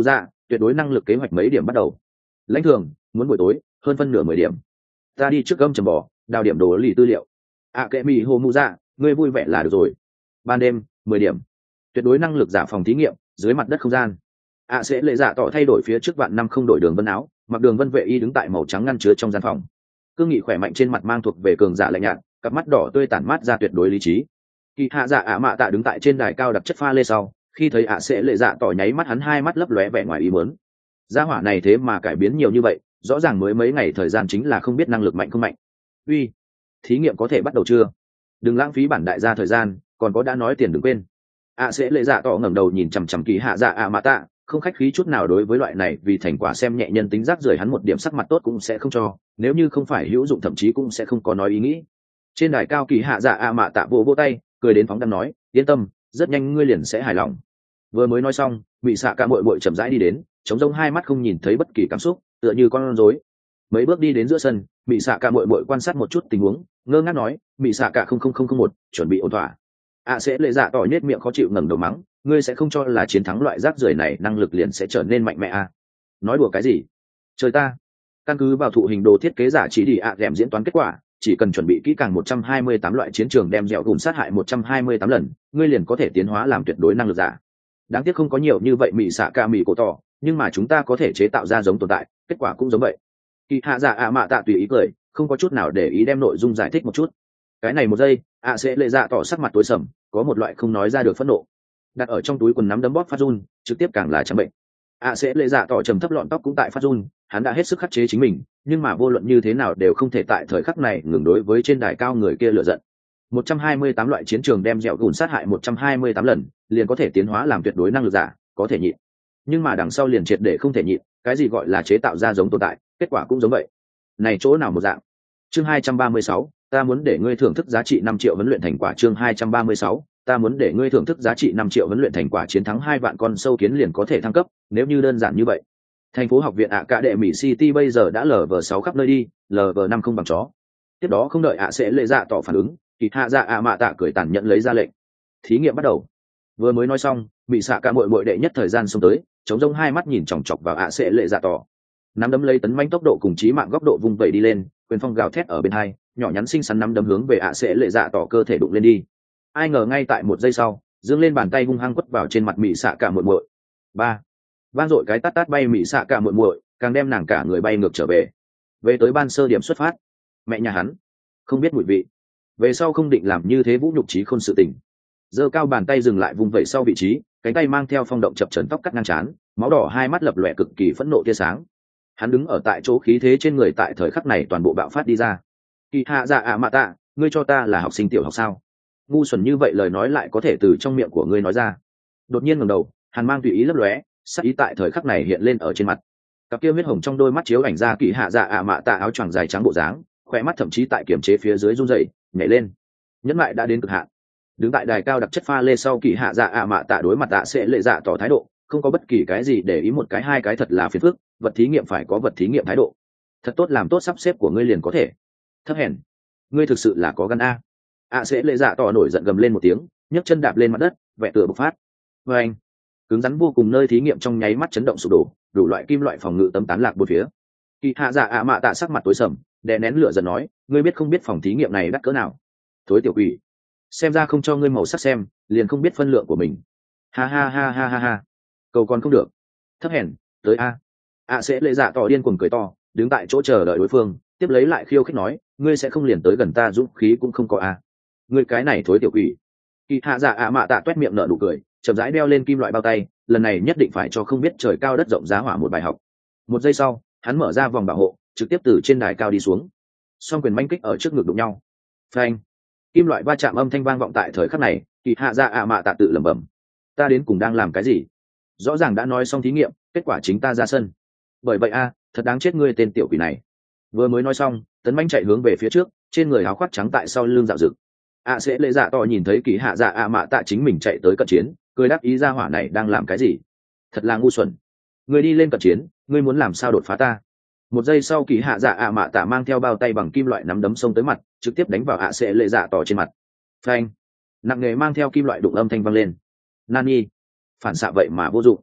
tuyệt đối năng lực kế hoạch mấy điểm bắt đầu. Lãnh thường muốn buổi tối hơn phân nửa mười điểm. Ta đi trước gâm trầm bò đào điểm đồ lì tư liệu. ạ kệ mỹ hồ mụ dạ ngươi vui vẻ là được rồi. Ban đêm mười điểm. Tuyệt đối năng lực giả phòng thí nghiệm dưới mặt đất không gian. ạ sẽ lệ dạ tỏ thay đổi phía trước vạn năm không đổi đường vân áo, mặc đường vân vệ y đứng tại màu trắng ngăn chứa trong gian phòng. Cương nghị khỏe mạnh trên mặt mang thuộc về cường giả lạnh nhạt, cặp mắt đỏ tươi tản mát ra tuyệt đối lý trí. Kỳ hạ dạ ạ mạ tạ đứng tại trên đài cao đặc chất pha lê sau, khi thấy ạ sẽ lệ dạ tỏ nháy mắt hắn hai mắt lấp lóe vẻ ngoài ý muốn. Gia hỏa này thế mà cải biến nhiều như vậy, rõ ràng mới mấy ngày thời gian chính là không biết năng lực mạnh không mạnh. Uy, thí nghiệm có thể bắt đầu chưa? Đừng lãng phí bản đại gia thời gian, còn có đã nói tiền đừng quên. ạ sẽ lệ dạ tỏ ngẩng đầu nhìn chằm chằm kỳ hạ dạ ạ mạ tạ, không khách khí chút nào đối với loại này vì thành quả xem nhẹ nhân tính rác rưởi hắn một điểm sắc mặt tốt cũng sẽ không cho, nếu như không phải hữu dụng thậm chí cũng sẽ không có nói ý nghĩ. Trên đài cao kỳ hạ dạ ạ mạ tạ vỗ vỗ tay, cười đến phóng đăng nói, yên tâm, rất nhanh ngươi liền sẽ hài lòng. Vừa mới nói xong, bị xạ cả muội muội chậm rãi đi đến, chống rông hai mắt không nhìn thấy bất kỳ cảm xúc, tựa như con rối. Mấy bước đi đến giữa sân, bị xạ cả muội muội quan sát một chút tình huống, ngơ ngác nói, bị xạ cả không không không không một, chuẩn bị ổn thỏa. ạ sẽ lệ dạ tỏ nhếch miệng khó chịu ngẩng đầu mắng, ngươi sẽ không cho là chiến thắng loại rác rưởi này năng lực liền sẽ trở nên mạnh mẽ à? Nói đùa cái gì? Trời ta! Căn cứ vào thụ hình đồ thiết kế giả chỉ đi ạ à diễn toán kết quả, chỉ cần chuẩn bị kỹ càng một trăm hai mươi tám loại chiến trường đem dẻo gùn sát hại một trăm hai mươi tám lần, ngươi liền có thể tiến hóa làm tuyệt đối năng lực giả. Đáng tiếc không có nhiều như vậy mị xạ ca mị cổ tỏ, nhưng mà chúng ta có thể chế tạo ra giống tồn tại, kết quả cũng giống vậy. Kỳ hạ dạ ạ mạ tạ tùy ý cười, không có chút nào để ý đem nội dung giải thích một chút. Cái này một giây, ạ sẽ lệ dạ tỏ sắc mặt tối sầm, có một loại không nói ra được phẫn nộ. Đặt ở trong túi quần nắm đấm bóp phát run, trực tiếp càng là chẳng bệnh. ạ sẽ lệ dạ tỏ trầm thấp lọn tóc cũng tại phát run, hắn đã hết sức khắc chế chính mình, nhưng mà vô luận như thế nào đều không thể tại thời khắc này ngừng đối với trên đài cao người kia lựa giận. một trăm hai mươi tám loại chiến trường đem dẻo gùn sát hại một trăm hai mươi tám lần, liền có thể tiến hóa làm tuyệt đối năng lực giả, có thể nhịn. Nhưng mà đằng sau liền triệt để không thể nhịn, cái gì gọi là chế tạo ra giống tồn tại, kết quả cũng giống vậy. Này chỗ nào một dạng. Chương hai trăm ba mươi sáu, ta muốn để ngươi thưởng thức giá trị năm triệu huấn luyện thành quả. Chương hai trăm ba mươi sáu, ta muốn để ngươi thưởng thức giá trị năm triệu huấn luyện thành quả. Chiến thắng hai vạn con sâu kiến liền có thể thăng cấp, nếu như đơn giản như vậy. Thành phố học viện ạ cả đệ mỹ City bây giờ đã lv sáu khắp nơi đi, lv năm không bằng chó. Tiếp đó không đợi ạ sẽ lệ dạ tỏ phản ứng, kỳ hạ dạ ạ mạ tạ cười tàn nhẫn lấy ra lệnh. Thí nghiệm bắt đầu. Vừa mới nói xong, bị xạ cả muội muội đệ nhất thời gian xông tới, chống rông hai mắt nhìn chòng chọc vào ạ sẽ lệ dạ tỏ. Nắm đấm lấy tấn manh tốc độ cùng chí mạng góc độ vung vẩy đi lên, quyền phong gào thét ở bên hai, nhỏ nhắn xinh xắn nắm đấm hướng về ạ sẽ lệ dạ tỏ cơ thể đụng lên đi. Ai ngờ ngay tại một giây sau, dương lên bàn tay hung hăng quất vào trên mặt mị xạ cả muội muội. Ba, vang dội cái tát tát bay mị xạ cả muội muội, càng đem nàng cả người bay ngược trở về. Về tới ban sơ điểm xuất phát. Mẹ nhà hắn, không biết mùi vị. Về sau không định làm như thế vũ nhục trí khôn sự tình. Giơ cao bàn tay dừng lại vung vẩy sau vị trí, cánh tay mang theo phong động chập chờn tóc cắt ngang trán, máu đỏ hai mắt lập lòe cực kỳ phẫn nộ tia sáng. Hắn đứng ở tại chỗ khí thế trên người tại thời khắc này toàn bộ bạo phát đi ra. Kỳ hạ dạ ạ mạ tạ, ngươi cho ta là học sinh tiểu học sao? Ngu xuẩn như vậy lời nói lại có thể từ trong miệng của ngươi nói ra. Đột nhiên ngẩng đầu, hắn mang tùy ý lấp lóe, sắc ý tại thời khắc này hiện lên ở trên mặt. Cặp kia huyết hồng trong đôi mắt chiếu ảnh ra kỳ hạ dạ ạ mạ tạ áo choàng dài trắng bộ dáng, khỏe mắt thậm chí tại kiểm chế phía dưới run rẩy, nhảy lên. Nhẫn mại đã đến cực hạn. Đứng tại đài cao đặc chất pha lê sau kỳ hạ dạ ạ mạ tạ đối mặt tạ sẽ lệ dạ tỏ thái độ, không có bất kỳ cái gì để ý, một cái hai cái thật là phiền phức, vật thí nghiệm phải có vật thí nghiệm thái độ. Thật tốt làm tốt sắp xếp của ngươi liền có thể. Thấp hèn, ngươi thực sự là có gan a. ạ sẽ lệ dạ tỏ nổi giận gầm lên một tiếng, nhấc chân đạp lên mặt đất, vẻ tựa bộc phát. Và anh, cứng rắn vô cùng nơi thí nghiệm trong nháy mắt chấn động sụp đổ, đủ loại kim loại phòng ngự tấm tán lạc bốn phía. Kỳ hạ dạ ạ mạ tạ sắc mặt tối sầm, đè nén lửa giận nói, ngươi biết không biết phòng thí nghiệm này đắt cỡ nào? Thối tiểu quỷ, xem ra không cho ngươi màu sắc xem, liền không biết phân lượng của mình. Ha ha ha ha ha ha, cầu còn không được. Thấp hèn, tới a. ạ sẽ lệ dạ tỏ điên cuồng cười to, đứng tại chỗ chờ đợi đối phương, tiếp lấy lại khiêu khích nói, ngươi sẽ không liền tới gần ta dũng khí cũng không có a. Ngươi cái này thối tiểu quỷ. Kỳ hạ dạ ạ mạ tạ toét miệng nở nụ cười, chậm rãi đeo lên kim loại bao tay, lần này nhất định phải cho không biết trời cao đất rộng giá hỏa một bài học. Một giây sau, hắn mở ra vòng bảo hộ, trực tiếp từ trên đài cao đi xuống. Song quyền manh kích ở trước ngực đụng nhau. Phanh. Kim loại va chạm âm thanh vang vọng tại thời khắc này, kỳ hạ dạ ạ mạ tạ tự lẩm bẩm, ta đến cùng đang làm cái gì? Rõ ràng đã nói xong thí nghiệm, kết quả chính ta ra sân. Bởi vậy a, thật đáng chết ngươi tên tiểu quỷ này. Vừa mới nói xong, tấn manh chạy hướng về phía trước, trên người áo khoác trắng tại sau lưng dạo rực. ạ sẽ lệ dạ tỏ nhìn thấy kỳ hạ dạ ạ mạ tạ chính mình chạy tới cận chiến, cười đáp ý ra hỏa này đang làm cái gì? Thật là ngu xuẩn. Ngươi đi lên cận chiến, ngươi muốn làm sao đột phá ta? Một giây sau kỳ hạ dạ ạ mạ tạ mang theo bao tay bằng kim loại nắm đấm xông tới mặt, trực tiếp đánh vào ạ sẽ lệ dạ tỏ trên mặt. Phanh. Nặng nề mang theo kim loại đụng âm thanh vang lên. Nani, phản xạ vậy mà vô dụng.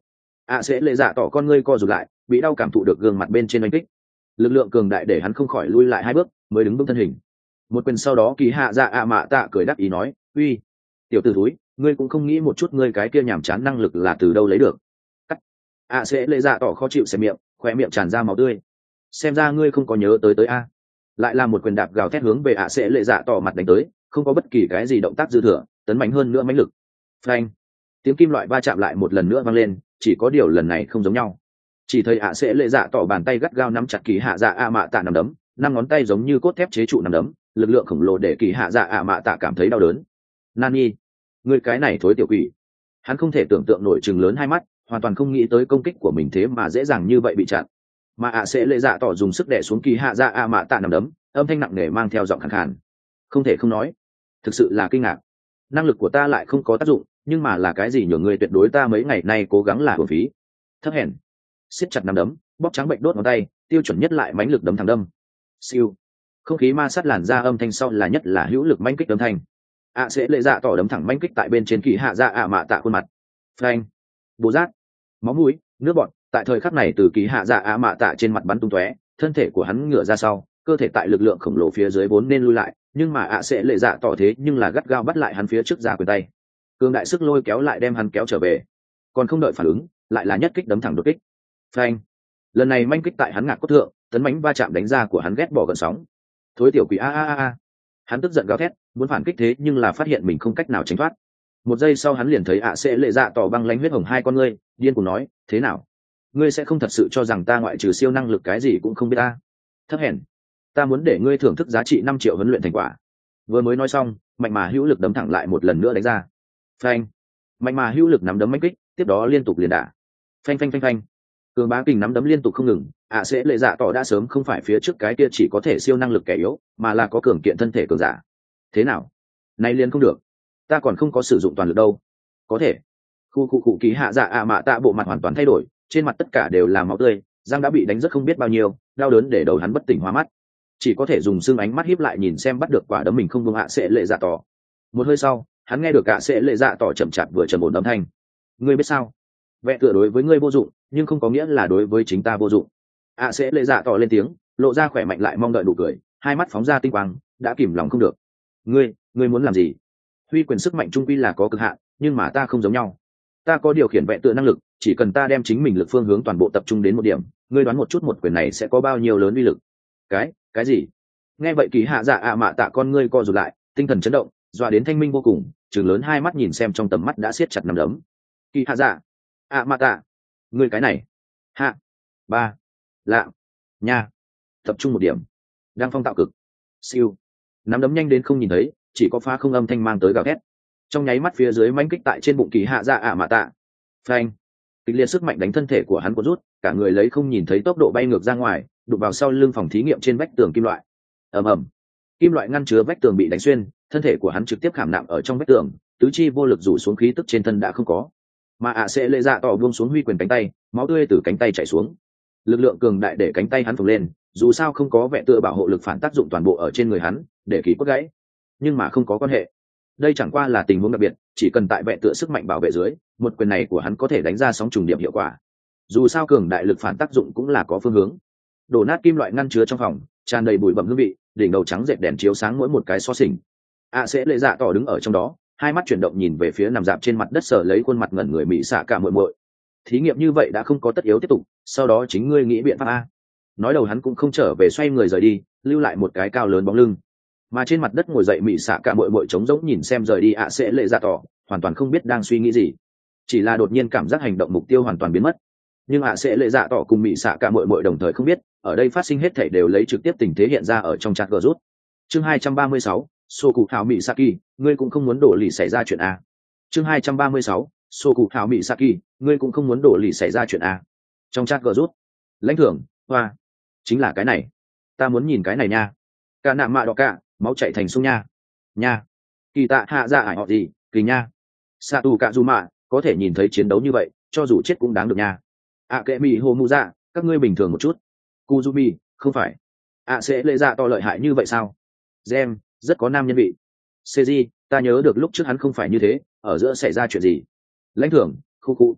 ạ sẽ lệ dạ tỏ con ngươi co rụt lại, bị đau cảm thụ được gương mặt bên trên oanh kích, lực lượng cường đại để hắn không khỏi lui lại hai bước mới đứng vững thân hình. Một quyền sau đó kỳ hạ dạ ạ mạ tạ cười đáp ý nói, uy, tiểu tử thúi, ngươi cũng không nghĩ một chút ngươi cái kia nhàm chán năng lực là từ đâu lấy được. Cắt. ạ sẽ lệ dạ tỏ khó chịu xẻ miệng, khóe miệng tràn ra máu tươi. Xem ra ngươi không có nhớ tới tới a. Lại là một quyền đạp gào thét hướng về ạ sẽ lệ dạ tỏ mặt đánh tới, không có bất kỳ cái gì động tác dư thừa, tấn mạnh hơn nữa mãnh lực. Phanh. Tiếng kim loại va chạm lại một lần nữa vang lên, chỉ có điều lần này không giống nhau. Chỉ thấy ạ sẽ lệ dạ tỏ bàn tay gắt gao nắm chặt kỳ hạ dạ ạ mạ tạ nắm đấm, năm ngón tay giống như cốt thép chế trụ nắm đấm, lực lượng khổng lồ để kỳ hạ dạ ạ mạ tạ cảm thấy đau đớn. Nani, người cái này thối tiểu quỷ. Hắn không thể tưởng tượng nổi chừng lớn hai mắt, hoàn toàn không nghĩ tới công kích của mình thế mà dễ dàng như vậy bị chặn. Mà ạ sẽ lệ dạ tỏ dùng sức đè xuống kỳ hạ dạ ạ mạ tạ nắm đấm, âm thanh nặng nề mang theo giọng khàn khàn. Không thể không nói, thực sự là kinh ngạc. Năng lực của ta lại không có tác dụng, nhưng mà là cái gì nhường người tuyệt đối ta mấy ngày nay cố gắng là uổng phí. Thấp hèn. Siết chặt nắm đấm, bóp trắng bệnh đốt ngón tay, tiêu chuẩn nhất lại mãnh lực đấm thẳng đâm. Siêu. Không khí ma sát làn ra âm thanh sau là nhất là hữu lực mãnh kích đấm thanh. ạ sẽ lệ dạ tỏ đấm thẳng mãnh kích tại bên trên kỳ hạ dạ ạ mạ tạ khuôn mặt. Phanh. Bố rát. Máu mũi, nước bọt, tại thời khắc này từ kỳ hạ dạ ạ mạ tạ trên mặt bắn tung tóe, thân thể của hắn ngửa ra sau, cơ thể tại lực lượng khổng lồ phía dưới vốn nên lui lại, nhưng mà ạ sẽ lệ dạ tỏ thế nhưng là gắt gao bắt lại hắn phía trước ra quyền tay. Cường đại sức lôi kéo lại đem hắn kéo trở về. Còn không đợi phản ứng, lại là nhất kích đấm thẳng đột kích. Phanh. Lần này manh kích tại hắn ngạc cốt thượng, tấn mãnh va chạm đánh ra của hắn ghét bỏ gần sóng. Thối tiểu quỷ a a a. Hắn tức giận gào thét, muốn phản kích thế nhưng là phát hiện mình không cách nào tránh thoát. Một giây sau hắn liền thấy ạ sẽ lệ dạ tỏ băng lánh huyết hồng hai con ngươi, điên cuồng nói, thế nào? Ngươi sẽ không thật sự cho rằng ta ngoại trừ siêu năng lực cái gì cũng không biết ta? Thấp hèn. Ta muốn để ngươi thưởng thức giá trị năm triệu huấn luyện thành quả. Vừa mới nói xong, mạnh mà hữu lực đấm thẳng lại một lần nữa đánh ra. Phanh. Mạnh mà hữu lực nắm đấm mãnh kích, tiếp đó liên tục liền đả. Phanh phanh phanh phanh. Cường bá kình nắm đấm liên tục không ngừng, ạ sẽ lệ dạ tỏ đã sớm không phải phía trước cái kia chỉ có thể siêu năng lực kẻ yếu, mà là có cường kiện thân thể cường giả. Thế nào? Nay liền không được. Ta còn không có sử dụng toàn lực đâu. Có thể. Khu khu cụ kỳ hạ dạ ạ mạ tạ bộ mặt hoàn toàn thay đổi, trên mặt tất cả đều là máu tươi, răng đã bị đánh rất không biết bao nhiêu, đau đớn để đầu hắn bất tỉnh hoa mắt. Chỉ có thể dùng xương ánh mắt híp lại nhìn xem bắt được quả đấm mình không buông ạ sẽ lệ dạ tỏ. Một hơi sau, hắn nghe được ạ sẽ lệ dạ tỏ chậm chạp vừa trầm ổn âm thanh. Ngươi biết sao? Vẽ tựa đối với ngươi vô dụng, nhưng không có nghĩa là đối với chính ta vô dụng. ạ sẽ lệ dạ tỏ lên tiếng, lộ ra khỏe mạnh lại mong đợi nụ cười, hai mắt phóng ra tinh quang, đã kìm lòng không được. Ngươi, ngươi muốn làm gì? Huy quyền sức mạnh trung quy là có cực hạn, nhưng mà ta không giống nhau. Ta có điều khiển vẽ tựa năng lực, chỉ cần ta đem chính mình lực phương hướng toàn bộ tập trung đến một điểm, ngươi đoán một chút một quyền này sẽ có bao nhiêu lớn uy lực? Cái, cái gì? Nghe vậy kỳ hạ dạ ạ mạ tạ con ngươi co rụt lại, tinh thần chấn động, dọa đến thanh minh vô cùng, trừng lớn hai mắt nhìn xem trong tầm mắt đã siết chặt nắm đấm. Kỳ hạ dạ ạ mạ tạ, ngươi cái này, hạ, ba, lạ, nha, tập trung một điểm, đang phong tạo cực, siêu, nắm đấm nhanh đến không nhìn thấy, chỉ có phá không âm thanh mang tới gào thét. Trong nháy mắt phía dưới mãnh kích tại trên bụng kỳ hạ dạ ạ mạ tạ. Phanh. Kịch liệt sức mạnh đánh thân thể của hắn có rút, cả người lấy không nhìn thấy tốc độ bay ngược ra ngoài, đụng vào sau lưng phòng thí nghiệm trên vách tường kim loại. Ầm ầm. Kim loại ngăn chứa vách tường bị đánh xuyên, thân thể của hắn trực tiếp khảm nạm ở trong vách tường, tứ chi vô lực rủ xuống khí tức trên thân đã không có. Mà ạ sẽ lệ dạ tỏ buông xuống huy quyền cánh tay, máu tươi từ cánh tay chảy xuống. Lực lượng cường đại để cánh tay hắn phồng lên, dù sao không có vẻ tựa bảo hộ lực phản tác dụng toàn bộ ở trên người hắn, để kỳ cốt gãy. Nhưng mà không có quan hệ. Đây chẳng qua là tình huống đặc biệt, chỉ cần tại vẹn tựa sức mạnh bảo vệ dưới, một quyền này của hắn có thể đánh ra sóng trùng điểm hiệu quả. Dù sao cường đại lực phản tác dụng cũng là có phương hướng. Đổ nát kim loại ngăn chứa trong phòng, tràn đầy bụi bặm hương vị, đỉnh đầu trắng dệt đèn chiếu sáng mỗi một cái xó xỉnh. A sẽ lệ dạ tỏ đứng ở trong đó, hai mắt chuyển động nhìn về phía nằm dạp trên mặt đất sở lấy khuôn mặt ngẩn người mỹ xạ cả muội muội. Thí nghiệm như vậy đã không có tất yếu tiếp tục, sau đó chính ngươi nghĩ biện pháp a. Nói đầu hắn cũng không trở về, xoay người rời đi, lưu lại một cái cao lớn bóng lưng. Mà trên mặt đất ngồi dậy mỹ xạ cả muội muội trống rỗng nhìn xem rời đi ạ sẽ lệ dạ tỏ, hoàn toàn không biết đang suy nghĩ gì, chỉ là đột nhiên cảm giác hành động mục tiêu hoàn toàn biến mất. Nhưng ạ sẽ lệ dạ tỏ cùng mỹ xạ cả muội muội đồng thời không biết, ở đây phát sinh hết thảy đều lấy trực tiếp tình thế hiện ra ở trong chat gờ rút. Chương hai trăm ba mươi sáu, Sô Cụ Thảo Mỹ Saki, ngươi cũng không muốn đổ lì xảy ra chuyện a. Chương hai trăm ba mươi sáu, Sô Cụ Thảo Mỹ Saki, ngươi cũng không muốn đổ lì xảy ra chuyện a. Trong chat gờ rút, lãnh thưởng, hoa, chính là cái này, ta muốn nhìn cái này nha. Cả nạm mạ đỏ cả, máu chảy thành sông nha, nha. Kỳ tạ hạ ra ải họ gì, kỳ nha. Sa tù cả dù mạ, có thể nhìn thấy chiến đấu như vậy, cho dù chết cũng đáng được nha. À kệ mì hồ mu ra, các ngươi bình thường một chút. Kuzumi, không phải. À sẽ lệ dạ to lợi hại như vậy sao? Gem, rất có nam nhân vị. Seiji, ta nhớ được lúc trước hắn không phải như thế, ở giữa xảy ra chuyện gì? Lãnh thưởng, khu khu.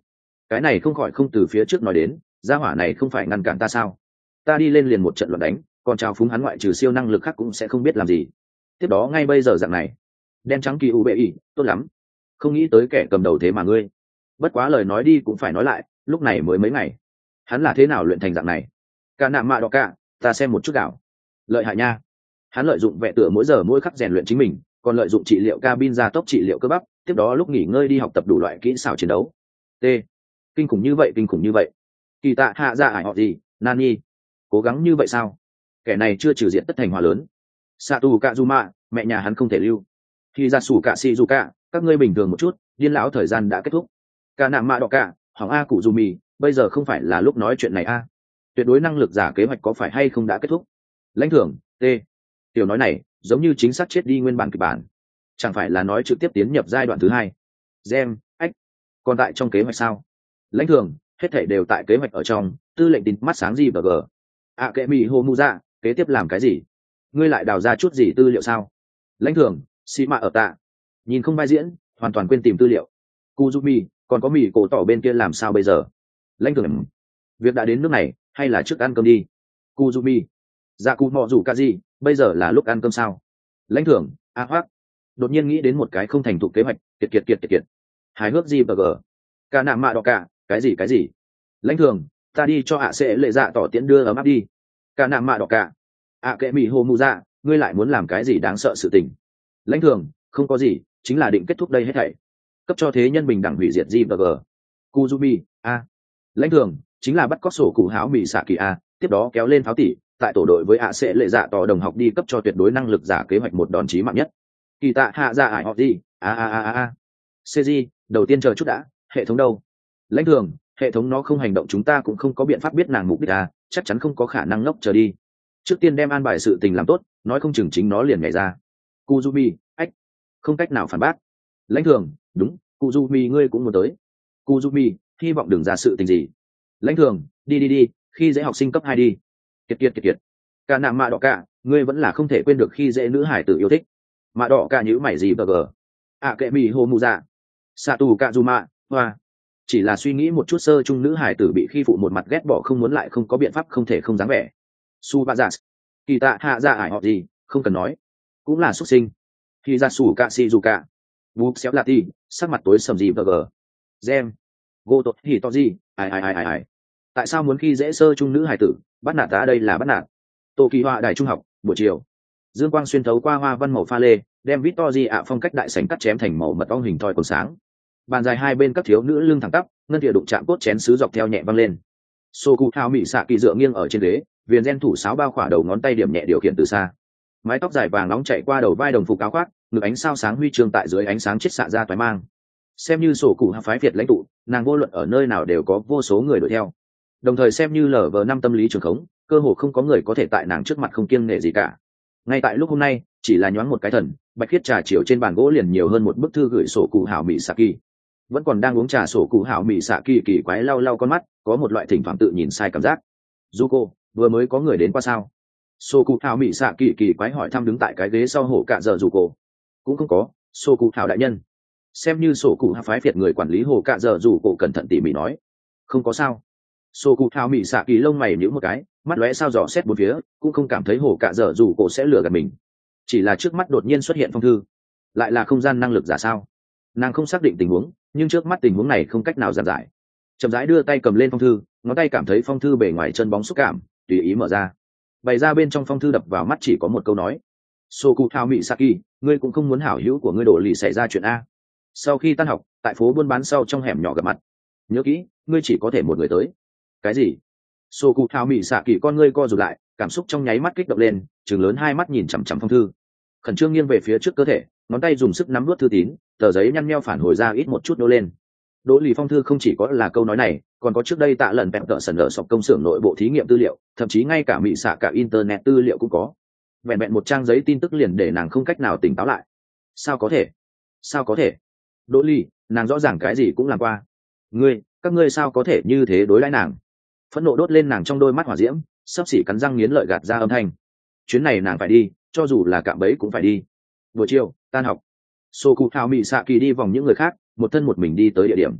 cái này không khỏi không từ phía trước nói đến, gia hỏa này không phải ngăn cản ta sao? Ta đi lên liền một trận loạn đánh, còn trao phúng hắn ngoại trừ siêu năng lực khác cũng sẽ không biết làm gì. Tiếp đó ngay bây giờ dạng này, đen trắng kỳ u bệ ý, tốt lắm. Không nghĩ tới kẻ cầm đầu thế mà ngươi. Bất quá lời nói đi cũng phải nói lại, lúc này mới mấy ngày, hắn là thế nào luyện thành dạng này? Cả nạm mạ đỏ cả, ta xem một chút đảo. Lợi hại nha. Hắn lợi dụng vẹn tựa mỗi giờ mỗi khắc rèn luyện chính mình, còn lợi dụng trị liệu cabin gia tốc trị liệu cơ bắp, tiếp đó lúc nghỉ ngơi đi học tập đủ loại kỹ xảo chiến đấu. T. Kinh khủng như vậy, kinh khủng như vậy. Kỳ tạ hạ dạ ải họ gì, Nani? Cố gắng như vậy sao? Kẻ này chưa trừ diện tất thành hòa lớn. Satu Kazuma, mẹ nhà hắn không thể lưu. Khi ra sủ cả Shizuka, các ngươi bình thường một chút, điên lão thời gian đã kết thúc. Cả nạm mạ đỏ cả, hỏng a cụ dù mì, bây giờ không phải là lúc nói chuyện này a. Tuyệt đối năng lực giả kế hoạch có phải hay không đã kết thúc? Lãnh thưởng, T. Tiểu nói này, giống như chính xác chết đi nguyên bản kịch bản. Chẳng phải là nói trực tiếp tiến nhập giai đoạn thứ hai. Gem, ách. Còn tại trong kế hoạch sao? Lãnh thưởng, hết thảy đều tại kế hoạch ở trong, tư lệnh tín mắt sáng gì và g. À kệ mì hô mu ra, kế tiếp làm cái gì? Ngươi lại đào ra chút gì tư liệu sao? Lãnh thưởng, xì mạ ở tạ. Nhìn không vai diễn, hoàn toàn quên tìm tư liệu. Kuzumi, còn có mì cổ tỏ bên kia làm sao bây giờ? Lãnh thưởng, việc đã đến nước này, hay là trước ăn cơm đi? Kuzumi, dạ cụ mọ rủ cả gì, bây giờ là lúc ăn cơm sao? Lãnh thưởng, a hoác. Đột nhiên nghĩ đến một cái không thành thục kế hoạch, kiệt kiệt kiệt kiệt kiệt. Hài hước gì bờ gờ? Cả nạm mạ đỏ cả, cái gì cái gì? Lãnh thưởng, ta đi cho ạ sẽ lệ dạ tỏ tiễn đưa ấm áp đi. Cả nạm mạ đỏ cả. ạ kệ mì hồ mù dạ, ngươi lại muốn làm cái gì đáng sợ sự tình? Lãnh thưởng, không có gì, chính là định kết thúc đây hết thảy. Cấp cho thế nhân bình đẳng hủy diệt gì bờ gờ. Kuzumi, a. Lãnh thưởng, chính là bắt cóc sổ cụ háo mì xạ kỳ a, tiếp đó kéo lên pháo tỷ, tại tổ đội với ạ sẽ lệ dạ tỏ đồng học đi cấp cho tuyệt đối năng lực giả kế hoạch một đòn chí mạng nhất. Kỳ tạ hạ dạ ải họ gì, a a a a a. cg, đầu tiên chờ chút đã, hệ thống đâu? Lãnh thưởng, hệ thống nó không hành động chúng ta cũng không có biện pháp biết nàng mục đích à, chắc chắn không có khả năng ngốc chờ đi. Trước tiên đem an bài sự tình làm tốt, nói không chừng chính nó liền nhảy ra. Kuzumi, ách, không cách nào phản bác. Lãnh thưởng, đúng, Kuzumi ngươi cũng muốn tới. Kuzumi, hy vọng đừng ra sự tình gì. Lãnh thưởng, đi đi đi, khi dễ học sinh cấp hai đi. Kiệt kiệt kiệt kiệt. Cả nạm mạ đỏ cả, ngươi vẫn là không thể quên được khi dễ nữ hải tử yêu thích. Mạ đỏ cả nhữ mày gì bờ gờ. À kệ mì hồ mù dạ. Satu Kazuma, hoa. Chỉ là suy nghĩ một chút sơ trung nữ hải tử bị khi phụ một mặt ghét bỏ không muốn lại không có biện pháp không thể không dáng vẻ. Su ba giả. Kỳ tạ hạ dạ ải họ gì, không cần nói. Cũng là xuất sinh. Khi ra sủ cạ si dù cạ. Búp xéo lạ ti, sắc mặt tối sầm gì bờ gờ. Gem. Gô tốt hỉ to gì, ai ai ai ai ai. Tại sao muốn khi dễ sơ trung nữ hải tử, bắt nạt ta đây là bắt nạt. Tô kỳ họa đài trung học, buổi chiều. Dương quang xuyên thấu qua hoa văn màu pha lê, đem Victory ạ phong cách đại sảnh cắt chém thành màu mật ong hình thoi còn sáng. Bàn dài hai bên các thiếu nữ lưng thẳng tắp, ngân địa đụng chạm cốt chén sứ dọc theo nhẹ văng lên. Sô cụ thao mị xạ kỳ dựa nghiêng ở trên ghế, viền gen thủ sáo bao khỏa đầu ngón tay điểm nhẹ điều khiển từ xa. Mái tóc dài vàng nóng chạy qua đầu vai đồng phục áo khoác, ngực ánh sao sáng huy chương tại dưới ánh sáng chết xạ ra toái mang. Xem như sổ cụ phái Việt lãnh tụ, nàng vô luận ở nơi nào đều có vô số người đuổi theo. Đồng thời xem như lờ vờ năm tâm lý trường khống, cơ hồ không có người có thể tại nàng trước mặt không kiêng nể gì cả. Ngay tại lúc hôm nay, chỉ là nhoáng một cái thần, bạch khiết trà chiều trên bàn gỗ liền nhiều hơn một bức thư gửi sổ cụ hảo mỹ saki. Vẫn còn đang uống trà sổ cụ hảo mỹ saki kỳ quái lau lau con mắt, có một loại thỉnh thoảng tự nhìn sai cảm giác. Zuko, vừa mới có người đến qua sao? Sổ cụ hảo mỹ saki kỳ quái hỏi thăm đứng tại cái ghế sau hổ cạ giờ Zuko. Cũng không có, sổ cụ hảo đại nhân. Xem như sổ cụ phái Việt người quản lý hồ cạ giờ Zuko cẩn thận tỉ mỉ nói. Không có sao. Sổ cụ hảo mỹ saki lông mày nhíu một cái, mắt lóe sao dò xét bốn phía, cũng không cảm thấy hồ cạ giờ Zuko sẽ lừa gạt mình. Chỉ là trước mắt đột nhiên xuất hiện phong thư, lại là không gian năng lực giả sao? Nàng không xác định tình huống, nhưng trước mắt tình huống này không cách nào giản giải. Chậm rãi đưa tay cầm lên phong thư, ngón tay cảm thấy phong thư bề ngoài chân bóng xúc cảm, tùy ý mở ra. Bày ra bên trong phong thư đập vào mắt chỉ có một câu nói: Soku Thao Mị Saki, ngươi cũng không muốn hảo hữu của ngươi đổ lì xảy ra chuyện a. Sau khi tan học, tại phố buôn bán sau trong hẻm nhỏ gặp mặt. Nhớ kỹ, ngươi chỉ có thể một người tới. Cái gì? Soku Thao Mị Saki con ngươi co rụt lại, cảm xúc trong nháy mắt kích động lên, trừng lớn hai mắt nhìn chằm chằm phong thư, khẩn trương nghiêng về phía trước cơ thể, ngón tay dùng sức nắm nuốt thư tín, tờ giấy nhăn nheo phản hồi ra ít một chút đô lên. Đỗ lì phong thư không chỉ có là câu nói này, còn có trước đây tạ lần bẹn tợ sần ở sọc công xưởng nội bộ thí nghiệm tư liệu, thậm chí ngay cả mị xạ cả internet tư liệu cũng có. Vẹn vẹn một trang giấy tin tức liền để nàng không cách nào tỉnh táo lại. Sao có thể? Sao có thể? Đỗ lì, nàng rõ ràng cái gì cũng làm qua. Ngươi, các ngươi sao có thể như thế đối đãi nàng? Phẫn nộ đốt lên nàng trong đôi mắt hỏa diễm, sắp xỉ cắn răng nghiến lợi gạt ra âm thanh. Chuyến này nàng phải đi, cho dù là cạm bẫy cũng phải đi. Buổi chiều tan học, Soku Thao Mị Saki đi vòng những người khác, một thân một mình đi tới địa điểm.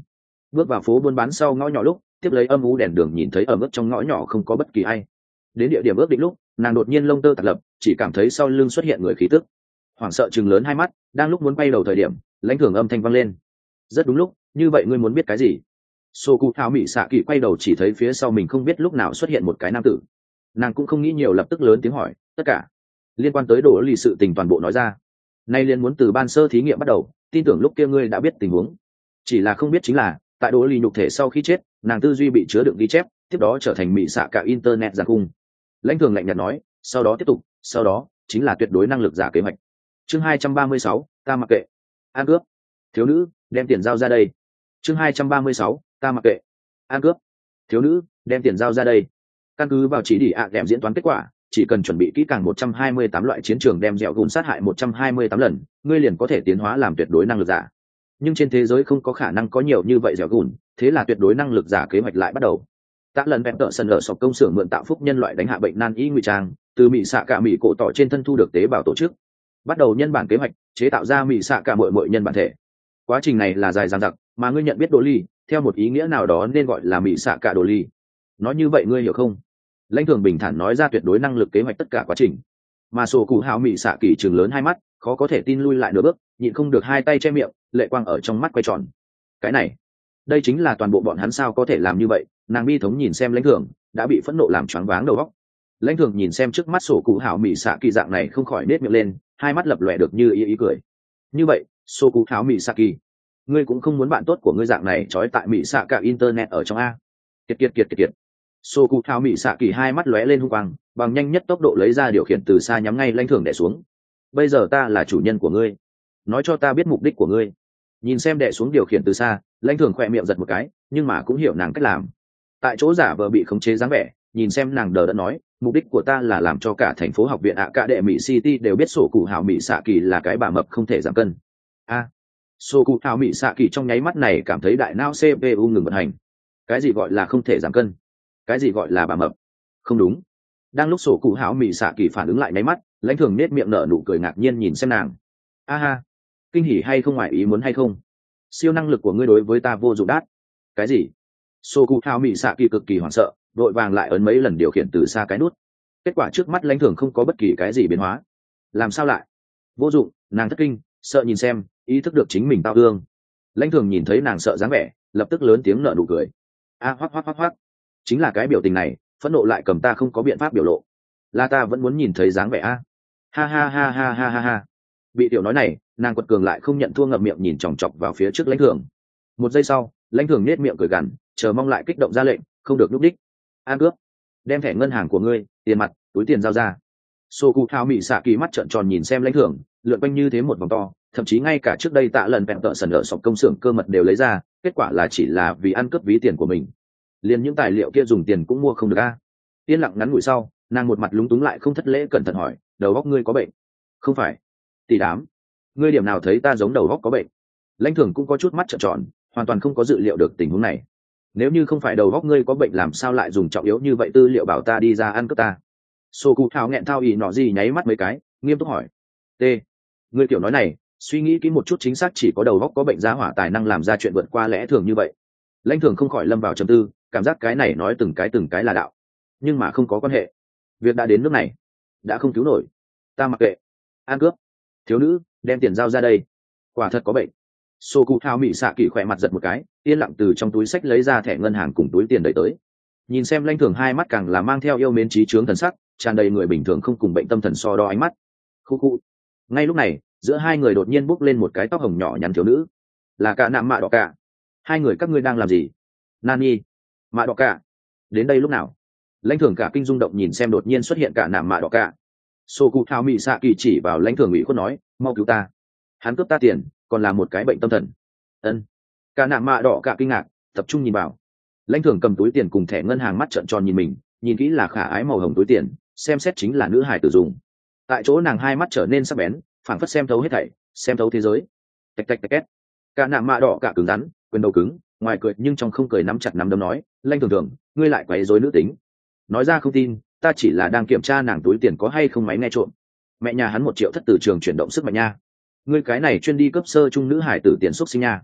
bước vào phố buôn bán sau ngõ nhỏ lúc tiếp lấy âm u đèn đường nhìn thấy ở mức trong ngõ nhỏ không có bất kỳ ai. Đến địa điểm ước định lúc nàng đột nhiên lông tơ tạt lập, chỉ cảm thấy sau lưng xuất hiện người khí tức, hoảng sợ chừng lớn hai mắt. Đang lúc muốn quay đầu thời điểm lãnh thường âm thanh vang lên. Rất đúng lúc, như vậy ngươi muốn biết cái gì? Sô cụ thao mỹ xạ kỳ quay đầu chỉ thấy phía sau mình không biết lúc nào xuất hiện một cái nam tử. Nàng cũng không nghĩ nhiều, lập tức lớn tiếng hỏi tất cả liên quan tới đồ lì sự tình toàn bộ nói ra. Nay liên muốn từ ban sơ thí nghiệm bắt đầu, tin tưởng lúc kia ngươi đã biết tình huống, chỉ là không biết chính là tại đồ lì nhục thể sau khi chết nàng tư duy bị chứa đựng ghi chép, tiếp đó trở thành mỹ xạ cả internet giàn cung. Lãnh thường lạnh nhạt nói, sau đó tiếp tục, sau đó chính là tuyệt đối năng lực giả kế hoạch. Chương hai trăm ba mươi sáu, ta mặc kệ. An cướp. Thiếu nữ, đem tiền giao ra đây. Chương hai trăm ba mươi sáu, ta mặc kệ. An cướp. Thiếu nữ, đem tiền giao ra đây. Căn cứ vào chỉ đi ạ đẹp diễn toán kết quả, chỉ cần chuẩn bị kỹ càng một trăm hai mươi tám loại chiến trường đem dẻo gùn sát hại một trăm hai mươi tám lần, ngươi liền có thể tiến hóa làm tuyệt đối năng lực giả. Nhưng trên thế giới không có khả năng có nhiều như vậy dẻo gùn, thế là tuyệt đối năng lực giả kế hoạch lại bắt đầu. Tạ lần vẹn tợ sân ở sọc công xưởng mượn tạo phúc nhân loại đánh hạ bệnh nan y ngụy trang, từ mỹ xạ cả mỹ cổ tỏ trên thân thu được tế bào tổ chức, bắt đầu nhân bản kế hoạch chế tạo ra mỹ xạ cả mọi mọi nhân bản thể. Quá trình này là dài dằng dặc, mà ngươi nhận biết đồ ly theo một ý nghĩa nào đó nên gọi là mỹ xạ cả đồ ly. Nói như vậy ngươi hiểu không? Lãnh thường bình thản nói ra tuyệt đối năng lực kế hoạch tất cả quá trình. Mà sổ cụ hào mỹ xạ kỳ trường lớn hai mắt, khó có thể tin lui lại nửa bước, nhịn không được hai tay che miệng, lệ quang ở trong mắt quay tròn. Cái này, đây chính là toàn bộ bọn hắn sao có thể làm như vậy? Nàng bi thống nhìn xem lãnh thường, đã bị phẫn nộ làm choáng váng đầu óc. Lãnh thường nhìn xem trước mắt sổ cụ hào mỹ xạ kỳ dạng này không khỏi nết miệng lên, hai mắt lập lòe được như ý ý cười. Như vậy, sổ cụ hào mỹ xạ kỳ, ngươi cũng không muốn bạn tốt của ngươi dạng này trói tại mỹ xạ cả internet ở trong a? Kiệt kiệt kiệt kiệt kiệt. Sô cụ thao mỹ xạ kỳ hai mắt lóe lên hung quang, bằng nhanh nhất tốc độ lấy ra điều khiển từ xa nhắm ngay lãnh thường đè xuống. Bây giờ ta là chủ nhân của ngươi, nói cho ta biết mục đích của ngươi. Nhìn xem đè xuống điều khiển từ xa, lãnh thường khỏe miệng giật một cái, nhưng mà cũng hiểu nàng cách làm. Tại chỗ giả vờ bị khống chế dáng vẻ, nhìn xem nàng đờ đẫn nói, mục đích của ta là làm cho cả thành phố học viện ạ cả đệ mỹ city đều biết sổ cụ hảo mỹ xạ kỳ là cái bà mập không thể giảm cân. A, à, sổ cụ hảo mỹ xạ kỳ trong nháy mắt này cảm thấy đại não xê pê u ngừng vận hành. Cái gì gọi là không thể giảm cân? Cái gì gọi là bà mập? Không đúng. Đang lúc sổ cụ hảo mỹ xạ kỳ phản ứng lại nháy mắt, lãnh thường nết miệng nở nụ cười ngạc nhiên nhìn xem nàng. A ha, kinh hỉ hay không, ngoài ý muốn hay không? Siêu năng lực của ngươi đối với ta vô dụng đát. Cái gì? Sổ cụ hảo mỹ xạ kỳ cực kỳ hoảng sợ, vội vàng lại ấn mấy lần điều khiển từ xa cái nút. Kết quả trước mắt lãnh thường không có bất kỳ cái gì biến hóa. Làm sao lại? Vô dụng. Nàng thất kinh, sợ nhìn xem, ý thức được chính mình tao thương. Lãnh thường nhìn thấy nàng sợ dáng vẻ, lập tức lớn tiếng nở nụ cười. A hoắc hoắc hoắc hoắc. Chính là cái biểu tình này, phẫn nộ lại cầm ta không có biện pháp biểu lộ, là ta vẫn muốn nhìn thấy dáng vẻ a. Ha ha ha ha ha ha ha. Bị tiểu nói này, nàng quật cường lại không nhận thua, ngậm miệng nhìn chòng chọc vào phía trước lãnh thường. Một giây sau, lãnh thường nết miệng cười gằn, chờ mong lại kích động ra lệnh, không được núp đích. An cướp, đem thẻ ngân hàng của ngươi, tiền mặt, túi tiền giao ra. Sô cụ thao mỹ xạ kỳ mắt trợn tròn nhìn xem lãnh thường, lượn quanh như thế một vòng to, thậm chí ngay cả trước đây tạ lần vẹn tợ sần ở sọc công xưởng cơ mật đều lấy ra, kết quả là chỉ là vì ăn cướp ví tiền của mình. Liền những tài liệu kia dùng tiền cũng mua không được a. Yên lặng ngắn ngủi sau, nàng một mặt lúng túng lại không thất lễ cẩn thận hỏi, đầu óc ngươi có bệnh? Không phải. Tỷ đám, ngươi điểm nào thấy ta giống đầu óc có bệnh? Lãnh thường cũng có chút mắt trợn tròn, hoàn toàn không có dự liệu được tình huống này. Nếu như không phải đầu óc ngươi có bệnh, làm sao lại dùng trọng yếu như vậy tư liệu bảo ta đi ra ăn cướp ta? Sô cụ thao nghẹn thao ý nọ gì nháy mắt mấy cái, nghiêm túc hỏi. T, ngươi kiểu nói này, suy nghĩ kỹ một chút, chính xác chỉ có đầu óc có bệnh giá hỏa tài năng làm ra chuyện vượt qua lẽ thường như vậy. Lãnh thường không khỏi lâm vào trầm tư, cảm giác cái này nói từng cái từng cái là đạo, nhưng mà không có quan hệ. Việc đã đến nước này, đã không cứu nổi, ta mặc kệ. An cướp. Thiếu nữ, đem tiền giao ra đây. Quả thật có bệnh. Sô cụ thao mỹ xạ kỳ khỏe mặt giật một cái, yên lặng từ trong túi sách lấy ra thẻ ngân hàng cùng túi tiền đẩy tới. Nhìn xem lãnh thường hai mắt càng là mang theo yêu mến trí chướng thần sắc, tràn đầy người bình thường không cùng bệnh tâm thần so đo ánh mắt. Khu khu. Ngay lúc này, giữa hai người đột nhiên bốc lên một cái tóc hồng nhỏ nhắn thiếu nữ. Là cả nạm mạ đỏ cả. Hai người các ngươi đang làm gì? Nani, mạ đỏ cả, đến đây lúc nào? Lãnh thường cả kinh rung động nhìn xem đột nhiên xuất hiện cả nạm mạ đỏ cả. Sô cụ thao mỹ xạ kỳ chỉ vào lãnh thường ủy khuất nói, mau cứu ta, hắn cướp ta tiền, còn là một cái bệnh tâm thần. Ân. Cả nạm mạ đỏ cả kinh ngạc, tập trung nhìn vào. Lãnh thường cầm túi tiền cùng thẻ ngân hàng, mắt trợn tròn nhìn mình, nhìn kỹ là khả ái màu hồng túi tiền, xem xét chính là nữ hải tử dùng. Tại chỗ nàng hai mắt trở nên sắc bén, phảng phất xem thấu hết thảy, xem thấu thế giới. Tạch tạch tạch két. Cả nạm mạ đỏ cả cứng rắn, quyền đầu cứng, ngoài cười nhưng trong không cười, nắm chặt nắm đấm nói, Lãnh thường thường, ngươi lại quấy rối nữ tính. Nói ra không tin, ta chỉ là đang kiểm tra nàng túi tiền có hay không máy nghe trộm. Mẹ nhà hắn một triệu thất từ trường chuyển động sức mạnh nha. Ngươi cái này chuyên đi cấp sơ trung nữ hải tử tiền xúc sinh nha.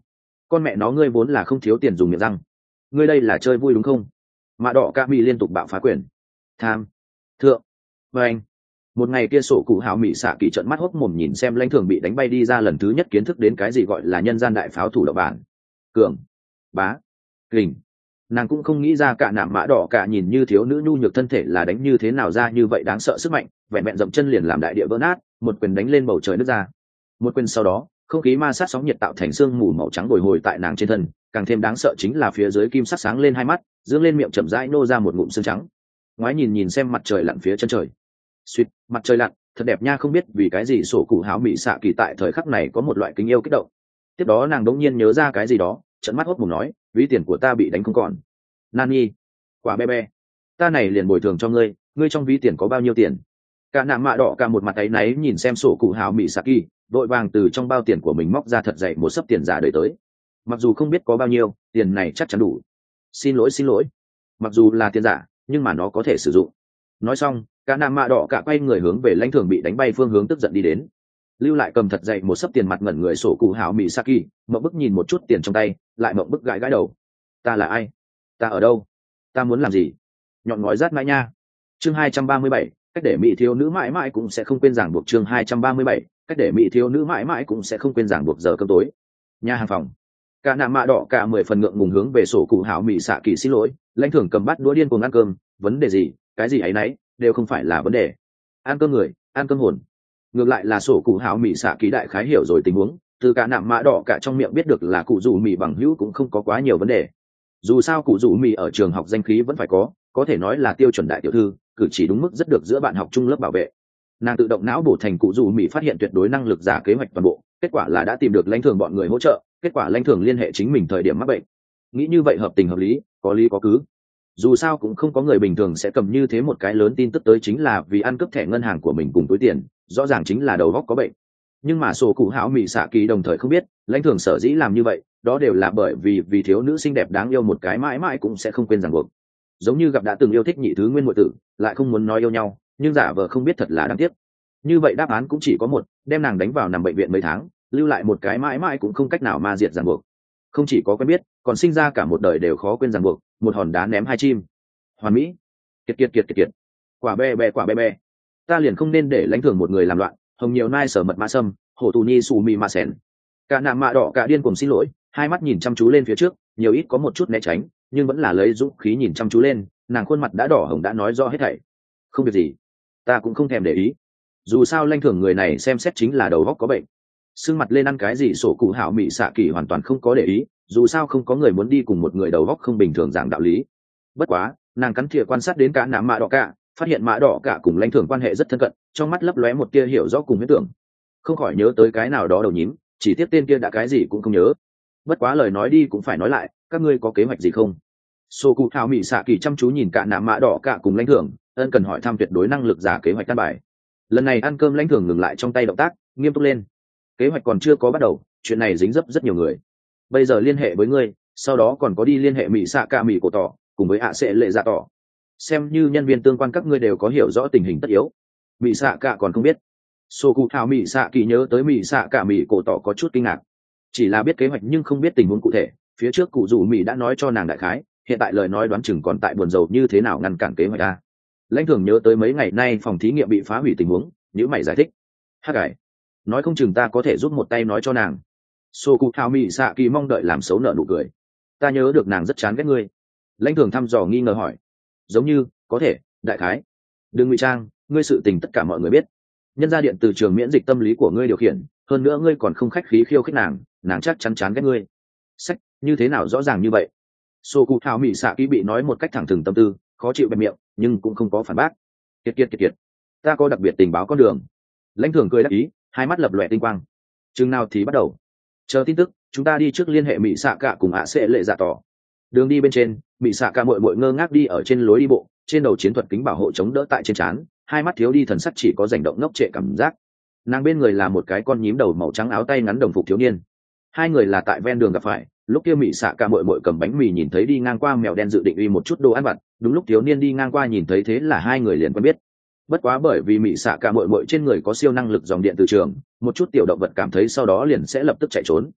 con mẹ nó ngươi vốn là không thiếu tiền dùng miệng răng, ngươi đây là chơi vui đúng không? Mạ đỏ ca mỹ liên tục bạo phá quyền, tham thượng và anh. Một ngày kia sổ cụ hào mỹ xạ kỳ trận mắt hốc mồm nhìn xem lãnh thường bị đánh bay đi ra, lần thứ nhất kiến thức đến cái gì gọi là nhân gian đại pháo thủ độc bản cường bá kình. Nàng cũng không nghĩ ra cả nạm mã đỏ cả nhìn như thiếu nữ nhu nhược thân thể là đánh như thế nào ra như vậy đáng sợ sức mạnh, vẹn vẹn dậm chân liền làm đại địa vỡ nát, một quyền đánh lên bầu trời nứt ra. Một quyền sau đó, không khí ma sát sóng nhiệt tạo thành sương mù màu trắng bồi hồi tại nàng trên thân, càng thêm đáng sợ chính là phía dưới kim sắc sáng lên hai mắt, dương lên miệng chậm rãi nô ra một ngụm xương trắng. Ngoái nhìn nhìn xem mặt trời lặn phía chân trời. Suýt, mặt trời lặn, thật đẹp nha, không biết vì cái gì sổ cụ háo mỹ xạ kỳ tại thời khắc này có một loại kính yêu kích động. Tiếp đó nàng đống nhiên nhớ ra cái gì đó, trợn mắt hốt mồm nói, ví tiền của ta bị đánh không còn. Nani, quả be be, ta này liền bồi thường cho ngươi, ngươi trong ví tiền có bao nhiêu tiền? Cả nạm mạ đỏ cả một mặt áy náy nhìn xem sổ cụ háo mỹ xạ kỳ, vội vàng từ trong bao tiền của mình móc ra thật dày một sấp tiền giả đời tới. Mặc dù không biết có bao nhiêu, tiền này chắc chắn đủ. Xin lỗi xin lỗi, mặc dù là tiền giả nhưng mà nó có thể sử dụng. Nói xong, cả nạm mạ đỏ cả quay người hướng về lãnh thường bị đánh bay phương hướng tức giận đi đến, lưu lại cầm thật dày một sấp tiền mặt ngẩn người sổ cụ hảo mỹ saki, mộng bức nhìn một chút tiền trong tay, lại mộng bức gãi gãi đầu. Ta là ai? Ta ở đâu? Ta muốn làm gì? Nhọn ngói rát mãi nha. Chương hai trăm ba mươi bảy, cách để mỹ thiếu nữ mãi mãi cũng sẽ không quên giảng buộc. Chương hai trăm ba mươi bảy, cách để mỹ thiếu nữ mãi mãi cũng sẽ không quên giảng buộc giờ cơm tối. Nhà hàng phòng. Cả nạm mạ đỏ cả mười phần ngượng ngùng hướng về sổ cụ hảo mỹ xạ kỳ xin lỗi, lãnh thường cầm bát đũa điên cuồng ăn cơm, vấn đề gì, cái gì ấy nấy đều không phải là vấn đề. Ăn cơm người, ăn cơm hồn. Ngược lại là sổ cụ hảo mỹ xạ kỳ đại khái hiểu rồi tình huống, từ cả nạm mạ đỏ cả trong miệng biết được là cụ rủ mỹ bằng hữu cũng không có quá nhiều vấn đề. Dù sao cụ rủ mỹ ở trường học danh khí vẫn phải có, có thể nói là tiêu chuẩn đại tiểu thư, cử chỉ đúng mức rất được giữa bạn học chung lớp bảo vệ. Nàng tự động não bổ thành cụ rủ mỹ phát hiện tuyệt đối năng lực giả kế hoạch toàn bộ, kết quả là đã tìm được lãnh thường bọn người hỗ trợ, kết quả lãnh thường liên hệ chính mình thời điểm mắc bệnh. Nghĩ như vậy hợp tình hợp lý, có lý có cứ. Dù sao cũng không có người bình thường sẽ cầm như thế một cái lớn tin tức tới chính là vì ăn cắp thẻ ngân hàng của mình cùng túi tiền, rõ ràng chính là đầu óc có bệnh. Nhưng mà sổ cụ hảo mỹ xạ kỳ đồng thời không biết, lãnh thường sở dĩ làm như vậy, đó đều là bởi vì vì thiếu nữ xinh đẹp đáng yêu một cái mãi mãi cũng sẽ không quên ràng buộc. Giống như gặp đã từng yêu thích nhị thứ nguyên muội tử, lại không muốn nói yêu nhau, nhưng giả vờ không biết thật là đáng tiếc. Như vậy đáp án cũng chỉ có một, đem nàng đánh vào nằm bệnh viện mấy tháng, lưu lại một cái mãi mãi cũng không cách nào ma diệt ràng buộc. Không chỉ có quen biết, còn sinh ra cả một đời đều khó quên ràng buộc, một hòn đá ném hai chim. Hoàn mỹ. Kiệt kiệt kiệt kiệt kiệt. Quả be be quả be be. Ta liền không nên để lãnh thường một người làm loạn, hồng nhiều nai sở mật mã sâm, hổ tù nhi xù mì mà sèn. Cả nạm mạ đỏ cả điên cùng xin lỗi, hai mắt nhìn chăm chú lên phía trước, nhiều ít có một chút né tránh, nhưng vẫn là lấy dũng khí nhìn chăm chú lên, nàng khuôn mặt đã đỏ hồng đã nói rõ hết thảy. Không việc gì, ta cũng không thèm để ý. Dù sao lãnh thường người này xem xét chính là đầu óc có bệnh. Sưng mặt lên ăn cái gì sổ cụ hảo mỹ xạ kỳ hoàn toàn không có để ý, dù sao không có người muốn đi cùng một người đầu óc không bình thường giảng đạo lý. Bất quá, nàng cắn thìa quan sát đến cả nạm mạ đỏ cả, phát hiện mạ đỏ cả cùng lãnh thường quan hệ rất thân cận, trong mắt lấp lóe một tia hiểu rõ cùng huyết tưởng, không khỏi nhớ tới cái nào đó đầu nhím, chỉ tiếc tên kia đã cái gì cũng không nhớ. Bất quá lời nói đi cũng phải nói lại, các ngươi có kế hoạch gì không? Sô cụ thảo mỹ xạ kỳ chăm chú nhìn cả nạm mạ đỏ cả cùng lãnh thường, ân cần hỏi thăm tuyệt đối năng lực giả kế hoạch căn bài. Lần này ăn cơm lãnh thường ngừng lại trong tay động tác, nghiêm túc lên. Kế hoạch còn chưa có bắt đầu, chuyện này dính dấp rất nhiều người. Bây giờ liên hệ với ngươi, sau đó còn có đi liên hệ mỹ xạ cả mỹ cổ tỏ, cùng với ạ sẽ lệ dạ tỏ, xem như nhân viên tương quan các ngươi đều có hiểu rõ tình hình tất yếu. Mỹ xạ cả còn không biết. Sô cụ thảo mỹ xạ kỳ nhớ tới mỹ xạ cả mỹ cổ tỏ có chút kinh ngạc, chỉ là biết kế hoạch nhưng không biết tình huống cụ thể. Phía trước cụ rủ mỹ đã nói cho nàng đại khái, hiện tại lời nói đoán chừng còn tại buồn rầu như thế nào ngăn cản kế hoạch a. Lãnh thường nhớ tới mấy ngày nay phòng thí nghiệm bị phá hủy tình huống, nhữ mày giải thích. Hát cải, nói không chừng ta có thể giúp một tay nói cho nàng. Sô cụ thảo mỹ xạ kỳ mong đợi làm xấu nợ nụ cười. Ta nhớ được nàng rất chán ghét ngươi. Lãnh thường thăm dò nghi ngờ hỏi. Giống như có thể, đại khái. Đừng ngụy trang, ngươi sự tình tất cả mọi người biết. Nhân ra điện từ trường miễn dịch tâm lý của ngươi điều khiển, hơn nữa ngươi còn không khách khí khiêu khích nàng, nàng chắc chắn chán ghét ngươi. Sách, như thế nào rõ ràng như vậy? Sô cụ thảo mỹ xạ ký bị nói một cách thẳng thừng tâm tư, khó chịu bẹp miệng, nhưng cũng không có phản bác. Kiệt kiệt kiệt kiệt, ta có đặc biệt tình báo con đường. Lãnh thường cười đáp ý, hai mắt lập lòe tinh quang. Chừng nào thì bắt đầu? Chờ tin tức, chúng ta đi trước liên hệ mỹ xạ cả cùng ạ sẽ lệ dạ tỏ. Đường đi bên trên, mỹ xạ cả mội mội ngơ ngác đi ở trên lối đi bộ, trên đầu chiến thuật kính bảo hộ chống đỡ tại trên trán, hai mắt thiếu đi thần sắc chỉ có rảnh động ngốc trệ cảm giác. Nàng bên người là một cái con nhím đầu màu trắng áo tay ngắn đồng phục thiếu niên. Hai người là tại ven đường gặp phải, lúc kia mỹ xạ cả mội mội cầm bánh mì nhìn thấy đi ngang qua mèo đen dự định uy một chút đồ ăn vặt, đúng lúc thiếu niên đi ngang qua nhìn thấy thế là hai người liền quen biết. Bất quá bởi vì mỹ xạ cả mội mội trên người có siêu năng lực dòng điện từ trường, một chút tiểu động vật cảm thấy sau đó liền sẽ lập tức chạy trốn.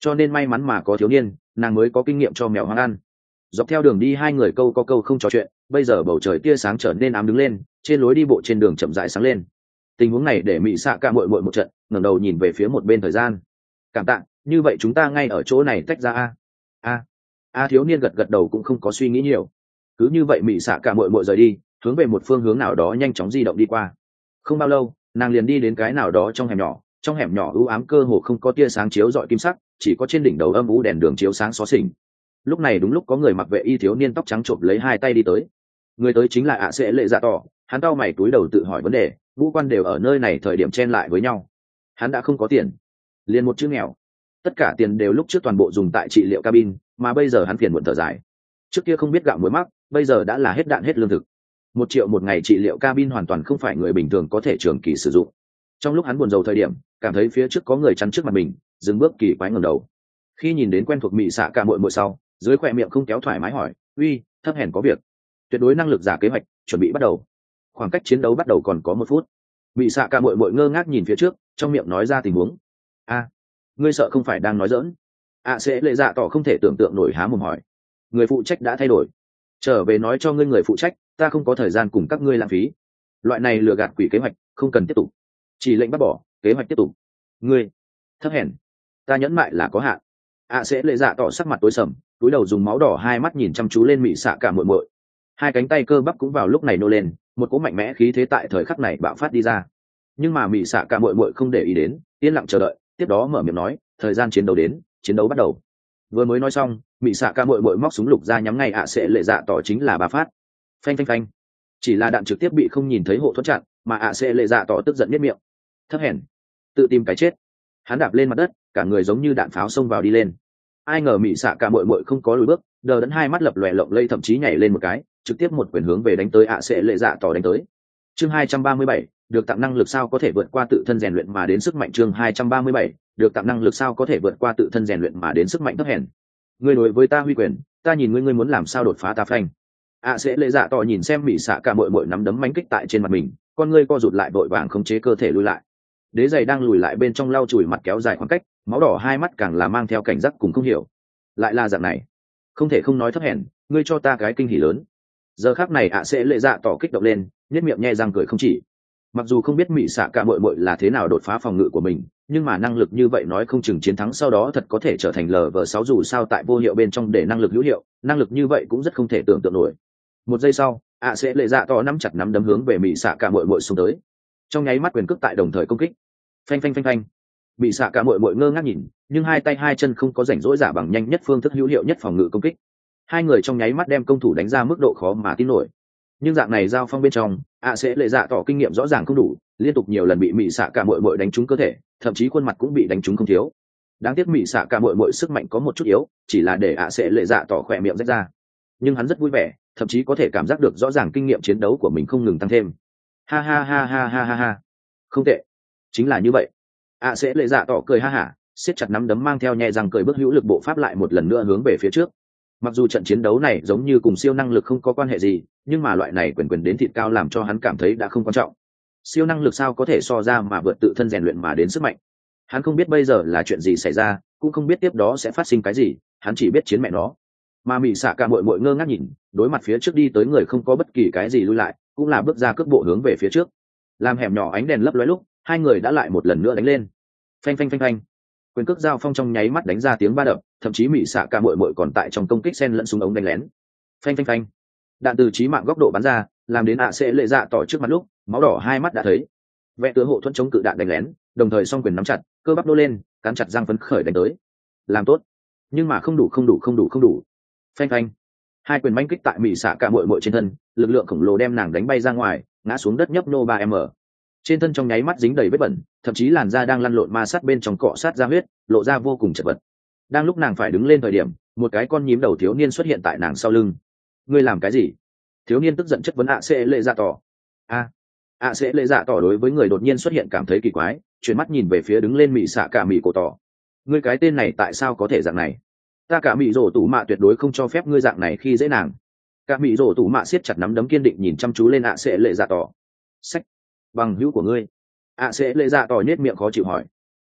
cho nên may mắn mà có thiếu niên nàng mới có kinh nghiệm cho mèo hoang ăn. Dọc theo đường đi hai người câu có câu không trò chuyện, bây giờ bầu trời tia sáng trở nên ám đứng lên, trên lối đi bộ trên đường chậm rãi sáng lên. Tình huống này để Mị Xạ Cả muội muội một trận ngẩng đầu nhìn về phía một bên thời gian. Cảm tạ, như vậy chúng ta ngay ở chỗ này tách ra a. A. A thiếu niên gật gật đầu cũng không có suy nghĩ nhiều. Cứ như vậy Mị Xạ Cả muội muội rời đi, hướng về một phương hướng nào đó nhanh chóng di động đi qua. Không bao lâu, nàng liền đi đến cái nào đó trong hẻm nhỏ, trong hẻm nhỏ u ám cơ hồ không có tia sáng chiếu rọi kim sắc, chỉ có trên đỉnh đầu âm u đèn đường chiếu sáng xó xỉnh. Lúc này đúng lúc có người mặc vệ y thiếu niên tóc trắng trộm lấy hai tay đi tới. Người tới chính là ạ sẽ lệ dạ tỏ, hắn cau mày túi đầu tự hỏi vấn đề, ngũ quan đều ở nơi này thời điểm chen lại với nhau. Hắn đã không có tiền, liền một chữ nghèo. Tất cả tiền đều lúc trước toàn bộ dùng tại trị liệu cabin, mà bây giờ hắn phiền muộn thở dài. Trước kia không biết gạo muối mắc, bây giờ đã là hết đạn hết lương thực. Một triệu một ngày trị liệu cabin hoàn toàn không phải người bình thường có thể trường kỳ sử dụng. Trong lúc hắn buồn rầu thời điểm, cảm thấy phía trước có người chắn trước mặt mình, dừng bước kỳ quái ngẩng đầu. Khi nhìn đến quen thuộc Mị Xạ Cả muội muội sau, dưới khóe miệng không kéo thoải mái hỏi, uy, thấp hèn có việc. Tuyệt đối năng lực giả kế hoạch chuẩn bị bắt đầu. Khoảng cách chiến đấu bắt đầu còn có một phút. Mị Xạ Cả muội muội ngơ ngác nhìn phía trước, trong miệng nói ra tình huống. A, ngươi sợ không phải đang nói giỡn? A sẽ lệ dạ tỏ không thể tưởng tượng nổi há mồm hỏi. Người phụ trách đã thay đổi, trở về nói cho ngươi người phụ trách, ta không có thời gian cùng các ngươi lãng phí. Loại này lừa gạt quỷ kế hoạch không cần tiếp tục, chỉ lệnh bắt bỏ, kế hoạch tiếp tục. Ngươi thấp hèn, ta nhẫn mại là có hạn. A sẽ lệ dạ tỏ sắc mặt tối sầm, túi đầu dùng máu đỏ hai mắt nhìn chăm chú lên Mị Xạ Cả muội muội. Hai cánh tay cơ bắp cũng vào lúc này nô lên, một cỗ mạnh mẽ khí thế tại thời khắc này bạo phát đi ra. Nhưng mà Mị Xạ Cả muội muội không để ý đến, yên lặng chờ đợi, tiếp đó mở miệng nói, thời gian chiến đấu đến, chiến đấu bắt đầu. Vừa mới nói xong, Mị Xạ Cả muội muội móc súng lục ra nhắm ngay ạ sẽ lệ dạ tỏ chính là ba phát. Phanh phanh phanh. Chỉ là đạn trực tiếp bị không nhìn thấy hộ thuẫn chặn, mà ạ sẽ lệ dạ tỏ tức giận nhếch miệng. Thấp hèn, tự tìm cái chết. Hắn đạp lên mặt đất, cả người giống như đạn pháo xông vào đi lên. Ai ngờ Mị Xạ Cả muội muội không có lùi bước, đờ đẫn hai mắt lập lòe lộng lây, thậm chí nhảy lên một cái, trực tiếp một quyền hướng về đánh tới ạ sẽ lệ dạ tỏ đánh tới. Chương hai trăm ba mươi bảy, được tặng năng lực sao có thể vượt qua tự thân rèn luyện mà đến sức mạnh. Chương hai trăm ba mươi bảy, được tặng năng lực sao có thể vượt qua tự thân rèn luyện mà đến sức mạnh. Thấp hèn, ngươi đối với ta huy quyền, ta nhìn ngươi ngươi muốn làm sao đột phá ta phanh. ạ sẽ lệ dạ tỏ nhìn xem Mị Xạ Cả muội muội nắm đấm mánh kích tại trên mặt mình, con ngươi co rụt lại vội vàng khống chế cơ thể lùi lại. Đế giày đang lùi lại bên trong lau chùi mặt kéo dài khoảng cách, máu đỏ hai mắt càng là mang theo cảnh giác cùng không hiểu. Lại là dạng này, không thể không nói thấp hèn, ngươi cho ta cái kinh hỉ lớn. Giờ khắc này ạ sẽ lệ dạ tỏ kích động lên, nhếch miệng nhe răng cười không chỉ. Mặc dù không biết Mị Xạ Cả muội muội là thế nào đột phá phòng ngự của mình, nhưng mà năng lực như vậy nói không chừng chiến thắng sau đó thật có thể trở thành lờ vờ sáu, dù sao tại vô hiệu bên trong để năng lực hữu hiệu, năng lực như vậy cũng rất không thể tưởng tượng nổi. Một giây sau, ạ sẽ lệ dạ tỏ nắm chặt nắm đấm hướng về Mị Xạ Cả muội muội xung tới. Trong nháy mắt quyền cước tại đồng thời công kích. Phanh phanh phanh phanh. Mị Xạ Cả muội muội ngơ ngác nhìn, nhưng hai tay hai chân không có rảnh rỗi giả bằng nhanh nhất phương thức hữu hiệu nhất phòng ngự công kích. Hai người trong nháy mắt đem công thủ đánh ra mức độ khó mà tin nổi. Nhưng dạng này giao phong bên trong, ạ sẽ lệ dạ tỏ kinh nghiệm rõ ràng không đủ, liên tục nhiều lần bị Mị Xạ Cả muội muội đánh trúng cơ thể, thậm chí khuôn mặt cũng bị đánh trúng không thiếu. Đáng tiếc Mị Xạ Cả muội muội sức mạnh có một chút yếu, chỉ là để ạ sẽ lệ dạ tỏ khỏe miệng rách ra. Nhưng hắn rất vui vẻ, thậm chí có thể cảm giác được rõ ràng kinh nghiệm chiến đấu của mình không ngừng tăng thêm. Ha ha ha ha ha ha ha. Không tệ, chính là như vậy. ạ sẽ lệ dạ tỏ cười ha hả, siết chặt nắm đấm mang theo nhẹ răng cười bước hữu lực bộ pháp lại một lần nữa hướng về phía trước. Mặc dù trận chiến đấu này giống như cùng siêu năng lực không có quan hệ gì, nhưng mà loại này quyền quyền đến thịt cao làm cho hắn cảm thấy đã không quan trọng. Siêu năng lực sao có thể so ra mà vượt tự thân rèn luyện mà đến sức mạnh. Hắn không biết bây giờ là chuyện gì xảy ra, cũng không biết tiếp đó sẽ phát sinh cái gì, hắn chỉ biết chiến mẹ nó. Mà Mị Xạ Cả muội muội ngơ ngác nhìn, đối mặt phía trước đi tới người không có bất kỳ cái gì lui lại, cũng là bước ra cước bộ hướng về phía trước. Làm hẻm nhỏ ánh đèn lấp lóe lúc, hai người đã lại một lần nữa đánh lên. Phanh phanh phanh phanh. Quyền cước giao phong trong nháy mắt đánh ra tiếng ba đập, thậm chí Mị Xạ Cả muội muội còn tại trong công kích xen lẫn súng ống đánh lén. Phanh phanh phanh. Đạn từ chí mạng góc độ bắn ra, làm đến ạ sẽ lệ dạ tỏ trước mặt lúc, máu đỏ hai mắt đã thấy. Vẽ tướng hộ thuẫn chống cự đạn đánh lén, đồng thời song quyền nắm chặt, cơ bắp nô lên, cắn chặt răng phấn khởi đánh tới. Làm tốt, nhưng mà không đủ không đủ không đủ không đủ. Phanh phanh. Hai quyền manh kích tại Mị Xạ Cả muội muội trên thân, lực lượng khổng lồ đem nàng đánh bay ra ngoài, ngã xuống đất nhấp nô ba m. Trên thân trong nháy mắt dính đầy vết bẩn, thậm chí làn da đang lăn lộn ma sát bên trong cọ sát ra huyết, lộ ra vô cùng chật vật. Đang lúc nàng phải đứng lên thời điểm, một cái con nhím đầu thiếu niên xuất hiện tại nàng sau lưng. Ngươi làm cái gì? Thiếu niên tức giận chất vấn ạ sẽ lệ dạ tỏ. A, ạ sẽ lệ dạ tỏ đối với người đột nhiên xuất hiện cảm thấy kỳ quái, chuyển mắt nhìn về phía đứng lên Mị Xạ Cả Mị cổ tỏ. Ngươi cái tên này tại sao có thể dạng này? Ta Cả Mị rổ tủ mạ tuyệt đối không cho phép ngươi dạng này khi dễ nàng. Cả Mị rổ tủ mạ siết chặt nắm đấm kiên định nhìn chăm chú lên ạ sẽ lệ dạ tỏ. Sách, bằng hữu của ngươi. ạ sẽ lệ dạ tỏ nhếch miệng khó chịu hỏi.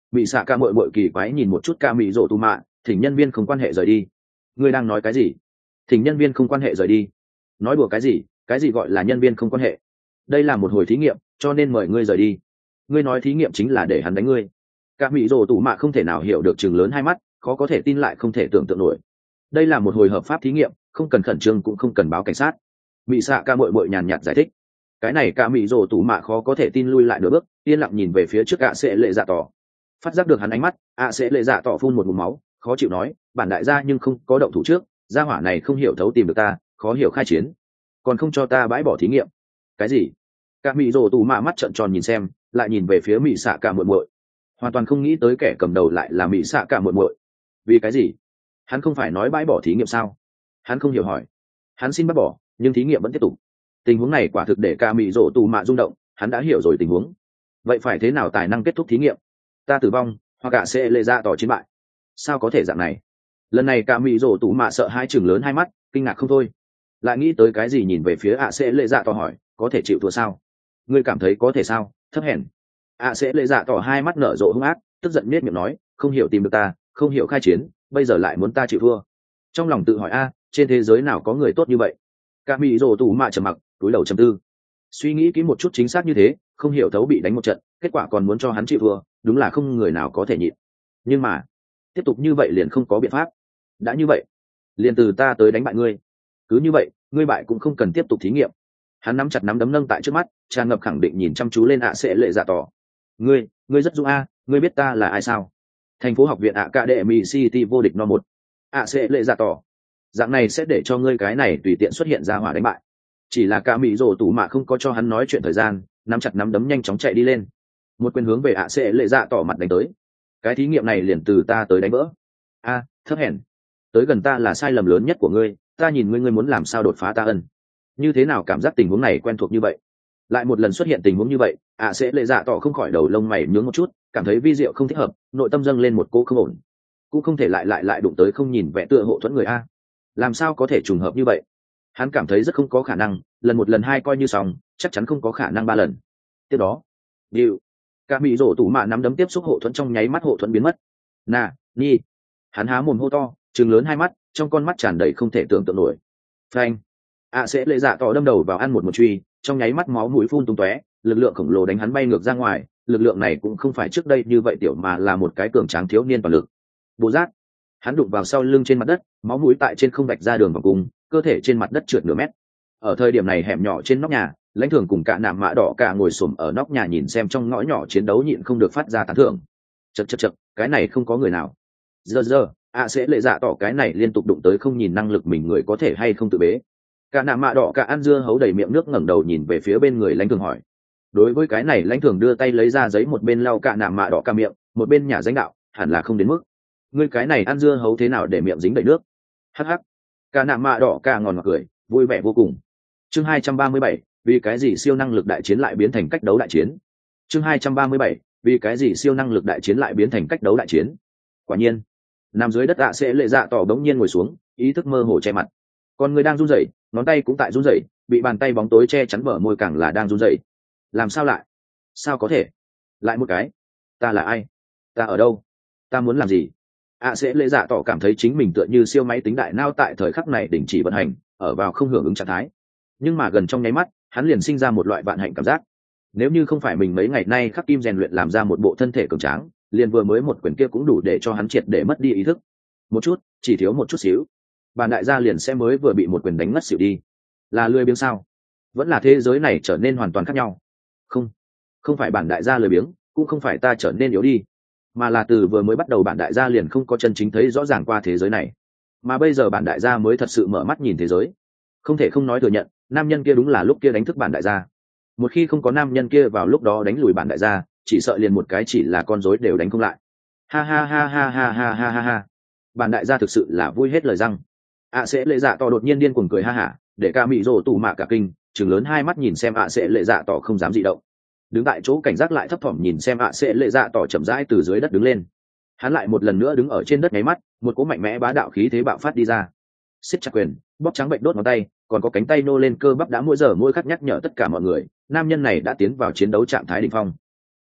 Mị xạ ca mội mội kỳ quái nhìn một chút ca mị rổ tù mạ, thỉnh nhân viên không quan hệ rời đi. Ngươi đang nói cái gì? Thỉnh nhân viên không quan hệ rời đi? Nói đùa cái gì? Cái gì gọi là nhân viên không quan hệ? Đây là một hồi thí nghiệm, cho nên mời ngươi rời đi. Ngươi nói thí nghiệm chính là để hắn đánh ngươi. Ca mị rổ tù mạ không thể nào hiểu được, chừng lớn hai mắt, khó có thể tin lại không thể tưởng tượng nổi. Đây là một hồi hợp pháp thí nghiệm, không cần khẩn trương cũng không cần báo cảnh sát. Mị xạ ca mội mội nhàn nhạt giải thích. Cái này ca mị rổ tù mạ khó có thể tin lui lại nửa bước, yên lặng nhìn về phía trước ạ sẽ lệ dạ tỏ. Phát giác được hắn ánh mắt, ạ sẽ lệ dạ tỏ phun một ngụm máu, khó chịu nói, bản đại gia nhưng không có động thủ trước, gia hỏa này không hiểu thấu tìm được ta, khó hiểu khai chiến, còn không cho ta bãi bỏ thí nghiệm. Cái gì? Cả mỹ rồ tù mạ mắt trợn tròn nhìn xem, lại nhìn về phía mỹ xạ cả muội muội, hoàn toàn không nghĩ tới kẻ cầm đầu lại là mỹ xạ cả muội muội. Vì cái gì? Hắn không phải nói bãi bỏ thí nghiệm sao? Hắn không hiểu hỏi. Hắn xin bác bỏ, nhưng thí nghiệm vẫn tiếp tục. Tình huống này quả thực để cả mỹ rồ tù mạ rung động, hắn đã hiểu rồi tình huống. Vậy phải thế nào tài năng kết thúc thí nghiệm? Ta tử vong, hoặc cả sẽ lệ ra tỏ chiến bại. Sao có thể dạng này? Lần này cả mỹ rồ tù mạ sợ hai chừng lớn hai mắt, kinh ngạc không thôi. Lại nghĩ tới cái gì nhìn về phía ạ sẽ lệ dạ tỏ hỏi, có thể chịu thua sao? Ngươi cảm thấy có thể sao? Thấp hèn. ạ sẽ lệ dạ tỏ hai mắt nở rộ hung ác, tức giận miết miệng nói, không hiểu tìm được ta, không hiểu khai chiến, bây giờ lại muốn ta chịu thua. Trong lòng tự hỏi a, trên thế giới nào có người tốt như vậy? Cả mỹ rồ tù mạ trầm mặc, túi đầu trầm tư. Suy nghĩ kỹ một chút, chính xác như thế, không hiểu thấu bị đánh một trận, kết quả còn muốn cho hắn chịu thua, đúng là không người nào có thể nhịn. Nhưng mà tiếp tục như vậy liền không có biện pháp. Đã như vậy, liền từ ta tới đánh bại ngươi. Cứ như vậy, ngươi bại cũng không cần tiếp tục thí nghiệm. Hắn nắm chặt nắm đấm nâng tại trước mắt, tràn ngập khẳng định nhìn chăm chú lên ạ sẽ lệ dạ tỏ. Ngươi, ngươi rất dũng a, ngươi biết ta là ai sao? Thành phố học viện ạ cạ đệ mỹ city vô địch no một. ạ sẽ lệ dạ tỏ. Dạng này sẽ để cho ngươi cái này tùy tiện xuất hiện ra hỏa đánh bại. Chỉ là cả mỹ rồ tủ mạ không có cho hắn nói chuyện thời gian, nắm chặt nắm đấm nhanh chóng chạy đi lên, một quyền hướng về ạ sẽ lệ dạ tỏ mặt đánh tới. Cái thí nghiệm này liền từ ta tới đánh vỡ. A, thấp hèn, tới gần ta là sai lầm lớn nhất của ngươi, ta nhìn ngươi ngươi muốn làm sao đột phá ta ân. Như thế nào cảm giác tình huống này quen thuộc như vậy? Lại một lần xuất hiện tình huống như vậy, ạ sẽ lệ dạ tỏ không khỏi đầu lông mày nhướng một chút, cảm thấy vi diệu không thích hợp, nội tâm dâng lên một cô không ổn. Cũng không thể lại lại lại đụng tới không nhìn vẻ tựa hộ thuẫn người a. Làm sao có thể trùng hợp như vậy? Hắn cảm thấy rất không có khả năng, lần một lần hai coi như xong, chắc chắn không có khả năng ba lần. Tiếp đó, điệu, cả mỹ rổ tủ mạ nắm đấm tiếp xúc hộ thuẫn, trong nháy mắt hộ thuẫn biến mất. Nà, ni, hắn há mồm hô to, trừng lớn hai mắt, trong con mắt tràn đầy không thể tưởng tượng nổi. Phanh, ạ sẽ lệ dạ tỏ đâm đầu vào ăn một một truy, trong nháy mắt máu mũi phun tung tóe, lực lượng khổng lồ đánh hắn bay ngược ra ngoài. Lực lượng này cũng không phải trước đây như vậy tiểu, mà là một cái cường tráng thiếu niên toàn lực. Bố giác, hắn đụng vào sau lưng trên mặt đất, máu mũi tại trên không vạch ra đường vòng cung, cơ thể trên mặt đất trượt nửa mét. Ở thời điểm này hẻm nhỏ trên nóc nhà, lãnh thường cùng cả nạm mạ đỏ cả ngồi xổm ở nóc nhà nhìn xem trong ngõ nhỏ chiến đấu, nhịn không được phát ra tán thưởng. Chật chật chật, cái này không có người nào. Giờ giờ, ạ sẽ lệ dạ tỏ cái này liên tục đụng tới, không nhìn năng lực mình người có thể hay không tự bế. Cả nạm mạ đỏ cả ăn dưa hấu đầy miệng nước, ngẩng đầu nhìn về phía bên người lãnh thường hỏi. Đối với cái này lãnh thường đưa tay lấy ra giấy, một bên lau cả nạm mạ đỏ cả miệng, một bên nhả danh đạo, hẳn là không đến mức. Ngươi cái này ăn dưa hấu thế nào để miệng dính đầy nước? Hắc hắc. Cả nạm mạ đỏ cả ngòn ngọt cười, vui vẻ vô cùng. Chương hai trăm ba mươi bảy, vì cái gì siêu năng lực đại chiến lại biến thành cách đấu đại chiến? Chương hai trăm ba mươi bảy, vì cái gì siêu năng lực đại chiến lại biến thành cách đấu đại chiến? Quả nhiên, nằm dưới đất ạ sẽ lệ dạ tỏ bỗng nhiên ngồi xuống, ý thức mơ hồ che mặt. Con người đang run rẩy, ngón tay cũng tại run rẩy, bị bàn tay bóng tối che chắn bờ môi càng là đang run rẩy. Làm sao lại? Sao có thể? Lại một cái. Ta là ai? Ta ở đâu? Ta muốn làm gì? ạ sẽ lệ dạ tỏ cảm thấy chính mình tựa như siêu máy tính đại não tại thời khắc này đình chỉ vận hành, ở vào không hưởng ứng trạng thái. Nhưng mà gần trong nháy mắt, hắn liền sinh ra một loại vạn hạnh cảm giác. Nếu như không phải mình mấy ngày nay khắc kim rèn luyện làm ra một bộ thân thể cường tráng, liền vừa mới một quyền kia cũng đủ để cho hắn triệt để mất đi ý thức. Một chút, chỉ thiếu một chút xíu, bản đại gia liền sẽ mới vừa bị một quyền đánh ngất xỉu đi. Là lười biếng sao? Vẫn là thế giới này trở nên hoàn toàn khác nhau? Không, không phải bản đại gia lười biếng, cũng không phải ta trở nên yếu đi, mà là từ vừa mới bắt đầu bản đại gia liền không có chân chính thấy rõ ràng qua thế giới này, mà bây giờ bản đại gia mới thật sự mở mắt nhìn thế giới. Không thể không nói thừa nhận, nam nhân kia đúng là lúc kia đánh thức bản đại gia. Một khi không có nam nhân kia vào lúc đó đánh lùi bản đại gia, chỉ sợ liền một cái chỉ là con rối đều đánh không lại. Ha ha ha ha ha ha ha ha ha. Bản đại gia thực sự là vui hết lời răng. ạ sẽ lệ dạ tỏ đột nhiên điên cuồng cười ha hả, để ca mị rồ tù mạ cả kinh, chừng lớn hai mắt nhìn xem ạ sẽ lệ dạ tỏ không dám dị động. Đứng tại chỗ cảnh giác lại thấp thỏm nhìn xem ạ sẽ lệ dạ tỏ chậm rãi từ dưới đất đứng lên. Hắn lại một lần nữa đứng ở trên đất nháy mắt, một cỗ mạnh mẽ bá đạo khí thế bạo phát đi ra. Siết chặt quyền, bóp trắng bệnh đốt ngón tay, còn có cánh tay nô lên cơ bắp đã mỗi giờ mỗi khắc nhắc nhở tất cả mọi người, nam nhân này đã tiến vào chiến đấu trạng thái đỉnh phong. Tới,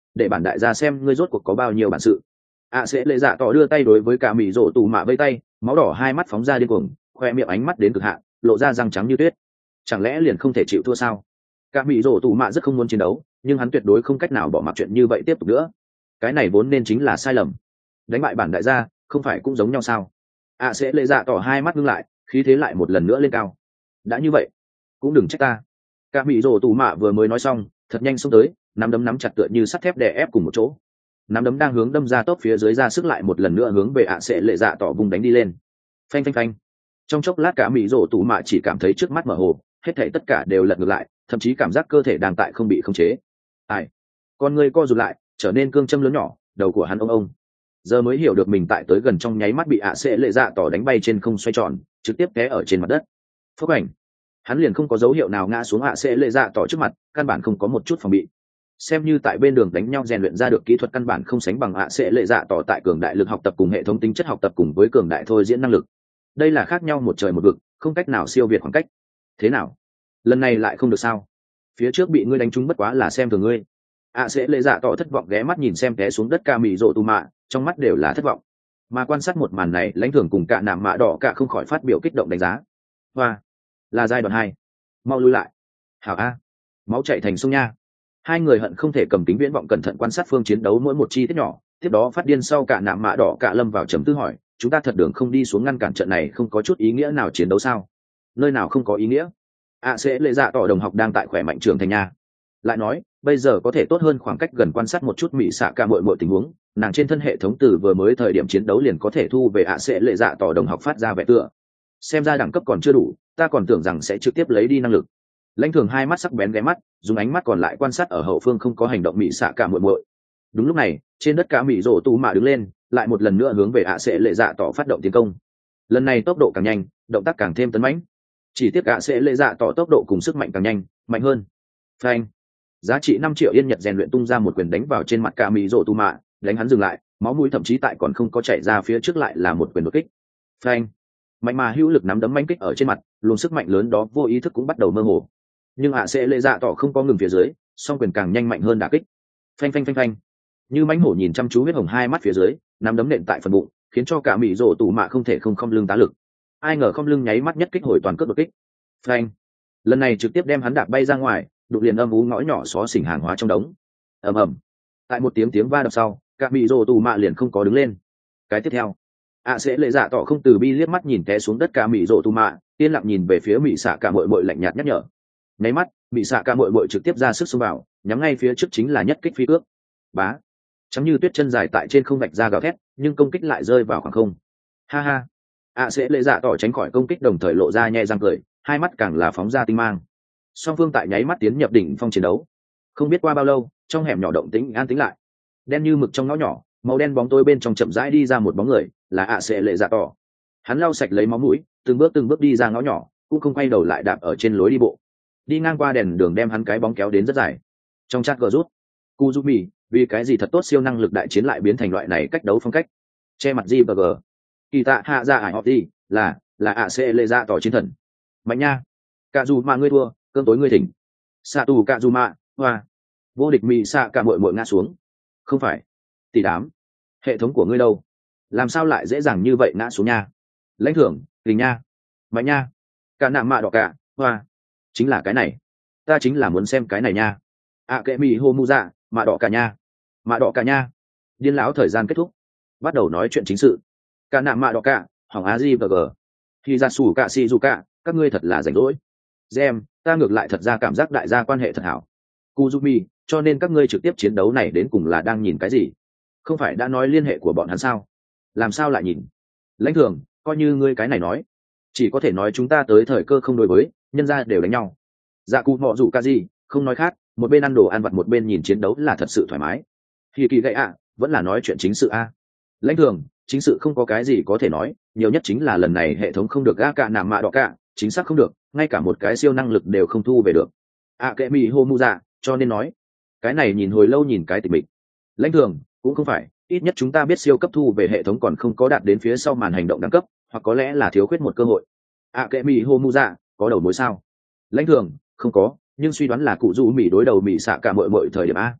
để bản đại gia xem ngươi rốt cuộc có bao nhiêu bản sự. ạ sẽ lệ dạ tỏ đưa tay đối với cả mỹ rộ tù mạ vây tay, máu đỏ hai mắt phóng ra điên cuồng, khoe miệng ánh mắt đến cực hạn, lộ ra răng trắng như tuyết. Chẳng lẽ liền không thể chịu thua sao? Cả mỹ rộ tù mạ rất không muốn chiến đấu, nhưng hắn tuyệt đối không cách nào bỏ mặc chuyện như vậy tiếp tục nữa. Cái này vốn nên chính là sai lầm. Đánh bại bản đại gia không phải cũng giống nhau sao? ạ sẽ lệ dạ tỏ hai mắt ngưng lại, khí thế lại một lần nữa lên cao. Đã như vậy cũng đừng trách ta. Cả mỹ rồ tù mạ vừa mới nói xong, thật nhanh xông tới, nắm đấm nắm chặt tựa như sắt thép đè ép cùng một chỗ. Nắm đấm đang hướng đâm ra tốc phía dưới ra sức lại một lần nữa hướng về ạ sẽ lệ dạ tỏ vùng đánh đi lên. Phanh phanh phanh. Trong chốc lát cả mỹ rồ tù mạ chỉ cảm thấy trước mắt mở hồ, hết thảy tất cả đều lật ngược lại, thậm chí cảm giác cơ thể đang tại không bị khống chế. Ai? Con người co rụt lại, trở nên cương châm lớn nhỏ, đầu của hắn ông ông. Giờ mới hiểu được mình tại tới gần trong nháy mắt bị ạ sẽ lệ dạ tỏ đánh bay trên không xoay tròn, trực tiếp té ở trên mặt đất. Phốc ảnh. Hắn liền không có dấu hiệu nào ngã xuống ạ sẽ lệ dạ tỏ trước mặt, căn bản không có một chút phòng bị. Xem như tại bên đường đánh nhau rèn luyện ra được kỹ thuật căn bản không sánh bằng ạ sẽ lệ dạ tỏ tại cường đại lực học tập cùng hệ thống tính chất học tập cùng với cường đại thôi diễn năng lực. Đây là khác nhau một trời một vực, không cách nào siêu việt khoảng cách. Thế nào? Lần này lại không được sao? Phía trước bị ngươi đánh trúng bất quá là xem thường ngươi. ạ sẽ lệ dạ tỏ thất vọng ghé mắt nhìn xem té xuống đất ca mị rộ tù mạ, trong mắt đều là thất vọng. Mà quan sát một màn này, lãnh thưởng cùng cả nạm mạ đỏ cả không khỏi phát biểu kích động đánh giá. Hoa, là giai đoạn hai, mau lui lại. Hảo a, máu chảy thành sông nha. Hai người hận không thể cầm kính viễn vọng cẩn thận quan sát phương chiến đấu mỗi một chi tiết nhỏ, tiếp đó phát điên sau cả nạm mạ đỏ cả lâm vào trầm tư hỏi, chúng ta thật đường không đi xuống ngăn cản trận này không có chút ý nghĩa nào chiến đấu sao? Nơi nào không có ý nghĩa? ạ sẽ lệ dạ tỏ đồng học đang tại khỏe mạnh trưởng thành nha. Lại nói, bây giờ có thể tốt hơn khoảng cách gần quan sát một chút mỹ xạ cả mọi mọi tình huống, nàng trên thân hệ thống từ vừa mới thời điểm chiến đấu liền có thể thu về ạ sẽ lệ dạ tỏ đồng học phát ra vẻ tựa. Xem ra đẳng cấp còn chưa đủ, ta còn tưởng rằng sẽ trực tiếp lấy đi năng lực. Lãnh thường hai mắt sắc bén ghé mắt, dùng ánh mắt còn lại quan sát ở hậu phương không có hành động mỹ xạ cả muội muội. Đúng lúc này, trên đất cả mỹ rổ tù mạ đứng lên, lại một lần nữa hướng về ạ sẽ lệ dạ tỏ phát động tiến công. Lần này tốc độ càng nhanh, động tác càng thêm tấn mãnh. Chỉ tiếc ạ sẽ lệ dạ tỏ tốc độ cùng sức mạnh càng nhanh, mạnh hơn. Phanh. Giá trị năm triệu yên nhật rèn luyện tung ra một quyền đánh vào trên mặt cả mỹ rổ tù mạ, đánh hắn dừng lại, máu mũi thậm chí tại còn không có chảy ra phía trước lại là một quyền đột kích. Phanh. Mạnh mà hữu lực nắm đấm mãnh kích ở trên mặt, luồng sức mạnh lớn đó vô ý thức cũng bắt đầu mơ hồ. Nhưng ạ sẽ lệ dạ tỏ không có ngừng phía dưới, song quyền càng nhanh mạnh hơn đả kích. Phanh phanh phanh phanh. Như mãnh hổ nhìn chăm chú huyết hồng hai mắt phía dưới, nắm đấm nện tại phần bụng, khiến cho cả mỹ rổ tù mạ không thể không khom lưng tá lực. Ai ngờ khom lưng nháy mắt nhất kích hồi toàn cước đột kích. Phanh. Lần này trực tiếp đem hắn đạp bay ra ngoài, đụng liền âm ú ngõ nhỏ xó xỉnh hàng hóa trong đống. Ầm ầm. Tại một tiếng tiếng va đập sau, cả mỹ rổ tù mạ liền không có đứng lên. Cái tiếp theo, ạ sẽ lệ dạ tỏ không từ bi liếc mắt nhìn té xuống đất cả mỹ rổ tù mạ, yên lặng nhìn về phía mỹ xạ cả mội mội lạnh nhạt nhắc nhở. Nháy mắt, mỹ xạ cả mội mội trực tiếp ra sức xông vào, nhắm ngay phía trước chính là nhất kích phi cước. Bá. Chắm như tuyết chân dài tại trên không vạch ra gào thét, nhưng công kích lại rơi vào khoảng không. Ha ha. ạ sẽ lệ dạ tỏ tránh khỏi công kích đồng thời lộ ra nhẹ răng cười, hai mắt càng là phóng ra tinh mang. Song phương tại nháy mắt tiến nhập đỉnh phong chiến đấu. Không biết qua bao lâu, trong hẻm nhỏ động tĩnh an tĩnh lại. Đen như mực trong ngõ nhỏ, màu đen bóng tối bên trong chậm rãi đi ra một bóng người, là ạ sẽ lệ dạ tỏ. Hắn lau sạch lấy máu mũi, từng bước từng bước đi ra ngõ nhỏ, cũng không quay đầu lại đạp ở trên lối đi bộ. Đi ngang qua đèn đường đem hắn cái bóng kéo đến rất dài. Trong chat gờ rút, Kuzumi, vì cái gì thật tốt siêu năng lực đại chiến lại biến thành loại này cách đấu phong cách. Che mặt G và G. Kỳ tạ hạ ra ải học đi, là là ạ sẽ lệ dạ tỏ chiến thần. Mạnh nha. Cả dù mà ngươi thua, cơm tối ngươi thỉnh. Xạ tù cả dù mà, hoa. Vô địch mì xạ cả muội muội ngã xuống. Không phải. Tỷ đám. Hệ thống của ngươi đâu? Làm sao lại dễ dàng như vậy ngã xuống nha? Lãnh thưởng, tình nha. Mạnh nha. Cả nạm mạ đỏ cả, hoa. Chính là cái này. Ta chính là muốn xem cái này nha. À kệ mì hô mu dạ, mạ đỏ cả nha. Mạ đỏ cả nha. Điên lão thời gian kết thúc. Bắt đầu nói chuyện chính sự. Cả nạm mạ đỏ cả, hỏng á di và g. Khi ra sủ cả si dù cả, các ngươi thật là rảnh rỗi. Gem, ta ngược lại thật ra cảm giác đại gia quan hệ thật hảo. Kuzumi, cho nên các ngươi trực tiếp chiến đấu này đến cùng là đang nhìn cái gì? Không phải đã nói liên hệ của bọn hắn sao? Làm sao lại nhìn? Lãnh thường, coi như ngươi cái này nói. Chỉ có thể nói chúng ta tới thời cơ không đối với, nhân ra đều đánh nhau. Dạ cụ mọ dù ca gì, không nói khác, một bên ăn đồ ăn vặt một bên nhìn chiến đấu là thật sự thoải mái. Thì kỳ gậy ạ, vẫn là nói chuyện chính sự a. Lãnh thường, chính sự không có cái gì có thể nói, nhiều nhất chính là lần này hệ thống không được ga cả nằm mạ đỏ cả, chính xác không được, ngay cả một cái siêu năng lực đều không thu về được. À kệ mì hô mu dạ, cho nên nói, cái này nhìn hồi lâu nhìn cái tịch mịch. Lãnh thường, cũng không phải, ít nhất chúng ta biết siêu cấp thu về hệ thống còn không có đạt đến phía sau màn hành động đẳng cấp, hoặc có lẽ là thiếu khuyết một cơ hội. À kệ mì hô mu dạ, có đầu mối sao? Lãnh thường, không có, nhưng suy đoán là cụ du mì đối đầu mì xạ cả mọi mọi thời điểm a.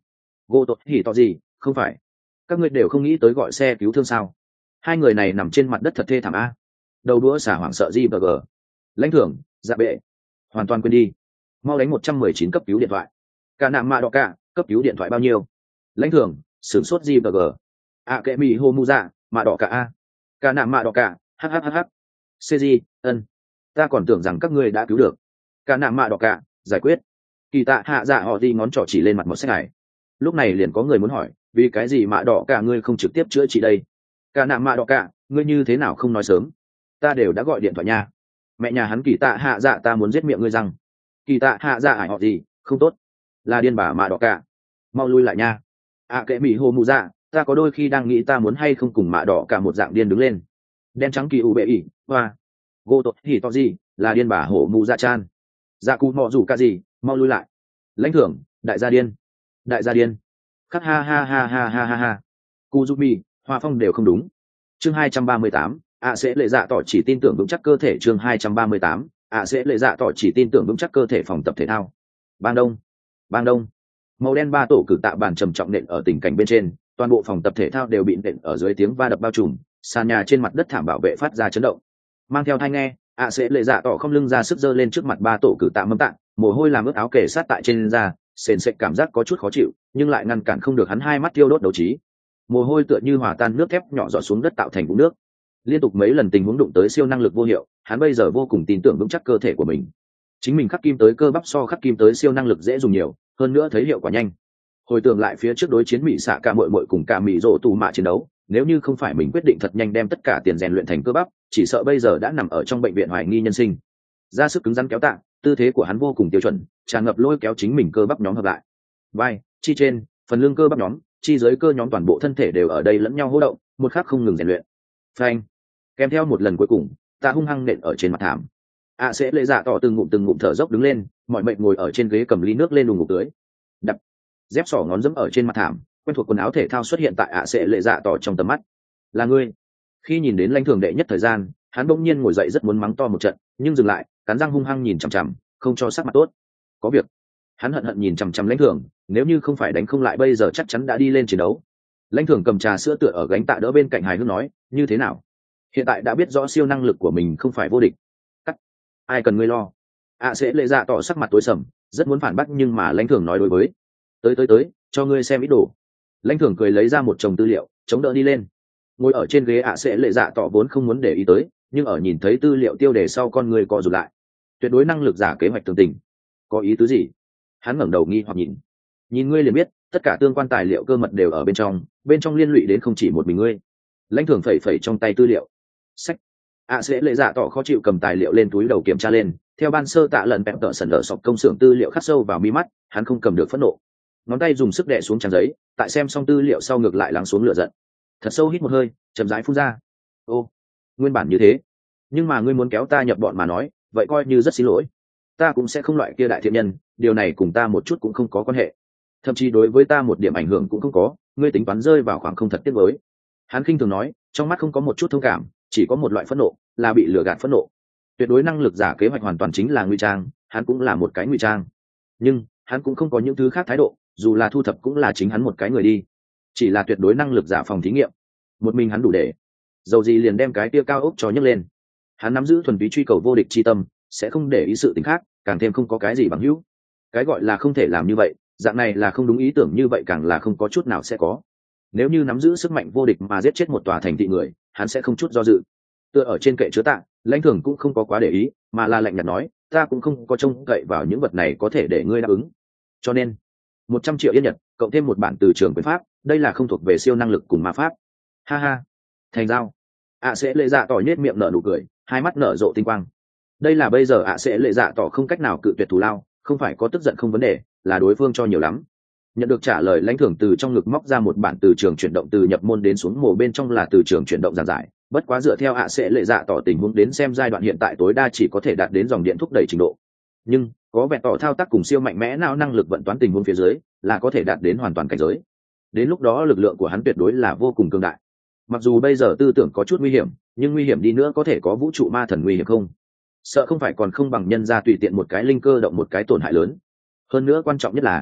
Gỗ tốt thì to gì không phải các ngươi đều không nghĩ tới gọi xe cứu thương sao? Hai người này nằm trên mặt đất thật thê thảm a. Đầu đũa xả hoảng sợ gì bờ gờ. Lãnh thưởng dạ bệ hoàn toàn quên đi, mau đánh một trăm mười chín cấp cứu điện thoại. Cả nạm mạ đỏ cả cấp cứu điện thoại bao nhiêu? Lãnh thưởng sửng sốt gì bờ gờ. A kệ mỹ hô mu dạ mạ đỏ cả a. Cả nạm mạ đỏ cả hhhh. cg ân ta còn tưởng rằng các ngươi đã cứu được. Cả nạm mạ đỏ cả giải quyết. Kỳ tạ hạ dạ họ đi ngón trỏ chỉ lên mặt một sách này. Lúc này liền có người muốn hỏi vì cái gì mạ đỏ cả ngươi không trực tiếp chữa trị đây? Cả nạm mạ đỏ cả ngươi như thế nào không nói sớm, ta đều đã gọi điện thoại nha. Mẹ nhà hắn kỳ tạ hạ dạ ta muốn giết miệng ngươi rằng. Kỳ tạ hạ dạ ải họ gì không tốt, là điên bà mạ đỏ cả, mau lui lại nha. À kệ mỹ hồ mụ dạ ta có đôi khi đang nghĩ ta muốn hay không cùng mạ đỏ cả một dạng điên đứng lên. Đen trắng kỳ u bệ ỉ hoa gô tốt thì to gì là điên bà hổ mụ dạ chan. Dạ cụ mọ rủ ca gì mau lui lại. Lãnh thưởng đại gia điên đại gia điên khắc ha ha ha ha ha ha ha. Kuzumi hoa phong đều không đúng. Chương hai trăm ba mươi tám ạ sẽ lệ dạ tỏ chỉ tin tưởng vững chắc cơ thể. Chương hai trăm ba mươi tám ạ sẽ lệ dạ tỏ chỉ tin tưởng vững chắc cơ thể. Phòng tập thể thao bang đông bang đông. Màu đen ba tổ cử tạ bàn trầm trọng nện ở tình cảnh bên trên, toàn bộ phòng tập thể thao đều bị nện ở dưới tiếng va đập bao trùm, sàn nhà trên mặt đất thảm bảo vệ phát ra chấn động. Mang theo thai nghe, ạ sẽ lệ dạ tỏ không lưng ra sức giơ lên trước mặt ba tổ cử tạ mâm tạng, mồ hôi làm ướt áo kề sát tại trên da, sền sệt cảm giác có chút khó chịu, nhưng lại ngăn cản không được hắn hai mắt thiêu đốt đấu trí. Mồ hôi tựa như hòa tan nước thép nhỏ giọt xuống đất tạo thành vũng nước. Liên tục mấy lần tình huống đụng tới siêu năng lực vô hiệu, hắn bây giờ vô cùng tin tưởng vững chắc cơ thể của mình. Chính mình khắc kim tới cơ bắp so khắc kim tới siêu năng lực dễ dùng nhiều, hơn nữa thấy hiệu quả nhanh. Hồi tưởng lại phía trước đối chiến mỹ xạ cả muội muội cùng cả mỹ rộ tù mạ chiến đấu, nếu như không phải mình quyết định thật nhanh đem tất cả tiền rèn luyện thành cơ bắp, chỉ sợ bây giờ đã nằm ở trong bệnh viện hoài nghi nhân sinh. Ra sức cứng rắn kéo tạ, tư thế của hắn vô cùng tiêu chuẩn, tràn ngập lôi kéo chính mình cơ bắp nhóm hợp lại. Vai, chi trên, phần lưng cơ bắp nhóm, chi dưới cơ nhóm toàn bộ thân thể đều ở đây lẫn nhau hô động, một khắc không ngừng rèn luyện. Phanh, kèm theo một lần cuối cùng, ta hung hăng nện ở trên mặt thảm. A sẽ lệ dạ tỏ từng ngụm từng ngụm thở dốc đứng lên, mọi mệnh ngồi ở trên ghế cầm ly nước lên đùng ngục tưới. Đập, dép sỏ ngón dẫm ở trên mặt thảm, quen thuộc quần áo thể thao xuất hiện tại ạ sẽ lệ dạ tỏ trong tầm mắt. Là ngươi. Khi nhìn đến lãnh thường đệ nhất thời gian, hắn bỗng nhiên ngồi dậy rất muốn mắng to một trận, nhưng dừng lại, cắn răng hung hăng nhìn chằm chằm, không cho sắc mặt tốt. Có việc. Hắn hận hận nhìn chằm chằm lãnh thường, nếu như không phải đánh không lại bây giờ chắc chắn đã đi lên chiến đấu. Lãnh thường cầm trà sữa tựa ở gánh tạ đỡ bên cạnh hài hước nói, như thế nào? Hiện tại đã biết rõ siêu năng lực của mình không phải vô địch. Cắt. Ai cần ngươi lo? ạ sẽ lệ dạ tỏ sắc mặt tối sầm, rất muốn phản bác nhưng mà lãnh thường nói đối với. Tới tới tới, cho ngươi xem ít đồ. Lãnh thường cười lấy ra một chồng tư liệu, chống đỡ đi lên. Ngồi ở trên ghế ạ sẽ lệ dạ tỏ vốn không muốn để ý tới, nhưng ở nhìn thấy tư liệu tiêu đề sau con người co rụt lại. Tuyệt đối năng lực giả kế hoạch tường tình. Có ý tứ gì? Hắn ngẩng đầu nghi hoặc nhìn. Nhìn ngươi liền biết, tất cả tương quan tài liệu cơ mật đều ở bên trong, bên trong liên lụy đến không chỉ một mình ngươi. Lãnh thường phẩy phẩy trong tay tư liệu. Sách. ạ sẽ lệ dạ tỏ khó chịu cầm tài liệu lên túi đầu kiểm tra lên, theo ban sơ tạ lần bẹp tợ sần lở sọc công xưởng tư liệu khắc sâu vào mi mắt, hắn không cầm được phẫn nộ. Ngón tay dùng sức đè xuống trang giấy, tại xem xong tư liệu sau ngược lại lắng xuống lửa giận. Thật sâu hít một hơi, chậm rãi phun ra. Ô, nguyên bản như thế, nhưng mà ngươi muốn kéo ta nhập bọn mà nói, vậy coi như rất xin lỗi. Ta cũng sẽ không loại kia đại thiện nhân, điều này cùng ta một chút cũng không có quan hệ. Thậm chí đối với ta một điểm ảnh hưởng cũng không có, ngươi tính toán rơi vào khoảng không thật tiếc với. Hắn khinh thường nói, trong mắt không có một chút thông cảm, chỉ có một loại phẫn nộ, là bị lừa gạt phẫn nộ. Tuyệt đối năng lực giả kế hoạch hoàn toàn chính là ngụy trang, hắn cũng là một cái ngụy trang. Nhưng, hắn cũng không có những thứ khác thái độ, dù là thu thập cũng là chính hắn một cái người đi. Chỉ là tuyệt đối năng lực giả phòng thí nghiệm, một mình hắn đủ để. Dầu gì liền đem cái tia cao ốc cho nhấc lên. Hắn nắm giữ thuần túy truy cầu vô địch chi tâm, sẽ không để ý sự tình khác, càng thêm không có cái gì bằng hữu. Cái gọi là không thể làm như vậy, dạng này là không đúng ý tưởng như vậy càng là không có chút nào sẽ có. Nếu như nắm giữ sức mạnh vô địch mà giết chết một tòa thành thị người, hắn sẽ không chút do dự. Tựa ở trên kệ chứa tạng, lãnh thường cũng không có quá để ý, mà là lạnh nhạt nói, ta cũng không có trông cậy vào những vật này có thể để ngươi đáp ứng. Cho nên, một trăm triệu yên nhật, cộng thêm một bản từ trường quyền pháp, đây là không thuộc về siêu năng lực cùng ma pháp. Ha ha, thành giao. ạ sẽ lệ dạ tỏ nhếch miệng nở nụ cười, hai mắt nở rộ tinh quang. Đây là bây giờ ạ sẽ lệ dạ tỏ không cách nào cự tuyệt thù lao, không phải có tức giận không vấn đề, là đối phương cho nhiều lắm. Nhận được trả lời, lãnh thưởng từ trong ngực móc ra một bản từ trường chuyển động từ nhập môn đến xuống mồ bên trong là từ trường chuyển động giản giải, bất quá dựa theo ạ sẽ lệ dạ tỏ tình huống đến xem giai đoạn hiện tại tối đa chỉ có thể đạt đến dòng điện thúc đẩy trình độ. Nhưng có vẻ tỏ thao tác cùng siêu mạnh mẽ não năng lực vận toán tình huống phía dưới là có thể đạt đến hoàn toàn cảnh giới. Đến lúc đó lực lượng của hắn tuyệt đối là vô cùng cường đại. Mặc dù bây giờ tư tưởng có chút nguy hiểm, nhưng nguy hiểm đi nữa có thể có vũ trụ ma thần nguy hiểm không? Sợ không phải còn không bằng nhân ra tùy tiện một cái linh cơ động một cái tổn hại lớn. Hơn nữa quan trọng nhất là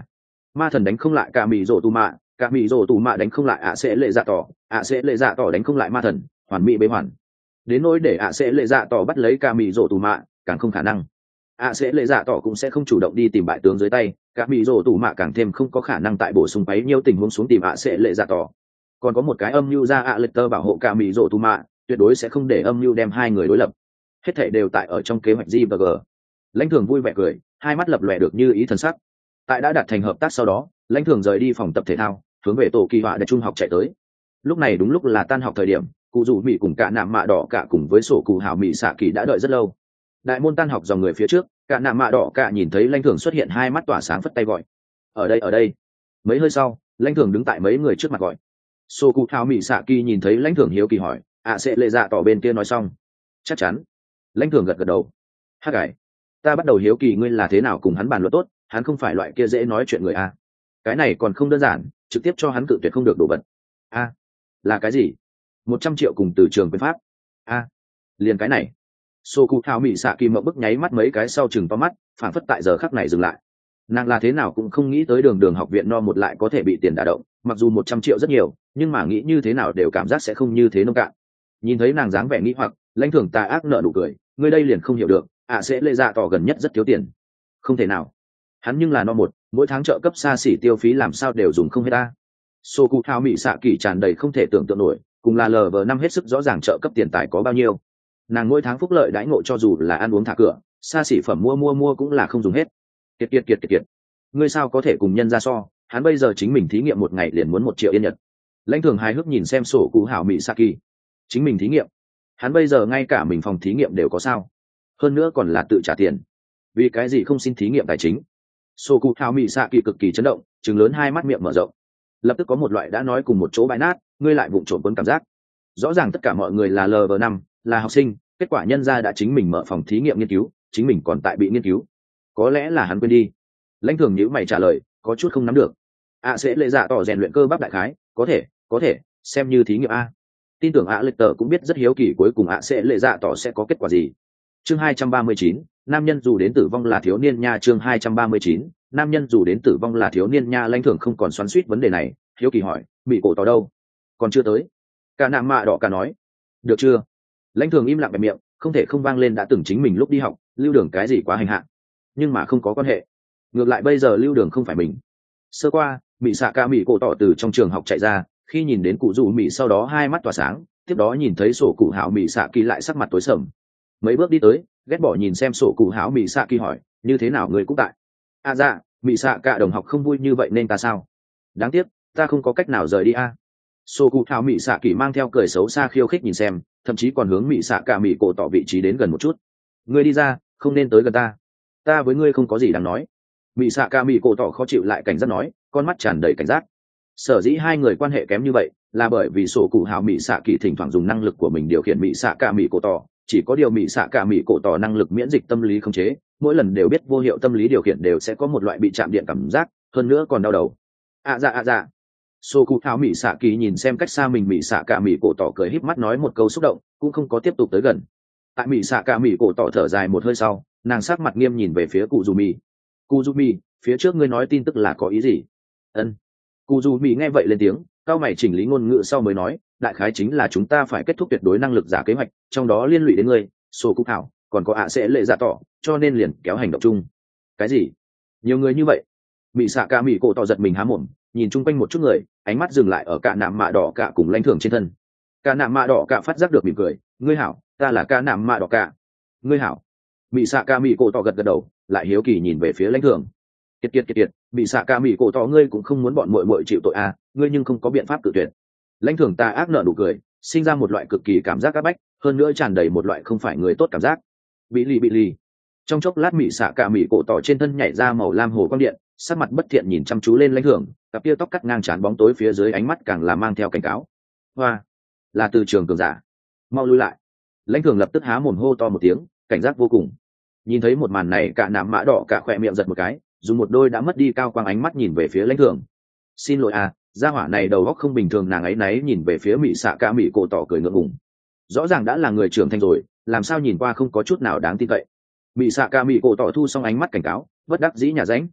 ma thần đánh không lại cả mỹ rổ tù mạ, cả mỹ rổ tù mạ đánh không lại ạ sẽ lệ dạ tỏ, ạ sẽ lệ dạ tỏ đánh không lại ma thần, hoàn mỹ bế hoàn. Đến nỗi để ạ sẽ lệ dạ tỏ bắt lấy cả mỹ rổ tù mạ càng không khả năng. ạ sẽ lệ dạ tỏ cũng sẽ không chủ động đi tìm bại tướng dưới tay, cả mỹ rổ tù mạ càng thêm không có khả năng tại bổ sung bấy nhiêu tình huống xuống tìm ạ sẽ lệ dạ tỏ. Còn có một cái âm mưu ra ạ lệ tơ bảo hộ cả mỹ rổ tù mạ, tuyệt đối sẽ không để âm mưu đem hai người đối lập. Hết thảy đều tại ở trong kế hoạch G và G. Lãnh Thường vui vẻ cười, hai mắt lập lòe được như ý thần sắc. Tại đã đạt thành hợp tác sau đó, Lãnh Thường rời đi phòng tập thể thao, hướng về tổ kỳ họa đại trung học chạy tới. Lúc này đúng lúc là tan học thời điểm, cụ rủ mỹ cùng cả nạm mạ đỏ cả cùng với sổ cụ hảo mỹ xạ kỳ đã đợi rất lâu. Đại môn tan học dòng người phía trước, cả nạm mạ đỏ cả nhìn thấy Lãnh Thường xuất hiện, hai mắt tỏa sáng phất tay gọi. Ở đây ở đây. Mấy hơi sau, Lãnh Thường đứng tại mấy người trước mặt gọi. Sổ cụ hảo mỹ xạ kỳ nhìn thấy Lãnh Thường hiếu kỳ hỏi, ạ sẽ lệ dạ tỏ bên kia nói xong. Chắc chắn. Lãnh Thường gật gật đầu. Hắc cải, ta bắt đầu hiếu kỳ ngươi là thế nào cùng hắn bàn luận tốt, hắn không phải loại kia dễ nói chuyện người a. Cái này còn không đơn giản, trực tiếp cho hắn cự tuyệt không được đồ vật. A, là cái gì? Một trăm triệu cùng từ trường quyền pháp. A, liền cái này. Sô cụ thao mỹ xạ kỳ mộng bức nháy mắt mấy cái sau chừng to mắt, phản phất tại giờ khắc này dừng lại. Nàng là thế nào cũng không nghĩ tới đường đường học viện no một lại có thể bị tiền đả động, mặc dù một trăm triệu rất nhiều, nhưng mà nghĩ như thế nào đều cảm giác sẽ không như thế nông cạn. Nhìn thấy nàng dáng vẻ nghĩ hoặc, Lãnh Thường tà ác nợ nụ cười, ngươi đây liền không hiểu được, ạ sẽ lệ dạ tỏ gần nhất rất thiếu tiền. Không thể nào, hắn nhưng là no một, mỗi tháng trợ cấp xa xỉ tiêu phí làm sao đều dùng không hết ta. Sô cụ thao mỹ xạ kỳ tràn đầy không thể tưởng tượng nổi, cùng là lờ vờ năm hết sức rõ ràng trợ cấp tiền tài có bao nhiêu. Nàng mỗi tháng phúc lợi đãi ngộ cho dù là ăn uống thả cửa, xa xỉ phẩm mua mua mua cũng là không dùng hết. Kiệt kiệt kiệt kiệt kiệt, ngươi sao có thể cùng nhân ra so, hắn bây giờ chính mình thí nghiệm một ngày liền muốn một triệu yên nhật. Lãnh Thường hài hước nhìn xem sổ cụ hảo mỹ xạ kỳ, chính mình thí nghiệm, hắn bây giờ ngay cả mình phòng thí nghiệm đều có sao, hơn nữa còn là tự trả tiền, vì cái gì không xin thí nghiệm tài chính? Sô cụ hào mỹ xạ kỳ cực kỳ chấn động, trừng lớn hai mắt miệng mở rộng, lập tức có một loại đã nói cùng một chỗ bãi nát, ngươi lại vụng trộm cuốn cảm giác. Rõ ràng tất cả mọi người là lv năm, là học sinh, kết quả nhân ra đã chính mình mở phòng thí nghiệm nghiên cứu, chính mình còn tại bị nghiên cứu. Có lẽ là hắn quên đi. Lãnh Thường nhíu mày trả lời, có chút không nắm được. ạ sẽ lệ dạ tỏ rèn luyện cơ bắp đại khái, có thể, có thể xem như thí nghiệm a. Tin tưởng ạ lệ tờ cũng biết rất hiếu kỳ cuối cùng ạ sẽ lệ dạ tỏ sẽ có kết quả gì. Chương hai trăm ba mươi chín, nam nhân dù đến tử vong là thiếu niên nha. Chương hai trăm ba mươi chín, nam nhân dù đến tử vong là thiếu niên nha. Lãnh Thường không còn xoắn xuýt vấn đề này, hiếu kỳ hỏi, bị cổ tỏ đâu? Còn chưa tới. Cả nạm mạ đỏ cả nói, được chưa? Lãnh Thường im lặng bẹp miệng, không thể không vang lên đã từng chính mình lúc đi học, Lưu Đường cái gì quá hành hạ, nhưng mà không có quan hệ. Ngược lại bây giờ Lưu Đường không phải mình. Sơ qua, mỹ xạ ca mỹ cổ tỏ từ trong trường học chạy ra, khi nhìn đến cụ dù mỹ sau đó hai mắt tỏa sáng, tiếp đó nhìn thấy sổ cụ hảo mỹ xạ kỳ lại sắc mặt tối sầm. Mấy bước đi tới, ghét bỏ nhìn xem sổ cụ hảo mỹ xạ kỳ hỏi, như thế nào người cũng tại? À dạ, mỹ xạ cả đồng học không vui như vậy nên ta sao? Đáng tiếc, ta không có cách nào rời đi a. À. Sổ cụ hảo mỹ xạ kỳ mang theo cười xấu xa khiêu khích nhìn xem, thậm chí còn hướng mỹ xạ cả mỹ cổ tỏ vị trí đến gần một chút. Ngươi đi ra, không nên tới gần ta. Ta với ngươi không có gì đáng nói. Mỹ xạ cả mỹ cổ tỏ khó chịu lại cảnh giác nói, con mắt tràn đầy cảnh giác. Sở dĩ hai người quan hệ kém như vậy là bởi vì sổ cụ hảo mỹ xạ kỳ thỉnh thoảng dùng năng lực của mình điều khiển mỹ xạ cả mỹ cổ tỏ, chỉ có điều mỹ xạ cả mỹ cổ tỏ năng lực miễn dịch tâm lý không chế, mỗi lần đều biết vô hiệu tâm lý điều khiển đều sẽ có một loại bị chạm điện cảm giác, hơn nữa còn đau đầu. À dạ à dạ. Sô cụ tháo mỹ xạ kỳ nhìn xem cách xa mình mỹ xạ cả mỹ cổ tỏ cười híp mắt nói một câu xúc động, cũng không có tiếp tục tới gần. Tại mỹ xạ cả mỹ cổ tỏ thở dài một hơi sau, nàng sát mặt nghiêm nhìn về phía cụ dù mỹ. Cụ dù mỹ, phía trước ngươi nói tin tức là có ý gì? Ân. Cụ dù mỹ nghe vậy lên tiếng, cao mày chỉnh lý ngôn ngữ sau mới nói, đại khái chính là chúng ta phải kết thúc tuyệt đối năng lực giả kế hoạch, trong đó liên lụy đến ngươi, sô cụ thảo, còn có ạ sẽ lệ dạ tỏ, cho nên liền kéo hành động chung. Cái gì? Nhiều người như vậy? Mỹ xạ cả mỹ cổ tỏ giật mình há mồm, nhìn chung quanh một chút người, ánh mắt dừng lại ở cả nạm mạ đỏ cả cùng Lãnh Thường trên thân. Cả nạm mạ đỏ cả phát giác được mỉm cười, ngươi hảo, ta là cả nạm mạ đỏ cả. Ngươi hảo. Mỹ xạ cả mỹ cổ tỏ gật gật đầu, lại hiếu kỳ nhìn về phía Lãnh Thường. Kiệt kiệt kiệt kiệt, Mỹ xạ cả mỹ cổ tỏ ngươi cũng không muốn bọn muội muội chịu tội à, ngươi nhưng không có biện pháp tự tuyệt. Lãnh Thường ta ác nợ nụ cười, sinh ra một loại cực kỳ cảm giác áp bách, hơn nữa tràn đầy một loại không phải người tốt cảm giác. Bị lì bị lì. Trong chốc lát Mỹ xạ cả mỹ cổ tỏ trên thân nhảy ra màu lam hồ quang điện, sắc mặt bất thiện nhìn chăm chú lên Lãnh Thường, cặp tia tóc cắt ngang trán bóng tối phía dưới ánh mắt càng là mang theo cảnh cáo. Hoa, là từ trường cường giả, mau lui lại. Lãnh Thường lập tức há mồm hô to một tiếng, cảnh giác vô cùng. Nhìn thấy một màn này cả nạm mã đỏ cả khỏe miệng giật một cái, dùng một đôi đã mất đi cao quang ánh mắt nhìn về phía Lãnh Thường. Xin lỗi à, gia hỏa này đầu óc không bình thường. Nàng ấy náy nhìn về phía mỹ xạ cả mỹ cổ tỏ cười ngượng ngùng. Rõ ràng đã là người trưởng thành rồi, làm sao nhìn qua không có chút nào đáng tin cậy. Mỹ xạ cả mỹ cổ tỏ thu xong ánh mắt cảnh cáo, bất đắc dĩ nhà ránh.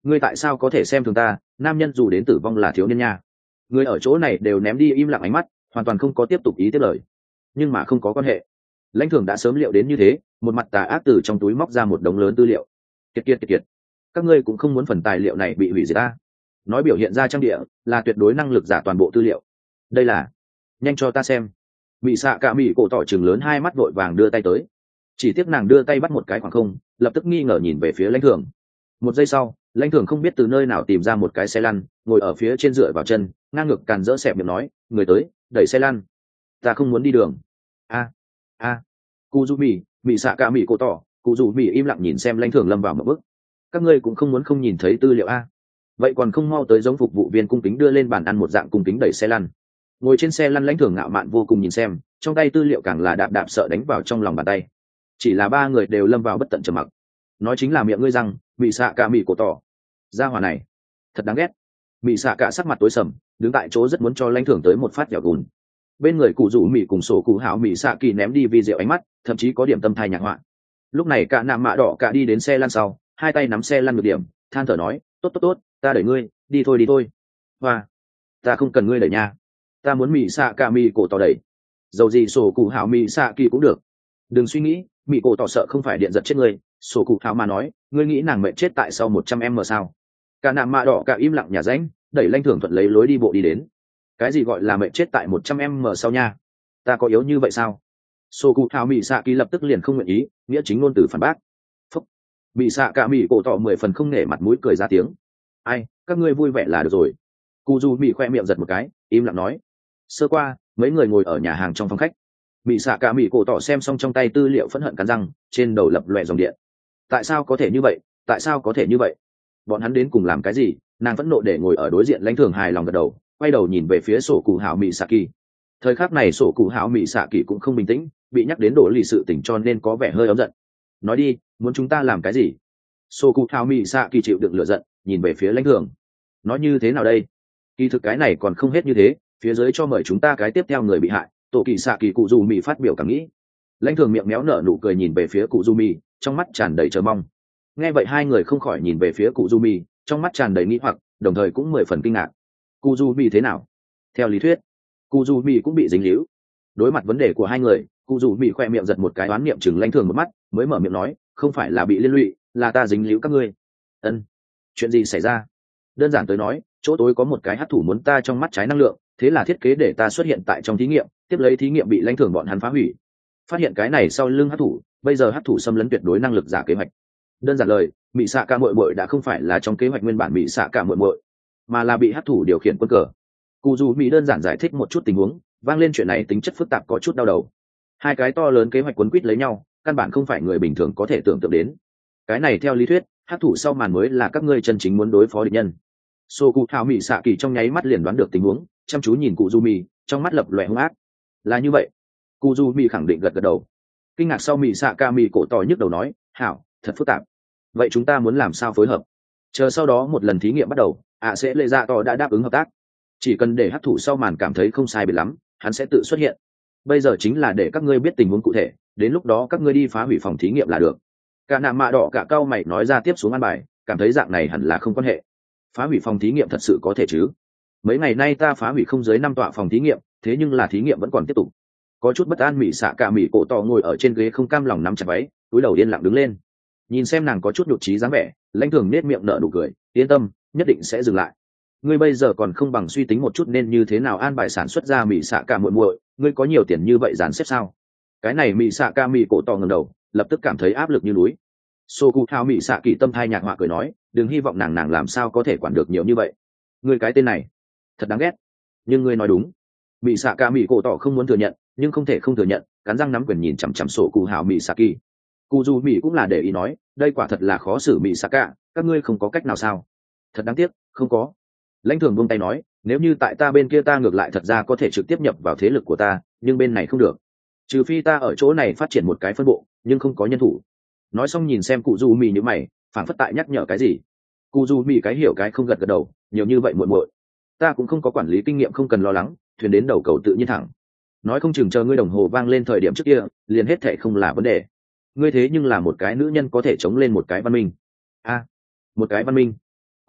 ngươi tại sao có thể xem thường ta? Nam nhân dù đến tử vong là thiếu niên nha. Người ở chỗ này đều ném đi im lặng ánh mắt, hoàn toàn không có tiếp tục ý tiếp lời. Nhưng mà không có quan hệ, lãnh thường đã sớm liệu đến như thế, một mặt tà ác từ trong túi móc ra một đống lớn tư liệu. Kiệt kiệt kiệt kiệt, các ngươi cũng không muốn phần tài liệu này bị hủy diệt ta? Nói biểu hiện ra trang địa là tuyệt đối năng lực giả toàn bộ tư liệu. Đây là, nhanh cho ta xem. Mị xạ cả mị cổ tỏ chừng lớn hai mắt vội vàng đưa tay tới. Chỉ tiếc nàng đưa tay bắt một cái khoảng không, lập tức nghi ngờ nhìn về phía lãnh thường. Một giây sau, lãnh thường không biết từ nơi nào tìm ra một cái xe lăn, ngồi ở phía trên dựa vào chân, ngang ngực càn rỡ xẹp miệng nói, người tới, đẩy xe lăn. Ta không muốn đi đường. A a cụ dù mì mị xạ cả mị cổ tỏ, cụ dù mì im lặng nhìn xem lãnh thường lâm vào một bước. Các ngươi cũng không muốn không nhìn thấy tư liệu a? Vậy còn không mau tới giống phục vụ viên cung kính đưa lên bàn ăn một dạng cung kính đẩy xe lăn. Ngồi trên xe lăn lãnh thường ngạo mạn vô cùng nhìn xem, trong tay tư liệu càng là đạp đạp sợ đánh vào trong lòng bàn tay. Chỉ là ba người đều lâm vào bất tận trầm mặc. Nói chính là miệng ngươi rằng mị xạ cả mị cổ tỏ, gia hỏa này thật đáng ghét. Mị xạ cả sắc mặt tối sầm, đứng tại chỗ rất muốn cho lãnh thường tới một phát dẻo gùn. Bên người cụ rủ mị cùng sổ cụ hảo mị xạ kỳ ném đi vi rượu ánh mắt, thậm chí có điểm tâm thai nhạc họa. Lúc này cả nạm mạ đỏ cả đi đến xe lăn sau, hai tay nắm xe lăn ngược điểm, than thở nói, tốt tốt tốt, ta đẩy ngươi, đi thôi đi thôi. Và ta không cần ngươi đẩy nha, ta muốn mị xạ cả mị cổ tỏ đẩy. Dầu gì sổ cụ hảo mị xạ kỳ cũng được. Đừng suy nghĩ, mị cổ tỏ sợ không phải điện giật chết ngươi. Sổ cụ hảo mà nói, ngươi nghĩ nàng mệnh chết tại sau một trăm em m sao? Cả nạm mạ đỏ cả im lặng nhà ránh, đẩy lãnh thường thuận lấy lối đi bộ đi đến. Cái gì gọi là mệnh chết tại một trăm em m sau nha? Ta có yếu như vậy sao? Sổ cụ hảo mị xạ kỳ lập tức liền không nguyện ý, nghĩa chính ngôn từ phản bác. Phúc, mị xạ cả mị cổ tỏ mười phần không nể mặt mũi cười ra tiếng. Ai, các ngươi vui vẻ là được rồi. Cụ dù mị khoe miệng giật một cái, im lặng nói. Sơ qua, mấy người ngồi ở nhà hàng trong phòng khách. Mị xạ cả mị cổ tỏ xem xong trong tay tư liệu phẫn hận cắn răng, trên đầu lập loè dòng điện. Tại sao có thể như vậy? Tại sao có thể như vậy? Bọn hắn đến cùng làm cái gì? Nàng phẫn nộ để ngồi ở đối diện lãnh thường hài lòng gật đầu, quay đầu nhìn về phía sổ cụ hảo mị xạ kỳ. Thời khắc này sổ cụ hảo mị xạ kỳ cũng không bình tĩnh, bị nhắc đến đổ lì sự tình cho nên có vẻ hơi ấm giận. Nói đi, muốn chúng ta làm cái gì? Sổ cụ hảo mị xạ kỳ chịu đựng lửa giận, nhìn về phía lãnh thường. Nói như thế nào đây? Kỳ thực cái này còn không hết như thế, phía dưới cho mời chúng ta cái tiếp theo người bị hại. Tổ kỳ xạ kỳ cụ dù mị phát biểu cảm nghĩ. Lãnh thường miệng méo nở nụ cười nhìn về phía cụ du mì, trong mắt tràn đầy chờ mong. Nghe vậy hai người không khỏi nhìn về phía cụ du mì, trong mắt tràn đầy nghĩ hoặc, đồng thời cũng mười phần kinh ngạc. Cụ du mì thế nào? Theo lý thuyết cụ du mì cũng bị dính líu. Đối mặt vấn đề của hai người, cụ du mì khoe miệng giật một cái đoán niệm chừng lãnh thường một mắt, mới mở miệng nói, không phải là bị liên lụy, là ta dính líu các ngươi. Ân, chuyện gì xảy ra? Đơn giản tới nói, chỗ tối có một cái hắc thủ muốn ta trong mắt trái năng lượng, thế là thiết kế để ta xuất hiện tại trong thí nghiệm, tiếp lấy thí nghiệm bị lãnh thường bọn hắn phá hủy. Phát hiện cái này sau lưng hắc thủ, bây giờ hắc thủ xâm lấn tuyệt đối năng lực giả kế hoạch. Đơn giản lời, mị xạ cả muội muội đã không phải là trong kế hoạch nguyên bản mị xạ cả muội muội, mà là bị hắc thủ điều khiển quân cờ. Cụ dù mỹ đơn giản giải thích một chút tình huống, vang lên chuyện này tính chất phức tạp có chút đau đầu. Hai cái to lớn kế hoạch quấn quýt lấy nhau, căn bản không phải người bình thường có thể tưởng tượng đến. Cái này theo lý thuyết, hắc thủ sau màn mới là các ngươi chân chính muốn đối phó địch nhân. Sô cụ thảo mị xạ kỳ trong nháy mắt liền đoán được tình huống, chăm chú nhìn cụ du mì, trong mắt lập lòe hung ác. Là như vậy. Cụ du mì khẳng định gật gật đầu. Kinh ngạc sau mị xạ ca mị cổ tỏ nhức đầu nói, hảo, thật phức tạp. Vậy chúng ta muốn làm sao phối hợp? Chờ sau đó một lần thí nghiệm bắt đầu, ạ sẽ lệ dạ tỏ đã đáp ứng hợp tác. Chỉ cần để hắc thủ sau màn cảm thấy không sai biệt lắm, hắn sẽ tự xuất hiện. Bây giờ chính là để các ngươi biết tình huống cụ thể, đến lúc đó các ngươi đi phá hủy phòng thí nghiệm là được. Cả nạm mạ đỏ cả cao mày nói ra tiếp xuống an bài, cảm thấy dạng này hẳn là không quan hệ. Phá hủy phòng thí nghiệm thật sự có thể chứ? Mấy ngày nay ta phá hủy không dưới năm tọa phòng thí nghiệm, thế nhưng là thí nghiệm vẫn còn tiếp tục. Có chút bất an mị xạ cả mị cổ to ngồi ở trên ghế không cam lòng nắm chặt váy, túi đầu yên lặng đứng lên. Nhìn xem nàng có chút nhụt chí dáng vẻ, lãnh thường nết miệng nở nụ cười, yên tâm, nhất định sẽ dừng lại. Ngươi bây giờ còn không bằng suy tính một chút nên như thế nào an bài sản xuất ra mị xạ cả muội muội, ngươi có nhiều tiền như vậy dàn xếp sao? Cái này mị xạ cả mị cổ to ngẩng đầu, lập tức cảm thấy áp lực như núi. Sô cụ thao mị xạ kỳ tâm thai nhạc họa cười nói, đừng hy vọng nàng nàng làm sao có thể quản được nhiều như vậy. Ngươi cái tên này thật đáng ghét, nhưng ngươi nói đúng. Mị xạ cả mị cổ tỏ không muốn thừa nhận, nhưng không thể không thừa nhận, cắn răng nắm quyền nhìn chằm chằm sổ cụ hảo mị xạ kỳ. Cụ dù mị cũng là để ý nói, đây quả thật là khó xử mị xạ cả, các ngươi không có cách nào sao? Thật đáng tiếc, không có. Lãnh thường buông tay nói, nếu như tại ta bên kia ta ngược lại thật ra có thể trực tiếp nhập vào thế lực của ta, nhưng bên này không được. Trừ phi ta ở chỗ này phát triển một cái phân bộ, nhưng không có nhân thủ. Nói xong nhìn xem cụ dù mị như mày, phảng phất tại nhắc nhở cái gì. Cụ dù mị cái hiểu cái không gật gật đầu, nhiều như vậy muội muội, ta cũng không có quản lý kinh nghiệm, không cần lo lắng, thuyền đến đầu cầu tự nhiên thẳng. Nói không chừng chờ ngươi đồng hồ vang lên thời điểm trước kia, liền hết thảy không là vấn đề. Ngươi thế nhưng là một cái nữ nhân có thể chống lên một cái văn minh. A, một cái văn minh.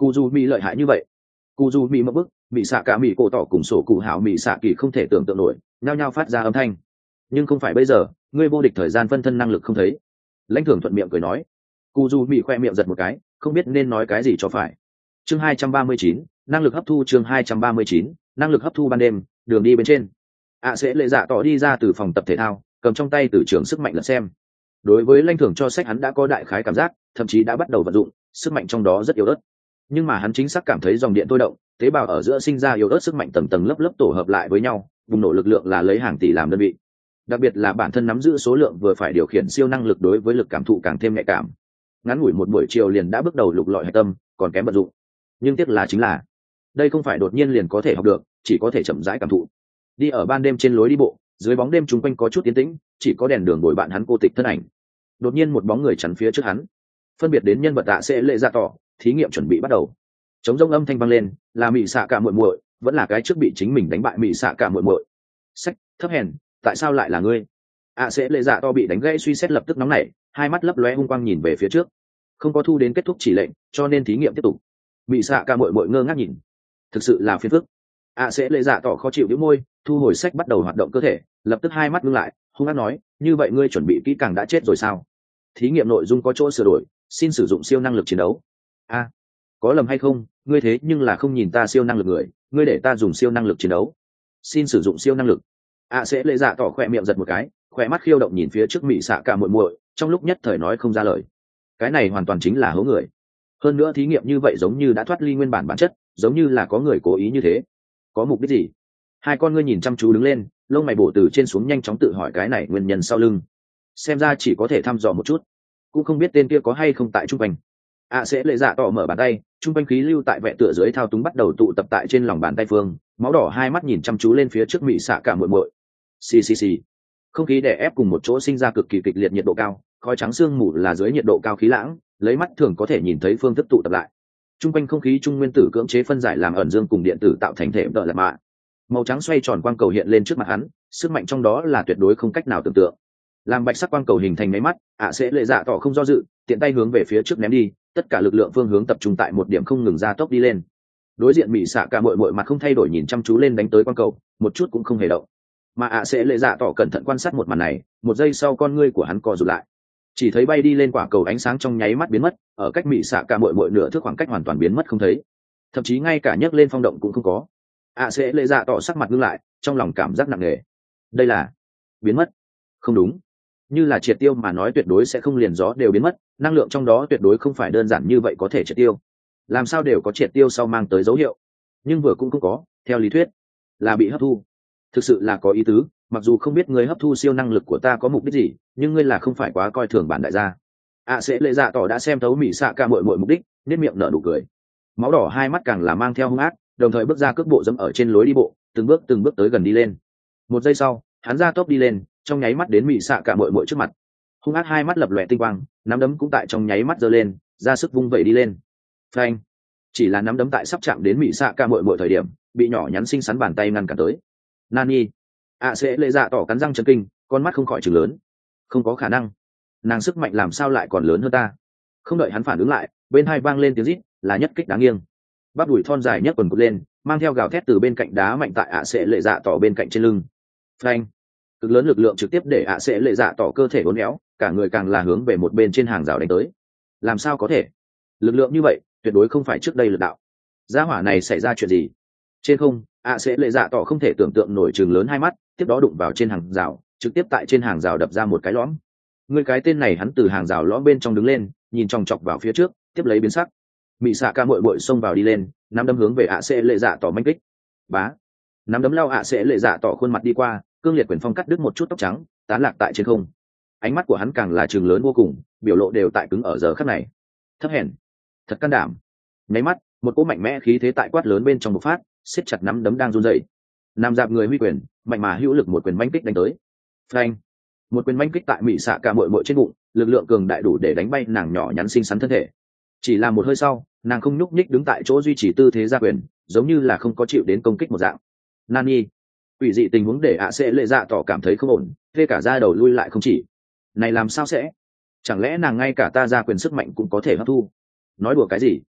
Cụ dù mỹ lợi hại như vậy. Cụ dù mỹ mất bức, mỹ xạ cả mỹ cổ tỏ cùng sổ cụ hảo mỹ xạ kỳ không thể tưởng tượng nổi, nhao nhao phát ra âm thanh. Nhưng không phải bây giờ, ngươi vô địch thời gian phân thân năng lực không thấy. Lãnh thưởng thuận miệng cười nói. Cụ dù mỹ khoe miệng giật một cái, không biết nên nói cái gì cho phải. Chương hai trăm ba mươi chín, năng lực hấp thu. Chương hai trăm ba mươi chín, năng lực hấp thu. Ban đêm, đường đi bên trên, ạ sẽ lệ dạ tỏ đi ra từ phòng tập thể thao, cầm trong tay từ trường sức mạnh lật xem. Đối với lãnh thưởng cho sách hắn đã có đại khái cảm giác, thậm chí đã bắt đầu vận dụng, sức mạnh trong đó rất yếu ớt. Nhưng mà hắn chính xác cảm thấy dòng điện tôi động, tế bào ở giữa sinh ra yếu ớt sức mạnh tầng tầng lớp lớp tổ hợp lại với nhau, bùng nổ lực lượng là lấy hàng tỷ làm đơn vị. Đặc biệt là bản thân nắm giữ số lượng vừa phải điều khiển siêu năng lực đối với lực cảm thụ càng thêm nhạy cảm. Ngắn ngủi một buổi chiều liền đã bước đầu lục lọi hạch tâm, còn kém vận dụng. Nhưng tiếc là chính là, đây không phải đột nhiên liền có thể học được, chỉ có thể chậm rãi cảm thụ. Đi ở ban đêm trên lối đi bộ, dưới bóng đêm chúng quanh có chút tiến tĩnh, chỉ có đèn đường bồi bạn hắn cô tịch thân ảnh. Đột nhiên một bóng người chắn phía trước hắn. Phân biệt đến nhân vật tạ sẽ lệ ra tỏ, thí nghiệm chuẩn bị bắt đầu. Trống rỗng âm thanh vang lên, là Mị Xạ Cả muội muội, vẫn là cái trước bị chính mình đánh bại Mị Xạ Cả muội muội. Sách, thấp hèn, tại sao lại là ngươi? ạ sẽ lệ dạ to bị đánh gãy suy xét lập tức nóng nảy, hai mắt lấp lóe hung quang nhìn về phía trước. Không có thu đến kết thúc chỉ lệnh, cho nên thí nghiệm tiếp tục. Mị Xạ Cả muội muội ngơ ngác nhìn. Thực sự là phiền phức. ạ sẽ lệ dạ tỏ khó chịu đĩu môi, thu hồi sách bắt đầu hoạt động cơ thể, lập tức hai mắt ngưng lại, hung ác nói, như vậy ngươi chuẩn bị kỹ càng đã chết rồi sao? Thí nghiệm nội dung có chỗ sửa đổi, xin sử dụng siêu năng lực chiến đấu. A, có lầm hay không, ngươi thế nhưng là không nhìn ta siêu năng lực người, ngươi để ta dùng siêu năng lực chiến đấu. Xin sử dụng siêu năng lực. ạ sẽ lệ dạ tỏ khỏe miệng giật một cái, khỏe mắt khiêu động nhìn phía trước Mị Xạ Cả muội muội, trong lúc nhất thời nói không ra lời. Cái này hoàn toàn chính là hố người. Hơn nữa thí nghiệm như vậy giống như đã thoát ly nguyên bản bản chất, giống như là có người cố ý như thế. Có mục đích gì? Hai con ngươi nhìn chăm chú đứng lên, lông mày bổ từ trên xuống nhanh chóng tự hỏi cái này nguyên nhân sau lưng. Xem ra chỉ có thể thăm dò một chút, cũng không biết tên kia có hay không tại trung quanh. ạ sẽ lệ dạ tỏ mở bàn tay, trung quanh khí lưu tại vẹn tựa dưới thao túng bắt đầu tụ tập tại trên lòng bàn tay phương, máu đỏ hai mắt nhìn chăm chú lên phía trước Mị Xạ Cả muội muội. Xì xì xì. Không khí đè ép cùng một chỗ sinh ra cực kỳ kịch liệt nhiệt độ cao, khói trắng sương mù là dưới nhiệt độ cao khí lãng, lấy mắt thường có thể nhìn thấy phương thức tụ tập lại. Trung quanh không khí trung nguyên tử cưỡng chế phân giải làm ẩn dương cùng điện tử tạo thành thể đỡ là mạ. Màu trắng xoay tròn quang cầu hiện lên trước mặt hắn, sức mạnh trong đó là tuyệt đối không cách nào tưởng tượng. Làm bạch sắc quang cầu hình thành máy mắt, ạ sẽ lệ dạ tỏ không do dự, tiện tay hướng về phía trước ném đi, tất cả lực lượng phương hướng tập trung tại một điểm không ngừng gia tốc đi lên. Đối diện Mị Xạ Cả muội muội mặt không thay đổi nhìn chăm chú lên đánh tới quang cầu, một chút cũng không hề động. Mà ạ sẽ lệ dạ tỏ cẩn thận quan sát một màn này, một giây sau con ngươi của hắn co rụt lại, chỉ thấy bay đi lên quả cầu ánh sáng trong nháy mắt biến mất, ở cách Mị Xạ Cả muội muội nửa thước khoảng cách hoàn toàn biến mất không thấy, thậm chí ngay cả nhấc lên phong động cũng không có. ạ sẽ lệ dạ tỏ sắc mặt ngưng lại, trong lòng cảm giác nặng nề. Đây là biến mất? Không đúng, như là triệt tiêu mà nói tuyệt đối sẽ không liền gió đều biến mất, năng lượng trong đó tuyệt đối không phải đơn giản như vậy có thể triệt tiêu. Làm sao đều có triệt tiêu sau mang tới dấu hiệu, nhưng vừa cũng không có, theo lý thuyết là bị hấp thu. Thực sự là có ý tứ, mặc dù không biết ngươi hấp thu siêu năng lực của ta có mục đích gì, nhưng ngươi là không phải quá coi thường bản đại gia. ạ sẽ lệ dạ tỏ đã xem thấu Mị Xạ Cả muội muội mục đích, nét miệng nở nụ cười, máu đỏ hai mắt càng là mang theo hung ác, đồng thời bước ra cước bộ dẫm ở trên lối đi bộ, từng bước từng bước tới gần đi lên. Một giây sau, hắn ra tốc đi lên, trong nháy mắt đến Mị Xạ Cả muội muội trước mặt. Hung ác hai mắt lập lòe tinh quang, nắm đấm cũng tại trong nháy mắt giơ lên, ra sức vung vẩy đi lên. Phanh! Chỉ là nắm đấm tại sắp chạm đến Mị Xạ Cả muội muội thời điểm, bị nhỏ nhắn xinh xắn bàn tay ngăn cản tới. Nani! ạ sẽ lệ dạ tỏ cắn răng chấn kinh, con mắt không khỏi trừng lớn. Không có khả năng, nàng sức mạnh làm sao lại còn lớn hơn ta? Không đợi hắn phản ứng lại, bên hai vang lên tiếng rít, là nhất kích đáng nghiêng. Bắp đùi thon dài nhất quần cụt lên, mang theo gào thét từ bên cạnh đá mạnh tại ạ sẽ lệ dạ tỏ bên cạnh trên lưng. Phanh! Cực lớn lực lượng trực tiếp để ạ sẽ lệ dạ tỏ cơ thể uốn éo, cả người càng là hướng về một bên trên hàng rào đánh tới. Làm sao có thể? Lực lượng như vậy tuyệt đối không phải trước đây lực đạo. Gia hỏa này xảy ra chuyện gì? Trên không, ạ sẽ lệ dạ tỏ không thể tưởng tượng nổi chừng lớn hai mắt, tiếp đó đụng vào trên hàng rào, trực tiếp tại trên hàng rào đập ra một cái lõm. Người cái tên này hắn từ hàng rào lõm bên trong đứng lên, nhìn chòng chọc vào phía trước, tiếp lấy biến sắc. Mị Xạ Cả muội muội xông vào đi lên, nắm đấm hướng về ạ sẽ lệ dạ tỏ manh kích. Bá! Nắm đấm lao ạ sẽ lệ dạ tỏ khuôn mặt đi qua, cương liệt quyền phong cắt đứt một chút tóc trắng, tán lạc tại trên không. Ánh mắt của hắn càng là trường lớn vô cùng, biểu lộ đều tại cứng ở giờ khắc này. Thấp hèn, thật can đảm. Nháy mắt, một cỗ mạnh mẽ khí thế tại quát lớn bên trong bộc phát, siết chặt nắm đấm đang run rẩy. Nam dạp người huy quyền, mạnh mà hữu lực một quyền manh kích đánh tới. Phanh! Một quyền manh kích tại Mị Xạ Cả muội muội trên bụng, lực lượng cường đại đủ để đánh bay nàng nhỏ nhắn xinh xắn thân thể. Chỉ là một hơi sau, nàng không nhúc nhích đứng tại chỗ duy trì tư thế ra quyền, giống như là không có chịu đến công kích một dạng. Nani! Quỷ dị tình huống để ạ sẽ lệ dạ tỏ cảm thấy không ổn, thê cả ra đầu lui lại không chỉ. Này làm sao sẽ? Chẳng lẽ nàng ngay cả ta ra quyền sức mạnh cũng có thể hấp thu? Nói đùa cái gì?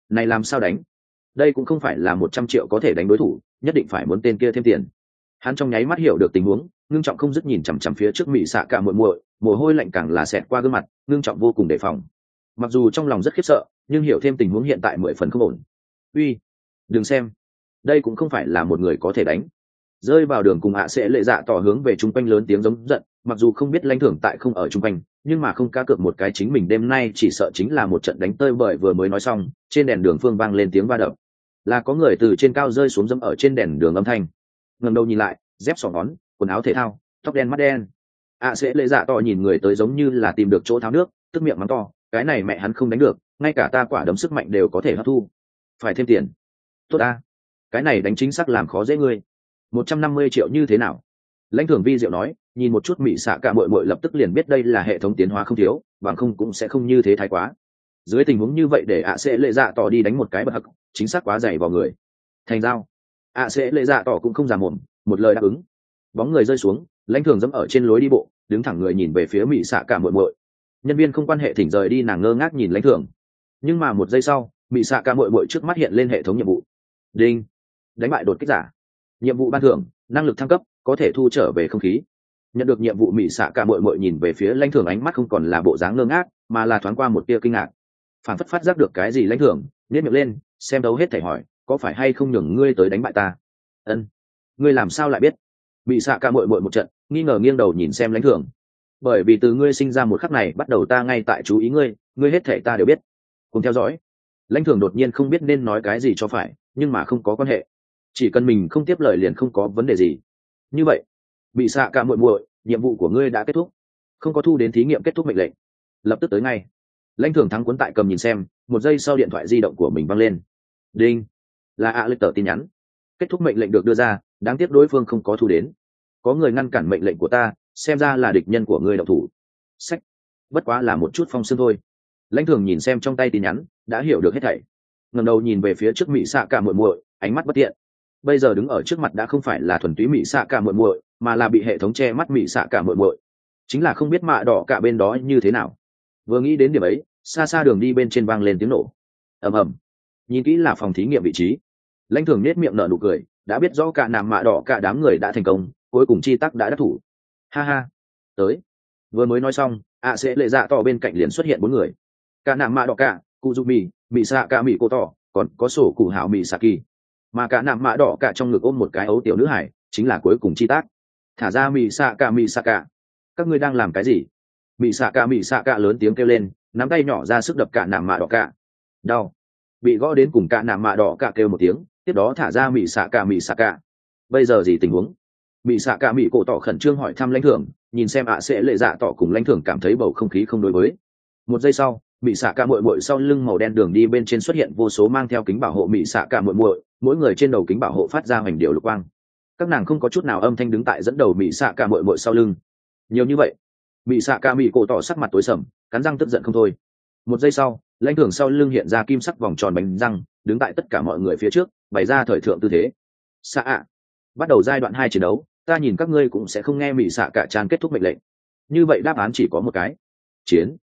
này làm sao đánh? Đây cũng không phải là một trăm triệu có thể đánh đối thủ, nhất định phải muốn tên kia thêm tiền. Hắn trong nháy mắt hiểu được tình huống, ngưng trọng không dứt nhìn chằm chằm phía trước Mị Xạ Cả muội muội, mồ hôi lạnh càng là xẹt qua gương mặt, ngưng trọng vô cùng đề phòng. Mặc dù trong lòng rất khiếp sợ, nhưng hiểu thêm tình huống hiện tại mười phần không ổn. Uy, đừng xem, đây cũng không phải là một người có thể đánh. Rơi vào đường cùng ạ sẽ lệ dạ tỏ hướng về trung quanh lớn tiếng giống giận, mặc dù không biết lãnh thưởng tại không ở trung quanh, nhưng mà không cá cược một cái chính mình đêm nay chỉ sợ chính là một trận đánh tơi bời. Vừa mới nói xong, trên đèn đường phương vang lên tiếng va đập, là có người từ trên cao rơi xuống dẫm ở trên đèn đường âm thanh. Ngẩng đầu nhìn lại, dép xỏ ngón, quần áo thể thao, tóc đen mắt đen. ạ sẽ lệ dạ tỏ nhìn người tới giống như là tìm được chỗ tháo nước, tức miệng mắng to, cái này mẹ hắn không đánh được, ngay cả ta quả đấm sức mạnh đều có thể hấp thu, phải thêm tiền. Tốt a, cái này đánh chính xác làm khó dễ ngươi. Một trăm năm mươi triệu như thế nào? Lãnh thưởng vi diệu nói, nhìn một chút Mị Xạ Cả muội muội lập tức liền biết đây là hệ thống tiến hóa không thiếu, bằng không cũng sẽ không như thế thái quá. Dưới tình huống như vậy để ạ sẽ lệ dạ tỏ đi đánh một cái bật hắc, chính xác quá dày vào người. Thành giao. ạ sẽ lệ dạ tỏ cũng không giả mồm, một lời đáp ứng. Bóng người rơi xuống, lãnh thưởng dẫm ở trên lối đi bộ, đứng thẳng người nhìn về phía Mị Xạ Cả muội muội. Nhân viên không quan hệ thỉnh rời đi, nàng ngơ ngác nhìn lãnh thưởng. Nhưng mà một giây sau, Mị Xạ Cả muội muội trước mắt hiện lên hệ thống nhiệm vụ. Đinh, đánh bại đột kích giả. Nhiệm vụ ban thưởng, năng lực thăng cấp, có thể thu trở về không khí. Nhận được nhiệm vụ, Mị Xạ Cả muội muội nhìn về phía lãnh thưởng, ánh mắt không còn là bộ dáng ngơ ngác, mà là thoáng qua một tia kinh ngạc. Phản phất phát giác được cái gì, lãnh thưởng nhếch miệng lên, xem đấu hết thảy hỏi, có phải hay không nhường ngươi tới đánh bại ta? Ân, ngươi làm sao lại biết? Mị Xạ Cả muội muội một trận nghi ngờ nghiêng đầu nhìn xem lãnh thưởng. Bởi vì từ ngươi sinh ra một khắc này bắt đầu ta ngay tại chú ý ngươi, ngươi hết thảy ta đều biết, cùng theo dõi. Lãnh thưởng đột nhiên không biết nên nói cái gì cho phải, nhưng mà không có quan hệ, chỉ cần mình không tiếp lời liền không có vấn đề gì. Như vậy, Mị Xạ Cả muội muội, nhiệm vụ của ngươi đã kết thúc, không có thu đến thí nghiệm kết thúc mệnh lệnh, lập tức tới ngay. Lãnh thưởng thắng cuốn tại cầm nhìn xem, một giây sau điện thoại di động của mình văng lên. Đinh, là ạ lịch tờ tin nhắn. Kết thúc mệnh lệnh được đưa ra, đáng tiếc đối phương không có thu đến. Có người ngăn cản mệnh lệnh của ta, xem ra là địch nhân của ngươi động thủ. Sách, bất quá là một chút phong sương thôi. Lãnh thưởng nhìn xem trong tay tin nhắn, đã hiểu được hết thảy. Ngẩng đầu nhìn về phía trước Mị Xạ Cả muội muội, ánh mắt bất tiện. Bây giờ đứng ở trước mặt đã không phải là thuần túy Mị Xạ Cả muội muội, mà là bị hệ thống che mắt Mị Xạ Cả muội muội. Chính là không biết mạ đỏ cả bên đó như thế nào. Vừa nghĩ đến điểm ấy, xa xa đường đi bên trên vang lên tiếng nổ. Ầm ầm. Nhìn kỹ là phòng thí nghiệm vị trí. Lãnh thưởng nét miệng nở nụ cười, đã biết rõ cả nàm mạ đỏ cả đám người đã thành công, cuối cùng chi tắc đã đắc thủ. Ha ha, tới. Vừa mới nói xong, ạ sẽ lệ dạ tỏ bên cạnh liền xuất hiện bốn người. Cả nàm mạ đỏ cả, Kuzumi, Mị Xạ Cả Mị cô tỏ, còn có sổ cụ hảo Mị Saki. Mà cả nàm mạ đỏ cả trong ngực ôm một cái ấu tiểu nữ hải, chính là cuối cùng chi tác. Thả ra Mị Xạ Cả Mị Saka. Các ngươi đang làm cái gì? Mị Xạ Cả Mị Saka lớn tiếng kêu lên, nắm tay nhỏ ra sức đập cả nàm mạ đỏ cả. Đau. Bị gõ đến cùng cả nàm mạ đỏ cả kêu một tiếng, tiếp đó thả ra Mị Xạ Cả Mị Saka. Bây giờ gì tình huống? Mị Xạ Cả Mị cổ tỏ khẩn trương hỏi thăm lãnh thưởng, nhìn xem ạ sẽ lệ dạ tỏ cùng lãnh thưởng cảm thấy bầu không khí không đối với. Một giây sau, Mị Xạ Cả muội muội sau lưng màu đen đường đi bên trên xuất hiện vô số mang theo kính bảo hộ Mị Xạ Cả muội muội, mỗi người trên đầu kính bảo hộ phát ra hoành điệu lục quang. Các nàng không có chút nào âm thanh đứng tại dẫn đầu Mị Xạ Cả muội muội sau lưng. Nhiều như vậy, Mị Xạ Cả Mị cổ tỏ sắc mặt tối sầm, cắn răng tức giận không thôi. Một giây sau, lãnh thưởng sau lưng hiện ra kim sắc vòng tròn bánh răng, đứng tại tất cả mọi người phía trước, bày ra thời thượng tư thế. Xạ ạ, bắt đầu giai đoạn hai chiến đấu, ta nhìn các ngươi cũng sẽ không nghe Mị Xạ Cả Chan kết thúc mệnh lệnh. Như vậy đáp án chỉ có một cái, chiến.